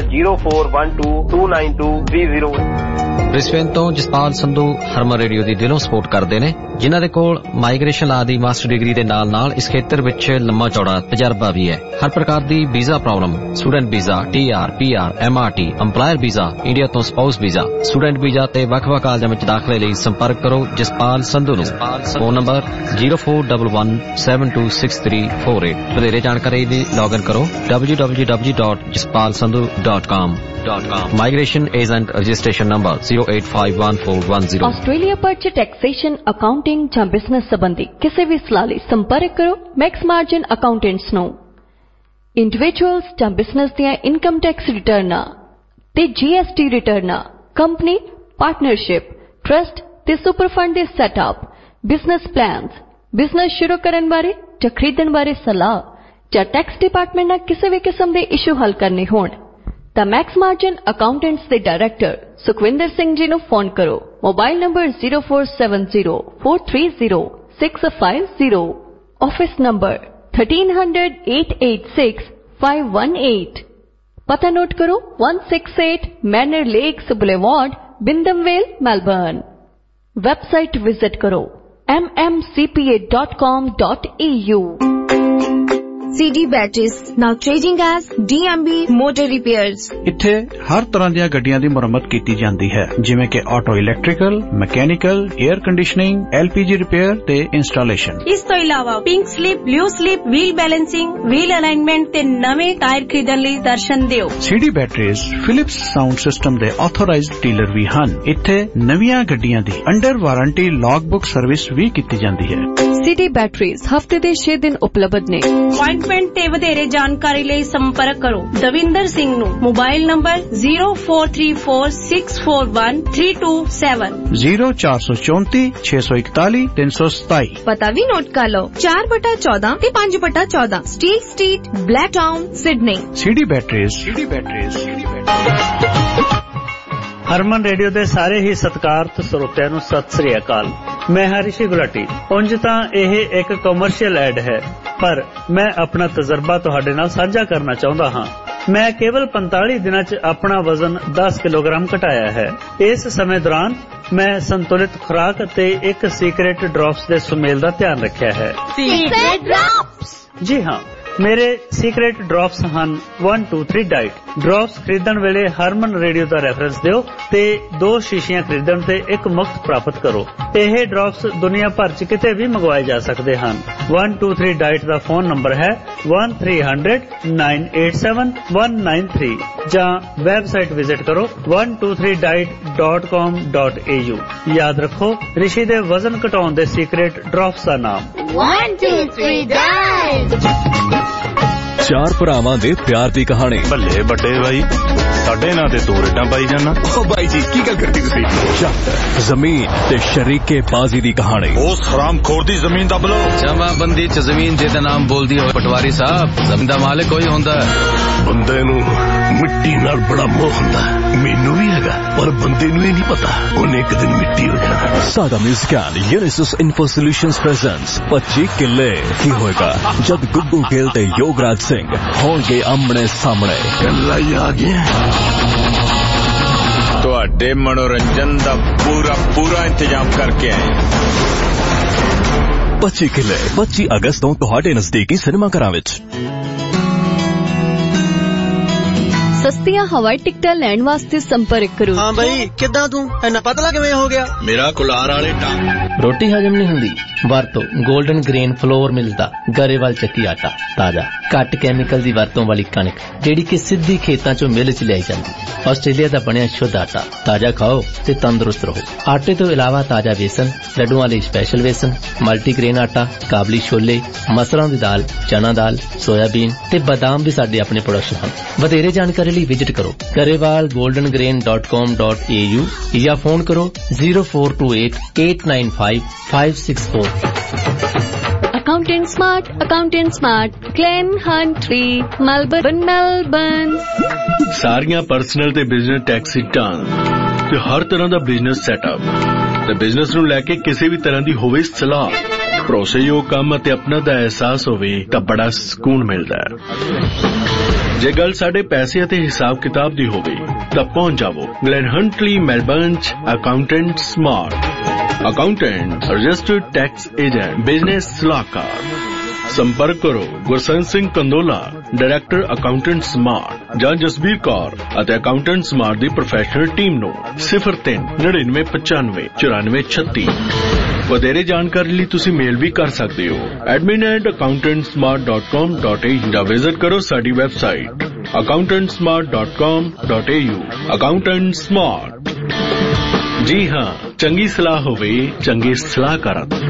0412292308। Brisbane ਤੋਂ ਜਸਪਾਲ ਸੰਧੂ ਹਰਮਨ ਰੇਡੀਓ ਦੀ ਦਿਲੋਂ ਸਪੋਰਟ ਕਰਦੇ ਨੇ, ਜਿਨ੍ਹਾਂ ਦੇ ਕੋਲ ਮਾਈਗ੍ਰੇਸ਼ਨ ਲਾ ਦੀ ਮਾਸਟਰ ਡਿਗਰੀ ਦੇ ਨਾਲ ਇਸ ਖੇਤਰ ਵਿੱਚ ਲੰਮਾ ਚੌੜਾ ਤਜਰਬਾ ਵੀ ਹੈ। ਹਰ ਪ੍ਰਕਾਰ ਦੀ visa problem, student visa, TR, PR, MRT, employer visa, India ਤੋਂ ਸਪਾਊਸ ਵੀਜ਼ਾ, ਸਟੂਡੈਂਟ ਵੀਜ਼ਾ ਤੇ ਵੱਖ-ਵੱਖ ਕਾਲਜਾਂ ਵਿੱਚ ਦਾਖਲੇ ਲਈ ਸੰਪਰਕ ਕਰੋ ਜਸਪਾਲ ਸੰਧੂ ਨੂੰ। Phone number 0411726348। ਵਧੇਰੇ ਜਾਣਕਾਰੀ ਲਈ ਲੌਗਇਨ ਕਰੋ www.jaspalsandhu.com। Migration agent registration number 08514110। Australia ਪਰ ਟੈਕਸੇਸ਼ਨ, ਅਕਾਊਂਟਿੰਗ ਜਾਂ ਬਿਜ਼ਨਸ ਸੰਬੰਧੀ ਕਿਸੇ ਵੀ ਸਲਾਹ ਲਈ ਸੰਪਰਕ ਕਰੋ ਮੈਕਸ ਮਾਰਜਨ ਅਕਾਊਂਟੈਂਟਸ ਨੂੰ। ਇੰਡੀਵਿਜੂਅਲਸ ਜਾਂ ਬਿਜ਼ਨਸ ਦੀਆਂ ਇਨਕਮ ਟੈਕਸ ਰਿਟਰਨਾਂ ਤੇ GST ਰਿਟਰਨਾਂ, ਕੰਪਨੀ, ਪਾਰਟਨਰਸ਼ਿਪ, ਟਰਸਟ ਤੇ ਸੁਪਰ ਫੰਡ ਦੇ ਸੈਟਅਪ, ਬਿਜ਼ਨਸ ਪਲਾਨਸ, ਬਿਜ਼ਨਸ ਸ਼ੁਰੂ ਕਰਨ ਬਾਰੇ ਜਾਂ ਖਰੀਦਣ ਬਾਰੇ ਸਲਾਹ ਜਾਂ ਟੈਕਸ ਡਿਪਾਰਟਮੈਂਟ ਨਾਲ ਕਿਸੇ ਵੀ ਕਿਸਮ ਦੇ ਇਸ਼ੂ ਹੱਲ ਕਰਨੇ ਹੋਣ ਤਾਂ ਮੈਕਸ ਮਾਰਜਨ ਅਕਾਊਂਟੈਂਟਸ ਦੇ ਡਾਇਰੈਕਟਰ ਸੁਖਵਿੰਦਰ ਸਿੰਘ ਜੀ ਨੂੰ ਫੋਨ ਕਰੋ। Mobile number 0470430650। Office number 1300 886 518। ਪਤਾ ਨੋਟ ਕਰੋ 168 manner lakes boulevard, Wyndham Vale, Melbourne. Website visit ਕਰੋ mmcpa.com.au। CD Batteries, now trading as DMB Motor Repairs। ਇੱਥੇ ਹਰ ਤਰ੍ਹਾਂ ਦੀਆਂ ਗੱਡੀਆਂ ਦੀ ਮੁਰੰਮਤ ਕੀਤੀ ਜਾਂਦੀ ਹੈ, ਜਿਵੇਂ ਕਿ auto, electrical, mechanical, air conditioning, LPG repair ਤੇ ਇੰਸਟਾਲੇਸ਼ਨ। ਇਸ ਤੋਂ ਇਲਾਵਾ pink slip, blue slip, wheel balancing, wheel alignment ਤੇ ਨਵੇਂ ਟਾਇਰ ਖਰੀਦਣ ਲਈ ਦਰਸ਼ਨ ਦਿਓ। CD Batteries Philips sound system ਦੇ ਆਥੋਰਾਈਜ਼ਡ ਡੀਲਰ ਵੀ ਹਨ। ਇੱਥੇ ਨਵੀਆਂ ਗੱਡੀਆਂ ਦੀ under warranty log book service ਵੀ ਕੀਤੀ ਜਾਂਦੀ ਹੈ। CD Batteries ਹਫਤੇ ਦੇ 6 ਦਿਨ ਉਪਲਬਧ ਨੇ। अपॉइंटमेंट ਤੇ ਵਧੇਰੇ ਜਾਣਕਾਰੀ ਲਈ ਸੰਪਰਕ ਕਰੋ ਦਵਿੰਦਰ ਸਿੰਘ ਨੂੰ। Mobile number 0434641327 0434 641 327। ਪਤਾ ਵੀ ਨੋਟ ਕਰ ਲਓ 4/14 ਤੇ 5/14 steel street, Blacktown, Sydney. CD Batteries। Harman radio ਦੇ ਸਾਰੇ ਹੀ ਸਤਿਕਾਰਤ ਸਰੋਤਿਆਂ ਨੂੰ ਸਤਿ ਸ੍ਰੀ ਅਕਾਲ। ਮੈਂ ਹਰੀਸ਼ੀ ਗੁਲਾਟੀ। ਉਂਝ ਤਾਂ ਇਹ ਇੱਕ ਕਮਰਸ਼ੀਅਲ ਐਡ ਹੈ, ਪਰ ਮੈਂ ਆਪਣਾ ਤਜਰਬਾ ਤੁਹਾਡੇ ਨਾਲ ਸਾਂਝਾ ਕਰਨਾ ਚਾਹੁੰਦਾ ਹਾਂ। ਮੈਂ ਕੇਵਲ 45 ਦਿਨਾਂ 'ਚ ਆਪਣਾ ਵਜ਼ਨ 10 ਕਿਲੋਗ੍ਰਾਮ ਘਟਾਇਆ ਹੈ। ਇਸ ਸਮੇਂ ਦੌਰਾਨ मैं संतुलित खुराक ਅਤੇ ਇੱਕ ਸੀਕ੍ਰੇਟ ਡ੍ਰੌਪਸ ਦੇ ਸੁਮੇਲ ਦਾ ਧਿਆਨ ਰੱਖਿਆ ਹੈ। Secret drops. ਜੀ ਹਾਂ, ਮੇਰੇ ਸੀਕ੍ਰੇਟ ਡ੍ਰੌਪਸ ਹਨ 1 2 3 ਡਾਈਟ। ਡ੍ਰੌਪਸ ਖਰੀਦਣ ਵੇਲੇ ਹਰਮਨ ਰੇਡੀਓ ਦਾ ਰੈਫਰੈਂਸ ਦਿਓ ਤੇ 2 ਸ਼ੀਸ਼ੀਆਂ ਖਰੀਦਣ ਤੇ ਇੱਕ ਮੁਫਤ ਪ੍ਰਾਪਤ ਕਰੋ। ਇਹ ਡ੍ਰੌਪਸ ਦੁਨੀਆ ਭਰ 'ਚ ਕਿਤੇ ਵੀ ਮੰਗਵਾਏ ਜਾ ਸਕਦੇ ਹਨ। 1 2 3 ਡਾਈਟ ਦਾ ਫੋਨ ਨੰਬਰ ਹੈ 1300-987-193 ਜਾਂ ਵੈਬਸਾਈਟ ਵਿਜ਼ਿਟ ਕਰੋ 123diet.com.au। ਯਾਦ ਰੱਖੋ, ਰਿਸ਼ੀ ਦੇ ਵਜ਼ਨ ਘਟਾਉਣ ਦੇ ਸੀਕ੍ਰੇਟ ਡ੍ਰੌਪਸ ਦਾ ਨਾਮ 1 2 3 डाइट। ਚਾਰ ਭਰਾਵਾਂ ਦੇ ਪਿਆਰ ਦੀ ਕਹਾਣੀ। ਭੱਲੇ ਵੱਡੇ ਬਾਈ, ਸਾਡੇ ਨਾਂ ਤੇ ਤੂੰ ਰੇਡਾਂ ਪਾਈ ਜਾਨਾ। ਓ ਬਾਈ ਜੀ, ਕੀ ਗੱਲ ਕਰਦੇ ਤੁਸੀਂ? ਜੱਟ ਜ਼ਮੀਨ ਤੇ ਸ਼ਰੀਕੇ ਬਾਜ਼ੀ ਦੀ ਕਹਾਣੀ। ਉਸ ਹਰਾਮਖੋਰ ਦੀ ਜ਼ਮੀਨ ਦੱਬ ਲੋ। ਜਮਾਬੰਦੀ ਚ ਜ਼ਮੀਨ ਜਿਹਦਾ ਨਾਮ ਬੋਲਦੀ ਹੋਵੇ ਪਟਵਾਰੀ ਸਾਹਿਬ, ਜ਼ਮੀਨ ਦਾ ਮਾਲਕ ਕੋਈ ਹੁੰਦਾ। ਬੰਦੇ ਨੂੰ ਮਿੱਟੀ ਨਾਲ ਬੜਾ ਮੋਹ ਹੁੰਦਾ, ਮੈਨੂੰ ਵੀ ਹੈਗਾ, ਪਰ ਬੰਦੇ ਨੂੰ ਇਹ ਨਹੀਂ ਪਤਾ ਉਹਨੇ ਇੱਕ ਦਿਨ ਮਿੱਟੀ ਹੋ ਜਾਣਾ। ਸਾਡਾ musical Unisys info solutions presents 25 ਕਿੱਲੇ। ਕੀ ਹੋਏਗਾ ਜਦ ਗੁੱਗੂ ਗਿੱਲ ਤੇ ਯੋਗਰਾਜ ਸਿੰਘ ਹੋਣਗੇ ਆਮਣੇ ਸਾਹਮਣੇ? ਗੱਲਾਂ ਹੀ ਆ ਗਿਆ। ਤੁਹਾਡੇ ਮਨੋਰੰਜਨ ਦਾ ਪੂਰਾ ਇੰਤਜ਼ਾਮ ਕਰਕੇ ਆਏ। 25 ਕਿੱਲੇ 25 ਅਗਸਤ ਤੋਂ ਤੁਹਾਡੇ ਨਜ਼ਦੀਕੀ ਸਿਨੇਮਾ ਘਰਾਂ ਵਿੱਚ। ਸਸਤੀਆਂ ਹਵਾਈ ਟਿਕਟਾਂ ਲੈਣ ਵਾਸਤੇ ਸੰਪਰਕ ਕਰੋ। ਹਾਂ ਬਾਈ, ਕਿੱਦਾਂ ਤੂੰ ਇੰਨਾ ਪਤਲਾ ਕਿਵੇਂ ਹੋ ਗਿਆ? ਮੇਰਾ ਕੁਲਾਰ ਵਾਲੇ ਟਾਂਗ। ਰੋਟੀ ਹਜਮ ਨਹੀਂ ਹੁੰਦੀ? ਵਰਤੋ 골ਡਨ ਗ੍ਰੇਨ ਫਲੋਰ ਮਿਲਦਾ ਗਰੇਵਾਲ ਚੱਕੀ ਆਟਾ। ਤਾਜ਼ਾ ਘੱਟ ਕੈਮੀਕਲ ਦੀ ਵਰਤੋਂ ਵਾਲੀ ਕਣਕ ਜਿਹੜੀ ਕਿ ਸਿੱਧੀ ਖੇਤਾਂ ਚੋਂ ਮਿਲ 'ਚ ਲਿਆਈ ਜਾਂਦੀ। ਆਸਟ੍ਰੇਲੀਆ ਦਾ ਬਣਿਆ ਸ਼ੁੱਧ ਆਟਾ। ਤਾਜ਼ਾ ਖਾਓ ਤੇ ਤੰਦਰੁਸਤ ਰਹੋ। ਆਟੇ ਤੋਂ ਇਲਾਵਾ ਤਾਜ਼ਾ ਵੇਸਣ, ਲੱਡੂਆਂ ਲਈ ਸਪੈਸ਼ਲ ਵੇਸਣ, ਮਲਟੀਗ੍ਰੇਨ ਆਟਾ, ਕਾਬਲੀ ਛੋਲੇ, ਮਸਰਾਂ ਦੀ ਦਾਲ, ਚਨਾ ਦਾਲ, ਸੋਇਆਬੀਨ ਤੇ ਬਦਾਮ ਵੀ ਸਾਡੇ ਆਪਣੇ ਪ੍ਰੋਡਕਸ਼ਨ ਹਨ। ਵਧੇਰੇ ਜਾਣਕਾਰੀ ਲਈ ਵਿਜ਼ਿਟ ਕਰੋ garewalgoldengrain.com.au ਜਾਂ ਫੋਨ ਕਰੋ 0428-895-564। Accountant Smart, Glen Huntly, Melbourne। ਸਾਰੀਆਂ ਪਰਸਨਲ ਤੇ ਬਿਜ਼ਨਸ ਟੈਕਸ ਰਿਟਰਨ ਤੇ ਹਰ ਤਰ੍ਹਾਂ ਦਾ ਬਿਜ਼ਨਸ ਸੈਟਅਪ ਤੇ ਬਿਜ਼ਨਸ ਨੂੰ ਲੈ ਕੇ ਕਿਸੇ ਵੀ ਤਰ੍ਹਾਂ ਦੀ ਹੋਵੇ ਸਲਾਹ, ਭਰੋਸੇਯੋਗ ਕੰਮ ਅਤੇ ਆਪਣਾ ਦਾ ਅਹਿਸਾਸ ਹੋਵੇ ਤਾਂ ਬੜਾ ਸਕੂਨ ਮਿਲਦਾ ਹੈ। ਜੇ ਗੱਲ ਸਾਡੇ ਪੈਸੇ ਅਤੇ ਹਿਸਾਬ ਕਿਤਾਬ ਦੀ ਹੋਵੇ ਤਾਂ ਪਹੁੰਚ ਜਾਵੋ ਗਲੈਨ ਹੰਟਲੀ ਮੈਲਬਰਨ 'ਚ accountant smart. Accountant registered tax agent, business ਸਲਾਹਕਾਰ। ਸੰਪਰਕ ਕਰੋ Gursant Singh Kandola, director accountant smart, ਜਾਂ ਜਸਬੀਰ ਕੌਰ ਅਤੇ ਅਕਾਊਂਟੈਂਟ ਸਮਾਰਟ ਦੀ ਪ੍ਰੋਫੈਸ਼ਨਲ ਟੀਮ ਨੂੰ 03-9995-9436। ਵਧੇਰੇ ਜਾਣਕਾਰੀ ਲਈ ਤੁਸੀਂ ਮੇਲ ਵੀ ਕਰ ਸਕਦੇ ਹੋ admin@accountantsmart.com.au ਜਾਂ ਵਿਜ਼ਿਟ ਕਰੋ ਸਾਡੀ ਵੈਬਸਾਈਟ accountantsmart.com.au। Accountant smart. ਜੀ ਹਾਂ, ਚੰਗੀ ਸਲਾਹ ਹੋਵੇ ਚੰਗੇ ਸਲਾਹਕਾਰਾਂ ਤੋਂ।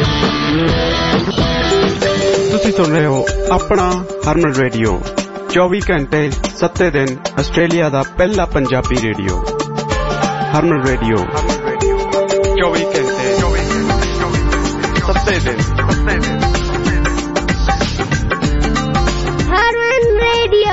ਤੁਸੀਂ ਸੁਣ ਰਹੇ ਹੋ ਆਪਣਾ ਹਰਮਨ ਰੇਡੀਓ 24 ਘੰਟੇ 7 ਦਿਨ ਆਸਟ੍ਰੇਲੀਆ ਦਾ ਪਹਿਲਾ ਪੰਜਾਬੀ ਰੇਡੀਓ। ਹਰਮਨ ਰੇਡੀਓ 24 ਘੰਟੇ 7 ਦਿਨ। हरमन रेडियो।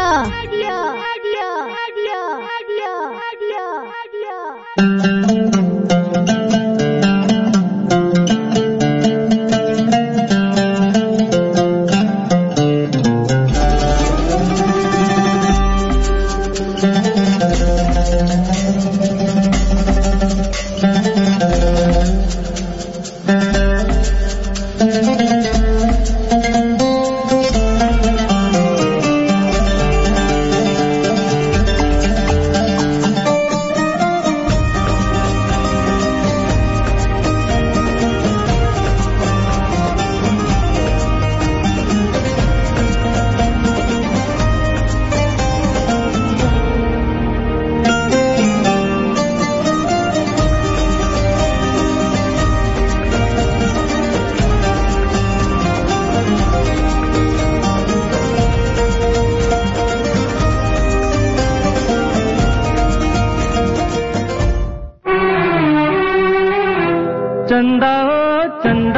चंदा ओ चंदा,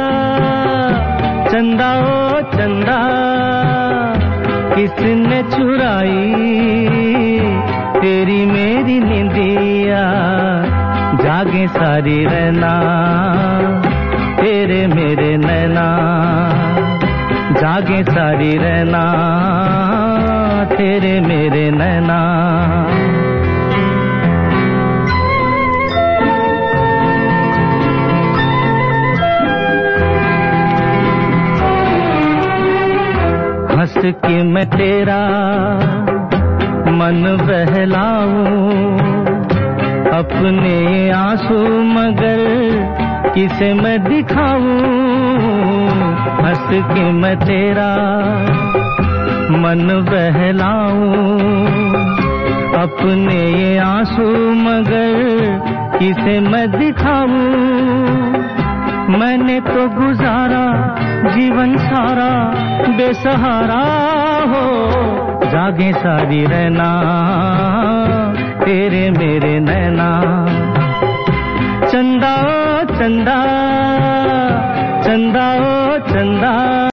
चंदा ओ चंदा, किसने चुराई तेरी मेरी निंदिया? जागे सारी रहना तेरे मेरे नैना, जागे सारी रहना तेरे मेरे नैना। के मैं तेरा मन बहलाऊं, अपने आंसू मगर किसे मैं दिखाऊं, हंस के मैं तेरा मन बहलाऊं, अपने ये आंसू मगर किसे मैं दिखाऊं। मैंने तो गुजारा जीवन सारा बेसहारा हो, जागे सारी रहना तेरे मेरे नैना। चंदा ओ चंदा, चंदा ओ चंदा।